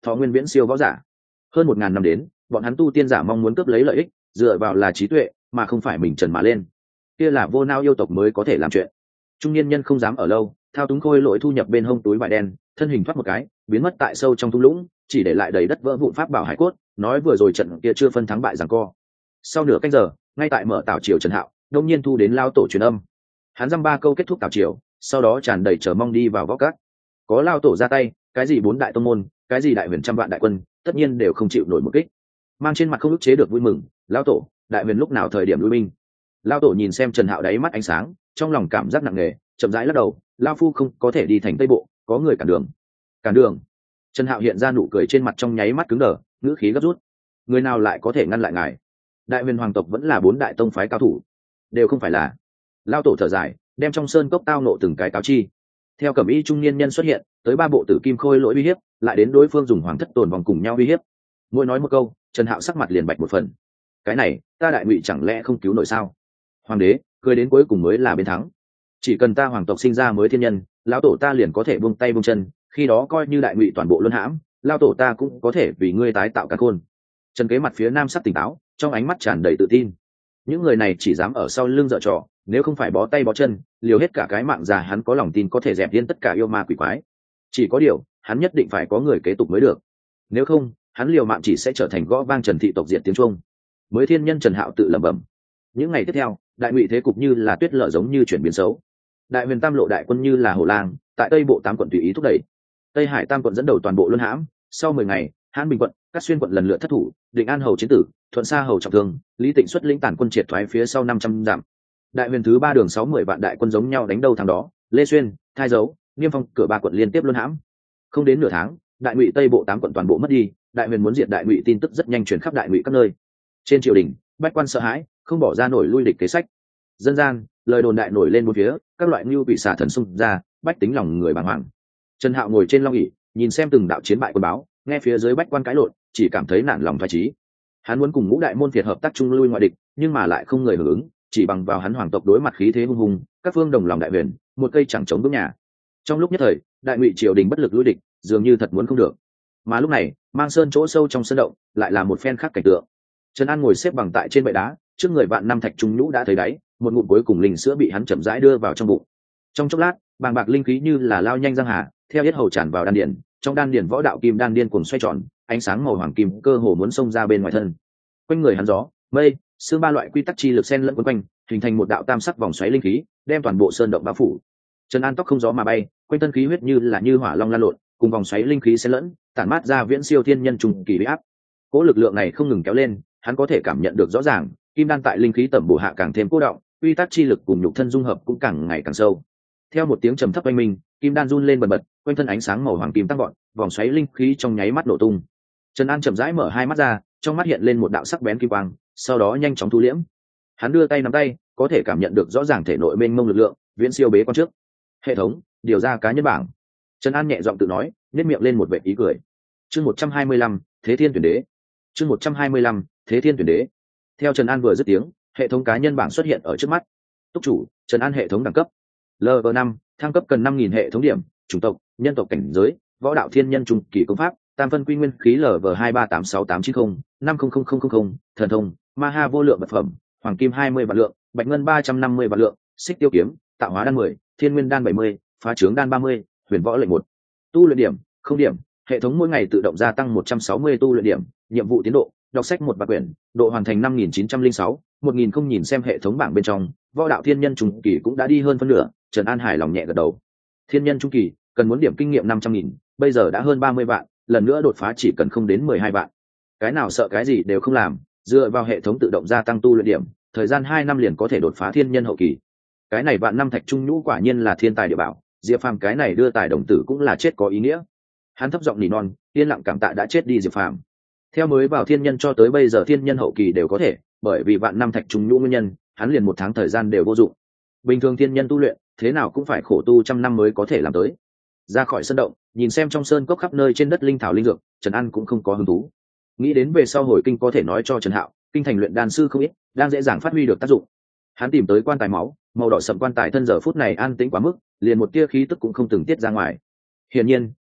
[SPEAKER 1] thọ nguyên viễn siêu võ giả. Hơn 1000 năm đến, bọn hắn tu tiên giả mong muốn cướp lấy lợi ích, dựa vào là trí tuệ, mà không phải mình trần mà lên. Kia là vô nao yêu tộc mới có thể làm chuyện. Trung niên nhân không dám ở lâu, thao túng khôi lỗi thu nhập bên hông túi vải đen, thân hình thoát một cái, biến mất tại sâu trong thung lũng, chỉ để lại đầy đất vỡ vụn pháp bảo hải cốt, nói vừa rồi trận kia chưa phân thắng bại giằng co. Sau nửa canh giờ, ngay tại mở tảo triều Trần Hạo, đông nhiên thu đến lao tổ truyền âm. Hắn dăm ba câu kết thúc tảo triều, sau đó tràn đầy chờ mong đi vào võ các. Có lao tổ ra tay, cái gì 4 đại tông môn, cái gì đại huyền trăm vạn đại quân, tất nhiên đều không chịu nổi một kích. Mang trên mặt không ức chế được vui mừng, lao tổ, đại huyền lúc nào thời điểm lui binh? Lao tổ nhìn xem Trần Hạo đáy mắt ánh sáng, trong lòng cảm giác nặng nề, chậm rãi lắc đầu, lao phu không có thể đi thành Tây Bộ, có người cản đường. Cản đường? Trần Hạo hiện ra nụ cười trên mặt trong nháy mắt cứng đờ, ngữ khí gấp rút. Người nào lại có thể ngăn lại ngài? Đại huyền hoàng tộc vẫn là 4 đại tông phái cao thủ, đều không phải là. Lao tổ thở dài, đem trong sơn cốc tao nộ từng cái cáo chi. Theo cẩm y trung niên nhân xuất hiện, tới 3 bộ tử kim khôi lỗi uy hiếp, lại đến đối phương dùng hoàng thất tồn vòng cùng nhau uy hiếp. Mỗi nói một câu, Trần Hạo sắc mặt liền bạch một phần. Cái này, ta đại ngụy chẳng lẽ không cứu nổi sao? Hoàng đế, cười đến cuối cùng mới là bên thắng. Chỉ cần ta hoàng tộc sinh ra mới thiên nhân, lão tổ ta liền có thể buông tay buông chân, khi đó coi như đại ngụy toàn bộ luân hãm, lão tổ ta cũng có thể vì ngươi tái tạo cả khôn. Trần Kế mặt phía nam sắc tỉnh táo, trong ánh mắt tràn đầy tự tin. Những người này chỉ dám ở sau lưng giở trò, nếu không phải bó tay bó chân, liều hết cả cái mạng già, hắn có lòng tin có thể dẹp yên tất cả yêu ma quỷ quái. Chỉ có điều, hắn nhất định phải có người kế tục mới được. Nếu không, hắn liều mạng chỉ sẽ trở thành gõ vang Trần thị tộc diệt tiếng Trung. Mới thiên nhân Trần Hạo tự lẩm bẩm. Những ngày tiếp theo, đại ngụy thế cục như là tuyết lở giống như chuyển biến xấu. Đại huyền tam lộ đại quân như là hổ lang, tại Tây Bộ 8 quận tùy ý thúc đẩy. Tây Hải tam quận dẫn đầu toàn bộ luân hãm, sau 10 ngày, Hán Bình quận, Cát Xuyên quận lần lượt thất thủ, Định An hầu chiến tử, Thuận Sa hầu trọng thương, Lý Tịnh xuất lĩnh tản quân triệt thoái phía sau 500 dặm. Đại huyền thứ 3 đường 60 vạn đại quân giống nhau đánh đâu thằng đó, Lê Xuyên, Thai Dấu, Niêm Phong cửa 3 quận liên tiếp luân hãm. Không đến nửa tháng, đại ngụy Tây Bộ 8 quận toàn bộ mất đi, đại huyền muốn diệt đại ngụy tin tức rất nhanh truyền khắp đại ngụy các nơi. Trên triều đình, bách quan sợ hãi, không bỏ ra nổi lui địch kế sách. Dân gian, lời đồn đại nổi lên bốn phía, các loại ngưu bị xả thần xung ra, bách tính lòng người bàng hoàng. Trần Hạo ngồi trên long ỷ, nhìn xem từng đạo chiến bại quân báo, nghe phía dưới bách quan cãi lộn, chỉ cảm thấy nản lòng phái chí. Hắn muốn cùng ngũ đại môn phiệt hợp tác chung lui ngoại địch, nhưng mà lại không người hưởng ứng, chỉ bằng vào hắn hoàng tộc đối mặt khí thế hung hùng, các phương đồng lòng đại huyền, một cây chẳng chống bước nhà. Trong lúc nhất thời, đại ngụy triều đình bất lực lui địch, dường như thật muốn không được. Mà lúc này, Mang Sơn chỗ sâu trong sân động, lại là một phen khác cảnh tượng. Trần An ngồi xếp bằng tại trên bệ đá, trước người vạn năm thạch trung nhũ đã thấy đáy, một ngụm cuối cùng linh sữa bị hắn chậm rãi đưa vào trong bụng. Trong chốc lát, bàng bạc linh khí như là lao nhanh giang hà, theo yết hầu tràn vào đan điền, trong đan điền võ đạo kim đan điên cuồng xoay tròn, ánh sáng màu hoàng kim cơ hồ muốn xông ra bên ngoài thân. Quanh người hắn gió, mây, sương 3 loại quy tắc chi lực xen lẫn quấn quanh, hình thành một đạo tam sắc vòng xoáy linh khí, đem toàn bộ sơn động bao phủ. Trần An tóc không gió mà bay, quanh thân khí huyết như hỏa long lan lộn, cùng vòng xoáy linh khí xen lẫn, tản mát ra viễn siêu thiên nhân trùng kỳ uy áp. Cỗ lực lượng này không ngừng kéo lên, hắn có thể cảm nhận được rõ ràng, kim đan tại linh khí tẩm bổ hạ càng thêm cố động, quy tắc chi lực cùng nhục thân dung hợp cũng càng ngày càng sâu. Theo một tiếng trầm thấp oanh minh, kim đan run lên bần bật, quanh thân ánh sáng màu hoàng kim tăng gọn, vòng xoáy linh khí trong nháy mắt nổ tung. Trần An chậm rãi mở hai mắt ra, trong mắt hiện lên một đạo sắc bén kim quang, sau đó nhanh chóng thu liễm. Hắn đưa tay nắm tay, có thể cảm nhận được rõ ràng thể nội mênh mông lực lượng, viễn siêu bế quan trước. Hệ thống, điều ra cá nhân bảng. Trần An nhẹ giọng tự nói, nhếch miệng lên một vệt ý cười. Chương 125, Thế Thiên Tuyển Đế. Chương 125, Thế Thiên Tuyển Đế. Theo Trần An vừa dứt tiếng, hệ thống cá nhân bảng xuất hiện ở trước mắt. Túc chủ, Trần An hệ thống đẳng cấp Level 5, thăng cấp cần 5000 hệ thống điểm, chủng tộc, nhân tộc cảnh giới, võ đạo thiên nhân trung kỳ công pháp, tam phân quy nguyên khí Level 2386890, 500000, thần thông, ma ha vô lượng vật phẩm, hoàng kim 20 vạn lượng, bạch ngân 350 vạn lượng, xích tiêu kiếm, tạo hóa đan 10, thiên nguyên đan 70, phá trướng đan 30, huyền võ lệnh 1. Tu luyện điểm, không điểm, hệ thống mỗi ngày tự động gia tăng 160 tu luyện điểm, nhiệm vụ tiến độ, đọc sách 1 vạn quyển, độ hoàn thành 5906, 1000 không nhìn xem hệ thống bảng bên trong, võ đạo thiên nhân trung kỳ cũng đã đi hơn phân nửa. Trần An hài lòng nhẹ gật đầu. Thiên nhân trung kỳ cần muốn điểm kinh nghiệm 500.000, bây giờ đã hơn 30 vạn, lần nữa đột phá chỉ cần không đến 12 vạn. Cái nào sợ cái gì đều không làm, dựa vào hệ thống tự động gia tăng tu luyện điểm, thời gian 2 năm liền có thể đột phá thiên nhân hậu kỳ. Cái này vạn năm thạch trung nhũ quả nhiên là thiên tài địa bảo, Diệp Phàm cái này đưa tài đồng tử cũng là chết có ý nghĩa. Hắn thấp giọng nỉ non, yên lặng cảm tạ đã chết đi Diệp Phàm. Theo mới vào thiên nhân cho tới bây giờ thiên nhân hậu kỳ đều có thể, bởi vì vạn năm thạch trung nhũ nguyên nhân, hắn liền 1 tháng thời gian đều vô dụng. Bình thường thiên nhân tu luyện, thế nào cũng phải khổ tu trăm năm mới có thể làm tới. Ra khỏi sân động, nhìn xem trong sơn cốc khắp nơi trên đất linh thảo linh dược, Trần An cũng không có hứng thú. Nghĩ đến về sau hồi kinh có thể nói cho Trần Hạo, kinh thành luyện đan sư không ít, đang dễ dàng phát huy được tác dụng. Hắn tìm tới quan tài máu, màu đỏ sậm quan tài thân giờ phút này an tĩnh quá mức, liền một tia khí tức cũng không từng tiết ra ngoài. Hiển nhiên,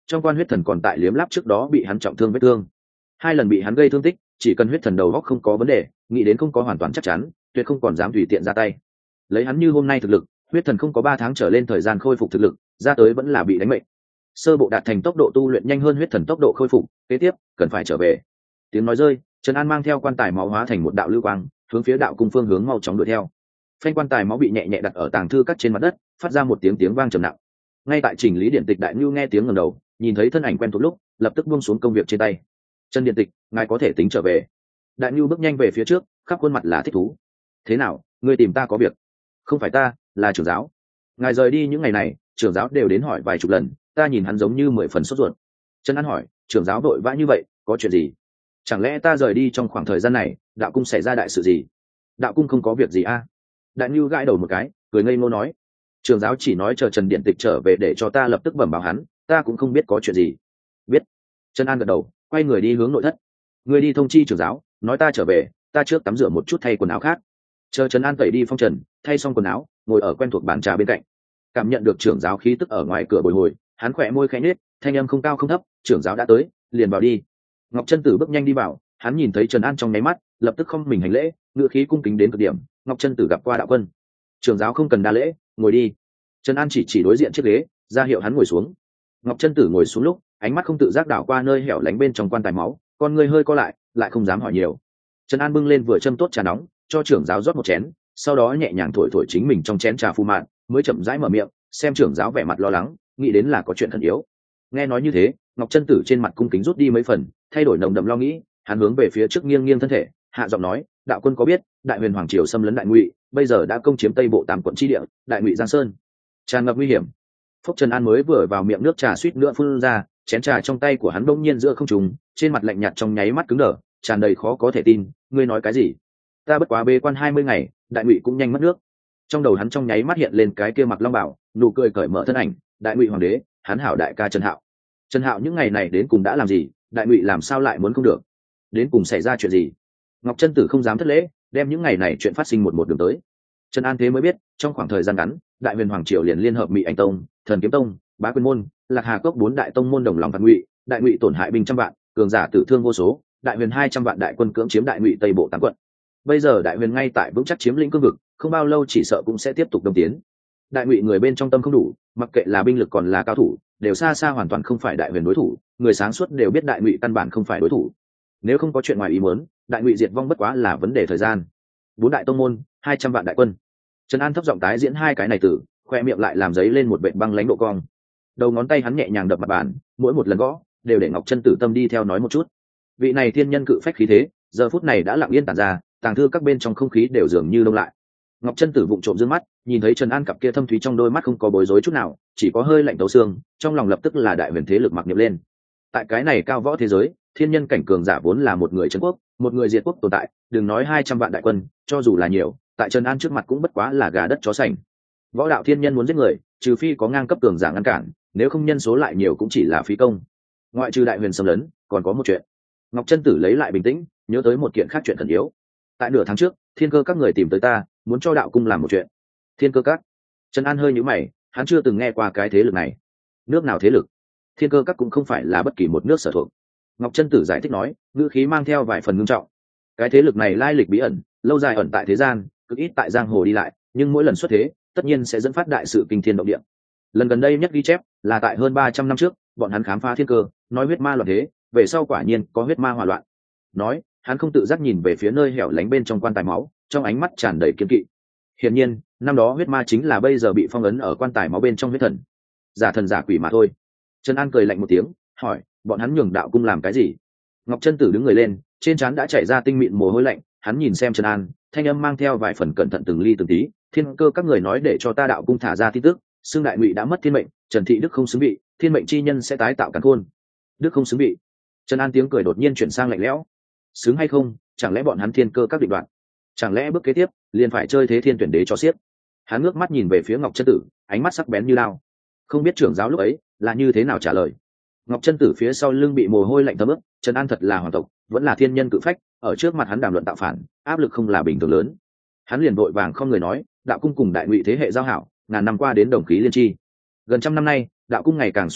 [SPEAKER 1] trong quan huyết thần còn tại liếm láp trước đó bị hắn trọng thương vết thương. 2 lần bị hắn gây thương tích, chỉ cần huyết thần đầu góc không có vấn đề, nghĩ đến không có hoàn toàn chắc chắn, tuyệt không còn dám tùy tiện ra tay. Lấy hắn như hôm nay thực lực, huyết thần không có 3 tháng trở lên thời gian khôi phục thực lực, ra tới vẫn là bị đánh mệnh. Sơ bộ đạt thành tốc độ tu luyện nhanh hơn huyết thần tốc độ khôi phục, kế tiếp cần phải trở về. Tiếng nói rơi, Trần An mang theo quan tài máu hóa thành một đạo lưu quang, hướng phía đạo cung phương hướng mau chóng đuổi theo. Phanh quan tài máu bị nhẹ nhẹ đặt ở tàng thư các trên mặt đất, phát ra một tiếng vang trầm nặng. Ngay tại chỉnh lý điện tịch đại nhu nghe tiếng ngẩng đầu, nhìn thấy thân ảnh quen thuộc lúc, lập tức buông xuống công việc trên tay. Trần điện tịch, ngài có thể tính trở về. Đại nhu bước nhanh về phía trước, khắp khuôn mặt là thích thú. Thế nào, ngươi tìm ta có việc? Không phải ta, là trưởng giáo. Ngài rời đi những ngày này, trưởng giáo đều đến hỏi vài chục lần, ta nhìn hắn giống như 10 phần sốt ruột. Trần An hỏi, trưởng giáo vội vã như vậy, có chuyện gì? Chẳng lẽ ta rời đi trong khoảng thời gian này, đạo cung xảy ra đại sự gì? Đạo cung không có việc gì a? Đại nhu gãi đầu một cái, cười ngây ngô nói, trưởng giáo chỉ nói chờ Trần điện tịch trở về để cho ta lập tức bẩm báo hắn, ta cũng không biết có chuyện gì. Biết. Trần An gật đầu, quay người đi hướng nội thất. Người đi thông chi trưởng giáo, nói ta trở về, ta trước tắm rửa một chút thay quần áo khác. Chờ Trần An tẩy đi phong trần, thay xong quần áo, ngồi ở quen thuộc bàn trà bên cạnh, cảm nhận được trưởng giáo khí tức ở ngoài cửa bồi hồi, hắn khỏe môi khẽ nhếch, thanh âm không cao không thấp, trưởng giáo đã tới, liền vào đi. Ngọc Chân Tử bước nhanh đi vào, hắn nhìn thấy Trần An trong nháy mắt, lập tức không mình hành lễ, ngựa khí cung kính đến cực điểm. Ngọc Chân Tử gặp qua đạo quân. Trưởng giáo không cần đa lễ, ngồi đi. Trần An chỉ đối diện chiếc ghế, ra hiệu hắn ngồi xuống. Ngọc Chân Tử ngồi xuống lúc, ánh mắt không tự giác đảo qua nơi hẻo lánh bên trong quan tài máu, con người hơi co lại không dám hỏi nhiều. Trần An bưng lên vừa châm tốt trà nóng, cho trưởng giáo rót một chén, sau đó nhẹ nhàng thổi chính mình trong chén trà phù mạn, mới chậm rãi mở miệng, xem trưởng giáo vẻ mặt lo lắng, nghĩ đến là có chuyện khẩn yếu. Nghe nói như thế, Ngọc Chân Tử trên mặt cung kính rút đi mấy phần, thay đổi nồng đậm lo nghĩ, hắn hướng về phía trước nghiêng thân thể, hạ giọng nói, đạo quân có biết, đại huyền hoàng triều xâm lấn đại ngụy, bây giờ đã công chiếm tây bộ 8 quận chi địa, đại ngụy giang sơn tràn ngập nguy hiểm. Phúc Trần An mới vừa vào miệng nước trà suýt nữa phun ra, chén trà trong tay của hắn bỗng nhiên giữa không trung, trên mặt lạnh nhạt trong nháy mắt cứng đờ, tràn đầy khó có thể tin, ngươi nói cái gì? Ta bất quá bế quan 20 ngày, đại ngụy cũng nhanh mất nước. Trong đầu hắn trong nháy mắt hiện lên cái kia mặc long bảo, nụ cười cởi mở thân ảnh, đại ngụy hoàng đế, hắn hảo đại ca Trần Hạo. Trần Hạo những ngày này đến cùng đã làm gì, đại ngụy làm sao lại muốn không được? Đến cùng xảy ra chuyện gì? Ngọc Chân Tử không dám thất lễ, đem những ngày này chuyện phát sinh một đường tới. Trần An thế mới biết, trong khoảng thời gian ngắn, đại huyền hoàng triều liền liên hợp Mị Ảnh Tông, Thần Kiếm Tông, Bá Quyền môn, Lạc Hà Cốc 4 đại tông môn đồng lòng phản ngụy, đại ngụy tổn hại binh trăm vạn, cường giả tử thương vô số, đại huyền 200 vạn đại quân cưỡng chiếm đại ngụy tây bộ 8 quận. Bây giờ đại huyền ngay tại vững chắc chiếm lĩnh cương vực, không bao lâu chỉ sợ cũng sẽ tiếp tục đông tiến. Đại ngụy người bên trong tâm không đủ, mặc kệ là binh lực còn là cao thủ, đều xa xa hoàn toàn không phải đại huyền đối thủ, người sáng suốt đều biết đại ngụy căn bản không phải đối thủ. Nếu không có chuyện ngoài ý muốn, đại ngụy diệt vong bất quá là vấn đề thời gian. 4 đại tông môn, 200 vạn đại quân. Trần An thấp giọng tái diễn hai cái này từ, khoe miệng lại làm giấy lên một vệt băng lãnh độ cong. Đầu ngón tay hắn nhẹ nhàng đập mặt bàn, mỗi một lần gõ đều để Ngọc Chân Tử tâm đi theo nói một chút. Vị này thiên nhân cự phách khí thế, giờ phút này đã lặng yên tản ra, tàng thư các bên trong không khí đều dường như đông lại. Ngọc Chân Tử vụng trộm dương mắt, nhìn thấy Trần An cặp kia thâm thúy trong đôi mắt không có bối rối chút nào, chỉ có hơi lạnh tấu xương, trong lòng lập tức là đại huyền thế lực mặc niệm lên. Tại cái này cao võ thế giới, thiên nhân cảnh cường giả vốn là một người trấn quốc, một người diệt quốc tồn tại, đừng nói 200 vạn đại quân, cho dù là nhiều, tại Trần An trước mặt cũng bất quá là gà đất chó sành. Võ đạo thiên nhân muốn giết người, trừ phi có ngang cấp cường giả ngăn cản, nếu không nhân số lại nhiều cũng chỉ là phí công. Ngoại trừ đại huyền xâm lấn, còn có một chuyện. Ngọc Chân Tử lấy lại bình tĩnh, nhớ tới một kiện khác chuyện thần yếu. Tại nửa tháng trước, Thiên Cơ các người tìm tới ta, muốn cho đạo cung làm một chuyện. Thiên Cơ các? Trần An hơi nhíu mày, hắn chưa từng nghe qua cái thế lực này. Nước nào thế lực? Thiên Cơ các cũng không phải là bất kỳ một nước sở thuộc. Ngọc Chân Tử giải thích nói, ngữ khí mang theo vài phần ngưng trọng. Cái thế lực này lai lịch bí ẩn, lâu dài ẩn tại thế gian, cực ít tại giang hồ đi lại, nhưng mỗi lần xuất thế, tất nhiên sẽ dẫn phát đại sự kinh thiên động địa. Lần gần đây nhất ghi chép là tại hơn 300 năm trước, bọn hắn khám phá thiên cơ, nói huyết ma loạn thế, về sau quả nhiên có huyết ma hỏa loạn. Nói, hắn không tự giác nhìn về phía nơi hẻo lánh bên trong quan tài máu, trong ánh mắt tràn đầy kiên kỵ. Hiển nhiên, năm đó huyết ma chính là bây giờ bị phong ấn ở quan tài máu bên trong huyết thần. Giả thần giả quỷ mà thôi. Trần An cười lạnh một tiếng, hỏi, bọn hắn nhường đạo cung làm cái gì? Ngọc Chân Tử đứng người lên, trên trán đã chảy ra tinh mịn mồ hôi lạnh, hắn nhìn xem Trần An, thanh âm mang theo vài phần cẩn thận từng ly từng tí. Thiên Cơ các người nói để cho ta đạo cung thả ra tin tức, xương đại ngụy đã mất thiên mệnh, Trần thị đức không xứng vị, thiên mệnh chi nhân sẽ tái tạo càn khôn. Đức không xứng vị. Trần An tiếng cười đột nhiên chuyển sang lạnh lẽo. Xứng hay không, chẳng lẽ bọn hắn Thiên Cơ các định đoạn? Chẳng lẽ bước kế tiếp liền phải chơi thế thiên tuyển đế cho xiếc? Hắn ngước mắt nhìn về phía Ngọc Chân Tử, ánh mắt sắc bén như lao. Không biết trưởng giáo lúc ấy là như thế nào trả lời. Ngọc Chân Tử phía sau lưng bị mồ hôi lạnh thấm ướt, Trần An thật là hoàng tộc, vẫn là thiên nhân cự phách, ở trước mặt hắn đàm luận tạo phản, áp lực không là bình thường lớn. Hắn liền vội vàng không người nói, đạo cung cùng đại ngụy thế hệ giao hảo, ngàn năm qua đến đồng khí liên tri. Gần trăm năm nay, đạo cung ngày càng suy sụp,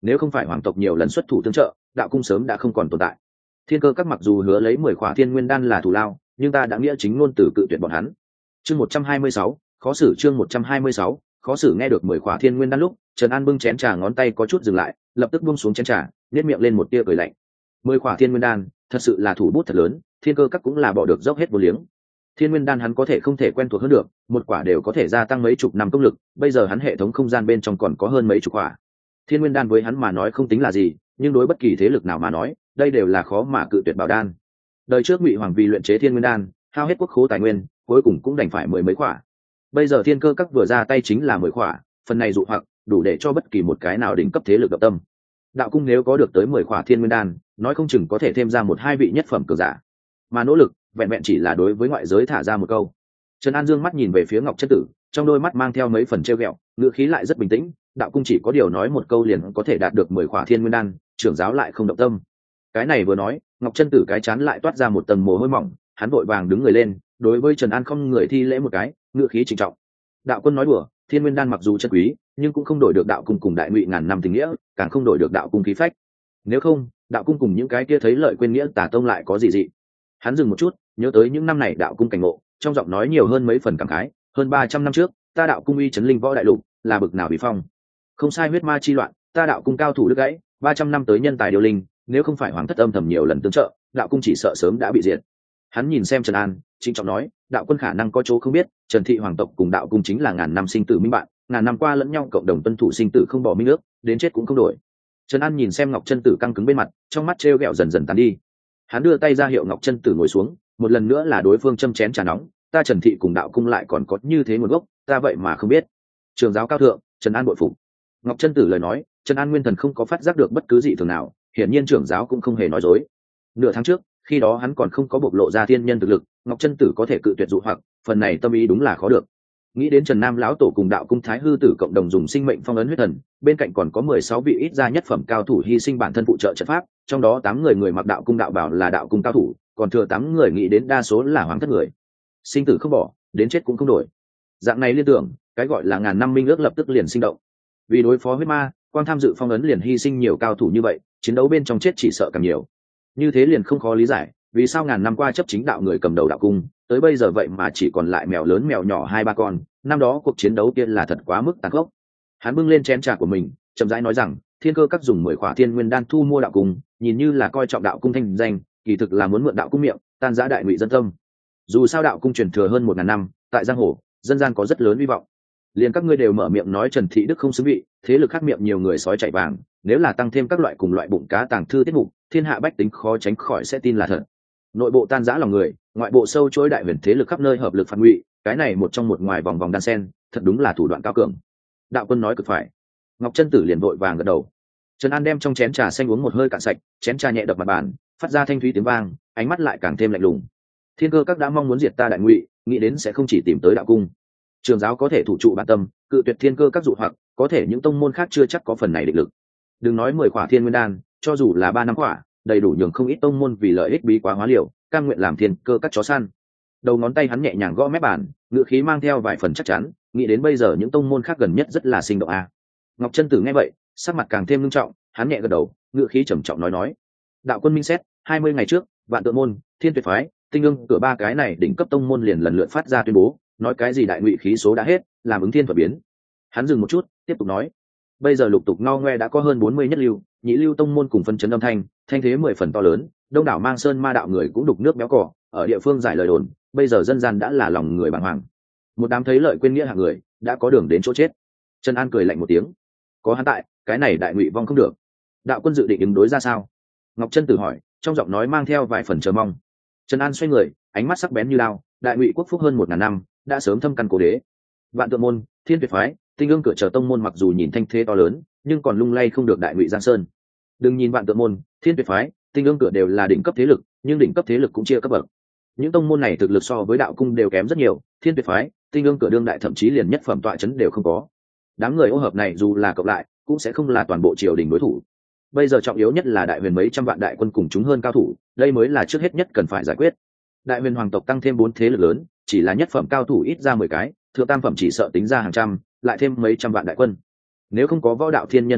[SPEAKER 1] nếu không phải hoàng tộc nhiều lần xuất thủ tương trợ, đạo cung sớm đã không còn tồn tại. Thiên Cơ Các mặc dù hứa lấy 10 khỏa thiên nguyên đan là thù lao, nhưng ta đã nghĩa chính ngôn từ cự tuyệt bọn hắn. Chương 126, khó xử. Chương 126, khó xử. Nghe được 10 khỏa thiên nguyên đan lúc, Trần An bưng chén trà ngón tay có chút dừng lại, lập tức buông xuống chén trà, nhếch miệng lên một tia cười lạnh. 10 khỏa thiên nguyên đan, thật sự là thủ bút thật lớn, Thiên Cơ Các cũng là bỏ được dốc hết vô liếng. Thiên nguyên đan hắn có thể không thể quen thuộc hơn được, một quả đều có thể gia tăng mấy chục năm công lực, bây giờ hắn hệ thống không gian bên trong còn có hơn mấy chục quả. Thiên nguyên đan với hắn mà nói không tính là gì, nhưng đối bất kỳ thế lực nào mà nói, đây đều là khó mà cự tuyệt bảo đan. Đời trước Ngụy Hoàng vì luyện chế thiên nguyên đan, hao hết quốc khố tài nguyên, cuối cùng cũng đành phải 10 mấy quả. Bây giờ Thiên Cơ Các vừa ra tay chính là 10 quả, phần này dụ hoặc đủ để cho bất kỳ một cái nào đỉnh cấp thế lực động tâm. Đạo cung nếu có được tới 10 quả thiên nguyên đan, nói không chừng có thể thêm ra một hai vị nhất phẩm cường giả. Mà nỗ lực, vẹn vẹn chỉ là đối với ngoại giới thả ra một câu. Trần An dương mắt nhìn về phía Ngọc Chân Tử, trong đôi mắt mang theo mấy phần trêu ghẹo, ngữ khí lại rất bình tĩnh. Đạo cung chỉ có điều nói một câu liền có thể đạt được 10 quả thiên nguyên đan, trưởng giáo lại không động tâm. Cái này vừa nói, Ngọc Chân Tử cái chán lại toát ra một tầng mồ hôi mỏng, hắn vội vàng đứng người lên, đối với Trần An không người thi lễ một cái, ngữ khí trịnh trọng. Đạo quân nói đùa, thiên nguyên đan mặc dù chân quý, nhưng cũng không đổi được đạo cung cùng đại ngụy ngàn năm tình nghĩa, càng không đổi được đạo cung khí phách. Nếu không, đạo cung cùng những cái kia thấy lợi quên nghĩa tà tông lại có gì dị. Hắn dừng một chút, nhớ tới những năm này đạo cung cảnh ngộ, trong giọng nói nhiều hơn mấy phần cảm khái. Hơn 300 năm trước, ta đạo cung uy chấn linh võ đại lục, là bực nào bị phong. Không sai, huyết ma chi loạn, ta đạo cung cao thủ đứt gãy, 300 năm tới nhân tài điều linh, nếu không phải hoàng thất âm thầm nhiều lần tương trợ, đạo cung chỉ sợ sớm đã bị diệt. Hắn nhìn xem Trần An, trịnh trọng nói, đạo quân khả năng có chỗ không biết, Trần thị hoàng tộc cùng đạo cung chính là ngàn năm sinh tử minh bạn, ngàn năm qua lẫn nhau cộng đồng tuân thủ sinh tử không bỏ minh ước, đến chết cũng không đổi. Trần An nhìn xem Ngọc Chân Tử căng cứng bên mặt, trong mắt trêu ghẹo dần dần tàn đi. Hắn đưa tay ra hiệu Ngọc Chân Tử ngồi xuống, một lần nữa là đối phương châm chén trà nóng. Ta Trần thị cùng đạo cung lại còn có như thế nguồn gốc, ta vậy mà không biết. Trường giáo cao thượng, Trần An bội phục. Ngọc Chân Tử lời nói, Trần An nguyên thần không có phát giác được bất cứ gì thường nào, hiển nhiên trưởng giáo cũng không hề nói dối. Nửa tháng trước, khi đó hắn còn không có bộc lộ ra thiên nhân thực lực, Ngọc Chân Tử có thể cự tuyệt dụ hoặc, phần này tâm ý đúng là khó được. Nghĩ đến Trần Nam lão tổ cùng đạo cung Thái Hư Tử cộng đồng dùng sinh mệnh phong ấn huyết thần, bên cạnh còn có 16 vị ít ra nhất phẩm cao thủ hy sinh bản thân phụ trợ trận pháp, trong đó 8 người mặc đạo cung đạo bảo là đạo cung cao thủ, còn thừa 8 người nghĩ đến đa số là hoàng thất người. Sinh tử không bỏ, đến chết cũng không đổi. Dạng này liên tưởng, cái gọi là ngàn năm minh ước lập tức liền sinh động. Vì đối phó huyết ma, quang tham dự phong ấn liền hy sinh nhiều cao thủ như vậy, chiến đấu bên trong chết chỉ sợ càng nhiều. Như thế liền không khó lý giải, vì sao ngàn năm qua chấp chính đạo người cầm đầu đạo cung, tới bây giờ vậy mà chỉ còn lại mèo lớn mèo nhỏ 2-3 con. Năm đó cuộc chiến đấu kia là thật quá mức tàn khốc. Hắn bưng lên chén trà của mình, chậm rãi nói rằng, Thiên Cơ Các dùng 10 khỏa thiên nguyên đan thu mua đạo cung, nhìn như là coi trọng đạo cung thanh danh, kỳ thực là muốn mượn đạo cung miệng, tan rã đại ngụy dân tâm. Dù sao đạo cung truyền thừa hơn 1000 năm, tại giang hồ, dân gian có rất lớn hy vọng. Liền các ngươi đều mở miệng nói Trần thị đức không xứng vị, thế lực khác miệng nhiều người sói chạy vàng, nếu là tăng thêm các loại cùng loại bụng cá tàng thư tiết mục, thiên hạ bách tính khó tránh khỏi sẽ tin là thật. Nội bộ tan rã lòng người, ngoại bộ sâu chối đại huyền thế lực khắp nơi hợp lực phản ngụy, cái này một trong một ngoài vòng vòng đan sen, thật đúng là thủ đoạn cao cường. Đạo quân nói cực phải. Ngọc Chân Tử liền vội vàng gật đầu. Trần An đem trong chén trà xanh uống một hơi cạn sạch, chén trà nhẹ đập mặt bàn, phát ra thanh thúy tiếng vang, ánh mắt lại càng thêm lạnh lùng. Thiên Cơ Các đã mong muốn diệt ta đại ngụy, nghĩ đến sẽ không chỉ tìm tới đạo cung. Trường giáo có thể thủ trụ bản tâm, cự tuyệt Thiên Cơ Các dụ hoặc, có thể những tông môn khác chưa chắc có phần này định lực. Đừng nói 10 khỏa thiên nguyên đan, cho dù là 3 năm khỏa, đầy đủ nhường không ít tông môn vì lợi ích bí quá hóa liều, cam nguyện làm Thiên Cơ Các chó săn. Đầu ngón tay hắn nhẹ nhàng gõ mép bàn, ngữ khí mang theo vài phần chắc chắn, nghĩ đến bây giờ những tông môn khác gần nhất rất là sinh động a. Ngọc Chân Tử nghe vậy, sắc mặt càng thêm nghiêm trọng, hắn nhẹ gật đầu, ngữ khí trầm trọng nói: đạo quân minh xét, 20 ngày trước, Vạn Tượng môn, Thiên Tuyệt phái, Tinh Ưng cửa 3 cái này đỉnh cấp tông môn liền lần lượt phát ra tuyên bố, nói cái gì đại ngụy khí số đã hết, làm ứng thiên thuật biến. Hắn dừng một chút, tiếp tục nói: bây giờ lục tục ngao ngoe đã có hơn 40 nhất lưu, nhị lưu tông môn cùng phân chấn âm thanh, thanh thế 10 phần to lớn, đông đảo mang sơn ma đạo người cũng đục nước béo cỏ, ở địa phương giải lời đồn, bây giờ dân gian đã là lòng người bàng hoàng. Một đám thấy lợi quên nghĩa hạng người, đã có đường đến chỗ chết. Trần An cười lạnh một tiếng: có hắn tại, cái này đại ngụy vong không được. Đạo quân dự định ứng đối ra sao? Ngọc Chân Tử hỏi, trong giọng nói mang theo vài phần chờ mong. Trần An xoay người, ánh mắt sắc bén như đao, đại ngụy quốc phúc hơn 1000 năm, đã sớm thâm căn cố đế. Vạn Tượng môn, Thiên Tuyệt phái, Tinh Ưng cửa chờ tông môn mặc dù nhìn thanh thế to lớn, nhưng còn lung lay không được đại ngụy giang sơn. Đừng nhìn Vạn Tượng môn, Thiên Tuyệt phái, Tinh Ưng cửa đều là đỉnh cấp thế lực, nhưng đỉnh cấp thế lực cũng chia cấp bậc. Những tông môn này thực lực so với đạo cung đều kém rất nhiều, Thiên Tuyệt phái, Tinh Ưng cửa đương đại thậm chí liền nhất phẩm tọa chấn đều không có. Đám người ô hợp này dù là cộng lại, cũng sẽ không là toàn bộ triều đình đối thủ. Bây giờ trọng yếu nhất là đại huyền mấy trăm vạn đại quân cùng chúng hơn cao thủ, đây mới là trước hết nhất cần phải giải quyết. Đại huyền hoàng tộc tăng thêm 4 thế lực lớn, chỉ là nhất phẩm cao thủ ít ra 10 cái, thượng tam phẩm chỉ sợ tính ra hàng trăm, lại thêm mấy trăm vạn đại quân. Nếu không có võ đạo thiên nhân chiến lực,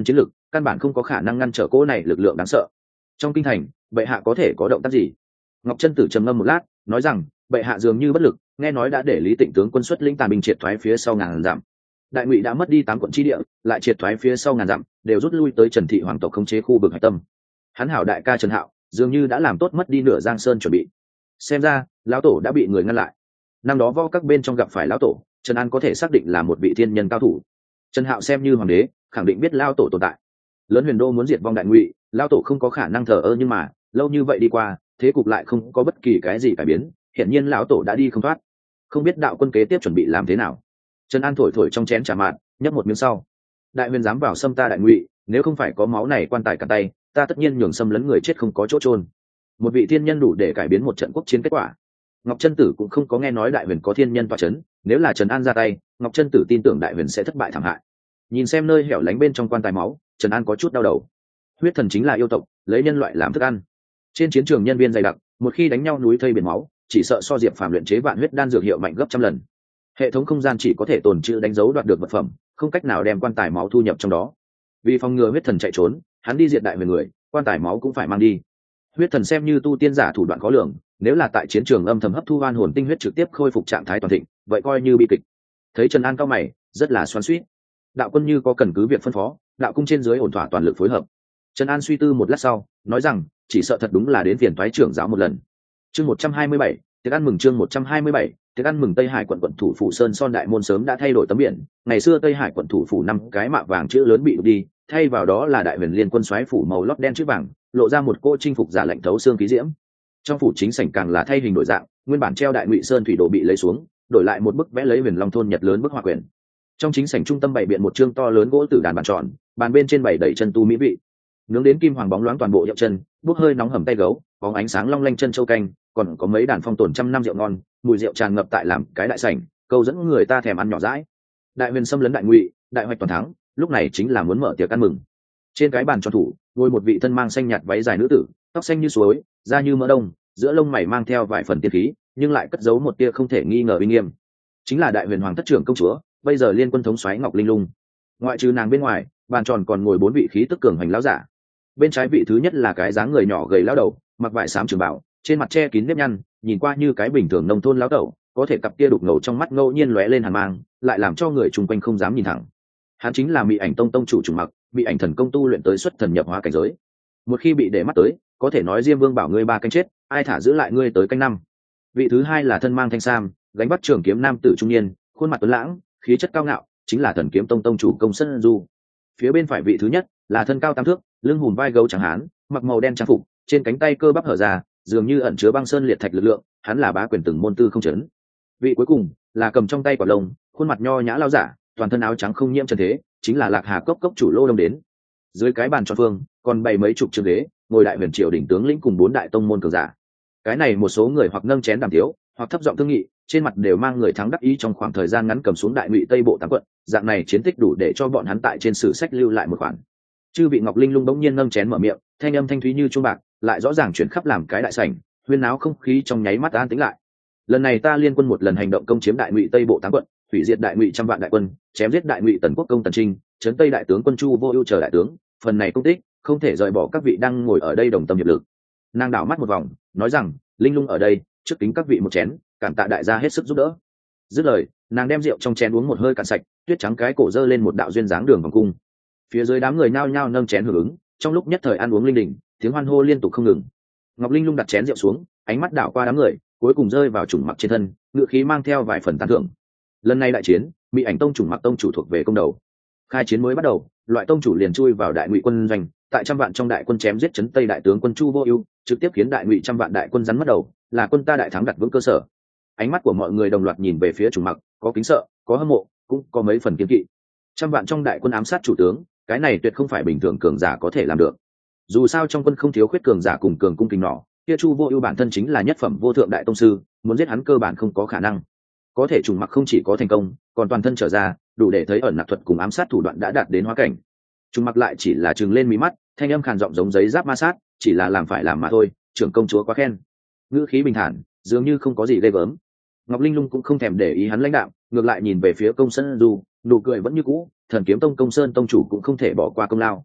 [SPEAKER 1] căn bản không có khả năng ngăn trở cỗ này lực lượng đáng sợ. Trong kinh thành, bệ hạ có thể có động tác gì? Ngọc Chân Tử trầm ngâm một lát, nói rằng bệ hạ dường như bất lực, nghe nói đã để Lý Tịnh tướng quân xuất lĩnh tàn binh triệt thoái phía sau ngàn dặm. Đại Ngụy đã mất đi 8 quận chi địa, lại triệt thoái phía sau ngàn dặm, đều rút lui tới Trần thị hoàng tộc khống chế khu vực hải tâm. Hắn hảo đại ca Trần Hạo, dường như đã làm tốt mất đi nửa Giang Sơn chuẩn bị. Xem ra, lão tổ đã bị người ngăn lại. Năm đó võ các bên trong gặp phải lão tổ, Trần An có thể xác định là một vị thiên nhân cao thủ. Trần Hạo xem như hoàng đế, khẳng định biết lão tổ tồn tại. Lớn Huyền Đô muốn diệt vong Đại Ngụy, lão tổ không có khả năng thờ ơ, nhưng mà lâu như vậy đi qua, thế cục lại không có bất kỳ cái gì cải biến, hiển nhiên lão tổ đã đi không thoát. Không biết đạo quân kế tiếp chuẩn bị làm thế nào. Trần An thổi thổi trong chén trà mạn, nhấp một miếng sau. Đại huyền dám vào xâm ta Đại Ngụy, nếu không phải có máu này quan tài cả tay, ta tất nhiên nhường xâm lấn người chết không có chỗ trôn. Một vị thiên nhân đủ để cải biến một trận quốc chiến kết quả. Ngọc Chân Tử cũng không có nghe nói Đại huyền có thiên nhân tọa chấn, nếu là Trần An ra tay, Ngọc Chân Tử tin tưởng Đại huyền sẽ thất bại thảm hại. Nhìn xem nơi hẻo lánh bên trong quan tài máu, Trần An có chút đau đầu. Huyết thần chính là yêu tộc, lấy nhân loại làm thức ăn. Trên chiến trường nhân viên dày đặc, một khi đánh nhau núi thây biển máu, chỉ sợ so Diệp Phàm luyện chế vạn huyết đan dược hiệu mạnh gấp trăm lần. Hệ thống không gian chỉ có thể tồn trữ đánh dấu đoạt được vật phẩm, không cách nào đem quan tài máu thu nhập trong đó. Vì phòng ngừa huyết thần chạy trốn, hắn đi diệt đại huyền người, quan tài máu cũng phải mang đi. Huyết thần xem như tu tiên giả thủ đoạn khó lường, nếu là tại chiến trường âm thầm hấp thu oan hồn tinh huyết trực tiếp khôi phục trạng thái toàn thịnh, vậy coi như bi kịch. Thấy Trần An cao mày, rất là xoắn xuýt. Đạo quân như có cần cứ việc phân phó, đạo cung trên dưới ổn thỏa toàn lực phối hợp. Trần An suy tư một lát sau, nói rằng, chỉ sợ thật đúng là đến phiền toái trưởng giáo một lần. Chương 127, tiệc ăn mừng chương 127, tiệc ăn mừng Tây Hải quận quận thủ phủ Sơn Son đại môn sớm đã thay đổi tấm biển, ngày xưa Tây Hải quận thủ phủ 5 cái mạ vàng chữ lớn bị đi, thay vào đó là Đại huyền liên quân soái phủ màu lót đen chữ vàng, lộ ra một cô chinh phục giả lạnh thấu xương khí diễm. Trong phủ chính sảnh càng là thay hình đổi dạng, nguyên bản treo Đại Ngụy Sơn thủy đồ bị lấy xuống, đổi lại một bức vẽ lấy Huyền Long thôn Nhật lớn bức họa quyển. Trong chính sảnh trung tâm bày biện một chương to lớn gỗ tử đàn bàn tròn, bàn bên trên bày đầy chân tu mỹ vị. Nướng đến kim hoàng bóng loáng toàn bộ hiệu chân, bốc hơi nóng hầm tay gấu, bóng ánh sáng long lanh chân châu canh, còn có mấy đàn phong tồn trăm năm rượu ngon, mùi rượu tràn ngập tại làm cái đại sảnh, câu dẫn người ta thèm ăn nhỏ dãi. Đại huyền xâm lấn Đại Ngụy, đại hoạch toàn thắng, lúc này chính là muốn mở tiệc ăn mừng. Trên cái bàn tròn thủ ngồi một vị thân mang xanh nhạt váy dài nữ tử, tóc xanh như suối, da như mỡ đông, giữa lông mày mang theo vài phần tiên khí, nhưng lại cất giấu một tia không thể nghi ngờ uy nghiêm. Chính là Đại huyền hoàng thất trưởng công chúa, bây giờ liên quân thống soái Ngọc Linh Lung. Ngoại trừ nàng bên ngoài, bàn tròn còn ngồi 4 vị khí tức cường hành lão giả. Bên trái vị thứ nhất là cái dáng người nhỏ gầy lão đầu, mặc vải xám trường bào, trên mặt che kín nếp nhăn, nhìn qua như cái bình thường nông thôn lão tẩu, có thể cặp kia đục ngầu trong mắt ngẫu nhiên lóe lên hàn mang, lại làm cho người chung quanh không dám nhìn thẳng. Hắn chính là Mị Ảnh Tông tông chủ Trùng Mặc, Mị Ảnh thần công tu luyện tới xuất thần nhập hóa cảnh giới. Một khi bị để mắt tới, có thể nói Diêm Vương bảo ngươi 3 canh chết, ai thả giữ lại ngươi tới canh 5. Vị thứ hai là thân mang thanh sam, gánh bắt trường kiếm nam tử trung niên, khuôn mặt tuấn lãng, khí chất cao ngạo, chính là Thần Kiếm Tông tông chủ Công Sơn Du. Phía bên phải vị thứ nhất là thân cao 8 thước, lưng hùm vai gấu trắng hán, mặc màu đen trang phục, trên cánh tay cơ bắp hở ra, dường như ẩn chứa băng sơn liệt thạch lực lượng, hắn là bá quyền từng môn tư không chấn. Vị cuối cùng là cầm trong tay quả lông, khuôn mặt nho nhã lao giả, toàn thân áo trắng không nhiễm trần thế, chính là Lạc Hà cốc cốc chủ Lô Đông đến. Dưới cái bàn tròn phương còn bày mấy chục trường ghế, ngồi Đại huyền triều đỉnh tướng lĩnh cùng 4 đại tông môn cường giả. Cái này một số người hoặc nâng chén đàm tiếu, hoặc thấp giọng thương nghị, trên mặt đều mang người thắng đắc ý trong khoảng thời gian ngắn cầm xuống Đại Ngụy Tây Bộ 8 quận, dạng này chiến tích đủ để cho bọn hắn tại trên sử sách lưu lại một khoản. Chư vị Ngọc Linh Lung bỗng nhiên nâng chén mở miệng, thanh âm thanh thúy như chuông bạc, lại rõ ràng chuyển khắp làm cái đại sảnh, huyên náo không khí trong nháy mắt an tĩnh lại. Lần này ta liên quân một lần hành động công chiếm Đại Ngụy Tây Bộ 8 quận, hủy diệt Đại Ngụy trăm vạn đại quân, chém giết Đại Ngụy Tần Quốc công Tần Trinh, trấn Tây đại tướng quân Chu Vô Ưu chờ đại tướng, phần này công tích không thể rời bỏ các vị đang ngồi ở đây đồng tâm hiệp lực. Nàng đảo mắt một vòng, nói rằng, Linh Lung ở đây, trước kính các vị một chén, cảm tạ đại gia hết sức giúp đỡ. Dứt lời, nàng đem rượu trong chén uống một hơi cạn sạch, tuyết trắng cái cổ dơ lên một đạo duyên dáng đường vòng cung. Phía dưới đám người nhao nhao nâng chén hưởng ứng, trong lúc nhất thời ăn uống linh đình, tiếng hoan hô liên tục không ngừng. Ngọc Linh Lung đặt chén rượu xuống, ánh mắt đảo qua đám người, cuối cùng rơi vào Trùng Mặc trên thân, ngựa khí mang theo vài phần tán thưởng. Lần này đại chiến, Mị Ảnh Tông Trùng Mặc tông chủ thuộc về công đầu. Khai chiến mới bắt đầu, loại tông chủ liền chui vào Đại Ngụy quân doanh, tại trăm vạn trong đại quân chém giết trấn Tây đại tướng quân Chu Vô Ưu, trực tiếp khiến Đại Ngụy trăm vạn đại quân rắn mất đầu, là quân ta đại thắng đặt vững cơ sở. Ánh mắt của mọi người đồng loạt nhìn về phía Trùng Mặc, có kính sợ, có hâm mộ, cũng có mấy phần kiêng kỵ. Trăm vạn trong đại quân ám sát chủ tướng, cái này tuyệt không phải bình thường cường giả có thể làm được. Dù sao trong quân không thiếu khuyết cường giả cùng cường cung kính nỏ, kia Chu Vô Ưu bản thân chính là nhất phẩm vô thượng đại tông sư, muốn giết hắn cơ bản không có khả năng. Có thể Trùng Mặc không chỉ có thành công, còn toàn thân trở ra, đủ để thấy ẩn nặc thuật cùng ám sát thủ đoạn đã đạt đến hóa cảnh. Trùng Mặc lại chỉ là trừng lên mí mắt, thanh âm khàn giọng giống giấy giáp ma sát, chỉ là làm phải làm mà thôi, trưởng công chúa quá khen. Ngữ khí bình thản, dường như không có gì ghê gớm. Ngọc Linh Lung cũng không thèm để ý hắn lãnh đạm, ngược lại nhìn về phía Công Sơn Du, nụ cười vẫn như cũ, Thần Kiếm Tông Công Sơn tông chủ cũng không thể bỏ qua công lao.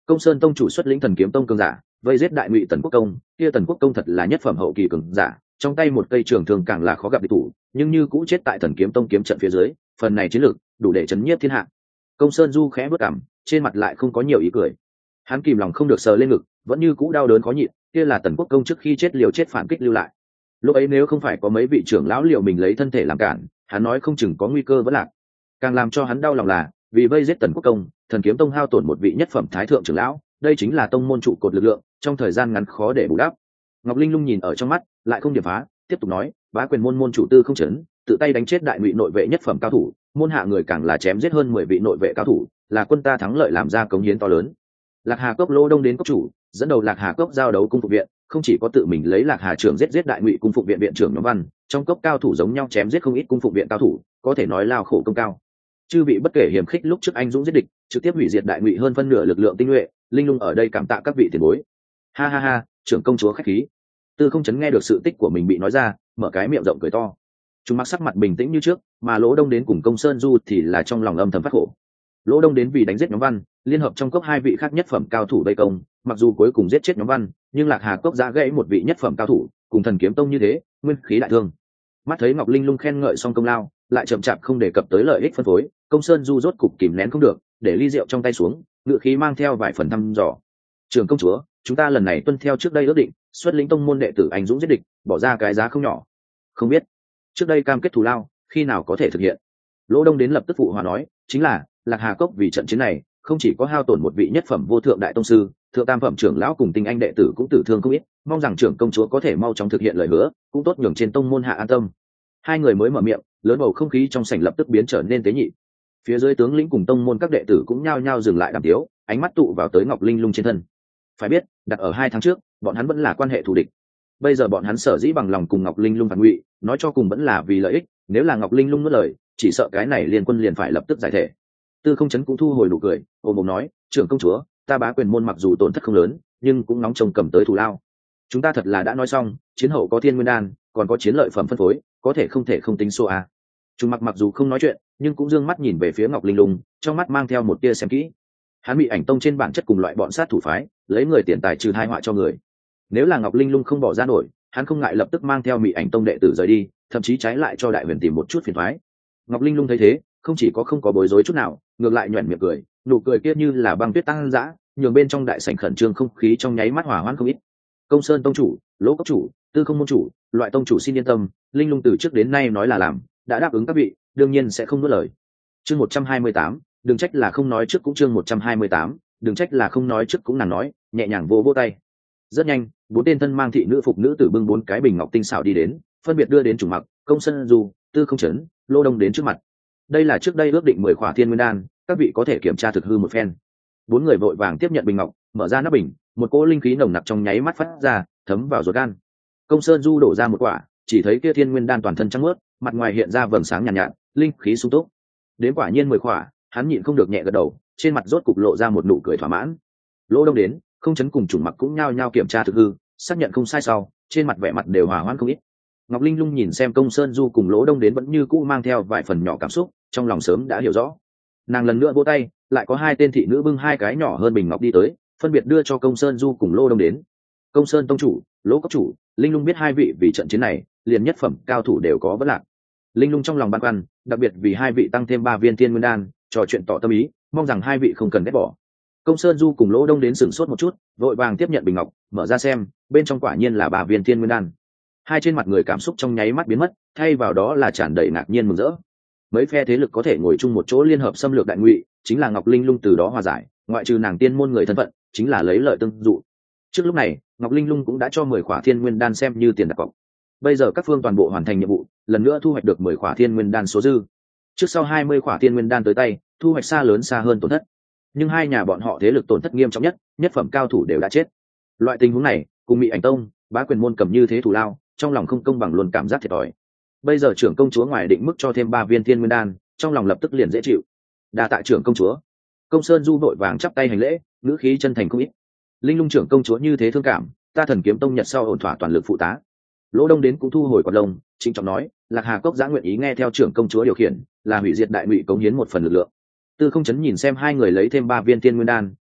[SPEAKER 1] Công Sơn tông chủ xuất lĩnh Thần Kiếm tông cường giả vây giết đại ngụy Tần Quốc công, kia Tần Quốc công thật là nhất phẩm hậu kỳ cường giả, trong tay một cây trường thường càng là khó gặp địch thủ, nhưng như cũ chết tại Thần Kiếm tông kiếm trận phía dưới, phần này chiến lược đủ để chấn nhiếp thiên hạ. Công Sơn Du khẽ bước cằm, trên mặt lại không có nhiều ý cười. Hắn kìm lòng không được sờ lên ngực, vẫn như cũ đau đớn khó nhịn, kia là Tần Quốc công trước khi chết liều chết phản kích lưu lại. Lúc ấy nếu không phải có mấy vị trưởng lão liệu mình lấy thân thể làm cản, hắn nói không chừng có nguy cơ vẫn lạc. Càng làm cho hắn đau lòng là, vì vây giết Tần Quốc công, Thần Kiếm tông hao tổn một vị nhất phẩm thái thượng trưởng lão, đây chính là tông môn trụ cột lực lượng, trong thời gian ngắn khó để bù đắp. Ngọc Linh Lung nhìn ở trong mắt, lại không điểm phá, tiếp tục nói, bá quyền môn môn chủ Tư Không Chấn, tự tay đánh chết đại ngụy nội vệ nhất phẩm cao thủ, môn hạ người càng là chém giết hơn 10 vị nội vệ cao thủ, là quân ta thắng lợi làm ra cống hiến to lớn. Lạc Hà Cốc Lô Đông đến cốc chủ, dẫn đầu Lạc Hà Cốc giao đấu cung phục viện, không chỉ có tự mình lấy Lạc Hà trưởng giết đại ngụy cung phục viện viện trưởng nhóm văn, trong cốc cao thủ giống nhau chém giết không ít cung phục viện cao thủ, có thể nói lao khổ công cao. Chư vị bất kể hiểm khích lúc trước anh dũng giết địch, trực tiếp hủy diệt đại ngụy hơn phân nửa lực lượng tinh nhuệ, Linh Lung ở đây cảm tạ các vị tiền bối. Ha ha ha, trưởng công chúa khách khí. Tư Không Chấn nghe được sự tích của mình bị nói ra, mở cái miệng rộng cười to. Chúng mặc sắc mặt bình tĩnh như trước, mà Lỗ Đông đến cùng Công Sơn Du thì là trong lòng âm thầm phát khổ. Lỗ Đông đến vì đánh giết nhóm văn, liên hợp trong cốc hai vị khác nhất phẩm cao thủ vây công, mặc dù cuối cùng giết chết nhóm văn, nhưng Lạc Hà Cốc giã gãy một vị nhất phẩm cao thủ, cùng Thần Kiếm tông như thế, nguyên khí đại thương. Mắt thấy Ngọc Linh Lung khen ngợi xong công lao, lại chậm chạp không đề cập tới lợi ích phân phối, Công Sơn Du rốt cục kìm nén không được, để ly rượu trong tay xuống, ngựa khí mang theo vài phần thăm dò. Trưởng công chúa, chúng ta lần này tuân theo trước đây ước định, xuất lĩnh tông môn đệ tử anh dũng giết địch, bỏ ra cái giá không nhỏ. Không biết trước đây cam kết thù lao khi nào có thể thực hiện. Lỗ Đông đến lập tức phụ hòa nói, chính là Lạc Hà Cốc vì trận chiến này không chỉ có hao tổn một vị nhất phẩm vô thượng đại tông sư, thượng tam phẩm trưởng lão cùng tinh anh đệ tử cũng tử thương không ít, mong rằng trưởng công chúa có thể mau chóng thực hiện lời hứa, cũng tốt nhường trên tông môn hạ an tâm. Hai người mới mở miệng, lớn bầu không khí trong sảnh lập tức biến trở nên tế nhị. Phía dưới tướng lĩnh cùng tông môn các đệ tử cũng nhao nhao dừng lại đàm tiếu, ánh mắt tụ vào tới Ngọc Linh Lung trên thân. Phải biết, đặt ở 2 tháng trước, bọn hắn vẫn là quan hệ thù địch. Bây giờ bọn hắn sở dĩ bằng lòng cùng Ngọc Linh Lung phản ngụy, nói cho cùng vẫn là vì lợi ích, nếu là Ngọc Linh Lung nuốt lời, chỉ sợ cái này liên quân liền phải lập tức giải thể. Tư Không Chấn cũng thu hồi nụ cười, ôm ôm nói, trưởng công chúa, ta bá quyền môn mặc dù tổn thất không lớn, nhưng cũng nóng trông cầm tới thù lao. Chúng ta thật là đã nói xong, chiến hậu có thiên nguyên đan, còn có chiến lợi phẩm phân phối, có thể không tính số a. Trung mặc dù không nói chuyện, nhưng cũng dương mắt nhìn về phía Ngọc Linh Lung, trong mắt mang theo một tia xem kỹ. Hắn bị ảnh tông trên bản chất cùng loại bọn sát thủ phái, lấy người tiền tài trừ tai họa cho người. Nếu là Ngọc Linh Lung không bỏ ra nổi, hắn không ngại lập tức mang theo Mị Ảnh tông đệ tử rời đi, thậm chí trái lại cho đại huyền tìm một chút phiền toái. Ngọc Linh Lung thấy thế, không chỉ có không có bối rối chút nào, ngược lại nhoẻn miệng cười, nụ cười kia như là băng tuyết tăng dã, nhường bên trong đại sảnh khẩn trương không khí trong nháy mắt hòa hoãn không ít. Công Sơn tông chủ, Lỗ Cốc chủ, Tư Không môn chủ, loại tông chủ xin yên tâm, Linh Lung từ trước đến nay nói là làm, đã đáp ứng các vị, đương nhiên sẽ không nuốt lời. Chương 128, đừng trách là không nói trước cũng chương 128, đừng trách là không nói trước cũng nàng nói, nhẹ nhàng vỗ tay. Rất nhanh, 4 tên thân mang thị nữ phục nữ tử bưng 4 cái bình ngọc tinh xảo đi đến, phân biệt đưa đến Trùng Mặc, Công Sơn Du, Tư Không Chấn, Lô Đông đến trước mặt. Đây là trước đây ước định 10 khỏa thiên nguyên đan, các vị có thể kiểm tra thực hư một phen. 4 người vội vàng tiếp nhận bình ngọc, mở ra nắp bình, một cỗ linh khí nồng nặc trong nháy mắt phát ra, thấm vào ruột gan. Công Sơn Du đổ ra một quả, chỉ thấy kia thiên nguyên đan toàn thân trắng mướt, mặt ngoài hiện ra vầng sáng nhàn nhạt, linh khí sung túc. Đến quả nhiên 10 khỏa, hắn nhịn không được nhẹ gật đầu, trên mặt rốt cục lộ ra một nụ cười thỏa mãn. Lỗ Đông đến, Không Chấn cùng Trùng Mặc cũng nhao nhao kiểm tra thực hư, xác nhận không sai sau, trên mặt vẻ mặt đều hòa hoãn không ít. Ngọc Linh Lung nhìn xem Công Sơn Du cùng Lỗ Đông đến vẫn như cũ mang theo vài phần nhỏ cảm xúc, trong lòng sớm đã hiểu rõ. Nàng lần nữa vỗ tay, lại có 2 tên thị nữ bưng 2 cái nhỏ hơn bình ngọc đi tới, phân biệt đưa cho Công Sơn Du cùng Lỗ Đông đến. Công Sơn tông chủ, Lỗ Cốc chủ, Linh Lung biết 2 vị vì trận chiến này, liền nhất phẩm cao thủ đều có bất lạc. Linh Lung trong lòng băn khoăn, đặc biệt vì 2 vị tăng thêm 3 viên thiên nguyên đan, trò chuyện tỏ tâm ý, mong rằng 2 vị không cần ghét bỏ. Công Sơn Du cùng Lỗ Đông đến sửng sốt một chút, vội vàng tiếp nhận bình ngọc, mở ra xem, bên trong quả nhiên là 3 viên thiên nguyên đan. Hai trên mặt người cảm xúc trong nháy mắt biến mất, thay vào đó là tràn đầy ngạc nhiên mừng rỡ. Mấy phe thế lực có thể ngồi chung một chỗ liên hợp xâm lược đại ngụy, chính là Ngọc Linh Lung từ đó hòa giải, ngoại trừ nàng tiên môn người thân phận, chính là lấy lợi tương dụ. Trước lúc này, Ngọc Linh Lung cũng đã cho 10 khỏa thiên nguyên đan xem như tiền đặt cọc. Bây giờ các phương toàn bộ hoàn thành nhiệm vụ, lần nữa thu hoạch được 10 khỏa thiên nguyên đan số dư. Trước sau 20 khỏa thiên nguyên đan tới tay, thu hoạch xa lớn xa hơn tổn thất. Nhưng hai nhà bọn họ thế lực tổn thất nghiêm trọng nhất, nhất phẩm cao thủ đều đã chết. Loại tình huống này, cùng Mị Ảnh tông, bá quyền môn cầm như thế thủ lao, trong lòng không công bằng luôn cảm giác thiệt thòi. Bây giờ trưởng công chúa ngoài định mức cho thêm 3 viên thiên nguyên đan, trong lòng lập tức liền dễ chịu. Đa tạ trưởng công chúa. Công Sơn Du vội vàng chắp tay hành lễ, ngữ khí chân thành không ít. Linh Lung trưởng công chúa như thế thương cảm, ta Thần Kiếm tông nhật sau ổn thỏa toàn lực phụ tá. Lỗ Đông đến cũng thu hồi quạt lông, trịnh trọng nói, Lạc Hà Cốc giã nguyện ý nghe theo trưởng công chúa điều khiển, là hủy diệt đại ngụy cống hiến một phần lực lượng. Tư Không Chấn nhìn xem hai người lấy thêm 3 viên thiên nguyên đan,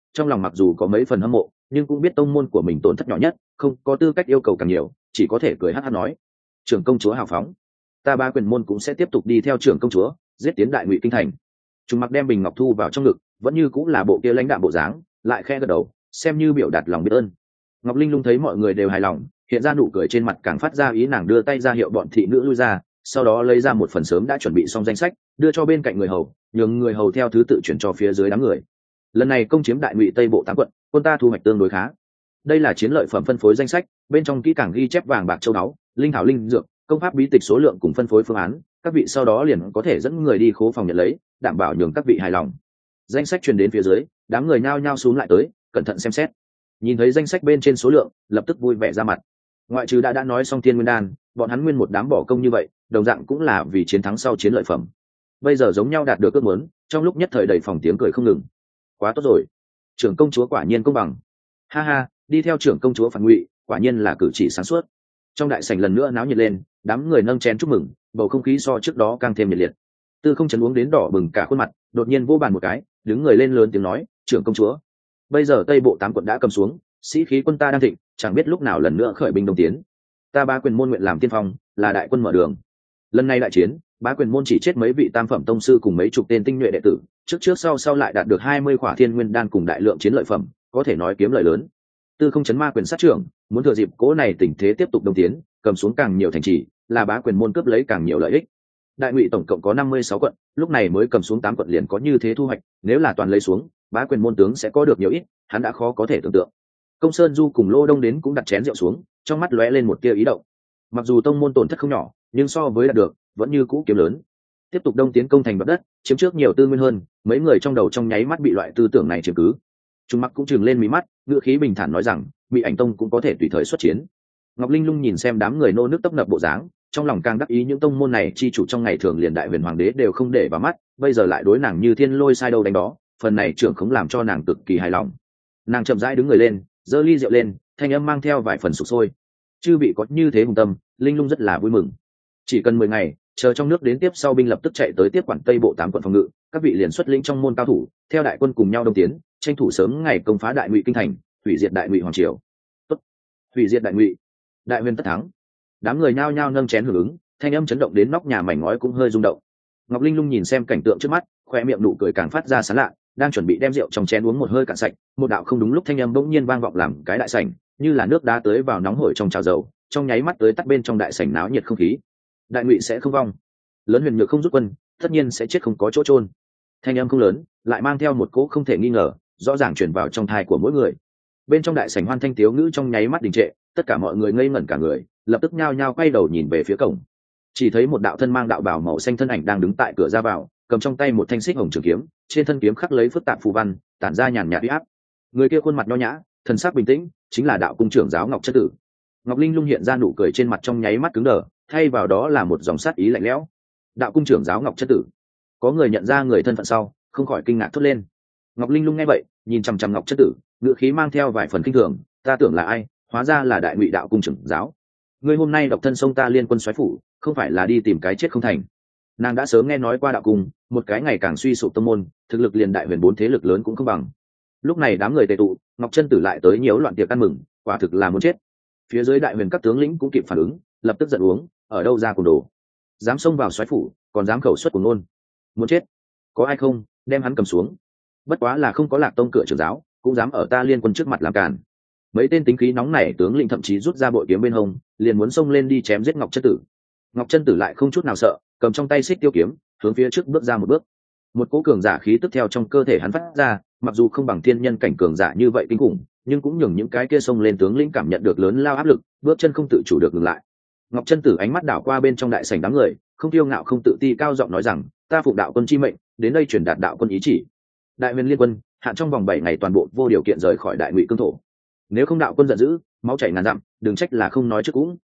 [SPEAKER 1] trong lòng mặc dù có mấy phần hâm mộ nhưng cũng biết tông môn của mình tổn thất nhỏ nhất, không có tư cách yêu cầu càng nhiều, chỉ có thể cười hắt hắt nói: trưởng công chúa hào phóng, ta Bá Quyền môn cũng sẽ tiếp tục đi theo trưởng công chúa, giết tiến Đại Ngụy kinh thành. Trùng Mặc đem bình ngọc thu vào trong ngực, vẫn như cũng là bộ kia lãnh đạm bộ dáng, lại khẽ gật đầu xem như biểu đạt lòng biết ơn. Ngọc Linh Lung thấy mọi người đều hài lòng, hiện ra nụ cười trên mặt càng phát ra ý, nàng đưa tay ra hiệu bọn thị nữ lui ra, sau đó lấy ra một phần sớm đã chuẩn bị xong danh sách, đưa cho bên cạnh người hầu, nhường người hầu theo thứ tự chuyển cho phía dưới đám người. Lần này công chiếm Đại Ngụy Tây Bộ 8 quận, quân ta thu hoạch tương đối khá. Đây là chiến lợi phẩm phân phối danh sách, bên trong kỹ càng ghi chép vàng bạc châu báu, linh thảo linh dược, công pháp bí tịch số lượng cùng phân phối phương án, các vị sau đó liền có thể dẫn người đi khố phòng nhận lấy, đảm bảo nhường các vị hài lòng. Danh sách truyền đến phía dưới, đám người nhao nhao xuống lại tới, cẩn thận xem xét. Nhìn thấy danh sách bên trên số lượng, lập tức vui vẻ ra mặt. Ngoại trừ đã nói xong Tiên Nguyên Đan, bọn hắn nguyên một đám bỏ công như vậy, đồng dạng cũng là vì chiến thắng sau chiến lợi phẩm. Bây giờ giống nhau đạt được ước muốn, trong lúc nhất thời đầy phòng tiếng cười không ngừng. Quá tốt rồi, trưởng công chúa quả nhiên công bằng. Ha ha, đi theo trưởng công chúa phản ngụy, quả nhiên là cử chỉ sáng suốt. Trong đại sảnh lần nữa náo nhiệt lên, đám người nâng chén chúc mừng, bầu không khí so trước đó càng thêm nhiệt liệt. Tư Không Chấn uống đến đỏ bừng cả khuôn mặt, đột nhiên vô bàn một cái, đứng người lên lớn tiếng nói: trưởng công chúa, bây giờ Tây Bộ 8 quận đã cầm xuống, sĩ khí quân ta đang thịnh, chẳng biết lúc nào lần nữa khởi binh đông tiến. Ta Bá Quyền môn nguyện làm tiên phong, là đại quân mở đường. Lần này đại chiến, Bá Quyền môn chỉ chết mấy vị tam phẩm tông sư cùng mấy chục tên tinh nhuệ đệ tử, trước sau lại đạt được 20 khỏa Thiên Nguyên đan cùng đại lượng chiến lợi phẩm, có thể nói kiếm lợi lớn. Tư Không Chấn ma quyền sát trưởng, muốn thừa dịp cố này tình thế tiếp tục đông tiến, cầm xuống càng nhiều thành trì, là Bá Quyền môn cướp lấy càng nhiều lợi ích. Đại Ngụy tổng cộng có 56 quận, lúc này mới cầm xuống 8 quận liền có như thế thu hoạch, nếu là toàn lấy xuống, Bá Quyền môn tướng sẽ có được nhiều ít, hắn đã khó có thể tưởng tượng. Công Sơn Du cùng Lô Đông đến cũng đặt chén rượu xuống, trong mắt lóe lên một tia ý động. Mặc dù tông môn tổn thất không nhỏ, nhưng so với đạt được, vẫn như cũ kiếm lớn. Tiếp tục đông tiến công thành đoạt đất, chiếm trước nhiều tư nguyên hơn, mấy người trong đầu trong nháy mắt bị loại tư tưởng này chiếm cứ. Trung Mặc cũng trừng lên mí mắt, ngữ khí bình thản nói rằng, Bị Ảnh Tông cũng có thể tùy thời xuất chiến. Ngọc Linh Lung nhìn xem đám người nô nước tấp nập bộ dáng, trong lòng càng đắc ý, những tông môn này chi chủ trong ngày thường liền Đại Huyền Hoàng đế đều không để vào mắt, bây giờ lại đối nàng như thiên lôi sai đâu đánh đó, phần này trưởng không làm cho nàng cực kỳ hài lòng. Nàng chậm rãi đứng người lên, giơ ly rượu lên, thanh âm mang theo vài phần sục sôi. Chư vị có như thế hùng tâm, Linh Lung rất là vui mừng. Chỉ cần 10 ngày, chờ trong nước đến tiếp sau binh lập tức chạy tới tiếp quản Tây Bộ 8 quận phòng ngự, các vị liền xuất lĩnh trong môn cao thủ, theo đại quân cùng nhau đông tiến, tranh thủ sớm ngày công phá Đại Ngụy kinh thành, hủy diệt Đại Ngụy hoàng triều. Tốt, hủy diệt Đại Ngụy, Đại Huyền tất thắng. Đám người nhao nhao nâng chén hưởng ứng, thanh âm chấn động đến nóc nhà mảnh ngói cũng hơi rung động. Ngọc Linh Lung nhìn xem cảnh tượng trước mắt, khoe miệng nụ cười càng phát ra sán lạ, đang chuẩn bị đem rượu trong chén uống một hơi cạn sạch, một đạo không đúng lúc thanh âm bỗng nhiên vang vọng làm cái đại sảnh, như là nước đá tới vào nóng hổi trong chảo dầu, trong nháy mắt tới tắt bên trong đại sảnh náo nhiệt không khí. Đại Ngụy sẽ không vong, lớn Huyền Nhược không rút quân, tất nhiên sẽ chết không có chỗ chôn. Thanh âm không lớn, lại mang theo một cỗ không thể nghi ngờ, rõ ràng truyền vào trong tai của mỗi người. Bên trong đại sảnh hoan thanh tiếu ngữ trong nháy mắt đình trệ, tất cả mọi người ngây ngẩn cả người, lập tức nhao nhao quay đầu nhìn về phía cổng. Chỉ thấy một đạo thân mang đạo bào màu xanh thân ảnh đang đứng tại cửa ra vào, cầm trong tay một thanh xích hồng trường kiếm, trên thân kiếm khắc lấy phức tạp phù văn, tản ra nhàn nhạt uy áp. Người kia khuôn mặt nho nhã, thần sắc bình tĩnh, chính là đạo cung trưởng giáo Ngọc Chân Tử. Ngọc Linh Lung hiện ra nụ cười trên mặt trong nháy mắt cứng đờ, thay vào đó là một dòng sát ý lạnh lẽo. Đạo cung trưởng giáo Ngọc Chân Tử. Có người nhận ra người thân phận sau, không khỏi kinh ngạc thốt lên. Ngọc Linh Lung nghe vậy, nhìn chằm chằm Ngọc Chân Tử, ngữ khí mang theo vài phần kinh thường, ta tưởng là ai, hóa ra là Đại Ngụy đạo cung trưởng giáo. Ngươi hôm nay độc thân sông ta Liên Quân soái phủ, không phải là đi tìm cái chết không thành. Nàng đã sớm nghe nói qua đạo cung, một cái ngày càng suy sụp tông môn, thực lực liền Đại Huyền 4 thế lực lớn cũng không bằng. Lúc này đám người tề tụ, Ngọc Chân Tử lại tới nhiễu loạn tiệc ăn mừng, quả thực là muốn chết. Phía dưới Đại Huyền các tướng lĩnh cũng kịp phản ứng, lập tức giận uống, ở đâu ra cùng đồ, dám xông vào soái phủ, còn dám khẩu xuất của ngôn, muốn chết. Có ai không, đem hắn cầm xuống. Bất quá là không có Lạc Tông cửa trưởng giáo, cũng dám ở ta Liên Quân trước mặt làm càn. Mấy tên tính khí nóng nảy tướng lĩnh thậm chí rút ra bội kiếm bên hông, liền muốn xông lên đi chém giết Ngọc Chân Tử. Ngọc Chân Tử lại không chút nào sợ, cầm trong tay xích tiêu kiếm, hướng phía trước bước ra một bước. Một cỗ cường giả khí tức theo trong cơ thể hắn phát ra, mặc dù không bằng thiên nhân cảnh cường giả như vậy kinh khủng, nhưng cũng nhường những cái kia xông lên tướng lĩnh cảm nhận được lớn lao áp lực, bước chân không tự chủ được ngừng lại. Ngọc Chân Tử ánh mắt đảo qua bên trong đại sảnh đám người, không kiêu ngạo không tự ti cao giọng nói rằng, ta phụng đạo quân chi mệnh, đến đây truyền đạt đạo quân ý chỉ. Đại Huyền Liên Quân, hạn trong vòng 7 ngày toàn bộ vô điều kiện rời khỏi Đại Ngụy cương thổ. Nếu không đạo quân giận dữ, máu chảy ngàn dặm, đừng trách là không nói trước cũng.